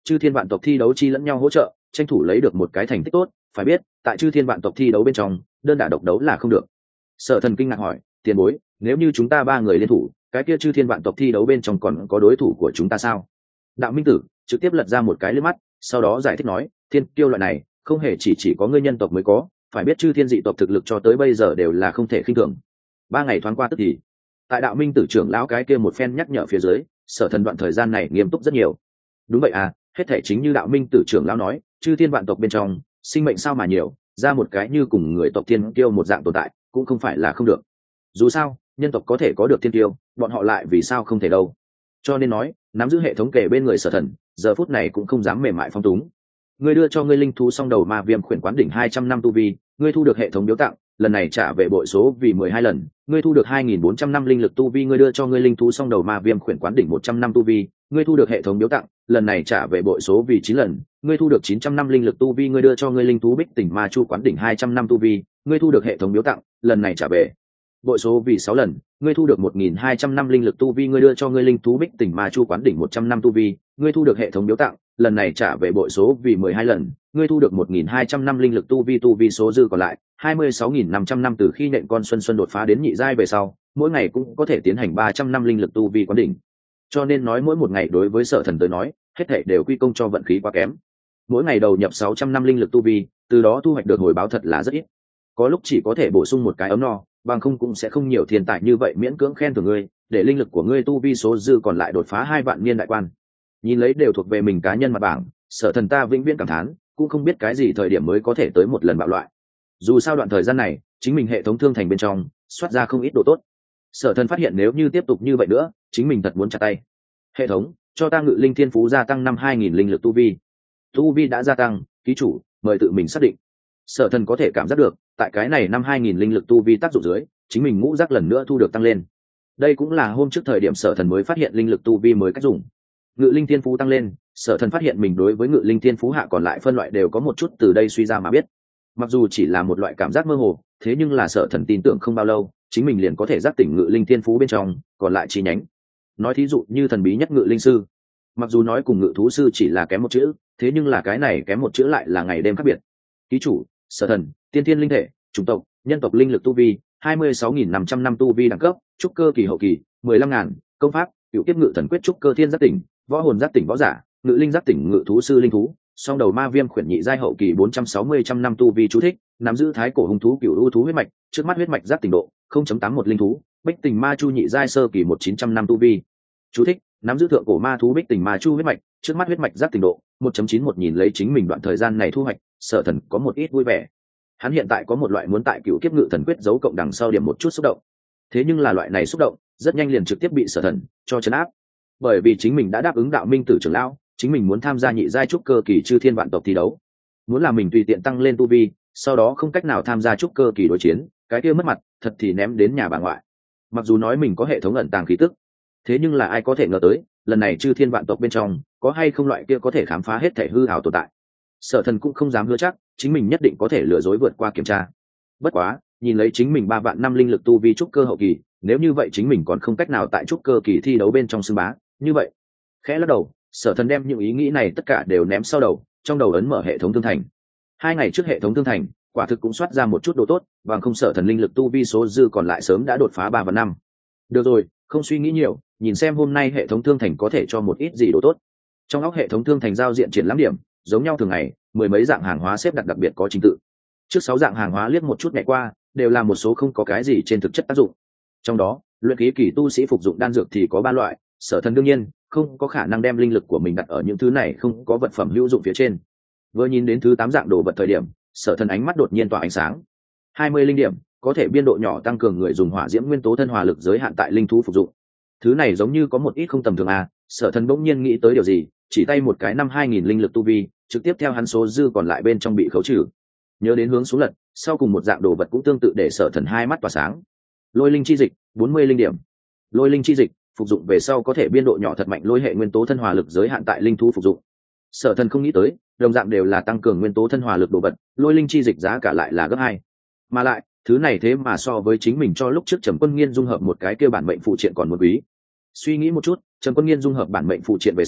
chư thiên vạn tộc thi đấu chi lẫn nhau hỗ trợ, tranh thủ lấy được một cái thành tích tốt. Phải biết tại chư thiên vạn tộc thi đấu bên trong đơn đả độc đấu là không được. Sở Thần kinh ngạc hỏi, tiền bối, nếu như chúng ta ba người liên thủ, cái kia chư thiên vạn tộc thi đấu bên trong còn có đối thủ của chúng ta sao? Đạo Minh Tử trực tiếp lật ra một cái liếc mắt, sau đó giải thích nói, thiên kiêu loại này không hề chỉ chỉ có ngươi nhân tộc mới có, phải biết chư thiên dị tộc thực lực cho tới bây giờ đều là không thể khinh thường. Ba ngày thoáng qua tức thì, tại Đạo Minh Tử trưởng lão cái kia một phen nhắc nhở phía dưới, Sở Thần đoạn thời gian này nghiêm túc rất nhiều. Đúng vậy à, hết thể chính như Đạo Minh Tử trưởng lão nói, chư thiên vạn tộc bên trong sinh mệnh sao mà nhiều, ra một cái như cùng người tộc thiên kiêu một dạng tồn tại cũng không phải là không được. Dù sao nhân tộc có thể có được thiên kiêu, bọn họ lại vì sao không thể đâu. Cho nên nói nắm giữ hệ thống kể bên người Sở Thần giờ phút này cũng không dám mềm mại phong túng. Ngươi đưa cho ngươi linh thú song đầu ma viêm khuyển quán đỉnh hai trăm năm tu vi, ngươi thu được hệ thống biếu tặng, lần này trả về bội số vì mười hai lần, ngươi thu được hai nghìn bốn trăm năm linh lực tu vi. Ngươi đưa cho ngươi linh thú song đầu ma viêm khuyển quán đỉnh một trăm năm tu vi, ngươi thu được hệ thống biếu tặng, lần này trả về bội số vì chín lần, ngươi thu được chín trăm năm linh lực tu vi. Ngươi đưa cho ngươi linh thú bích tỉnh ma chu quán đỉnh hai trăm năm tu vi, ngươi thu được hệ thống biếu tặng, lần này trả về bội số vì sáu lần, ngươi thu được một nghìn hai trăm năm linh lực tu vi. Ngươi đưa cho ngươi linh thú bích tỉnh ma chu quán đỉnh một trăm năm tu vi, ngươi thu được hệ thống biếu tặng, lần này trả về bội số vì mười hai lần, ngươi thu được một nghìn hai trăm năm linh lực tu vi. Tu vi số dư còn lại hai mươi sáu nghìn năm trăm năm. Từ khi nện con xuân xuân đột phá đến nhị giai về sau, mỗi ngày cũng có thể tiến hành ba trăm năm linh lực tu vi quán đỉnh. Cho nên nói mỗi một ngày đối với Sở Thần tới nói, hết thảy đều quy công cho vận khí quá kém. Mỗi ngày đầu nhập sáu trăm năm linh lực tu vi, từ đó thu hoạch được hồi báo thật là rất ít. Có lúc chỉ có thể bổ sung một cái ấm no, bằng không cũng sẽ không nhiều thiên tài như vậy miễn cưỡng khen thưởng ngươi, để linh lực của ngươi tu vi số dư còn lại đột phá hai vạn niên đại quan. Nhìn lấy đều thuộc về mình cá nhân mặt bảng, Sở Thần ta vĩnh viễn cảm thán, cũng không biết cái gì thời điểm mới có thể tới một lần bạo loại. Dù sao đoạn thời gian này chính mình hệ thống thương thành bên trong xuất ra không ít độ tốt. Sở Thần phát hiện nếu như tiếp tục như vậy nữa, chính mình thật muốn chặt tay. Hệ thống cho ta ngự linh thiên phú gia tăng năm hai nghìn linh lực tu vi. Tu vi đã gia tăng, ký chủ mời tự mình xác định. Sở Thần có thể cảm giác được tại cái này năm hai nghìn linh lực tu vi tác dụng dưới, chính mình ngũ giác lần nữa thu được tăng lên. Đây cũng là hôm trước thời điểm Sở Thần mới phát hiện linh lực tu vi mới cách dùng. Ngự linh thiên phú tăng lên, Sở Thần phát hiện mình đối với ngự linh thiên phú hạ còn lại phân loại đều có một chút từ đây suy ra mà biết. Mặc dù chỉ là một loại cảm giác mơ hồ, thế nhưng là Sở Thần tin tưởng không bao lâu chính mình liền có thể giác tỉnh ngự linh thiên phú bên trong còn lại chi nhánh. Nói thí dụ như thần bí nhất ngự linh sư, mặc dù nói cùng ngự thú sư chỉ là kém một chữ, thế nhưng là cái này kém một chữ lại là ngày đêm khác biệt. Ký chủ Sở Thần, tiên thiên linh thể, chủng tộc nhân tộc, linh lực tu vi hai mươi sáu nghìn năm trăm năm tu vi đẳng cấp trúc cơ kỳ hậu kỳ, mười lăm ngàn công pháp cựu kiếp ngự thần quyết trúc cơ thiên giác tỉnh, võ hồn giác tỉnh võ giả, ngự linh giác tỉnh ngự thú sư linh thú, song đầu ma viêm khuyển nhị giai hậu kỳ bốn trăm sáu mươi trăm năm tu vi. Chú thích: nắm giữ thái cổ hung thú cựu ưu thú huyết mạch, trước mắt huyết mạch giác tỉnh độ không chấm tám một linh thú, bích tình ma chu nhị giai sơ kỳ một chín trăm năm tu vi. Chú thích: nắm giữ thượng cổ ma thú bích tình ma chu huyết mạch, trước mắt huyết mạch giác tỉnh độ một chấm chín một. Nhìn lấy chính mình đoạn thời gian này thu hoạch, Sở Thần có một ít vui vẻ. Hắn hiện tại có một loại muốn tại cựu kiếp ngự thần quyết giấu cộng đằng sau điểm một chút xúc động. Thế nhưng là loại này xúc động rất nhanh liền trực tiếp bị Sở Thần cho trấn áp, bởi vì chính mình đã đáp ứng Đạo Minh Tử trưởng lão, chính mình muốn tham gia nhị giai trúc cơ kỳ chư thiên vạn tộc thi đấu, muốn làm mình tùy tiện tăng lên tu vi, sau đó không cách nào tham gia trúc cơ kỳ đối chiến, cái kia mất mặt thật thì ném đến nhà bà ngoại. Mặc dù nói mình có hệ thống ẩn tàng khí tức, thế nhưng là ai có thể ngờ tới lần này chư thiên vạn tộc bên trong có hay không loại kia có thể khám phá hết thể hư ảo tồn tại. Sở Thần cũng không dám hứa chắc chính mình nhất định có thể lừa dối vượt qua kiểm tra. Bất quá nhìn lấy chính mình ba vạn năm linh lực tu vi trúc cơ hậu kỳ, nếu như vậy chính mình còn không cách nào tại trúc cơ kỳ thi đấu bên trong xưng bá, như vậy khẽ lắc đầu, Sở Thần đem những ý nghĩ này tất cả đều ném sau đầu, trong đầu ấn mở hệ thống thương thành. Hai ngày trước hệ thống thương thành quả thực cũng soát ra một chút đồ tốt, bằng không Sở Thần linh lực tu vi số dư còn lại sớm đã đột phá ba và năm. Được rồi, không suy nghĩ nhiều, nhìn xem hôm nay hệ thống thương thành có thể cho một ít gì đồ tốt. Trong óc hệ thống thương thành giao diện triển lãm điểm giống nhau thường ngày, mười mấy dạng hàng hóa xếp đặt đặc biệt có trình tự. Trước sáu dạng hàng hóa liếc một chút ngày qua, đều là một số không có cái gì trên thực chất tác dụng. Trong đó, luyện khí kỳ tu sĩ phục dụng đan dược thì có ba loại, Sở Thần đương nhiên không có khả năng đem linh lực của mình đặt ở những thứ này không có vật phẩm hữu dụng phía trên. Vừa nhìn đến thứ tám dạng đồ vật thời điểm, Sở Thần ánh mắt đột nhiên tỏa ánh sáng. hai mươi linh điểm, có thể biên độ nhỏ tăng cường người dùng hỏa diễm nguyên tố thân hỏa lực giới hạn tại linh thú phục dụng. Thứ này giống như có một ít không tầm thường à, Sở Thần bỗng nhiên nghĩ tới điều gì, chỉ tay một cái năm hai nghìn linh lực tu vi, trực tiếp theo hắn số dư còn lại bên trong bị khấu trừ. Nhớ đến hướng xuống lật, sau cùng một dạng đồ vật cũng tương tự để Sở Thần hai mắt tỏa sáng. Lôi linh chi dịch, bốn mươi linh điểm. Lôi linh chi dịch phục dụng về sau có thể biên độ nhỏ thật mạnh lôi hệ nguyên tố thân hỏa lực giới hạn tại linh thú phục dụng. Sở Thần không nghĩ tới, đồng dạng đều là tăng cường nguyên tố thân hỏa lực đồ vật, lôi linh chi dịch giá cả lại là gấp hai. Mà lại, thứ này thế mà so với chính mình cho lúc trước Trầm Quân Nghiên dung hợp một cái kia bản mệnh phụ triện còn muốn quý. Suy nghĩ một chút, Trầm Quân Nghiên dung hợp bản mệnh phụ triện về sau,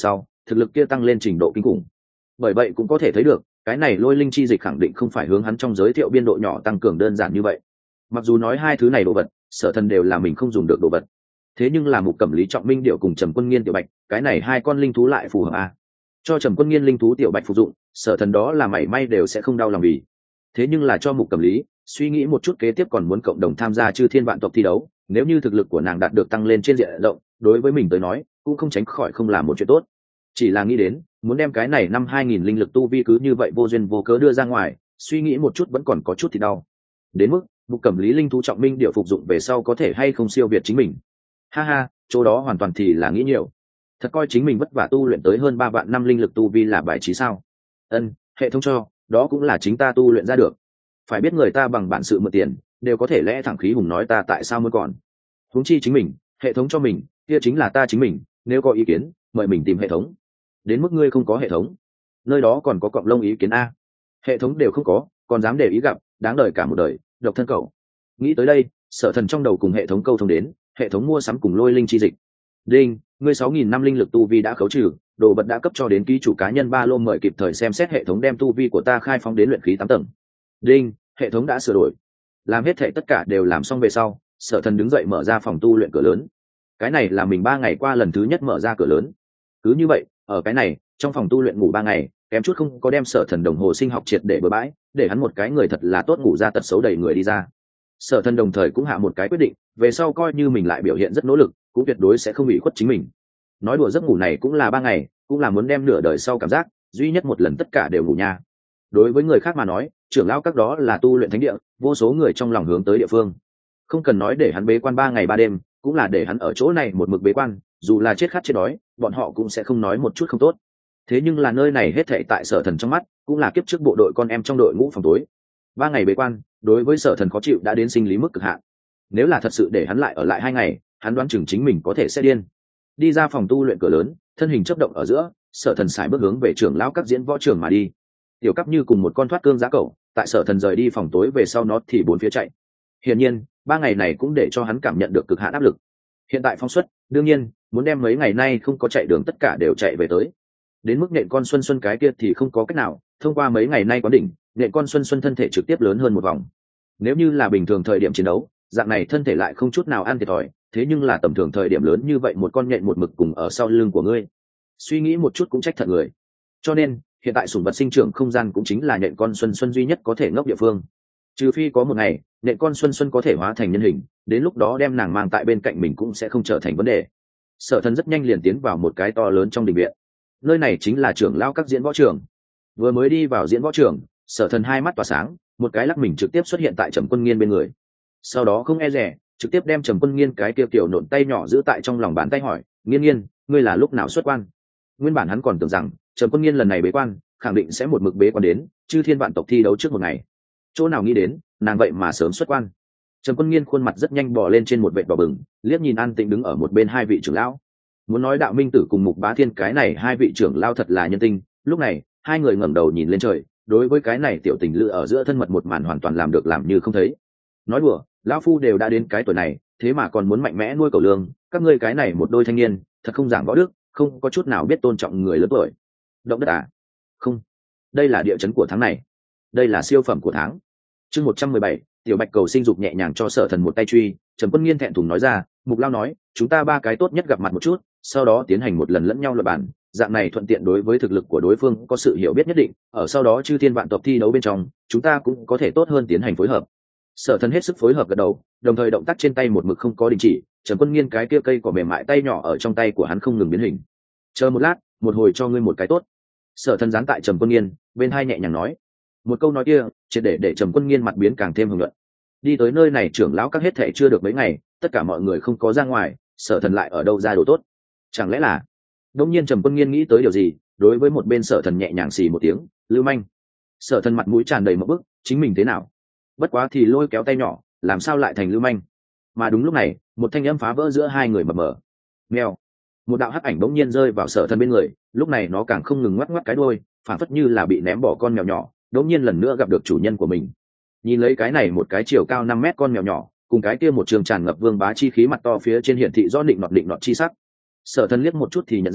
thực lực kia tăng lên trình độ kinh khủng. Bởi vậy cũng có thể thấy được cái này lôi linh chi dịch khẳng định không phải hướng hắn trong giới thiệu biên độ nhỏ tăng cường đơn giản như vậy. Mặc dù nói hai thứ này đồ vật Sở Thần đều là mình không dùng được đồ vật, thế nhưng là Mục Cẩm Lý Trọng Minh Điệu cùng Trầm Quân Nghiên Tiểu Bạch, cái này hai con linh thú lại phù hợp à. Cho Trầm Quân Nghiên linh thú Tiểu Bạch phục dụng, Sở Thần đó là mảy may đều sẽ không đau lòng vì. Thế nhưng là cho Mục Cẩm Lý, suy nghĩ một chút kế tiếp còn muốn cộng đồng tham gia chư thiên vạn tộc thi đấu, nếu như thực lực của nàng đạt được tăng lên trên diện rộng, đối với mình tới nói cũng không tránh khỏi không làm một chuyện tốt. Chỉ là nghĩ đến muốn đem cái này năm hai nghìn linh lực tu vi cứ như vậy vô duyên vô cớ đưa ra ngoài, suy nghĩ một chút vẫn còn có chút thì đau. Đến mức Mục Cẩm Lý linh thú Trọng Minh Điệu phục dụng về sau có thể hay không siêu việt chính mình, ha ha, chỗ đó hoàn toàn thì là nghĩ nhiều. Thật coi chính mình vất vả tu luyện tới hơn ba vạn năm linh lực tu vi là bài trí sao? Ân, hệ thống cho, đó cũng là chính ta tu luyện ra được. Phải biết người ta bằng bản sự mượn tiền đều có thể lẽ thẳng khí hùng nói ta tại sao mới còn. Huống chi chính mình, hệ thống cho mình, kia chính là ta chính mình, nếu có ý kiến mời mình tìm hệ thống. Đến mức ngươi không có hệ thống, nơi đó còn có cọng lông ý kiến a. Hệ thống đều không có còn dám để ý gặp, đáng đời cả một đời, độc thân cậu. Nghĩ tới đây, Sở Thần trong đầu cùng hệ thống câu thông đến, hệ thống mua sắm cùng lôi linh chi dịch. Đinh, ngươi sáu nghìn năm linh lực tu vi đã khấu trừ, đồ vật đã cấp cho đến ký chủ cá nhân ba lô, mời kịp thời xem xét hệ thống đem tu vi của ta khai phóng đến luyện khí tám tầng. Đinh, hệ thống đã sửa đổi. Làm hết thệ tất cả đều làm xong về sau, Sở Thần đứng dậy mở ra phòng tu luyện cửa lớn. Cái này là mình ba ngày qua lần thứ nhất mở ra cửa lớn. Cứ như vậy, ở cái này, trong phòng tu luyện ngủ ba ngày, kém chút không có đem Sở Thần đồng hồ sinh học triệt để bừa bãi, để hắn một cái người thật là tốt ngủ ra tật xấu đầy người đi ra. Sở Thần đồng thời cũng hạ một cái quyết định, về sau coi như mình lại biểu hiện rất nỗ lực, cũng tuyệt đối sẽ không bị khuất chính mình. Nói đùa giấc ngủ này cũng là ba ngày, cũng là muốn đem nửa đời sau cảm giác duy nhất một lần tất cả đều ngủ nha. Đối với người khác mà nói, trưởng lão các đó là tu luyện thánh địa, vô số người trong lòng hướng tới địa phương. Không cần nói để hắn bế quan ba ngày ba đêm, cũng là để hắn ở chỗ này một mực bế quan, dù là chết khát chết đói, bọn họ cũng sẽ không nói một chút không tốt. Thế nhưng là nơi này hết thảy tại Sở Thần trong mắt, cũng là kiếp trước bộ đội con em trong đội ngũ phòng tối. Ba ngày bế quan, đối với Sở Thần khó chịu đã đến sinh lý mức cực hạn. Nếu là thật sự để hắn lại ở lại hai ngày, hắn đoán chừng chính mình có thể sẽ điên. Đi ra phòng tu luyện cửa lớn, thân hình chớp động ở giữa, Sở Thần sải bước hướng về trưởng lão các diễn võ trường mà đi. Tiểu Cấp như cùng một con thoát cương giá cẩu, tại Sở Thần rời đi phòng tối về sau nó thì bốn phía chạy. Hiển nhiên, ba ngày này cũng để cho hắn cảm nhận được cực hạn áp lực. Hiện tại phong suất, đương nhiên, muốn đem mấy ngày nay không có chạy đường tất cả đều chạy về tới. Đến mức nện con Xuân Xuân cái kia thì không có cách nào, thông qua mấy ngày nay quán đỉnh, nện con Xuân Xuân thân thể trực tiếp lớn hơn một vòng. Nếu như là bình thường thời điểm chiến đấu, dạng này thân thể lại không chút nào ăn thiệt thòi, thế nhưng là tầm thường thời điểm lớn như vậy một con nhện một mực cùng ở sau lưng của ngươi, suy nghĩ một chút cũng trách thật người. Cho nên hiện tại sủng vật sinh trưởng không gian cũng chính là nhện con Xuân Xuân duy nhất có thể ngốc địa phương. Trừ phi có một ngày nhện con Xuân Xuân có thể hóa thành nhân hình, đến lúc đó đem nàng mang tại bên cạnh mình cũng sẽ không trở thành vấn đề. Sở Thần rất nhanh liền tiến vào một cái to lớn trong đình viện. Nơi này chính là trưởng lão các diễn võ trường. Vừa mới đi vào diễn võ trường, Sở Thần hai mắt tỏa sáng, một cái lắc mình trực tiếp xuất hiện tại Trầm Quân Nghiên bên người. Sau đó không e dè, trực tiếp đem Trầm Quân Nghiên cái kia kiểu nộn tay nhỏ giữ tại trong lòng bàn tay hỏi, nghiên nghiên, ngươi là lúc nào xuất quan? Nguyên bản hắn còn tưởng rằng Trầm Quân Nghiên lần này bế quan khẳng định sẽ một mực bế quan đến chư thiên vạn tộc thi đấu trước một ngày, chỗ nào nghĩ đến nàng vậy mà sớm xuất quan. Trầm Quân Nghiên khuôn mặt rất nhanh bò lên trên một vệt đỏ bừng, liếc nhìn an tĩnh đứng ở một bên hai vị trưởng lão. Muốn nói Đạo Minh Tử cùng Mục Bá Thiên cái này hai vị trưởng lão thật là nhân tinh, lúc này hai người ngẩng đầu nhìn lên trời, đối với cái này tiểu tình lữ ở giữa thân mật một màn hoàn toàn làm được làm như không thấy. Nói đùa, lão phu đều đã đến cái tuổi này, thế mà còn muốn mạnh mẽ nuôi cẩu lương, các ngươi cái này một đôi thanh niên thật không giảng võ đức, không có chút nào biết tôn trọng người lớn tuổi. Động đất à? Không, đây là địa chấn của tháng này, đây là siêu phẩm của tháng. Chương một trăm mười bảy, tiểu Bạch cầu sinh dục nhẹ nhàng cho Sở Thần một tay truy. Trầm Quân Nghiên thẹn thùng nói ra, Mục Lao nói chúng ta ba cái tốt nhất gặp mặt một chút, sau đó tiến hành một lần lẫn nhau luận bàn, dạng này thuận tiện đối với thực lực của đối phương có sự hiểu biết nhất định, ở sau đó chư thiên vạn tộc thi đấu bên trong chúng ta cũng có thể tốt hơn tiến hành phối hợp. Sở Thần hết sức phối hợp gật đầu, đồng thời động tác trên tay một mực không có đình chỉ. Trầm Quân Nghiên cái kia cây cỏ mềm mại tay nhỏ ở trong tay của hắn không ngừng biến hình. Chờ một lát, một hồi cho ngươi một cái tốt. Sở Thần dán tại Trầm Quân Nghiên bên hai nhẹ nhàng nói. Một câu nói kia chỉ để để Trầm Quân Nghiên mặt biến càng thêm hưng luận. Đi tới nơi này trưởng lão các hết thệ chưa được mấy ngày, tất cả mọi người không có ra ngoài, Sở Thần lại ở đâu ra đồ tốt? Chẳng lẽ là? Đống nhiên Trầm Quân Nghiên nghĩ tới điều gì, đối với một bên Sở Thần nhẹ nhàng xì một tiếng, lưu manh. Sở Thần mặt mũi tràn đầy một bức, chính mình thế nào? Bất quá thì lôi kéo tay nhỏ, làm sao lại thành lưu manh? Mà đúng lúc này, một thanh âm phá vỡ giữa hai người mập mờ. Mèo. Một đạo hắc ảnh bỗng nhiên rơi vào Sở Thần bên người, lúc này nó càng không ngừng ngoắc ngoắc cái đuôi, phản phất như là bị ném bỏ con mèo nhỏ, đống nhiên lần nữa gặp được chủ nhân của mình. Nhìn lấy cái này một cái chiều cao năm mét con mèo nhỏ, cùng cái kia một trường tràn ngập vương bá chi khí mặt to phía trên hiển thị rõ định nọt định nọt chi sắc. Sở Thần liếc một chút thì nhận ra,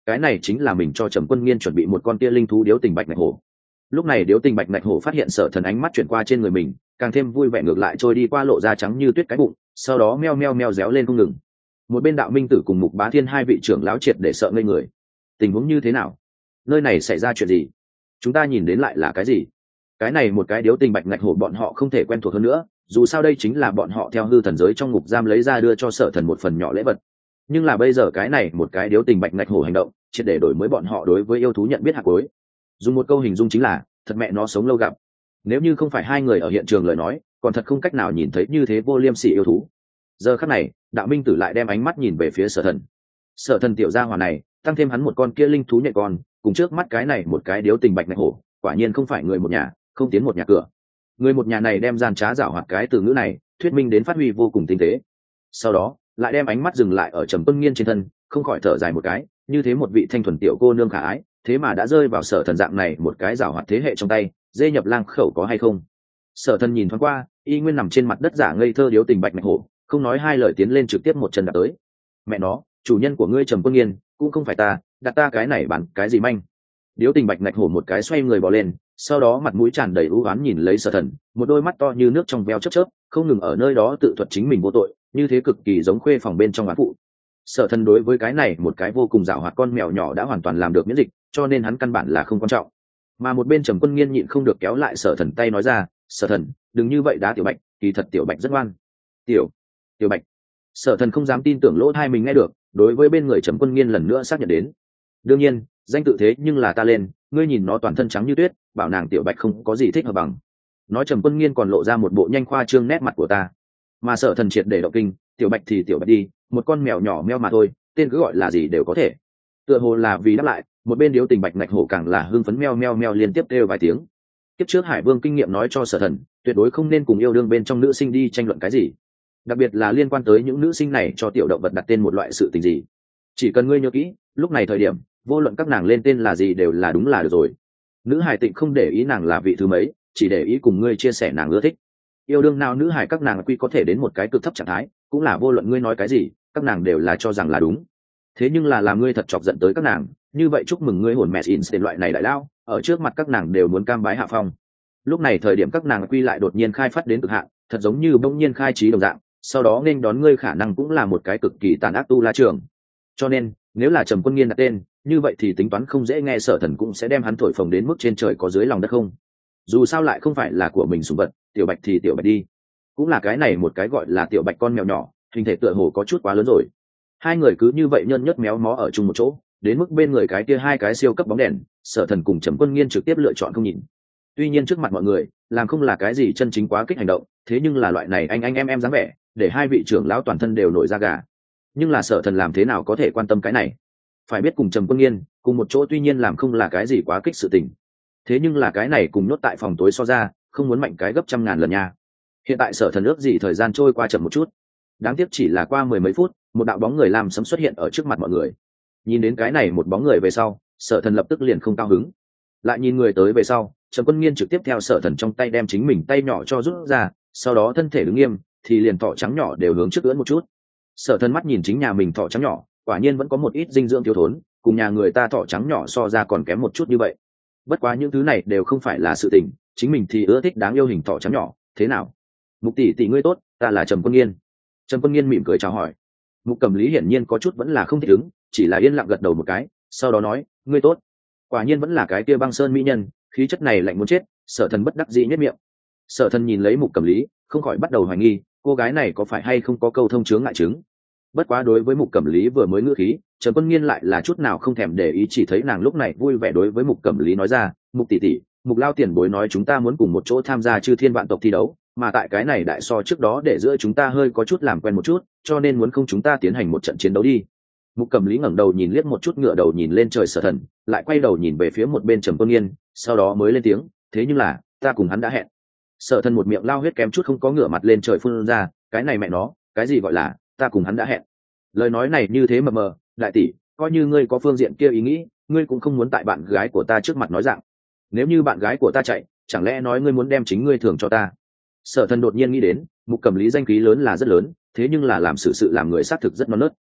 cái này chính là mình cho Trầm Quân Nghiên chuẩn bị một con kia linh thú điếu tình bạch ngạch hổ. Lúc này điếu tình bạch ngạch hổ phát hiện Sở Thần ánh mắt chuyển qua trên người mình, càng thêm vui vẻ ngược lại trôi đi qua lộ ra trắng như tuyết cái bụng, sau đó meo meo meo réo lên không ngừng. Một bên Đạo Minh Tử cùng Mục Bá Thiên hai vị trưởng lão triệt để sợ ngây người. Tình huống như thế nào? Nơi này xảy ra chuyện gì? Chúng ta nhìn đến lại là cái gì? Cái này một cái điếu tình bạch ngạch hổ bọn họ không thể quen thuộc hơn nữa, dù sao đây chính là bọn họ theo hư thần giới trong ngục giam lấy ra đưa cho Sở Thần một phần nhỏ lễ vật. Nhưng là bây giờ cái này một cái điếu tình bạch ngạch hổ hành động triệt để đổi mới bọn họ đối với yêu thú nhận biết hạt cuối. Dùng một câu hình dung chính là thật mẹ nó sống lâu gặp. Nếu như không phải hai người ở hiện trường lời nói, còn thật không cách nào nhìn thấy như thế vô liêm sỉ yêu thú. Giờ khắc này, Đạo Minh Tử lại đem ánh mắt nhìn về phía Sở Thần. Sở Thần tiểu gia hỏa này, tăng thêm hắn một con kia linh thú nhện con, cùng trước mắt cái này một cái điếu tình bạch ngạch hổ, quả nhiên không phải người một nhà, không tiến một nhà cửa. Người một nhà này đem gian trá giảo hoạt cái từ ngữ này, thuyết minh đến phát huy vô cùng tinh tế. Sau đó, lại đem ánh mắt dừng lại ở Trầm Quân Nghiên trên thân, không khỏi thở dài một cái, như thế một vị thanh thuần tiểu cô nương khả ái, thế mà đã rơi vào Sở Thần dạng này một cái giảo hoạt thế hệ trong tay, dê nhập lang khẩu có hay không? Sở Thần nhìn thoáng qua, y nguyên nằm trên mặt đất giả ngây thơ điếu tình bạch ngạch hổ, không nói hai lời tiến lên trực tiếp một chân đạp tới. Mẹ nó, chủ nhân của ngươi Trầm Quân Nghiên, cũng không phải ta, đặt ta cái này bán cái gì manh? Điếu tình bạch ngạch hổ một cái xoay người bò lên, sau đó mặt mũi tràn đầy u oán nhìn lấy Sở Thần, một đôi mắt to như nước trong veo chớp chớp, không ngừng ở nơi đó tự thuật chính mình vô tội, như thế cực kỳ giống khuê phòng bên trong án phụ. Sở Thần đối với cái này một cái vô cùng giảo hoạt con mèo nhỏ đã hoàn toàn làm được miễn dịch, cho nên hắn căn bản là không quan trọng. Mà một bên Trầm Quân Nghiên nhịn không được kéo lại Sở Thần tay nói ra, Sở Thần, đừng như vậy đá tiểu bạch, kỳ thật tiểu bạch rất ngoan. Tiểu, tiểu bạch. Sở Thần không dám tin tưởng lỗ tai mình nghe được, đối với bên người Trầm Quân Nghiên lần nữa xác nhận đến. Đương nhiên, danh tự thế nhưng là ta lên, ngươi nhìn nó toàn thân trắng như tuyết, bảo nàng tiểu bạch không có gì thích hợp bằng. Nói Trầm Quân Nghiên còn lộ ra một bộ nhanh khoa trương nét mặt của ta. Mà Sở Thần triệt để động kinh, tiểu bạch thì tiểu bạch đi, một con mèo nhỏ meo mà thôi, tên cứ gọi là gì đều có thể. Tựa hồ là vì đáp lại, một bên điếu tình bạch ngạch hổ càng là hưng phấn meo meo meo liên tiếp kêu vài tiếng. Kiếp trước Hải Vương kinh nghiệm nói cho Sở Thần, tuyệt đối không nên cùng yêu đương bên trong nữ sinh đi tranh luận cái gì, đặc biệt là liên quan tới những nữ sinh này cho tiểu động vật đặt tên một loại sự tình gì. Chỉ cần ngươi nhớ kỹ, lúc này thời điểm, vô luận các nàng lên tên là gì đều là đúng là được rồi. Nữ hải tịnh không để ý nàng là vị thứ mấy, chỉ để ý cùng ngươi chia sẻ nàng ưa thích. Yêu đương nào nữ hải các nàng quy có thể đến một cái cực thấp trạng thái, cũng là vô luận ngươi nói cái gì, các nàng đều là cho rằng là đúng. Thế nhưng là làm ngươi thật chọc giận tới các nàng, như vậy chúc mừng ngươi hồn mẹ in tên loại này đại lao, ở trước mặt các nàng đều muốn cam bái hạ phong. Lúc này thời điểm các nàng quy lại đột nhiên khai phát đến cực hạn, thật giống như bỗng nhiên khai trí đồng dạng, sau đó nên đón ngươi khả năng cũng là một cái cực kỳ tàn ác tu la trường. Cho nên, nếu là Trầm Quân Nghiên đặt tên, như vậy thì tính toán không dễ nghe Sở Thần cũng sẽ đem hắn thổi phồng đến mức trên trời có dưới lòng đất không. Dù sao lại không phải là của mình sủng vật, tiểu bạch thì tiểu bạch đi. Cũng là cái này một cái gọi là tiểu bạch con mèo nhỏ, hình thể tựa hồ có chút quá lớn rồi. Hai người cứ như vậy nhân nhất méo mó ở chung một chỗ, đến mức bên người cái kia hai cái siêu cấp bóng đèn, Sở Thần cùng Trầm Quân Nghiên trực tiếp lựa chọn không nhìn. Tuy nhiên trước mặt mọi người, làm không là cái gì chân chính quá kích hành động, thế nhưng là loại này anh anh em em dáng vẻ, để hai vị trưởng lão toàn thân đều nổi da gà. Nhưng là Sở Thần làm thế nào có thể quan tâm cái này? Phải biết cùng Trầm Quân Nghiên cùng một chỗ tuy nhiên làm không là cái gì quá kích sự tình, thế nhưng là cái này cùng nhốt tại phòng tối so ra, không muốn mạnh cái gấp trăm ngàn lần nha. Hiện tại Sở Thần ước gì thời gian trôi qua chậm một chút, đáng tiếc chỉ là qua mười mấy phút, một đạo bóng người làm sấm xuất hiện ở trước mặt mọi người. Nhìn đến cái này một bóng người về sau, Sở Thần lập tức liền không cao hứng. Lại nhìn người tới về sau, Trầm Quân Nghiên trực tiếp theo Sở Thần trong tay đem chính mình tay nhỏ cho rút ra, sau đó thân thể đứng nghiêm, thì liền thỏ trắng nhỏ đều hướng trước ưỡn một chút. Sở Thần mắt nhìn chính nhà mình thỏ trắng nhỏ, quả nhiên vẫn có một ít dinh dưỡng thiếu thốn, cùng nhà người ta thỏ trắng nhỏ so ra còn kém một chút như vậy. Bất quá những thứ này đều không phải là sự tình, chính mình thì ưa thích đáng yêu hình thỏ trắng nhỏ, thế nào? Mục tỷ tỷ ngươi tốt, ta là Trầm Quân Nghiên. Trầm Quân Nghiên mỉm cười chào hỏi. Mục Cẩm Lý hiển nhiên có chút vẫn là không thích ứng, chỉ là yên lặng gật đầu một cái, sau đó nói, ngươi tốt. Quả nhiên vẫn là cái kia băng sơn mỹ nhân, khí chất này lạnh muốn chết. Sở Thần bất đắc dĩ nhếch miệng. Sở Thần nhìn lấy Mục Cẩm Lý, không khỏi bắt đầu hoài nghi, cô gái này có phải hay không có câu thông chướng ngại chứng. Bất quá đối với Mục Cẩm Lý vừa mới ngữ khí, Trầm Quân Nghiên lại là chút nào không thèm để ý, chỉ thấy nàng lúc này vui vẻ đối với Mục Cẩm Lý nói ra, Mục tỷ tỷ, Mục lao tiền bối nói chúng ta muốn cùng một chỗ tham gia chư thiên vạn tộc thi đấu, mà tại cái này đại so trước đó để giữa chúng ta hơi có chút làm quen một chút, cho nên muốn không chúng ta tiến hành một trận chiến đấu đi. Mục Cẩm Lý ngẩng đầu nhìn liếc một chút, ngựa đầu nhìn lên trời Sở Thần, lại quay đầu nhìn về phía một bên Trầm Quân Nghiên, sau đó mới lên tiếng, thế nhưng là ta cùng hắn đã hẹn. Sở Thần một miệng lao huyết kém chút không có ngửa mặt lên trời phun ra, cái này mẹ nó, cái gì gọi là ta cùng hắn đã hẹn? Lời nói này như thế mờ mờ, đại tỷ, coi như ngươi có phương diện kia ý nghĩ, ngươi cũng không muốn tại bạn gái của ta trước mặt nói dạng. Nếu như bạn gái của ta chạy, chẳng lẽ nói ngươi muốn đem chính ngươi thưởng cho ta? Sở Thần đột nhiên nghĩ đến, Mục Cẩm Lý danh khí lớn là rất lớn, thế nhưng là làm sự sự làm người xác thực rất non nớt.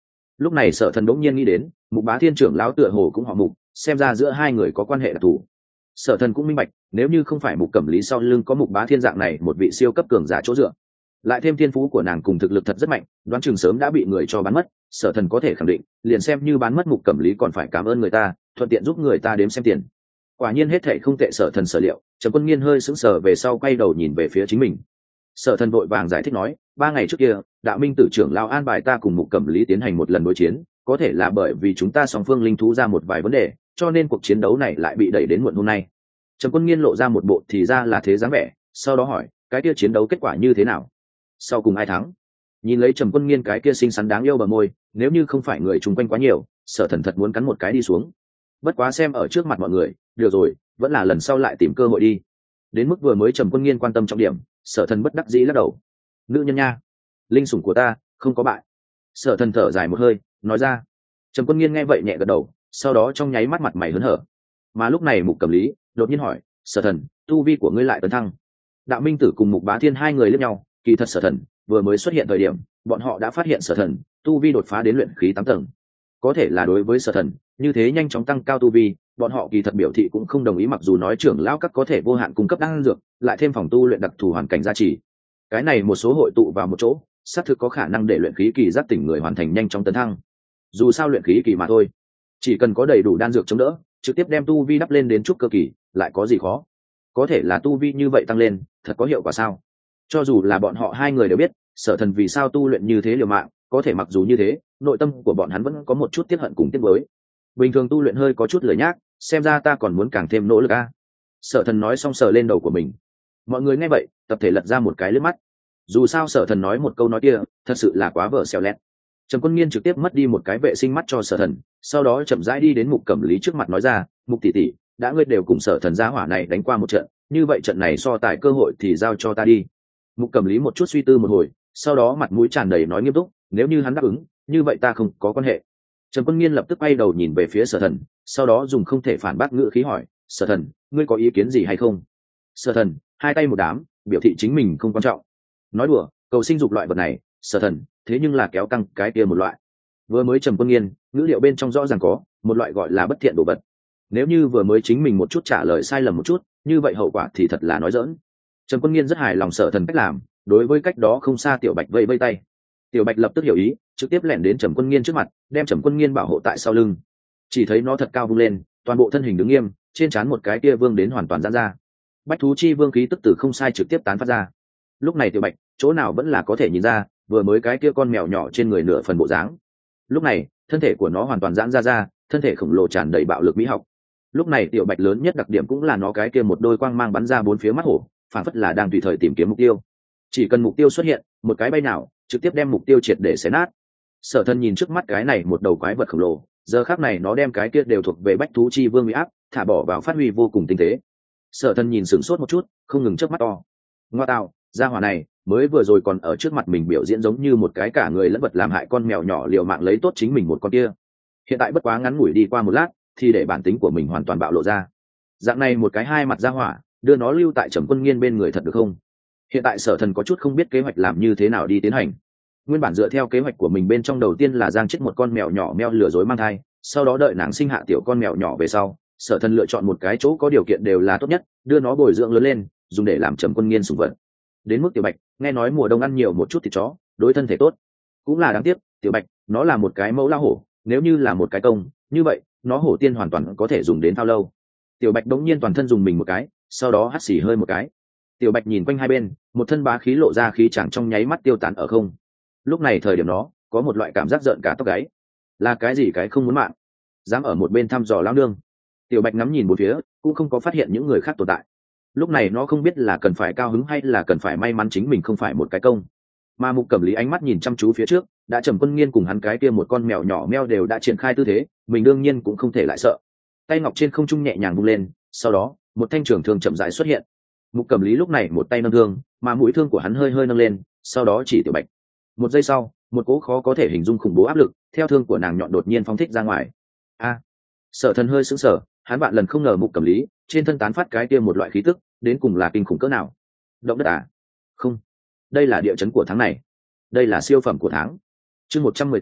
Lúc này Sở Thần bỗng nhiên nghĩ đến Mục Bá Thiên trưởng lão tựa hồ cũng họ Mục, xem ra giữa hai người có quan hệ đặc thù. Sở Thần cũng minh bạch, nếu như không phải Mục Cẩm Lý sau lưng có Mục Bá Thiên dạng này một vị siêu cấp cường giả chỗ dựa, lại thêm thiên phú của nàng cùng thực lực thật rất mạnh, đoán chừng sớm đã bị người cho bán mất. Sở Thần có thể khẳng định, liền xem như bán mất Mục Cẩm Lý còn phải cảm ơn người ta, thuận tiện giúp người ta đếm xem tiền. Quả nhiên hết thảy không tệ. Sở Thần sở liệu. Trầm Quân Nghiên hơi sững sờ về sau quay đầu nhìn về phía chính mình. Sở Thần vội vàng giải thích nói, ba ngày trước kia Đạo Minh tử trưởng lao an bài ta cùng Mục Cẩm Lý tiến hành một lần đối chiến, có thể là bởi vì chúng ta song phương linh thú ra một vài vấn đề, cho nên cuộc chiến đấu này lại bị đẩy đến muộn hôm nay. Trầm Quân Nghiên lộ ra một bộ thì ra là thế dáng vẻ, sau đó hỏi, cái kia chiến đấu kết quả như thế nào? Sau cùng ai thắng? Nhìn lấy Trầm Quân Nghiên cái kia xinh xắn đáng yêu bờ môi, nếu như không phải người chung quanh quá nhiều, Sở Thần thật muốn cắn một cái đi xuống. Bất quá xem ở trước mặt mọi người, được rồi, vẫn là lần sau lại tìm cơ hội đi. Đến mức vừa mới Trầm Quân Nghiên quan tâm trọng điểm, Sở Thần bất đắc dĩ lắc đầu. Nữ nhân nha, linh sủng của ta không có bại. Sở Thần thở dài một hơi, nói ra. Trầm Quân Nghiên nghe vậy nhẹ gật đầu, sau đó trong nháy mắt mặt mày hớn hở. Mà lúc này Mục Cẩm Lý đột nhiên hỏi, Sở Thần, tu vi của ngươi lại tấn thăng? Đạo Minh tử cùng Mục Bá Thiên hai người liếc nhau, kỳ thật Sở Thần vừa mới xuất hiện thời điểm, bọn họ đã phát hiện Sở Thần tu vi đột phá đến luyện khí tám tầng. Có thể là đối với Sở Thần như thế nhanh chóng tăng cao tu vi, bọn họ kỳ thật biểu thị cũng không đồng ý, mặc dù nói trưởng lão các có thể vô hạn cung cấp đan dược, lại thêm phòng tu luyện đặc thù hoàn cảnh gia trì. Cái này một số hội tụ vào một chỗ, xác thực có khả năng để luyện khí kỳ giác tỉnh người hoàn thành nhanh chóng tấn thăng. Dù sao luyện khí kỳ mà thôi, chỉ cần có đầy đủ đan dược chống đỡ, trực tiếp đem tu vi đắp lên đến trúc cơ kỳ, lại có gì khó? Có thể là tu vi như vậy tăng lên, thật có hiệu quả sao? Cho dù là bọn họ hai người đều biết, Sở Thần vì sao tu luyện như thế liều mạng, có thể mặc dù như thế, nội tâm của bọn hắn vẫn có một chút tiếc hận cùng tiếc nuối. Bình thường tu luyện hơi có chút lười nhác, xem ra ta còn muốn càng thêm nỗ lực a. Sở Thần nói xong sờ lên đầu của mình. Mọi người nghe vậy, tập thể lật ra một cái lướt mắt. Dù sao Sở Thần nói một câu nói kia, thật sự là quá vở xèo lẹt. Trầm Quân Nghiên trực tiếp mất đi một cái vệ sinh mắt cho Sở Thần, sau đó chậm rãi đi đến Mục Cẩm Lý trước mặt nói ra, Mục tỷ tỷ, đã ngươi đều cùng Sở Thần gia hỏa này đánh qua một trận, như vậy trận này so tài cơ hội thì giao cho ta đi. Mục Cẩm Lý một chút suy tư một hồi, sau đó mặt mũi tràn đầy nói nghiêm túc, nếu như hắn đáp ứng, như vậy ta không có quan hệ. Trầm Quân Nghiên lập tức quay đầu nhìn về phía Sở Thần, sau đó dùng không thể phản bác ngữ khí hỏi, Sở Thần, ngươi có ý kiến gì hay không? Sở Thần hai tay một đám, biểu thị chính mình không quan trọng. Nói đùa, cầu sinh dục loại vật này, Sở Thần thế nhưng là kéo căng cái kia một loại. Vừa mới Trầm Quân Nghiên ngữ liệu bên trong rõ ràng có một loại gọi là bất thiện đồ vật. Nếu như vừa mới chính mình một chút trả lời sai lầm một chút, như vậy hậu quả thì thật là nói dỡn. Trầm Quân Nghiên rất hài lòng Sở Thần cách làm, đối với cách đó không xa Tiểu Bạch vẫy vẫy tay. Tiểu Bạch lập tức hiểu ý, trực tiếp lẻn đến Trầm Quân Nghiên trước mặt, đem Trầm Quân Nghiên bảo hộ tại sau lưng. Chỉ thấy nó thật cao vung lên, toàn bộ thân hình đứng nghiêm, trên trán một cái kia vương đến hoàn toàn giãn ra. Bách thú chi vương khí tức tử không sai trực tiếp tán phát ra. Lúc này Tiểu Bạch, chỗ nào vẫn là có thể nhìn ra, vừa mới cái kia con mèo nhỏ trên người nửa phần bộ dáng. Lúc này, thân thể của nó hoàn toàn giãn ra ra, thân thể khổng lồ tràn đầy bạo lực mỹ học. Lúc này Tiểu Bạch lớn nhất đặc điểm cũng là nó cái kia một đôi quang mang bắn ra bốn phía mắt hổ, phản phất là đang tùy thời tìm kiếm mục tiêu. Chỉ cần mục tiêu xuất hiện, một cái bay nào, trực tiếp đem mục tiêu triệt để xé nát. Sở Thần nhìn trước mắt cái này một đầu quái vật khổng lồ, giờ khắc này nó đem cái kia đều thuộc về bách thú chi vương uy áp thả bỏ vào phát huy vô cùng tinh tế. Sở Thần nhìn sửng sốt một chút, không ngừng chớp mắt to. Ngoa tạo, gia hỏa này mới vừa rồi còn ở trước mặt mình biểu diễn giống như một cái cả người lẫn vật làm hại con mèo nhỏ liều mạng lấy tốt chính mình một con kia. Hiện tại bất quá ngắn ngủi đi qua một lát, thì để bản tính của mình hoàn toàn bạo lộ ra. Dạng này một cái hai mặt gia hỏa, đưa nó lưu tại Trầm Quân Nghiên bên người thật được không? Hiện tại Sở Thần có chút không biết kế hoạch làm như thế nào đi tiến hành. Nguyên bản dựa theo kế hoạch của mình bên trong đầu tiên là giang chết một con mèo nhỏ meo lừa dối mang thai, sau đó đợi nàng sinh hạ tiểu con mèo nhỏ về sau, Sở Thần lựa chọn một cái chỗ có điều kiện đều là tốt nhất, đưa nó bồi dưỡng lớn lên, dùng để làm Trầm Quân Nghiên sủng vật. Đến mức Tiểu Bạch, nghe nói mùa đông ăn nhiều một chút thịt chó, đối thân thể tốt. Cũng là đáng tiếc, Tiểu Bạch, nó là một cái mẫu lao hổ, nếu như là một cái công, như vậy, nó hổ tiên hoàn toàn có thể dùng đến thao lâu. Tiểu Bạch đống nhiên toàn thân dùng mình một cái, sau đó hắt xì hơi một cái. Tiểu Bạch nhìn quanh hai bên, một thân bá khí lộ ra khí chẳng trong nháy mắt tiêu tán ở không. Lúc này thời điểm nó có một loại cảm giác giận cả tóc gáy. Là cái gì cái không muốn mạng, dám ở một bên thăm dò lão nương. Tiểu Bạch ngắm nhìn bốn phía, cũng không có phát hiện những người khác tồn tại. Lúc này nó không biết là cần phải cao hứng hay là cần phải may mắn chính mình không phải một cái công. Mà Mục Cẩm Lý ánh mắt nhìn chăm chú phía trước, đã Trầm Quân Nghiên cùng hắn cái kia một con mèo nhỏ meo đều đã triển khai tư thế, mình đương nhiên cũng không thể lại sợ. Tay ngọc trên không trung nhẹ nhàng vung lên, sau đó một thanh trường thương chậm rãi xuất hiện. Mục Cẩm Lý lúc này một tay nâng thương, mà mũi thương của hắn hơi hơi nâng lên, sau đó chỉ Tiểu Bạch. Một giây sau, một cỗ khó có thể hình dung khủng bố áp lực theo thương của nàng nhọn đột nhiên phóng thích ra ngoài. A! Sở Thần hơi sững sờ, hắn vạn lần không ngờ Mục Cẩm Lý trên thân tán phát cái kia một loại khí tức, đến cùng là kinh khủng cỡ nào. Động đất à? Không, đây là địa chấn của tháng này, đây là siêu phẩm của tháng. Chương một trăm mười tám,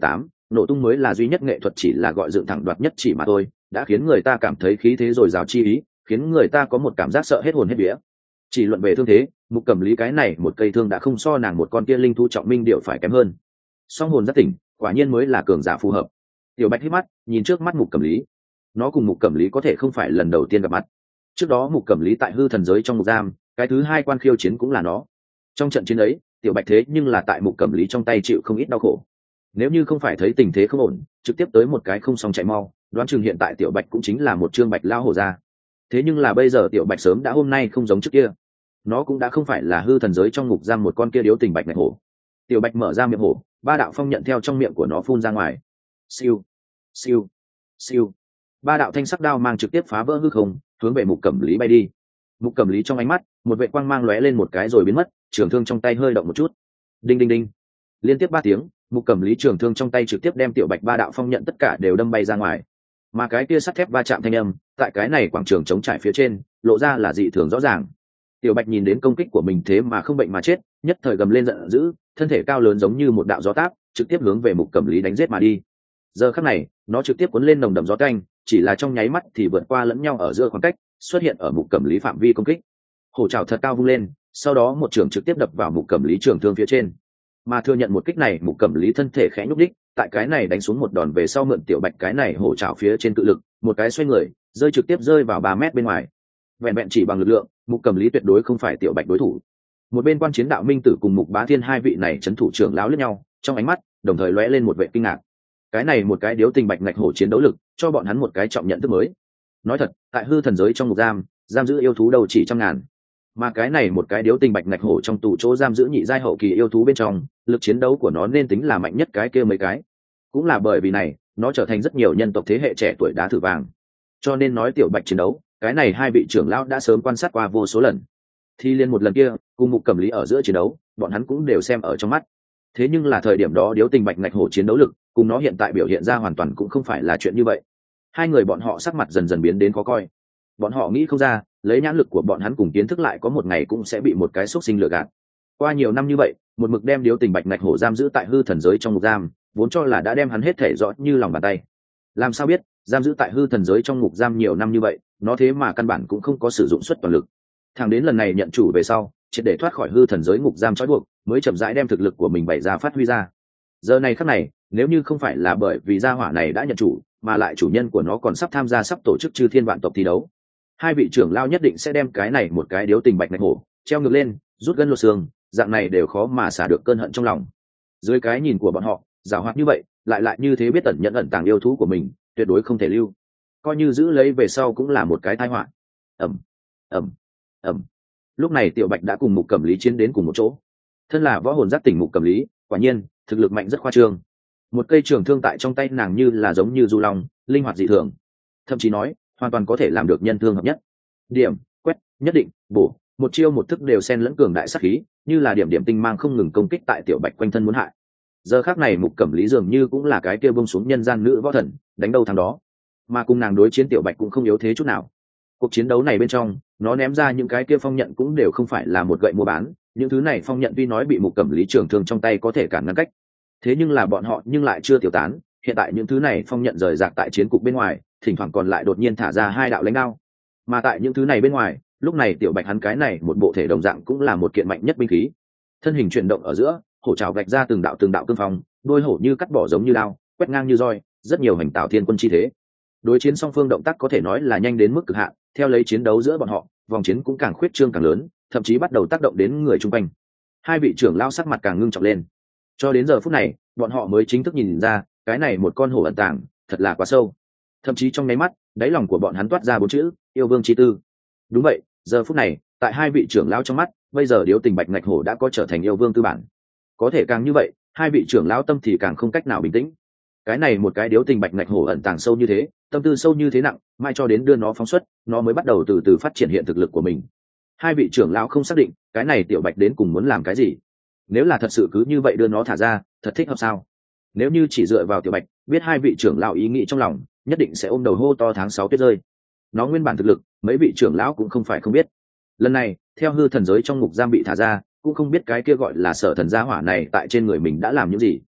nổ tung mới là duy nhất nghệ thuật, chỉ là gọi dựng thẳng đoạt nhất chỉ mà thôi, đã khiến người ta cảm thấy khí thế dồi dào chi ý, khiến người ta có một cảm giác sợ hết hồn hết vía. Chỉ luận về thương thế, Mục Cẩm Lý cái này một cây thương đã không so nàng một con kia linh thú trọng minh điệu phải kém hơn. Song hồn giác tỉnh, quả nhiên mới là cường giả phù hợp. Tiểu Bạch hít mắt, nhìn trước mắt Mục Cẩm Lý. Nó cùng Mục Cẩm Lý có thể không phải lần đầu tiên gặp mặt. Trước đó Mục Cẩm Lý tại hư thần giới trong ngục giam, cái thứ hai quan khiêu chiến cũng là nó. Trong trận chiến ấy, Tiểu Bạch thế nhưng là tại Mục Cẩm Lý trong tay chịu không ít đau khổ. Nếu như không phải thấy tình thế không ổn, trực tiếp tới một cái không xong chạy mau, đoán chừng hiện tại Tiểu Bạch cũng chính là một trương bạch lao hổ ra. Thế nhưng là bây giờ Tiểu Bạch sớm đã hôm nay không giống trước kia, nó cũng đã không phải là hư thần giới trong ngục giam một con kia điếu tình bạch ngạch hổ. Tiểu Bạch mở ra miệng hổ, ba đạo phong nhận theo trong miệng của nó phun ra ngoài. Siêu, siêu, siêu. Ba đạo thanh sắc đao mang trực tiếp phá vỡ hư không, hướng về Mục Cẩm Lý bay đi. Mục Cẩm Lý trong ánh mắt, một vệ quang mang lóe lên một cái rồi biến mất, trường thương trong tay hơi động một chút. Đinh đinh đinh. Liên tiếp ba tiếng, Mục Cẩm Lý trường thương trong tay trực tiếp đem Tiểu Bạch ba đạo phong nhận tất cả đều đâm bay ra ngoài. Mà cái kia sắt thép va chạm thanh âm, tại cái này quảng trường trống trải phía trên, lộ ra là dị thường rõ ràng. Tiểu Bạch nhìn đến công kích của mình thế mà không bệnh mà chết, nhất thời gầm lên giận dữ, thân thể cao lớn giống như một đạo gió táp, trực tiếp hướng về Mục Cẩm Lý đánh giết mà đi. Giờ khắc này, nó trực tiếp cuốn lên nồng đậm gió canh, chỉ là trong nháy mắt thì vượt qua lẫn nhau ở giữa khoảng cách, xuất hiện ở Mục Cẩm Lý phạm vi công kích. Hổ trảo thật cao vung lên, sau đó một trường trực tiếp đập vào Mục Cẩm Lý trường thương phía trên. Mà thừa nhận một kích này, Mục Cẩm Lý thân thể khẽ nhúc đích, tại cái này đánh xuống một đòn về sau mượn Tiểu Bạch cái này hổ trảo phía trên cự lực, một cái xoay người, rơi trực tiếp rơi vào ba mét bên ngoài. Vẹn vẹn chỉ bằng lực lượng, Mục Cẩm Lý tuyệt đối không phải Tiểu Bạch đối thủ. Một bên quan chiến đạo minh tử cùng Mục Bá Thiên hai vị này trấn thủ trưởng lão lẫn nhau, trong ánh mắt đồng thời lóe lên một vẻ kinh ngạc. Cái này một cái điếu tình bạch ngạch hổ chiến đấu lực, cho bọn hắn một cái trọng nhận thức mới. Nói thật, tại hư thần giới trong ngục giam, giam giữ yêu thú đầu chỉ trăm ngàn, mà cái này một cái điếu tình bạch ngạch hổ trong tù chỗ giam giữ nhị giai hậu kỳ yêu thú bên trong, lực chiến đấu của nó nên tính là mạnh nhất cái kia mấy cái. Cũng là bởi vì này, nó trở thành rất nhiều nhân tộc thế hệ trẻ tuổi đá thử vàng. Cho nên nói Tiểu Bạch chiến đấu, cái này hai vị trưởng lão đã sớm quan sát qua vô số lần. Thì liên một lần kia, cùng Mục Cẩm Lý ở giữa chiến đấu, bọn hắn cũng đều xem ở trong mắt. Thế nhưng là thời điểm đó điếu tình bạch ngạch hổ chiến đấu lực, cùng nó hiện tại biểu hiện ra hoàn toàn cũng không phải là chuyện như vậy. Hai người bọn họ sắc mặt dần dần biến đến khó coi. Bọn họ nghĩ không ra, lấy nhãn lực của bọn hắn cùng kiến thức lại có một ngày cũng sẽ bị một cái xúc sinh lừa gạt. Qua nhiều năm như vậy, một mực đem điếu tình bạch ngạch hổ giam giữ tại hư thần giới trong ngục giam, vốn cho là đã đem hắn hết thể rõ như lòng bàn tay. Làm sao biết, giam giữ tại hư thần giới trong ngục giam nhiều năm như vậy, nó thế mà căn bản cũng không có sử dụng suất toàn lực. Thằng đến lần này nhận chủ về sau, triệt để thoát khỏi hư thần giới ngục giam trói buộc, mới chậm rãi đem thực lực của mình bày ra phát huy ra. Giờ này khắc này, nếu như không phải là bởi vì gia hỏa này đã nhận chủ, mà lại chủ nhân của nó còn sắp tham gia sắp tổ chức chư thiên vạn tộc thi đấu, hai vị trưởng lao nhất định sẽ đem cái này một cái điếu tình bạch ngạch hổ treo ngược lên, rút gân lột xương, dạng này đều khó mà xả được cơn hận trong lòng. Dưới cái nhìn của bọn họ, giàu hoạt như vậy, lại lại như thế biết tẩn nhận ẩn tàng yêu thú của mình, tuyệt đối không thể lưu. Coi như giữ lấy về sau cũng là một cái tai họa. Ẩm, ẩm, ẩm. Lúc này Tiểu Bạch đã cùng Mục Cẩm Lý chiến đến cùng một chỗ. Thân là võ hồn giác tỉnh Mục Cẩm Lý, quả nhiên thực lực mạnh rất khoa trương. Một cây trường thương tại trong tay nàng như là giống như du long, linh hoạt dị thường. Thậm chí nói, hoàn toàn có thể làm được nhân thương hợp nhất. Điểm, quét, nhất định, bổ, một chiêu một thức đều xen lẫn cường đại sát khí, như là điểm điểm tinh mang không ngừng công kích tại Tiểu Bạch quanh thân muốn hại. Giờ khắc này Mục Cẩm Lý dường như cũng là cái kia buông xuống nhân gian nữ võ thần, đánh đâu thắng đó. Mà cùng nàng đối chiến Tiểu Bạch cũng không yếu thế chút nào. Cuộc chiến đấu này bên trong, nó ném ra những cái kia phong nhận cũng đều không phải là một gậy mua bán, những thứ này phong nhận tuy nói bị Mục Cẩm Lý trường thương trong tay có thể cản ngăn cách, thế nhưng là bọn họ nhưng lại chưa tiêu tán. Hiện tại những thứ này phong nhận rời rạc tại chiến cục bên ngoài, thỉnh thoảng còn lại đột nhiên thả ra hai đạo lãnh đao. Mà tại những thứ này bên ngoài, lúc này Tiểu Bạch hắn cái này một bộ thể đồng dạng cũng là một kiện mạnh nhất binh khí. Thân hình chuyển động ở giữa, hổ trảo vạch ra từng đạo từng đạo cương phong, đôi hổ như cắt bỏ giống như đao, quét ngang như roi, rất nhiều hành tạo thiên quân chi thế. Đối chiến song phương động tác có thể nói là nhanh đến mức cực hạn, theo lấy chiến đấu giữa bọn họ, vòng chiến cũng càng khuyết trương càng lớn, thậm chí bắt đầu tác động đến người chung quanh. Hai vị trưởng lao sắc mặt càng ngưng trọng lên. Cho đến giờ phút này, bọn họ mới chính thức nhìn ra, cái này một con hổ ẩn tàng, thật là quá sâu. Thậm chí trong nháy mắt, đáy lòng của bọn hắn toát ra bốn chữ, yêu vương chi tư. Đúng vậy, giờ phút này, tại hai vị trưởng lao trong mắt, bây giờ điếu tình bạch ngạch hổ đã có trở thành yêu vương tư bản. Có thể càng như vậy, hai vị trưởng lao tâm thì càng không cách nào bình tĩnh. Cái này một cái điếu tình bạch ngạch hổ ẩn tàng sâu như thế, tâm tư sâu như thế nặng, mai cho đến đưa nó phóng xuất, nó mới bắt đầu từ từ phát triển hiện thực lực của mình. Hai vị trưởng lão không xác định, cái này Tiểu Bạch đến cùng muốn làm cái gì. Nếu là thật sự cứ như vậy đưa nó thả ra, thật thích hợp sao? Nếu như chỉ dựa vào Tiểu Bạch, biết hai vị trưởng lão ý nghĩ trong lòng, nhất định sẽ ôm đầu hô to tháng sáu tuyết rơi. Nó nguyên bản thực lực, mấy vị trưởng lão cũng không phải không biết. Lần này, theo hư thần giới trong ngục giam bị thả ra, cũng không biết cái kia gọi là Sở Thần gia hỏa này tại trên người mình đã làm những gì.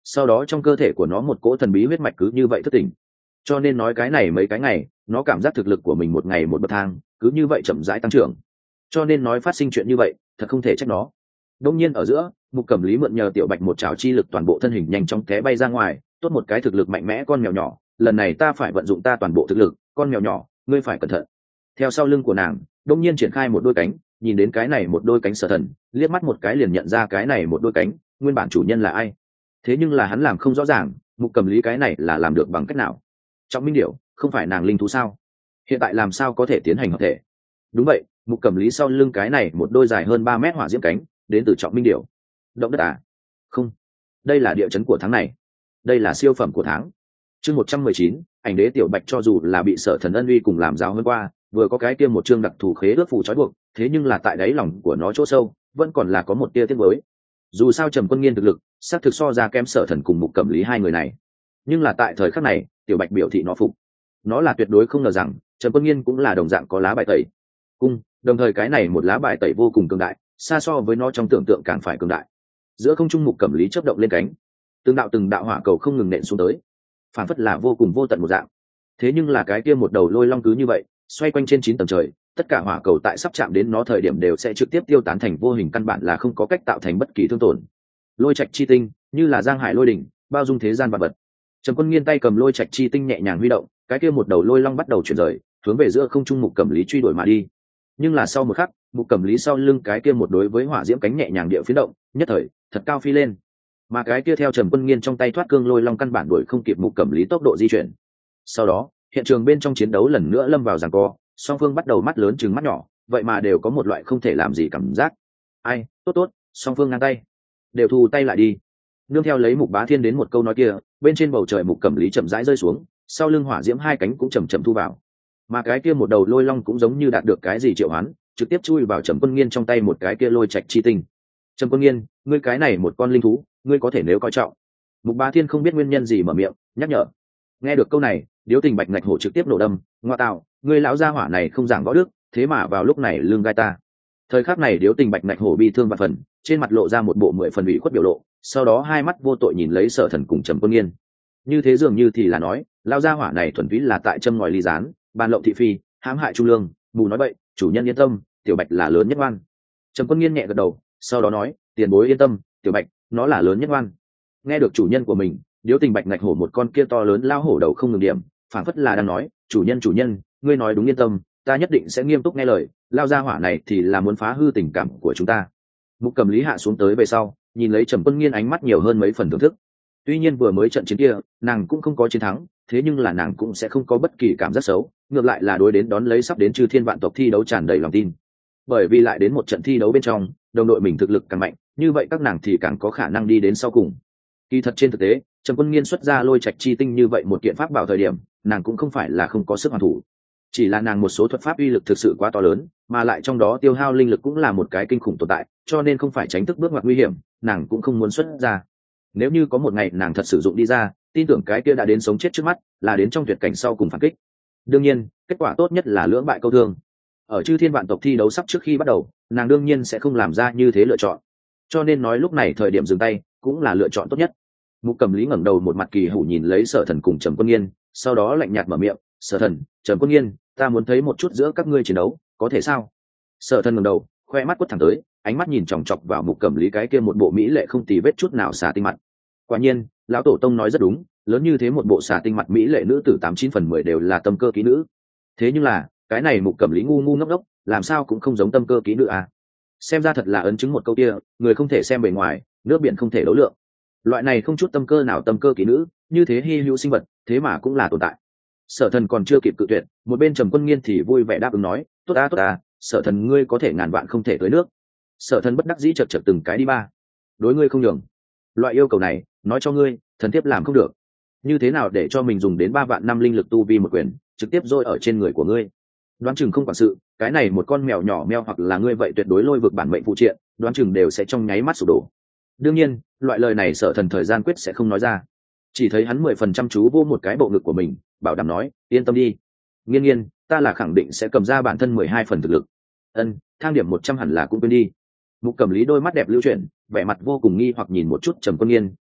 sau đó trong cơ thể của nó một cỗ thần bí huyết mạch cứ như vậy thức tỉnh. Cho nên nói cái này mấy cái ngày nó cảm giác thực lực của mình một ngày một bậc thang, cứ như vậy chậm rãi tăng trưởng. Cho nên nói phát sinh chuyện như vậy thật không thể trách nó. Đông nhiên ở giữa, Mục Cẩm Lý mượn nhờ Tiểu Bạch một trảo chi lực, toàn bộ thân hình nhanh chóng té bay ra ngoài. Tốt một cái thực lực mạnh mẽ con mèo nhỏ, lần này ta phải vận dụng ta toàn bộ thực lực, con mèo nhỏ ngươi phải cẩn thận. Theo sau lưng của nàng đông nhiên triển khai một đôi cánh, nhìn đến cái này một đôi cánh Sở Thần liếc mắt một cái liền nhận ra cái này một đôi cánh nguyên bản chủ nhân là ai. Thế nhưng là hắn làm không rõ ràng Mục Cẩm Lý cái này là làm được bằng cách nào. Trọng Minh Điểu không phải nàng linh thú sao, hiện tại làm sao có thể tiến hành hợp thể? Đúng vậy, Mục Cẩm Lý sau lưng cái này một đôi dài hơn ba mét hỏa diễm cánh đến từ Trọng Minh Điểu. Động đất à? Không, đây là địa chấn của tháng này, đây là siêu phẩm của tháng. Chương một trăm mười chín, ảnh đế Tiểu Bạch cho dù là bị Sở Thần ân uy cùng làm giáo hơn qua, vừa có cái kia một chương đặc thù khế ước phù trói buộc, thế nhưng là tại đáy lòng của nó chỗ sâu vẫn còn là có một tia tiếc nuối. Dù sao Trầm Quân Nghiên thực lực xác thực so ra kém Sở Thần cùng Mục Cẩm Lý hai người này, nhưng là tại thời khắc này Tiểu Bạch biểu thị nó phục. Nó là tuyệt đối không ngờ rằng Trầm Quân Nghiên cũng là đồng dạng có lá bài tẩy cung, đồng thời cái này một lá bài tẩy vô cùng cường đại, xa so với nó trong tưởng tượng càng phải cường đại. Giữa không trung Mục Cẩm Lý chớp động lên cánh, từng đạo từng đạo hỏa cầu không ngừng nện xuống tới, phản phất là vô cùng vô tận một dạng. Thế nhưng là cái kia một đầu lôi long cứ như vậy xoay quanh trên chín tầng trời, tất cả hỏa cầu tại sắp chạm đến nó thời điểm đều sẽ trực tiếp tiêu tán thành vô hình, căn bản là không có cách tạo thành bất kỳ thương tổn. Lôi trạch chi tinh như là giang hải lôi đỉnh, bao dung thế gian vạn vật. Trầm Quân Nghiên tay cầm lôi trạch chi tinh nhẹ nhàng huy động, cái kia một đầu lôi long bắt đầu chuyển rời, hướng về giữa không trung Mục Cẩm Lý truy đuổi mà đi. Nhưng là sau một khắc, Mục Cẩm Lý sau lưng cái kia một đối với hỏa diễm cánh nhẹ nhàng địa phiến động, nhất thời thật cao phi lên. Mà cái kia theo Trầm Quân Nghiên trong tay thoát cương lôi long căn bản đuổi không kịp Mục Cẩm Lý tốc độ di chuyển. Sau đó, hiện trường bên trong chiến đấu lần nữa lâm vào giằng co, song phương bắt đầu mắt lớn chừng mắt nhỏ, vậy mà đều có một loại không thể làm gì cảm giác. Ai, tốt tốt, song phương ngang tay, đều thu tay lại đi. Nương theo lấy Mục Bá Thiên đến một câu nói kia, bên trên bầu trời Mục Cẩm Lý chậm rãi rơi xuống, sau lưng hỏa diễm hai cánh cũng chậm chậm thu vào. Mà cái kia một đầu lôi long cũng giống như đạt được cái gì triệu hoán, trực tiếp chui vào Trầm Quân Nghiên trong tay một cái kia lôi trạch chi tinh. Trầm Quân Nghiên, ngươi cái này một con linh thú, ngươi có thể nếu coi trọng. Mục Bá Thiên không biết nguyên nhân gì mở miệng nhắc nhở. Nghe được câu này, Điếu Tình Bạch ngạch hổ trực tiếp nổ đâm, ngoa tạo, ngươi lão gia hỏa này không giảng võ đức, thế mà vào lúc này lương gai ta. Thời khắc này Điếu Tình Bạch ngạch hổ bi thương vạn phần, trên mặt lộ ra một bộ mười phần ủy khuất biểu lộ, sau đó hai mắt vô tội nhìn lấy Sở Thần cùng Trầm Quân Nghiên. Như thế dường như thì là nói, lão gia hỏa này thuần túy là tại châm ngòi ly gián, ban lộng thị phi, hãm hại trung lương, mù nói bậy, chủ nhân yên tâm, Tiểu Bạch là lớn nhất oan. Trầm Quân Nghiên nhẹ gật đầu, sau đó nói, tiền bối yên tâm, Tiểu Bạch, nó là lớn nhất oan. Nghe được chủ nhân của mình, Điếu Tình Bạch ngạch hổ một con kia to lớn lao hổ đầu không ngừng điểm, phản phất là đang nói, chủ nhân chủ nhân, ngươi nói đúng, yên tâm, ta nhất định sẽ nghiêm túc nghe lời, lao ra hỏa này thì là muốn phá hư tình cảm của chúng ta. Mục Cẩm Lý hạ xuống tới về sau, nhìn lấy Trầm Quân Nghiên ánh mắt nhiều hơn mấy phần thưởng thức. Tuy nhiên vừa mới trận chiến kia nàng cũng không có chiến thắng, thế nhưng là nàng cũng sẽ không có bất kỳ cảm giác xấu, ngược lại là đối đến đón lấy sắp đến Chư Thiên Vạn Tộc thi đấu tràn đầy lòng tin. Bởi vì lại đến một trận thi đấu bên trong, đồng đội mình thực lực càng mạnh, như vậy các nàng thì càng có khả năng đi đến sau cùng. Kỳ thật trên thực tế, Trầm Quân Nghiên xuất ra lôi trạch chi tinh như vậy một kiện pháp bảo thời điểm, nàng cũng không phải là không có sức hoàn thủ, chỉ là nàng một số thuật pháp uy lực thực sự quá to lớn, mà lại trong đó tiêu hao linh lực cũng là một cái kinh khủng tồn tại, cho nên không phải tránh thức bước ngoặt nguy hiểm, nàng cũng không muốn xuất ra. Nếu như có một ngày nàng thật sử dụng đi ra, tin tưởng cái kia đã đến sống chết trước mắt, là đến trong tuyệt cảnh sau cùng phản kích. Đương nhiên, kết quả tốt nhất là lưỡng bại câu thương. Ở Chư Thiên Vạn Tộc thi đấu sắp trước khi bắt đầu, nàng đương nhiên sẽ không làm ra như thế lựa chọn, cho nên nói lúc này thời điểm dừng tay cũng là lựa chọn tốt nhất. Mục Cẩm Lý ngẩng đầu một mặt kỳ hủ nhìn lấy Sở Thần cùng Trầm Quân Nghiên, sau đó lạnh nhạt mở miệng, Sở Thần, Trầm Quân Nghiên, ta muốn thấy một chút giữa các ngươi chiến đấu, có thể sao? Sở Thần ngẩng đầu, khoe mắt quất thẳng tới, ánh mắt nhìn chòng chọc vào Mục Cẩm Lý cái kia một bộ mỹ lệ không tì vết chút nào xà tinh mặt. Quả nhiên, lão tổ tông nói rất đúng, lớn như thế một bộ xà tinh mặt mỹ lệ nữ tử tám chín phần mười đều là tâm cơ kỹ nữ. Thế nhưng là, cái này Mục Cẩm Lý ngu ngu ngốc ngốc, làm sao cũng không giống tâm cơ kỹ nữ à? Xem ra thật là ấn chứng một câu kia, người không thể xem bề ngoài, nước biển không thể đấu lượng. Loại này không chút tâm cơ nào tâm cơ kỹ nữ, như thế hi hữu sinh vật, thế mà cũng là tồn tại. Sở Thần còn chưa kịp cự tuyệt, một bên Trầm Quân Nghiên thì vui vẻ đáp ứng nói, tốt à tốt à, Sở Thần ngươi có thể ngàn vạn không thể tới nước. Sở Thần bất đắc dĩ chật chật từng cái đi ba, đối ngươi không nhường. Loại yêu cầu này, nói cho ngươi, thần thiếp làm không được. Như thế nào để cho mình dùng đến ba vạn năm linh lực tu vi một quyền, trực tiếp dội ở trên người của ngươi? Đoán chừng không quản sự, cái này một con mèo nhỏ meo hoặc là ngươi vậy tuyệt đối lôi vực bản mệnh phụ triện, đoán chừng đều sẽ trong nháy mắt sụp đổ. Đương nhiên, loại lời này Sở Thần thời gian quyết sẽ không nói ra, chỉ thấy hắn mười phần trăm chú vô một cái bộ ngực của mình, bảo đảm nói, yên tâm đi, Nghiên Nghiên, ta là khẳng định sẽ cầm ra bản thân mười hai phần thực lực. Ân, thang điểm một trăm hẳn là cũng quên đi. Mục Cẩm Lý đôi mắt đẹp lưu chuyển, vẻ mặt vô cùng nghi hoặc nhìn một chút Trầm Quân Nghiên,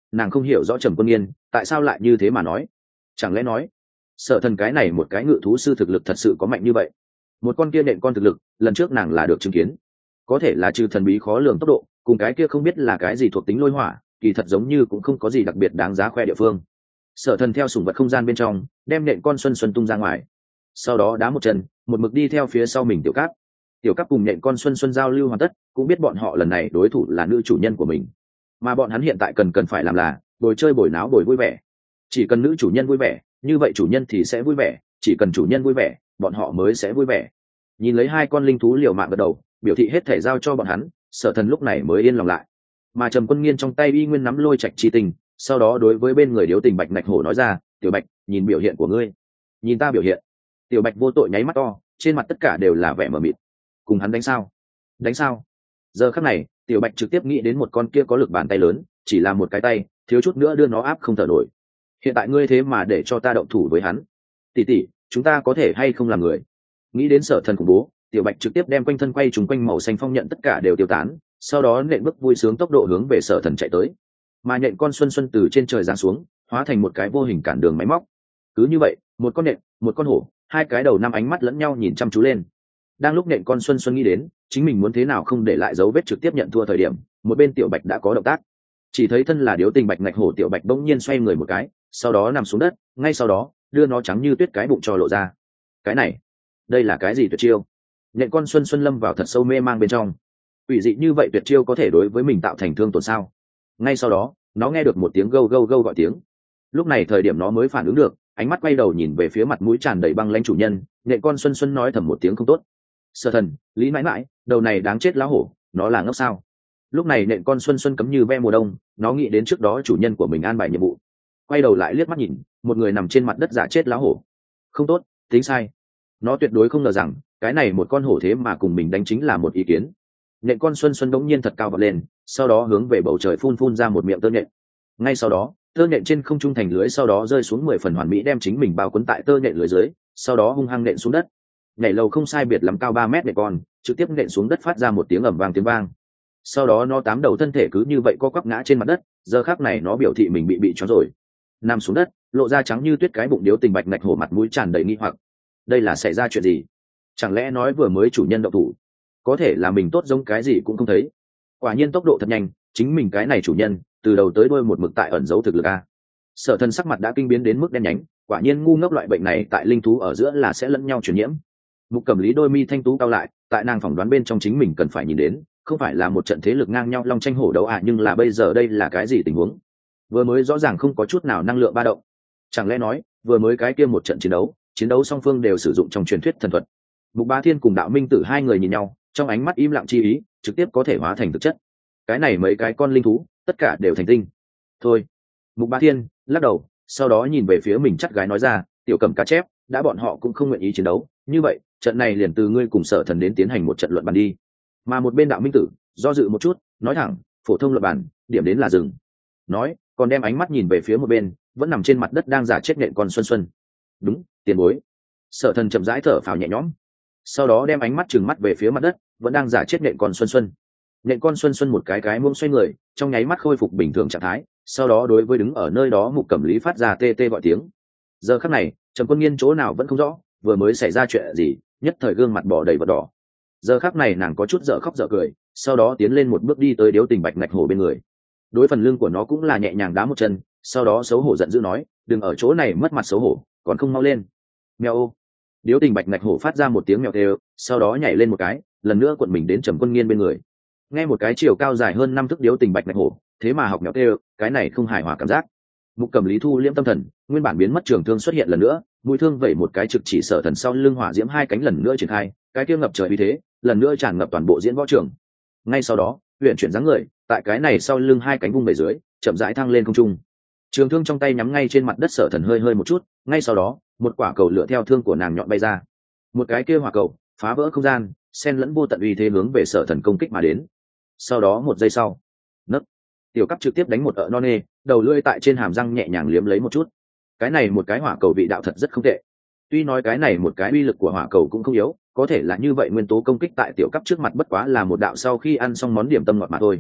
nàng không hiểu rõ Trầm Quân Nghiên tại sao lại như thế mà nói. Chẳng lẽ nói Sở Thần cái này một cái ngự thú sư thực lực thật sự có mạnh như vậy? Một con kia nện con thực lực, lần trước nàng là được chứng kiến, có thể là trừ thần bí khó lường tốc độ, cùng cái kia không biết là cái gì thuộc tính lôi hỏa, kỳ thật giống như cũng không có gì đặc biệt đáng giá khoe địa phương. Sở Thần theo sủng vật không gian bên trong, đem nện con Xuân Xuân tung ra ngoài, sau đó đá một chân, một mực đi theo phía sau mình Tiểu Cáp. Tiểu Cáp cùng nện con Xuân Xuân giao lưu hoàn tất, cũng biết bọn họ lần này đối thủ là nữ chủ nhân của mình, mà bọn hắn hiện tại cần cần phải làm là bồi chơi bồi náo bồi vui vẻ. Chỉ cần nữ chủ nhân vui vẻ, như vậy chủ nhân thì sẽ vui vẻ, chỉ cần chủ nhân vui vẻ, bọn họ mới sẽ vui vẻ. Nhìn lấy hai con linh thú liều mạng gật đầu, biểu thị hết thể giao cho bọn hắn, Sở Thần lúc này mới yên lòng lại. Mà Trầm Quân Nghiên trong tay y nguyên nắm lôi trạch chi tình, sau đó đối với bên người điếu tình Bạch Nạch Hổ nói ra, "Tiểu Bạch, nhìn biểu hiện của ngươi." "Nhìn ta biểu hiện?" Tiểu Bạch vô tội nháy mắt to, trên mặt tất cả đều là vẻ mờ mịt. "Cùng hắn đánh sao?" "Đánh sao?" Giờ khắc này, Tiểu Bạch trực tiếp nghĩ đến một con kia có lực bàn tay lớn, chỉ là một cái tay, thiếu chút nữa đưa nó áp không thở nổi. Hiện tại ngươi thế mà để cho ta động thủ với hắn, tỷ tỷ, chúng ta có thể hay không làm người? Nghĩ đến Sở Thần khủng bố, Tiểu Bạch trực tiếp đem quanh thân quay trùng quanh màu xanh phong nhận tất cả đều tiêu tán, sau đó nện bước vui sướng tốc độ hướng về Sở Thần chạy tới. Mà nhện con Xuân Xuân từ trên trời giáng xuống, hóa thành một cái vô hình cản đường máy móc. Cứ như vậy, một con nện, một con hổ, hai cái đầu năm ánh mắt lẫn nhau nhìn chăm chú lên. Đang lúc nện con Xuân Xuân nghĩ đến chính mình muốn thế nào không để lại dấu vết trực tiếp nhận thua thời điểm, một bên Tiểu Bạch đã có động tác. Chỉ thấy thân là điếu tình Bạch Nạch Hổ Tiểu Bạch bỗng nhiên xoay người một cái, sau đó nằm xuống đất, ngay sau đó đưa nó trắng như tuyết cái bụng cho lộ ra. Cái này, đây là cái gì tuyệt chiêu? Nhện con Xuân Xuân lâm vào thật sâu mê mang bên trong. Ủy dị như vậy tuyệt chiêu có thể đối với mình tạo thành thương tổn sao? Ngay sau đó, nó nghe được một tiếng gâu gâu gâu gọi tiếng. Lúc này thời điểm nó mới phản ứng được, ánh mắt quay đầu nhìn về phía mặt mũi tràn đầy băng lãnh chủ nhân, nhện con Xuân Xuân nói thầm một tiếng không tốt. Sở Thần, Lý mãi mãi, đầu này đáng chết lão hổ, nó là ngốc sao? Lúc này nhện con Xuân Xuân cấm như ve mùa đông, nó nghĩ đến trước đó chủ nhân của mình an bài nhiệm vụ. Quay đầu lại liếc mắt nhìn, một người nằm trên mặt đất giả chết lão hổ. Không tốt, tính sai. Nó tuyệt đối không ngờ rằng cái này một con hổ thế mà cùng mình đánh chính là một ý kiến. Nhện con Xuân Xuân đống nhiên thật cao vọt lên, sau đó hướng về bầu trời phun phun ra một miệng tơ nhện. Ngay sau đó, tơ nhện trên không trung thành lưới sau đó rơi xuống mười phần hoàn mỹ đem chính mình bao quấn tại tơ nhện lưới dưới, sau đó hung hăng nện xuống đất. Nhảy lầu không sai biệt lắm cao ba mét nhện con, trực tiếp nện xuống đất phát ra một tiếng ầm vang tiếng vang. Sau đó nó tám đầu thân thể cứ như vậy co quắp ngã trên mặt đất, giờ khắc này nó biểu thị mình bị bị choáng rồi. Nằm xuống đất, lộ ra trắng như tuyết cái bụng điếu tình Bạch Nạch Hổ mặt mũi tràn đầy nghi hoặc. Đây là xảy ra chuyện gì? Chẳng lẽ nói vừa mới chủ nhân động thủ? Có thể là mình tốt giống cái gì cũng không thấy. Quả nhiên tốc độ thật nhanh, chính mình cái này chủ nhân, từ đầu tới đuôi một mực tại ẩn giấu thực lực a. Sở Thần sắc mặt đã kinh biến đến mức đen nhánh, quả nhiên ngu ngốc loại bệnh này tại linh thú ở giữa là sẽ lẫn nhau truyền nhiễm. Mục Cẩm Lý đôi mi thanh tú cao lại, tại nàng phỏng đoán bên trong chính mình cần phải nhìn đến, không phải là một trận thế lực ngang nhau long tranh hổ đấu à, nhưng là bây giờ đây là cái gì tình huống? Vừa mới rõ ràng không có chút nào năng lượng ba động. Chẳng lẽ nói, vừa mới cái kia một trận chiến đấu, chiến đấu song phương đều sử dụng trong truyền thuyết thần thuật. Mục Bá Thiên cùng Đạo Minh Tử hai người nhìn nhau, trong ánh mắt im lặng chi ý, trực tiếp có thể hóa thành thực chất. Cái này mấy cái con linh thú, tất cả đều thành tinh. Thôi. Mục Bá Thiên lắc đầu, sau đó nhìn về phía mình chắt gái nói ra, Tiểu Cẩm cá chép, đã bọn họ cũng không nguyện ý chiến đấu, như vậy, trận này liền từ ngươi cùng Sở Thần đến tiến hành một trận luận bàn đi. Mà một bên Đạo Minh Tử do dự một chút, nói thẳng, phổ thông luận bàn, điểm đến là dừng. Nói, còn đem ánh mắt nhìn về phía một bên, vẫn nằm trên mặt đất đang giả chết nhện con Xuân Xuân. Đúng, tiền bối. Sở Thần chậm rãi thở phào nhẹ nhõm, sau đó đem ánh mắt trừng mắt về phía mặt đất, vẫn đang giả chết nhện con Xuân Xuân. Nhện con Xuân Xuân một cái cái muông xoay người, trong nháy mắt khôi phục bình thường trạng thái, sau đó đối với đứng ở nơi đó Mục Cẩm Lý phát ra tê tê gọi tiếng. Giờ khắc này, Trầm Quân Nghiên chỗ nào vẫn không rõ, vừa mới xảy ra chuyện gì, nhất thời gương mặt bỏ đầy vật đỏ. Giờ khắc này nàng có chút dở khóc dở cười, sau đó tiến lên một bước đi tới điếu tình Bạch Nạch Hổ bên người. Đối phần lưng của nó cũng là nhẹ nhàng đá một chân, sau đó xấu hổ giận dữ nói, đừng ở chỗ này mất mặt xấu hổ, còn không mau lên. Mèo ô. Điếu tình Bạch Nạch Hổ phát ra một tiếng mèo kêu, sau đó nhảy lên một cái, lần nữa cuộn mình đến Trầm Quân Nghiên bên người. Nghe một cái chiều cao dài hơn năm thước điếu tình Bạch Nạch Hổ, thế mà học mèo kêu, cái này không hài hòa cảm giác. Mục Cẩm Lý thu liễm tâm thần, nguyên bản biến mất trường thương xuất hiện lần nữa, mũi thương vẩy một cái trực chỉ Sở Thần sau lưng hỏa diễm hai cánh lần nữa triển khai, cái kia ngập trời uy thế, lần nữa tràn ngập toàn bộ diễn võ trường. Ngay sau đó, huyền chuyển dáng người, tại cái này sau lưng hai cánh vung về dưới, chậm rãi thăng lên không trung. Trường thương trong tay nhắm ngay trên mặt đất Sở Thần hơi hơi một chút, ngay sau đó, một quả cầu lửa theo thương của nàng nhọn bay ra. Một cái kia hỏa cầu, phá vỡ không gian, xen lẫn vô tận uy thế hướng về Sở Thần công kích mà đến. Sau đó một giây sau, nấc, Tiểu Cấp trực tiếp đánh một ợ non nê, đầu lưỡi tại trên hàm răng nhẹ nhàng liếm lấy một chút. Cái này một cái hỏa cầu vị đạo thật rất không tệ. Tuy nói cái này một cái uy lực của hỏa cầu cũng không yếu, có thể là như vậy nguyên tố công kích tại Tiểu Cấp trước mặt bất quá là một đạo sau khi ăn xong món điểm tâm ngọt mà thôi.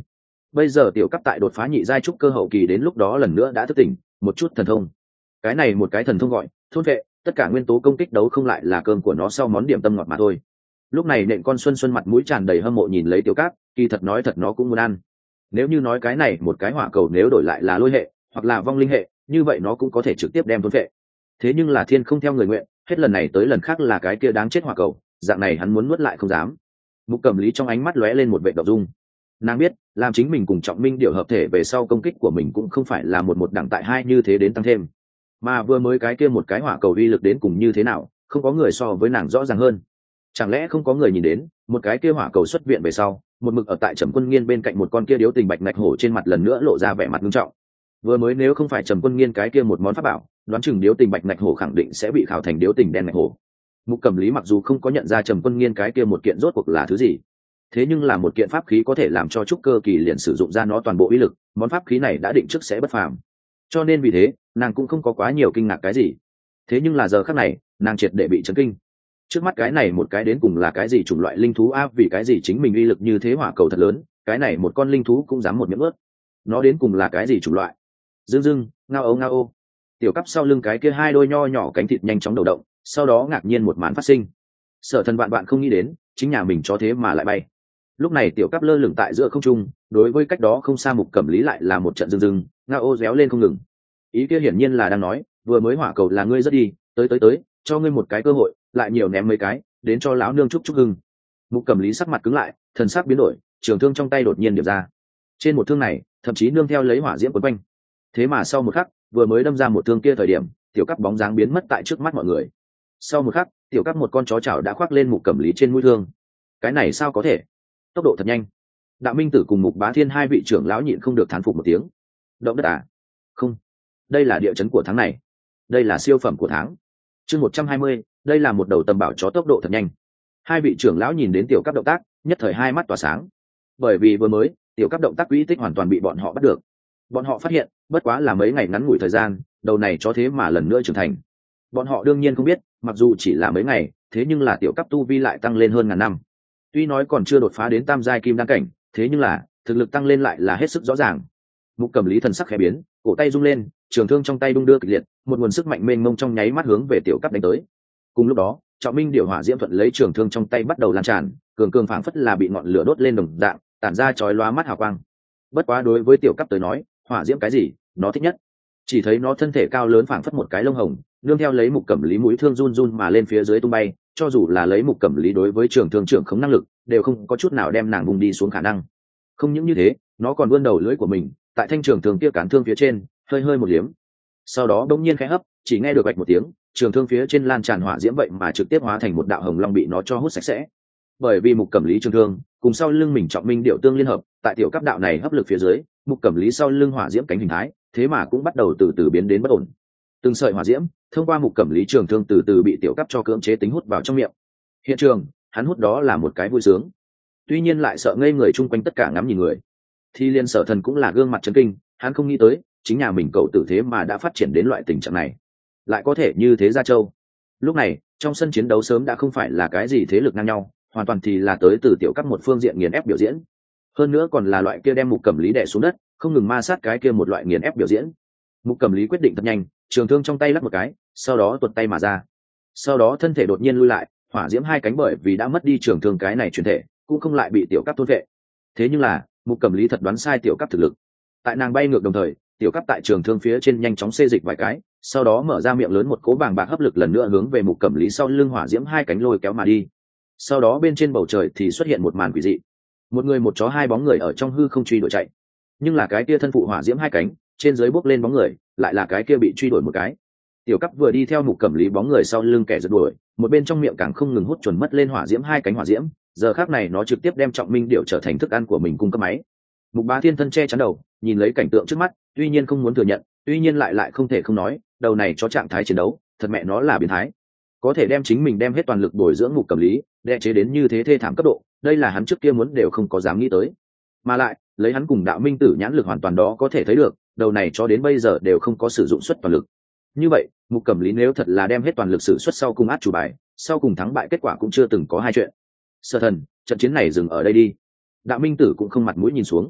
bây giờ tiểu cấp tại đột phá nhị giai trúc cơ hậu kỳ, đến lúc đó lần nữa đã thức tỉnh một chút thần thông. Cái này một cái thần thông gọi thôn vệ, tất cả nguyên tố công kích đấu không lại là cơm của nó sau món điểm tâm ngọt mà thôi. Lúc này nện con xuân xuân mặt mũi tràn đầy hâm mộ nhìn lấy tiểu cát, kỳ thật nói thật nó cũng muốn ăn. Nếu như nói cái này một cái hỏa cầu nếu đổi lại là lôi hệ hoặc là vong linh hệ, như vậy nó cũng có thể trực tiếp đem thôn vệ. Thế nhưng là thiên không theo người nguyện, hết lần này tới lần khác là cái kia đáng chết hỏa cầu, dạng này hắn muốn nuốt lại không dám. Mục Cẩm Lý trong ánh mắt lóe lên một vẻ động dung. Nàng biết làm chính mình cùng Trọng Minh điều hợp thể về sau, công kích của mình cũng không phải là một một đẳng tại hai như thế đến tăng thêm, mà vừa mới cái kia một cái hỏa cầu uy lực đến cùng như thế nào, không có người so với nàng rõ ràng hơn. Chẳng lẽ không có người nhìn đến một cái kia hỏa cầu xuất viện về sau, một mực ở tại Trầm Quân Nghiên bên cạnh một con kia điếu tình bạch ngạch hổ trên mặt lần nữa lộ ra vẻ mặt nghiêm trọng. Vừa mới nếu không phải Trầm Quân Nghiên cái kia một món pháp bảo, đoán chừng điếu tình bạch ngạch hổ khẳng định sẽ bị khảo thành điếu tình đen ngạch hổ. Mục Cẩm Lý mặc dù không có nhận ra Trầm Quân Nghiên cái kia một kiện rốt cuộc là thứ gì, thế nhưng là một kiện pháp khí có thể làm cho trúc cơ kỳ liền sử dụng ra nó toàn bộ uy lực, món pháp khí này đã định trước sẽ bất phàm, cho nên vì thế nàng cũng không có quá nhiều kinh ngạc cái gì. Thế nhưng là giờ khắc này nàng triệt để bị chấn kinh. Trước mắt cái này một cái đến cùng là cái gì chủng loại linh thú a? Vì cái gì chính mình uy lực như thế hỏa cầu thật lớn, cái này một con linh thú cũng dám một miệng ướt? Nó đến cùng là cái gì chủng loại? Dương dưng, ngao âu ngao ô. Tiểu cấp sau lưng cái kia hai đôi nho nhỏ cánh thịt nhanh chóng đầu động, sau đó ngạc nhiên một màn phát sinh. Sở Thần bạn bạn không nghĩ đến, chính nhà mình chó thế mà lại bay. Lúc này tiểu cấp lơ lửng tại giữa không trung, đối với cách đó không xa Mục Cẩm Lý lại là một trận dương dưng, ngao ô réo lên không ngừng. Ý kia hiển nhiên là đang nói, vừa mới hỏa cầu là ngươi rất đi, tới tới tới, cho ngươi một cái cơ hội, lại nhiều ném mấy cái, đến cho lão nương chúc chúc hưng. Mục Cẩm Lý sắc mặt cứng lại, thần sắc biến đổi, trường thương trong tay đột nhiên điểm ra. Trên một thương này, thậm chí nương theo lấy hỏa diễm quấn quanh. Thế mà sau một khắc, vừa mới đâm ra một thương kia thời điểm, tiểu cấp bóng dáng biến mất tại trước mắt mọi người. Sau một khắc, tiểu cấp một con chó chảo đã khoác lên Mục Cẩm Lý trên mũi thương. Cái này sao có thể? Tốc độ thật nhanh. Đạo Minh Tử cùng Mục Bá Thiên hai vị trưởng lão nhịn không được thán phục một tiếng. Động đất à? Không, đây là địa chấn của tháng này, đây là siêu phẩm của tháng. Chương một trăm hai mươi, đây là một đầu tầm bảo chó tốc độ thật nhanh. Hai vị trưởng lão nhìn đến tiểu cấp động tác, nhất thời hai mắt tỏa sáng. Bởi vì vừa mới, tiểu cấp động tác quỹ tích hoàn toàn bị bọn họ bắt được. Bọn họ phát hiện, bất quá là mấy ngày ngắn ngủi thời gian, đầu này chó thế mà lần nữa trưởng thành. Bọn họ đương nhiên không biết, mặc dù chỉ là mấy ngày, thế nhưng là tiểu cấp tu vi lại tăng lên hơn ngàn năm. Tuy nói còn chưa đột phá đến tam giai kim đan cảnh, thế nhưng là thực lực tăng lên lại là hết sức rõ ràng. Mục Cẩm Lý thần sắc khẽ biến, cổ tay rung lên, trường thương trong tay đung đưa kịch liệt, một nguồn sức mạnh mênh mông trong nháy mắt hướng về tiểu cấp đánh tới. Cùng lúc đó, Trọng Minh điều hỏa diễm thuận lấy trường thương trong tay bắt đầu lan tràn, cường cường phảng phất là bị ngọn lửa đốt lên đồng dạng, tản ra chói lóa mắt hào quang. Bất quá đối với tiểu cấp tới nói, hỏa diễm cái gì, nó thích nhất. Chỉ thấy nó thân thể cao lớn phảng phất một cái lông hồng, nương theo lấy Mục Cẩm Lý mũi thương run run mà lên phía dưới tung bay, cho dù là lấy Mục Cẩm Lý đối với trường thương trưởng không năng lực, đều không có chút nào đem nàng vùng đi xuống khả năng. Không những như thế, nó còn vươn đầu lưỡi của mình, tại thanh trường thương kia cán thương phía trên, hơi hơi một liếm. Sau đó đống nhiên khẽ hấp, chỉ nghe được bạch một tiếng, trường thương phía trên lan tràn hỏa diễm vậy mà trực tiếp hóa thành một đạo hồng long bị nó cho hút sạch sẽ. Bởi vì Mục Cẩm Lý trường thương cùng sau lưng mình Trọng Minh điệu tương liên hợp, tại tiểu cấp đạo này hấp lực phía dưới, Mục Cẩm Lý sau lưng hỏa diễm cánh hình thái, thế mà cũng bắt đầu từ từ biến đến bất ổn. Từng sợi hỏa diễm thông qua Mục Cẩm Lý trường thương từ từ bị tiểu cấp cho cưỡng chế tính hút vào trong miệng. Hiện trường, hắn hút đó là một cái vui sướng, tuy nhiên lại sợ ngây người chung quanh tất cả ngắm nhìn người. Thì liên Sở Thần cũng là gương mặt chấn kinh, hắn không nghĩ tới chính nhà mình cậu tử thế mà đã phát triển đến loại tình trạng này, lại có thể như thế ra châu. Lúc này trong sân chiến đấu sớm đã không phải là cái gì thế lực ngang nhau, hoàn toàn thì là tới từ tiểu cấp một phương diện nghiền ép biểu diễn, hơn nữa còn là loại kia đem Mục Cẩm Lý đè xuống đất, không ngừng ma sát cái kia một loại nghiền ép biểu diễn. Mục Cẩm Lý quyết định thật nhanh, trường thương trong tay lắc một cái, sau đó tuột tay mà ra, sau đó thân thể đột nhiên lui lại, hỏa diễm hai cánh bởi vì đã mất đi trường thương cái này truyền thể, cũng không lại bị tiểu cấp thôn vệ. Thế nhưng là Mục Cẩm Lý thật đoán sai tiểu cấp thực lực. Tại nàng bay ngược đồng thời, tiểu cấp tại trường thương phía trên nhanh chóng xê dịch vài cái, sau đó mở ra miệng lớn một cỗ bàng bạc hấp lực lần nữa hướng về Mục Cẩm Lý sau lưng hỏa diễm hai cánh lôi kéo mà đi. Sau đó bên trên bầu trời thì xuất hiện một màn quỷ dị, một người một chó hai bóng người ở trong hư không truy đuổi chạy, nhưng là cái kia thân phụ hỏa diễm hai cánh, trên dưới bốc lên bóng người lại là cái kia bị truy đuổi một cái. Tiểu cấp vừa đi theo Mục Cẩm Lý bóng người sau lưng kẻ giật đuổi, một bên trong miệng càng không ngừng hút chuẩn mất lên hỏa diễm hai cánh hỏa diễm, giờ khác này nó trực tiếp đem Trọng Minh điệu trở thành thức ăn của mình cung cấp máy. Mục Bá Thiên thân che chắn đầu, nhìn lấy cảnh tượng trước mắt, tuy nhiên không muốn thừa nhận, tuy nhiên lại lại không thể không nói, đầu này cho trạng thái chiến đấu, thật mẹ nó là biến thái. Có thể đem chính mình đem hết toàn lực bồi dưỡng Mục Cẩm Lý, đè chế đến như thế thê thảm cấp độ, đây là hắn trước kia muốn đều không có dám nghĩ tới. Mà lại, lấy hắn cùng Đạo Minh Tử nhãn lực hoàn toàn đó có thể thấy được, đầu này cho đến bây giờ đều không có sử dụng suất toàn lực. Như vậy, Mục Cẩm Lý nếu thật là đem hết toàn lực sử xuất sau cùng át chủ bài, sau cùng thắng bại kết quả cũng chưa từng có hai chuyện. Sở Thần, trận chiến này dừng ở đây đi. Đạo Minh Tử cũng không mặt mũi nhìn xuống.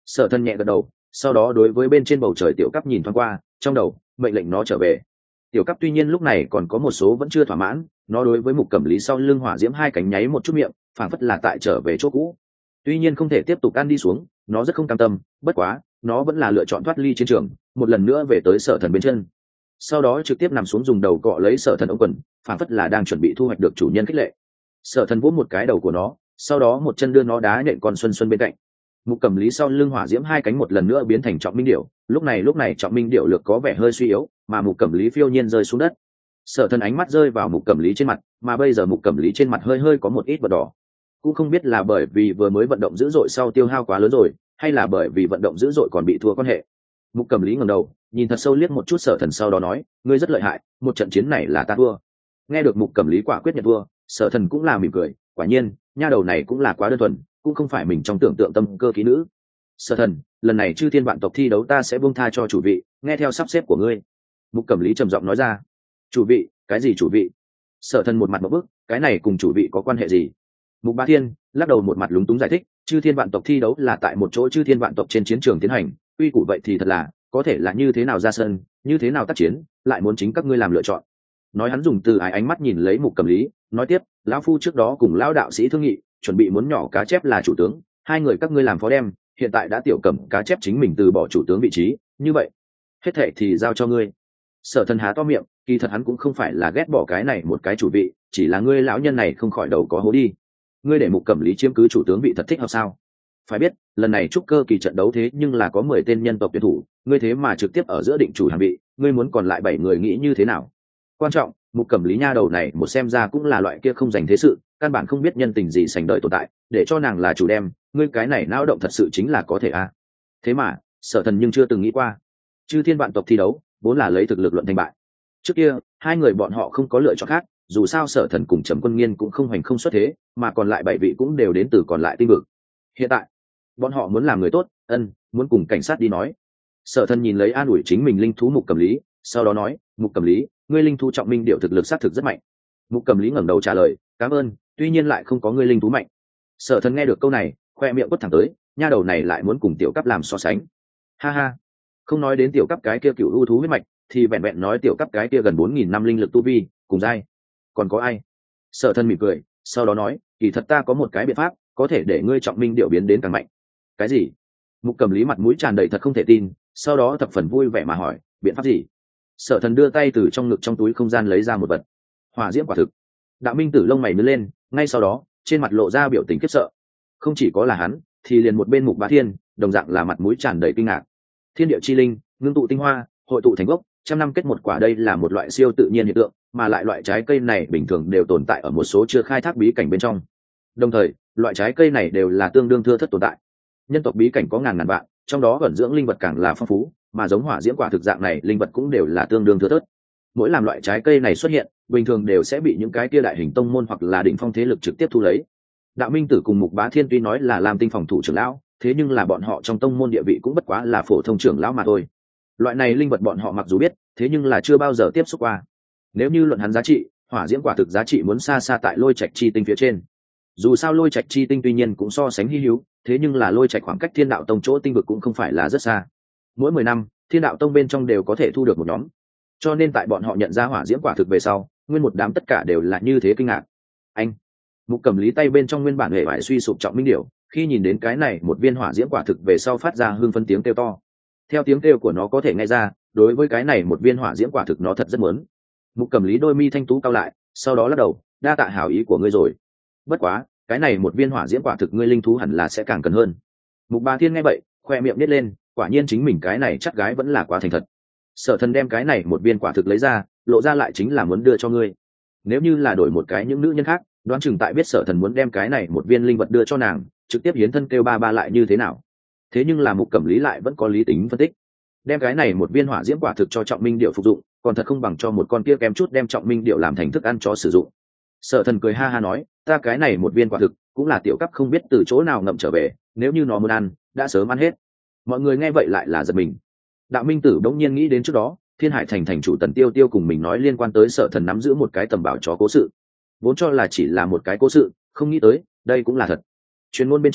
Sở Thần nhẹ gật đầu, sau đó đối với bên trên bầu trời tiểu cấp nhìn thoáng qua, trong đầu mệnh lệnh nó trở về. Tiểu cấp tuy nhiên lúc này còn có một số vẫn chưa thỏa mãn, nó đối với Mục Cẩm Lý sau lưng hỏa diễm hai cánh nháy một chút miệng, phảng phất là tại trở về chỗ cũ. Tuy nhiên không thể tiếp tục ăn đi xuống, nó rất không cam tâm, bất quá nó vẫn là lựa chọn thoát ly chiến trường, một lần nữa về tới Sở Thần bên chân. Sau đó trực tiếp nằm xuống dùng đầu cọ lấy Sở Thần ống quần, phảng phất là đang chuẩn bị thu hoạch được chủ nhân khích lệ. Sở Thần vỗ một cái đầu của nó, sau đó một chân đưa nó đá nện con Xuân Xuân bên cạnh. Mục Cẩm Lý sau lưng hỏa diễm hai cánh một lần nữa biến thành trọng minh điểu, lúc này lúc này trọng minh điểu lực có vẻ hơi suy yếu, mà Mục Cẩm Lý phiêu nhiên rơi xuống đất. Sở Thần ánh mắt rơi vào Mục Cẩm Lý trên mặt, mà bây giờ Mục Cẩm Lý trên mặt hơi hơi có một ít vật đỏ. Cũng không biết là bởi vì vừa mới vận động dữ dội sau tiêu hao quá lớn rồi, hay là bởi vì vận động dữ dội còn bị thua quan hệ. Mục Cẩm Lý ngẩng đầu, nhìn thật sâu liếc một chút Sở Thần, sau đó nói, ngươi rất lợi hại, một trận chiến này là ta thua. Nghe được Mục Cẩm Lý quả quyết nhận thua, Sở Thần cũng là mỉm cười, quả nhiên, nha đầu này cũng là quá đơn thuần, cũng không phải mình trong tưởng tượng tâm cơ kỹ nữ. Sở Thần, lần này chư thiên vạn tộc thi đấu ta sẽ buông tha cho chủ vị, nghe theo sắp xếp của ngươi. Mục Cẩm Lý trầm giọng nói ra. Chủ vị? Cái gì chủ vị? Sở Thần một mặt một bức, cái này cùng chủ vị có quan hệ gì? Mục Bá Thiên lắc đầu một mặt lúng túng giải thích, chư thiên vạn tộc thi đấu là tại một chỗ chư thiên vạn tộc trên chiến trường tiến hành, quy củ vậy thì thật là, có thể là như thế nào ra sân, như thế nào tác chiến, lại muốn chính các ngươi làm lựa chọn. Nói hắn dùng từ ái ánh mắt nhìn lấy Mục Cẩm Lý, nói tiếp, lão phu trước đó cùng lão đạo sĩ thương nghị, chuẩn bị muốn nhỏ cá chép là chủ tướng, hai người các ngươi làm phó đem, hiện tại đã tiểu cẩm cá chép chính mình từ bỏ chủ tướng vị trí, như vậy hết thệ thì giao cho ngươi. Sở Thần há to miệng, kỳ thật hắn cũng không phải là ghét bỏ cái này một cái chủ vị, chỉ là ngươi lão nhân này không khỏi đầu có hố đi. Ngươi để Mục Cẩm Lý chiếm cứ chủ tướng vị thật thích hợp sao? Phải biết, lần này trúc cơ kỳ trận đấu thế nhưng là có mười tên nhân tộc tuyển thủ, ngươi thế mà trực tiếp ở giữa định chủ hàng vị, ngươi muốn còn lại bảy người nghĩ như thế nào? Quan trọng, Mục Cẩm Lý nha đầu này một xem ra cũng là loại kia không dành thế sự, căn bản không biết nhân tình gì sành đời tồn tại, để cho nàng là chủ đem, ngươi cái này não động thật sự chính là có thể a. À. Thế mà, Sở Thần nhưng chưa từng nghĩ qua, chư thiên vạn tộc thi đấu vốn là lấy thực lực luận thành bại. Trước kia, hai người bọn họ không có lựa chọn khác, dù sao Sở Thần cùng Trầm Quân Nghiên cũng không hành không xuất thế, mà còn lại bảy vị cũng đều đến từ còn lại tinh vực. Hiện tại, bọn họ muốn làm người tốt, ân, muốn cùng cảnh sát đi nói. Sở Thần nhìn lấy an ủi chính mình linh thú Mục Cẩm Lý, sau đó nói, Mục Cẩm Lý, ngươi linh thú trọng minh điệu thực lực xác thực rất mạnh. Mục Cẩm Lý ngẩng đầu trả lời, cảm ơn, tuy nhiên lại không có ngươi linh thú mạnh. Sở Thần nghe được câu này, khoe miệng quất thẳng tới, nha đầu này lại muốn cùng tiểu cấp làm so sánh. Ha ha, không nói đến tiểu cấp cái kia cựu ưu thú huyết mạch, thì vẹn vẹn nói tiểu cấp cái kia gần bốn nghìn năm linh lực tu vi, cùng giai, còn có ai? Sở Thần mỉm cười, sau đó nói, kỳ thật ta có một cái biện pháp, có thể để ngươi trọng minh điệu biến đến càng mạnh. Cái gì? Mục Cẩm Lý mặt mũi tràn đầy thật không thể tin, sau đó thập phần vui vẻ mà hỏi, biện pháp gì? Sở Thần đưa tay từ trong ngực trong túi không gian lấy ra một vật, hỏa diễm quả thực. Đạo Minh Tử lông mày nhướng lên, ngay sau đó trên mặt lộ ra biểu tình khiếp sợ. Không chỉ có là hắn, thì liền một bên Mục Bá Thiên đồng dạng là mặt mũi tràn đầy kinh ngạc. Thiên địa chi linh ngưng tụ tinh hoa, hội tụ thành gốc, trăm năm kết một quả, đây là một loại siêu tự nhiên hiện tượng, mà lại loại trái cây này bình thường đều tồn tại ở một số chưa khai thác bí cảnh bên trong. Đồng thời, loại trái cây này đều là tương đương thưa thất tồn tại. Nhân tộc bí cảnh có ngàn ngàn vạn, trong đó ẩn dưỡng linh vật càng là phong phú, mà giống hỏa diễm quả thực dạng này linh vật cũng đều là tương đương thưa thớt. Mỗi làm loại trái cây này xuất hiện, bình thường đều sẽ bị những cái kia đại hình tông môn hoặc là đỉnh phong thế lực trực tiếp thu lấy. Đạo Minh Tử cùng Mục Bá Thiên tuy nói là làm tinh phòng thủ trưởng lão, thế nhưng là bọn họ trong tông môn địa vị cũng bất quá là phổ thông trưởng lão mà thôi. Loại này linh vật bọn họ mặc dù biết, thế nhưng là chưa bao giờ tiếp xúc qua. Nếu như luận hắn giá trị, hỏa diễm quả thực giá trị muốn xa xa tại lôi trạch chi tinh phía trên. Dù sao lôi trạch chi tinh tuy nhiên cũng so sánh hi hữu, thế nhưng là lôi trạch khoảng cách Thiên Đạo Tông chỗ tinh vực cũng không phải là rất xa. Mỗi mười năm, Thiên Đạo Tông bên trong đều có thể thu được một nhóm. Cho nên tại bọn họ nhận ra hỏa diễm quả thực về sau, nguyên một đám tất cả đều là như thế kinh ngạc. Anh, Mục Cẩm Lý tay bên trong nguyên bản hệ vải suy sụp trọng minh điểu, khi nhìn đến cái này một viên hỏa diễm quả thực về sau phát ra hương phân tiếng kêu to. Theo tiếng kêu của nó có thể nghe ra, đối với cái này một viên hỏa diễm quả thực nó thật rất muốn. Mục Cẩm Lý đôi mi thanh tú cao lại, sau đó lắc đầu, đa tạ hảo ý của ngươi rồi. Bất quá, cái này một viên hỏa diễm quả thực ngươi linh thú hẳn là sẽ càng cần hơn. Mục Bá Thiên nghe vậy, khoe miệng nít lên, quả nhiên chính mình cái này chắc gái vẫn là quá thành thật. Sở Thần đem cái này một viên quả thực lấy ra, lộ ra lại chính là muốn đưa cho ngươi. Nếu như là đổi một cái những nữ nhân khác, đoán chừng tại biết Sở Thần muốn đem cái này một viên linh vật đưa cho nàng, trực tiếp hiến thân kêu ba ba lại như thế nào. Thế nhưng là Mục Cẩm Lý lại vẫn có lý tính phân tích, đem cái này một viên hỏa diễm quả thực cho Trọng Minh Điệu phục dụng, còn thật không bằng cho một con kia kém chút đem Trọng Minh Điệu làm thành thức ăn cho sử dụng. Sở Thần cười ha ha nói, ta cái này một viên quả thực cũng là tiểu cấp không biết từ chỗ nào ngậm trở về, nếu như nó muốn ăn, đã sớm ăn hết. Mọi người nghe vậy lại là giật mình. Đạo Minh Tử đống nhiên nghĩ đến trước đó, Thiên Hải thành thành chủ Tần Tiêu Tiêu cùng mình nói liên quan tới Sở Thần nắm giữ một cái tầm bảo chó cố sự, vốn cho là chỉ là một cái cố sự, không nghĩ tới đây cũng là thật. Truyền ngôn bên trong,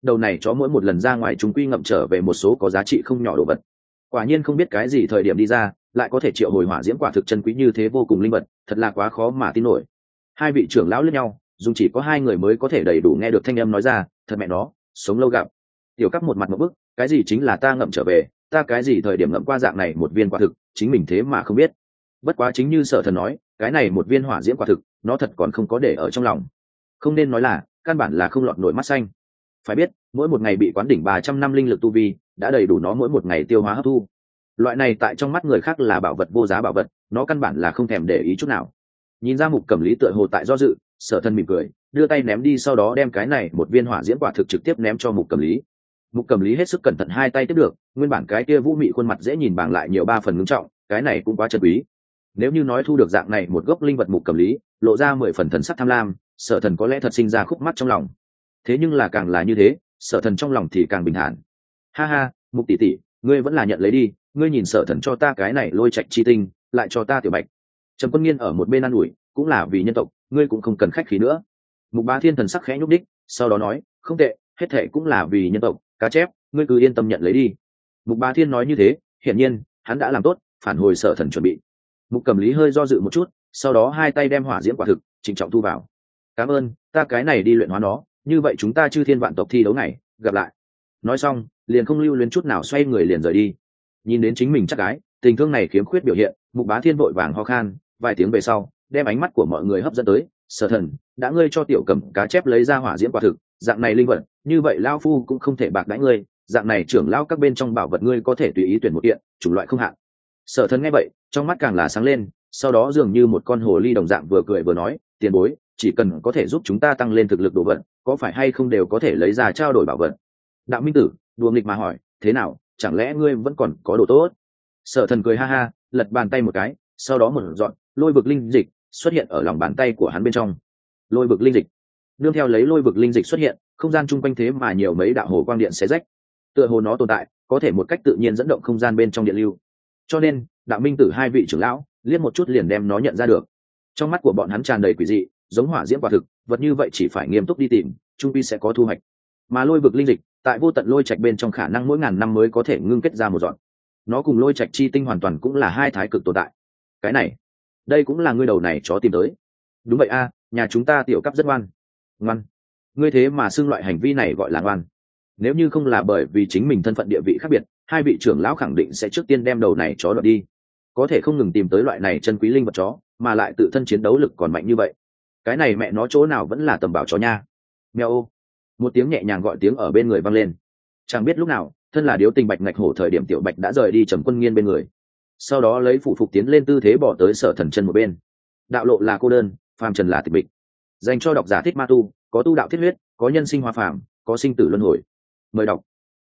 đầu này chó mỗi một lần ra ngoài chúng quy ngậm trở về một số có giá trị không nhỏ đồ vật. Quả nhiên không biết cái gì thời điểm đi ra lại có thể triệu hồi hỏa diễm quả thực chân quý như thế vô cùng linh vật, thật là quá khó mà tin nổi. Hai vị trưởng lão lẫn nhau, dùng chỉ có hai người mới có thể đầy đủ nghe được thanh âm nói ra, thật mẹ nó, sống lâu gặp. Tiểu Cấp một mặt một bức, cái gì chính là ta ngậm trở về, ta cái gì thời điểm ngậm qua dạng này một viên quả thực, chính mình thế mà không biết. Bất quá chính như Sở Thần nói, cái này một viên hỏa diễm quả thực, nó thật còn không có để ở trong lòng. Không nên nói là, căn bản là không lọt nổi mắt xanh. Phải biết, mỗi một ngày bị quán đỉnh ba trăm năm linh lực tu vi, đã đầy đủ nó mỗi một ngày tiêu hóa hấp thu. Loại này tại trong mắt người khác là bảo vật vô giá bảo vật, nó căn bản là không thèm để ý chút nào. Nhìn ra Mục Cẩm Lý tựa hồ tại do dự, Sở Thần mỉm cười, đưa tay ném đi, sau đó đem cái này một viên hỏa diễm quả thực trực tiếp ném cho Mục Cẩm Lý. Mục Cẩm Lý hết sức cẩn thận hai tay tiếp được, nguyên bản cái kia vũ mị khuôn mặt dễ nhìn bảng lại nhiều ba phần ngưng trọng, cái này cũng quá chân quý. Nếu như nói thu được dạng này một gốc linh vật, Mục Cẩm Lý lộ ra mười phần thần sắc tham lam, Sở Thần có lẽ thật sinh ra khúc mắc trong lòng. Thế nhưng là càng là như thế, Sở Thần trong lòng thì càng bình thản. Ha ha, Mục tỷ tỷ, ngươi vẫn là nhận lấy đi, ngươi nhìn Sở Thần cho ta cái này lôi trạch chi tinh, lại cho ta tiểu bạch. Trầm Quân Nghiên ở một bên an ủi, cũng là vì nhân tộc, ngươi cũng không cần khách khí nữa. Mục Bá Thiên thần sắc khẽ nhúc đích, sau đó nói, không tệ, hết thệ cũng là vì nhân tộc, cá chép, ngươi cứ yên tâm nhận lấy đi. Mục Bá Thiên nói như thế, hiển nhiên hắn đã làm tốt phản hồi Sở Thần chuẩn bị. Mục Cẩm Lý hơi do dự một chút, sau đó hai tay đem hỏa diễm quả thực trịnh trọng thu vào. Cảm ơn, ta cái này đi luyện hóa nó, như vậy chúng ta chư thiên vạn tộc thi đấu này gặp lại. Nói xong, liền không lưu luyến chút nào xoay người liền rời đi. Nhìn đến chính mình chắc gái, tình thương này khiếm khuyết biểu hiện, Mục Bá Thiên vội vàng ho khan, vài tiếng về sau, đem ánh mắt của mọi người hấp dẫn tới. Sở Thần, đã ngươi cho tiểu Cẩm cá chép lấy ra hỏa diễm quả thực, dạng này linh vật, như vậy lão phu cũng không thể bạc đãi ngươi, dạng này trưởng lão các bên trong bảo vật ngươi có thể tùy ý tuyển một kiện, chủng loại không hạn. Sở Thần nghe vậy, trong mắt càng là sáng lên, sau đó dường như một con hồ ly đồng dạng vừa cười vừa nói, tiền bối, chỉ cần có thể giúp chúng ta tăng lên thực lực đồ vật, có phải hay không đều có thể lấy ra trao đổi bảo vật. Đạo Minh Tử đùa nghịch mà hỏi, thế nào, chẳng lẽ ngươi vẫn còn có đồ tốt? Sở Thần cười ha ha, lật bàn tay một cái, sau đó một dọn lôi vực linh dịch xuất hiện ở lòng bàn tay của hắn bên trong. Lôi vực linh dịch, nương theo lấy lôi vực linh dịch xuất hiện, không gian chung quanh thế mà nhiều mấy đạo hồ quang điện xé rách, tựa hồ nó tồn tại có thể một cách tự nhiên dẫn động không gian bên trong điện lưu. Cho nên Đạo Minh Tử hai vị trưởng lão liếc một chút liền đem nó nhận ra được. Trong mắt của bọn hắn tràn đầy quỷ dị, giống hỏa diễm quả thực, vật như vậy chỉ phải nghiêm túc đi tìm, chung quy sẽ có thu hoạch. Mà lôi vực linh dịch, tại vô tận lôi trạch bên trong khả năng mỗi ngàn năm mới có thể ngưng kết ra một dọn. Nó cùng lôi trạch chi tinh hoàn toàn cũng là hai thái cực tồn tại. Cái này, đây cũng là ngươi đầu này chó tìm tới. Đúng vậy a, nhà chúng ta tiểu Cấp rất ngoan. Ngoan? Ngươi thế mà xưng loại hành vi này gọi là ngoan? Nếu như không là bởi vì chính mình thân phận địa vị khác biệt, hai vị trưởng lão khẳng định sẽ trước tiên đem đầu này chó đoạt đi. Có thể không ngừng tìm tới loại này chân quý linh vật chó, mà lại tự thân chiến đấu lực còn mạnh như vậy, cái này mẹ nó chỗ nào vẫn là tầm bảo chó nha. Mèo ô, một tiếng nhẹ nhàng gọi tiếng ở bên người vang lên. Chẳng biết lúc nào, thân là điếu tình Bạch Ngạch Hổ thời điểm tiểu Bạch đã rời đi Trầm Quân Nghiên bên người, sau đó lấy phụ phục tiến lên tư thế bỏ tới Sở Thần chân một bên. Đạo lộ là cô đơn, phàm trần là tịch mịch, dành cho độc giả thích ma tu, có tu đạo thiết huyết, có nhân sinh hoa phàm, có sinh tử luân hồi. Mời đọc.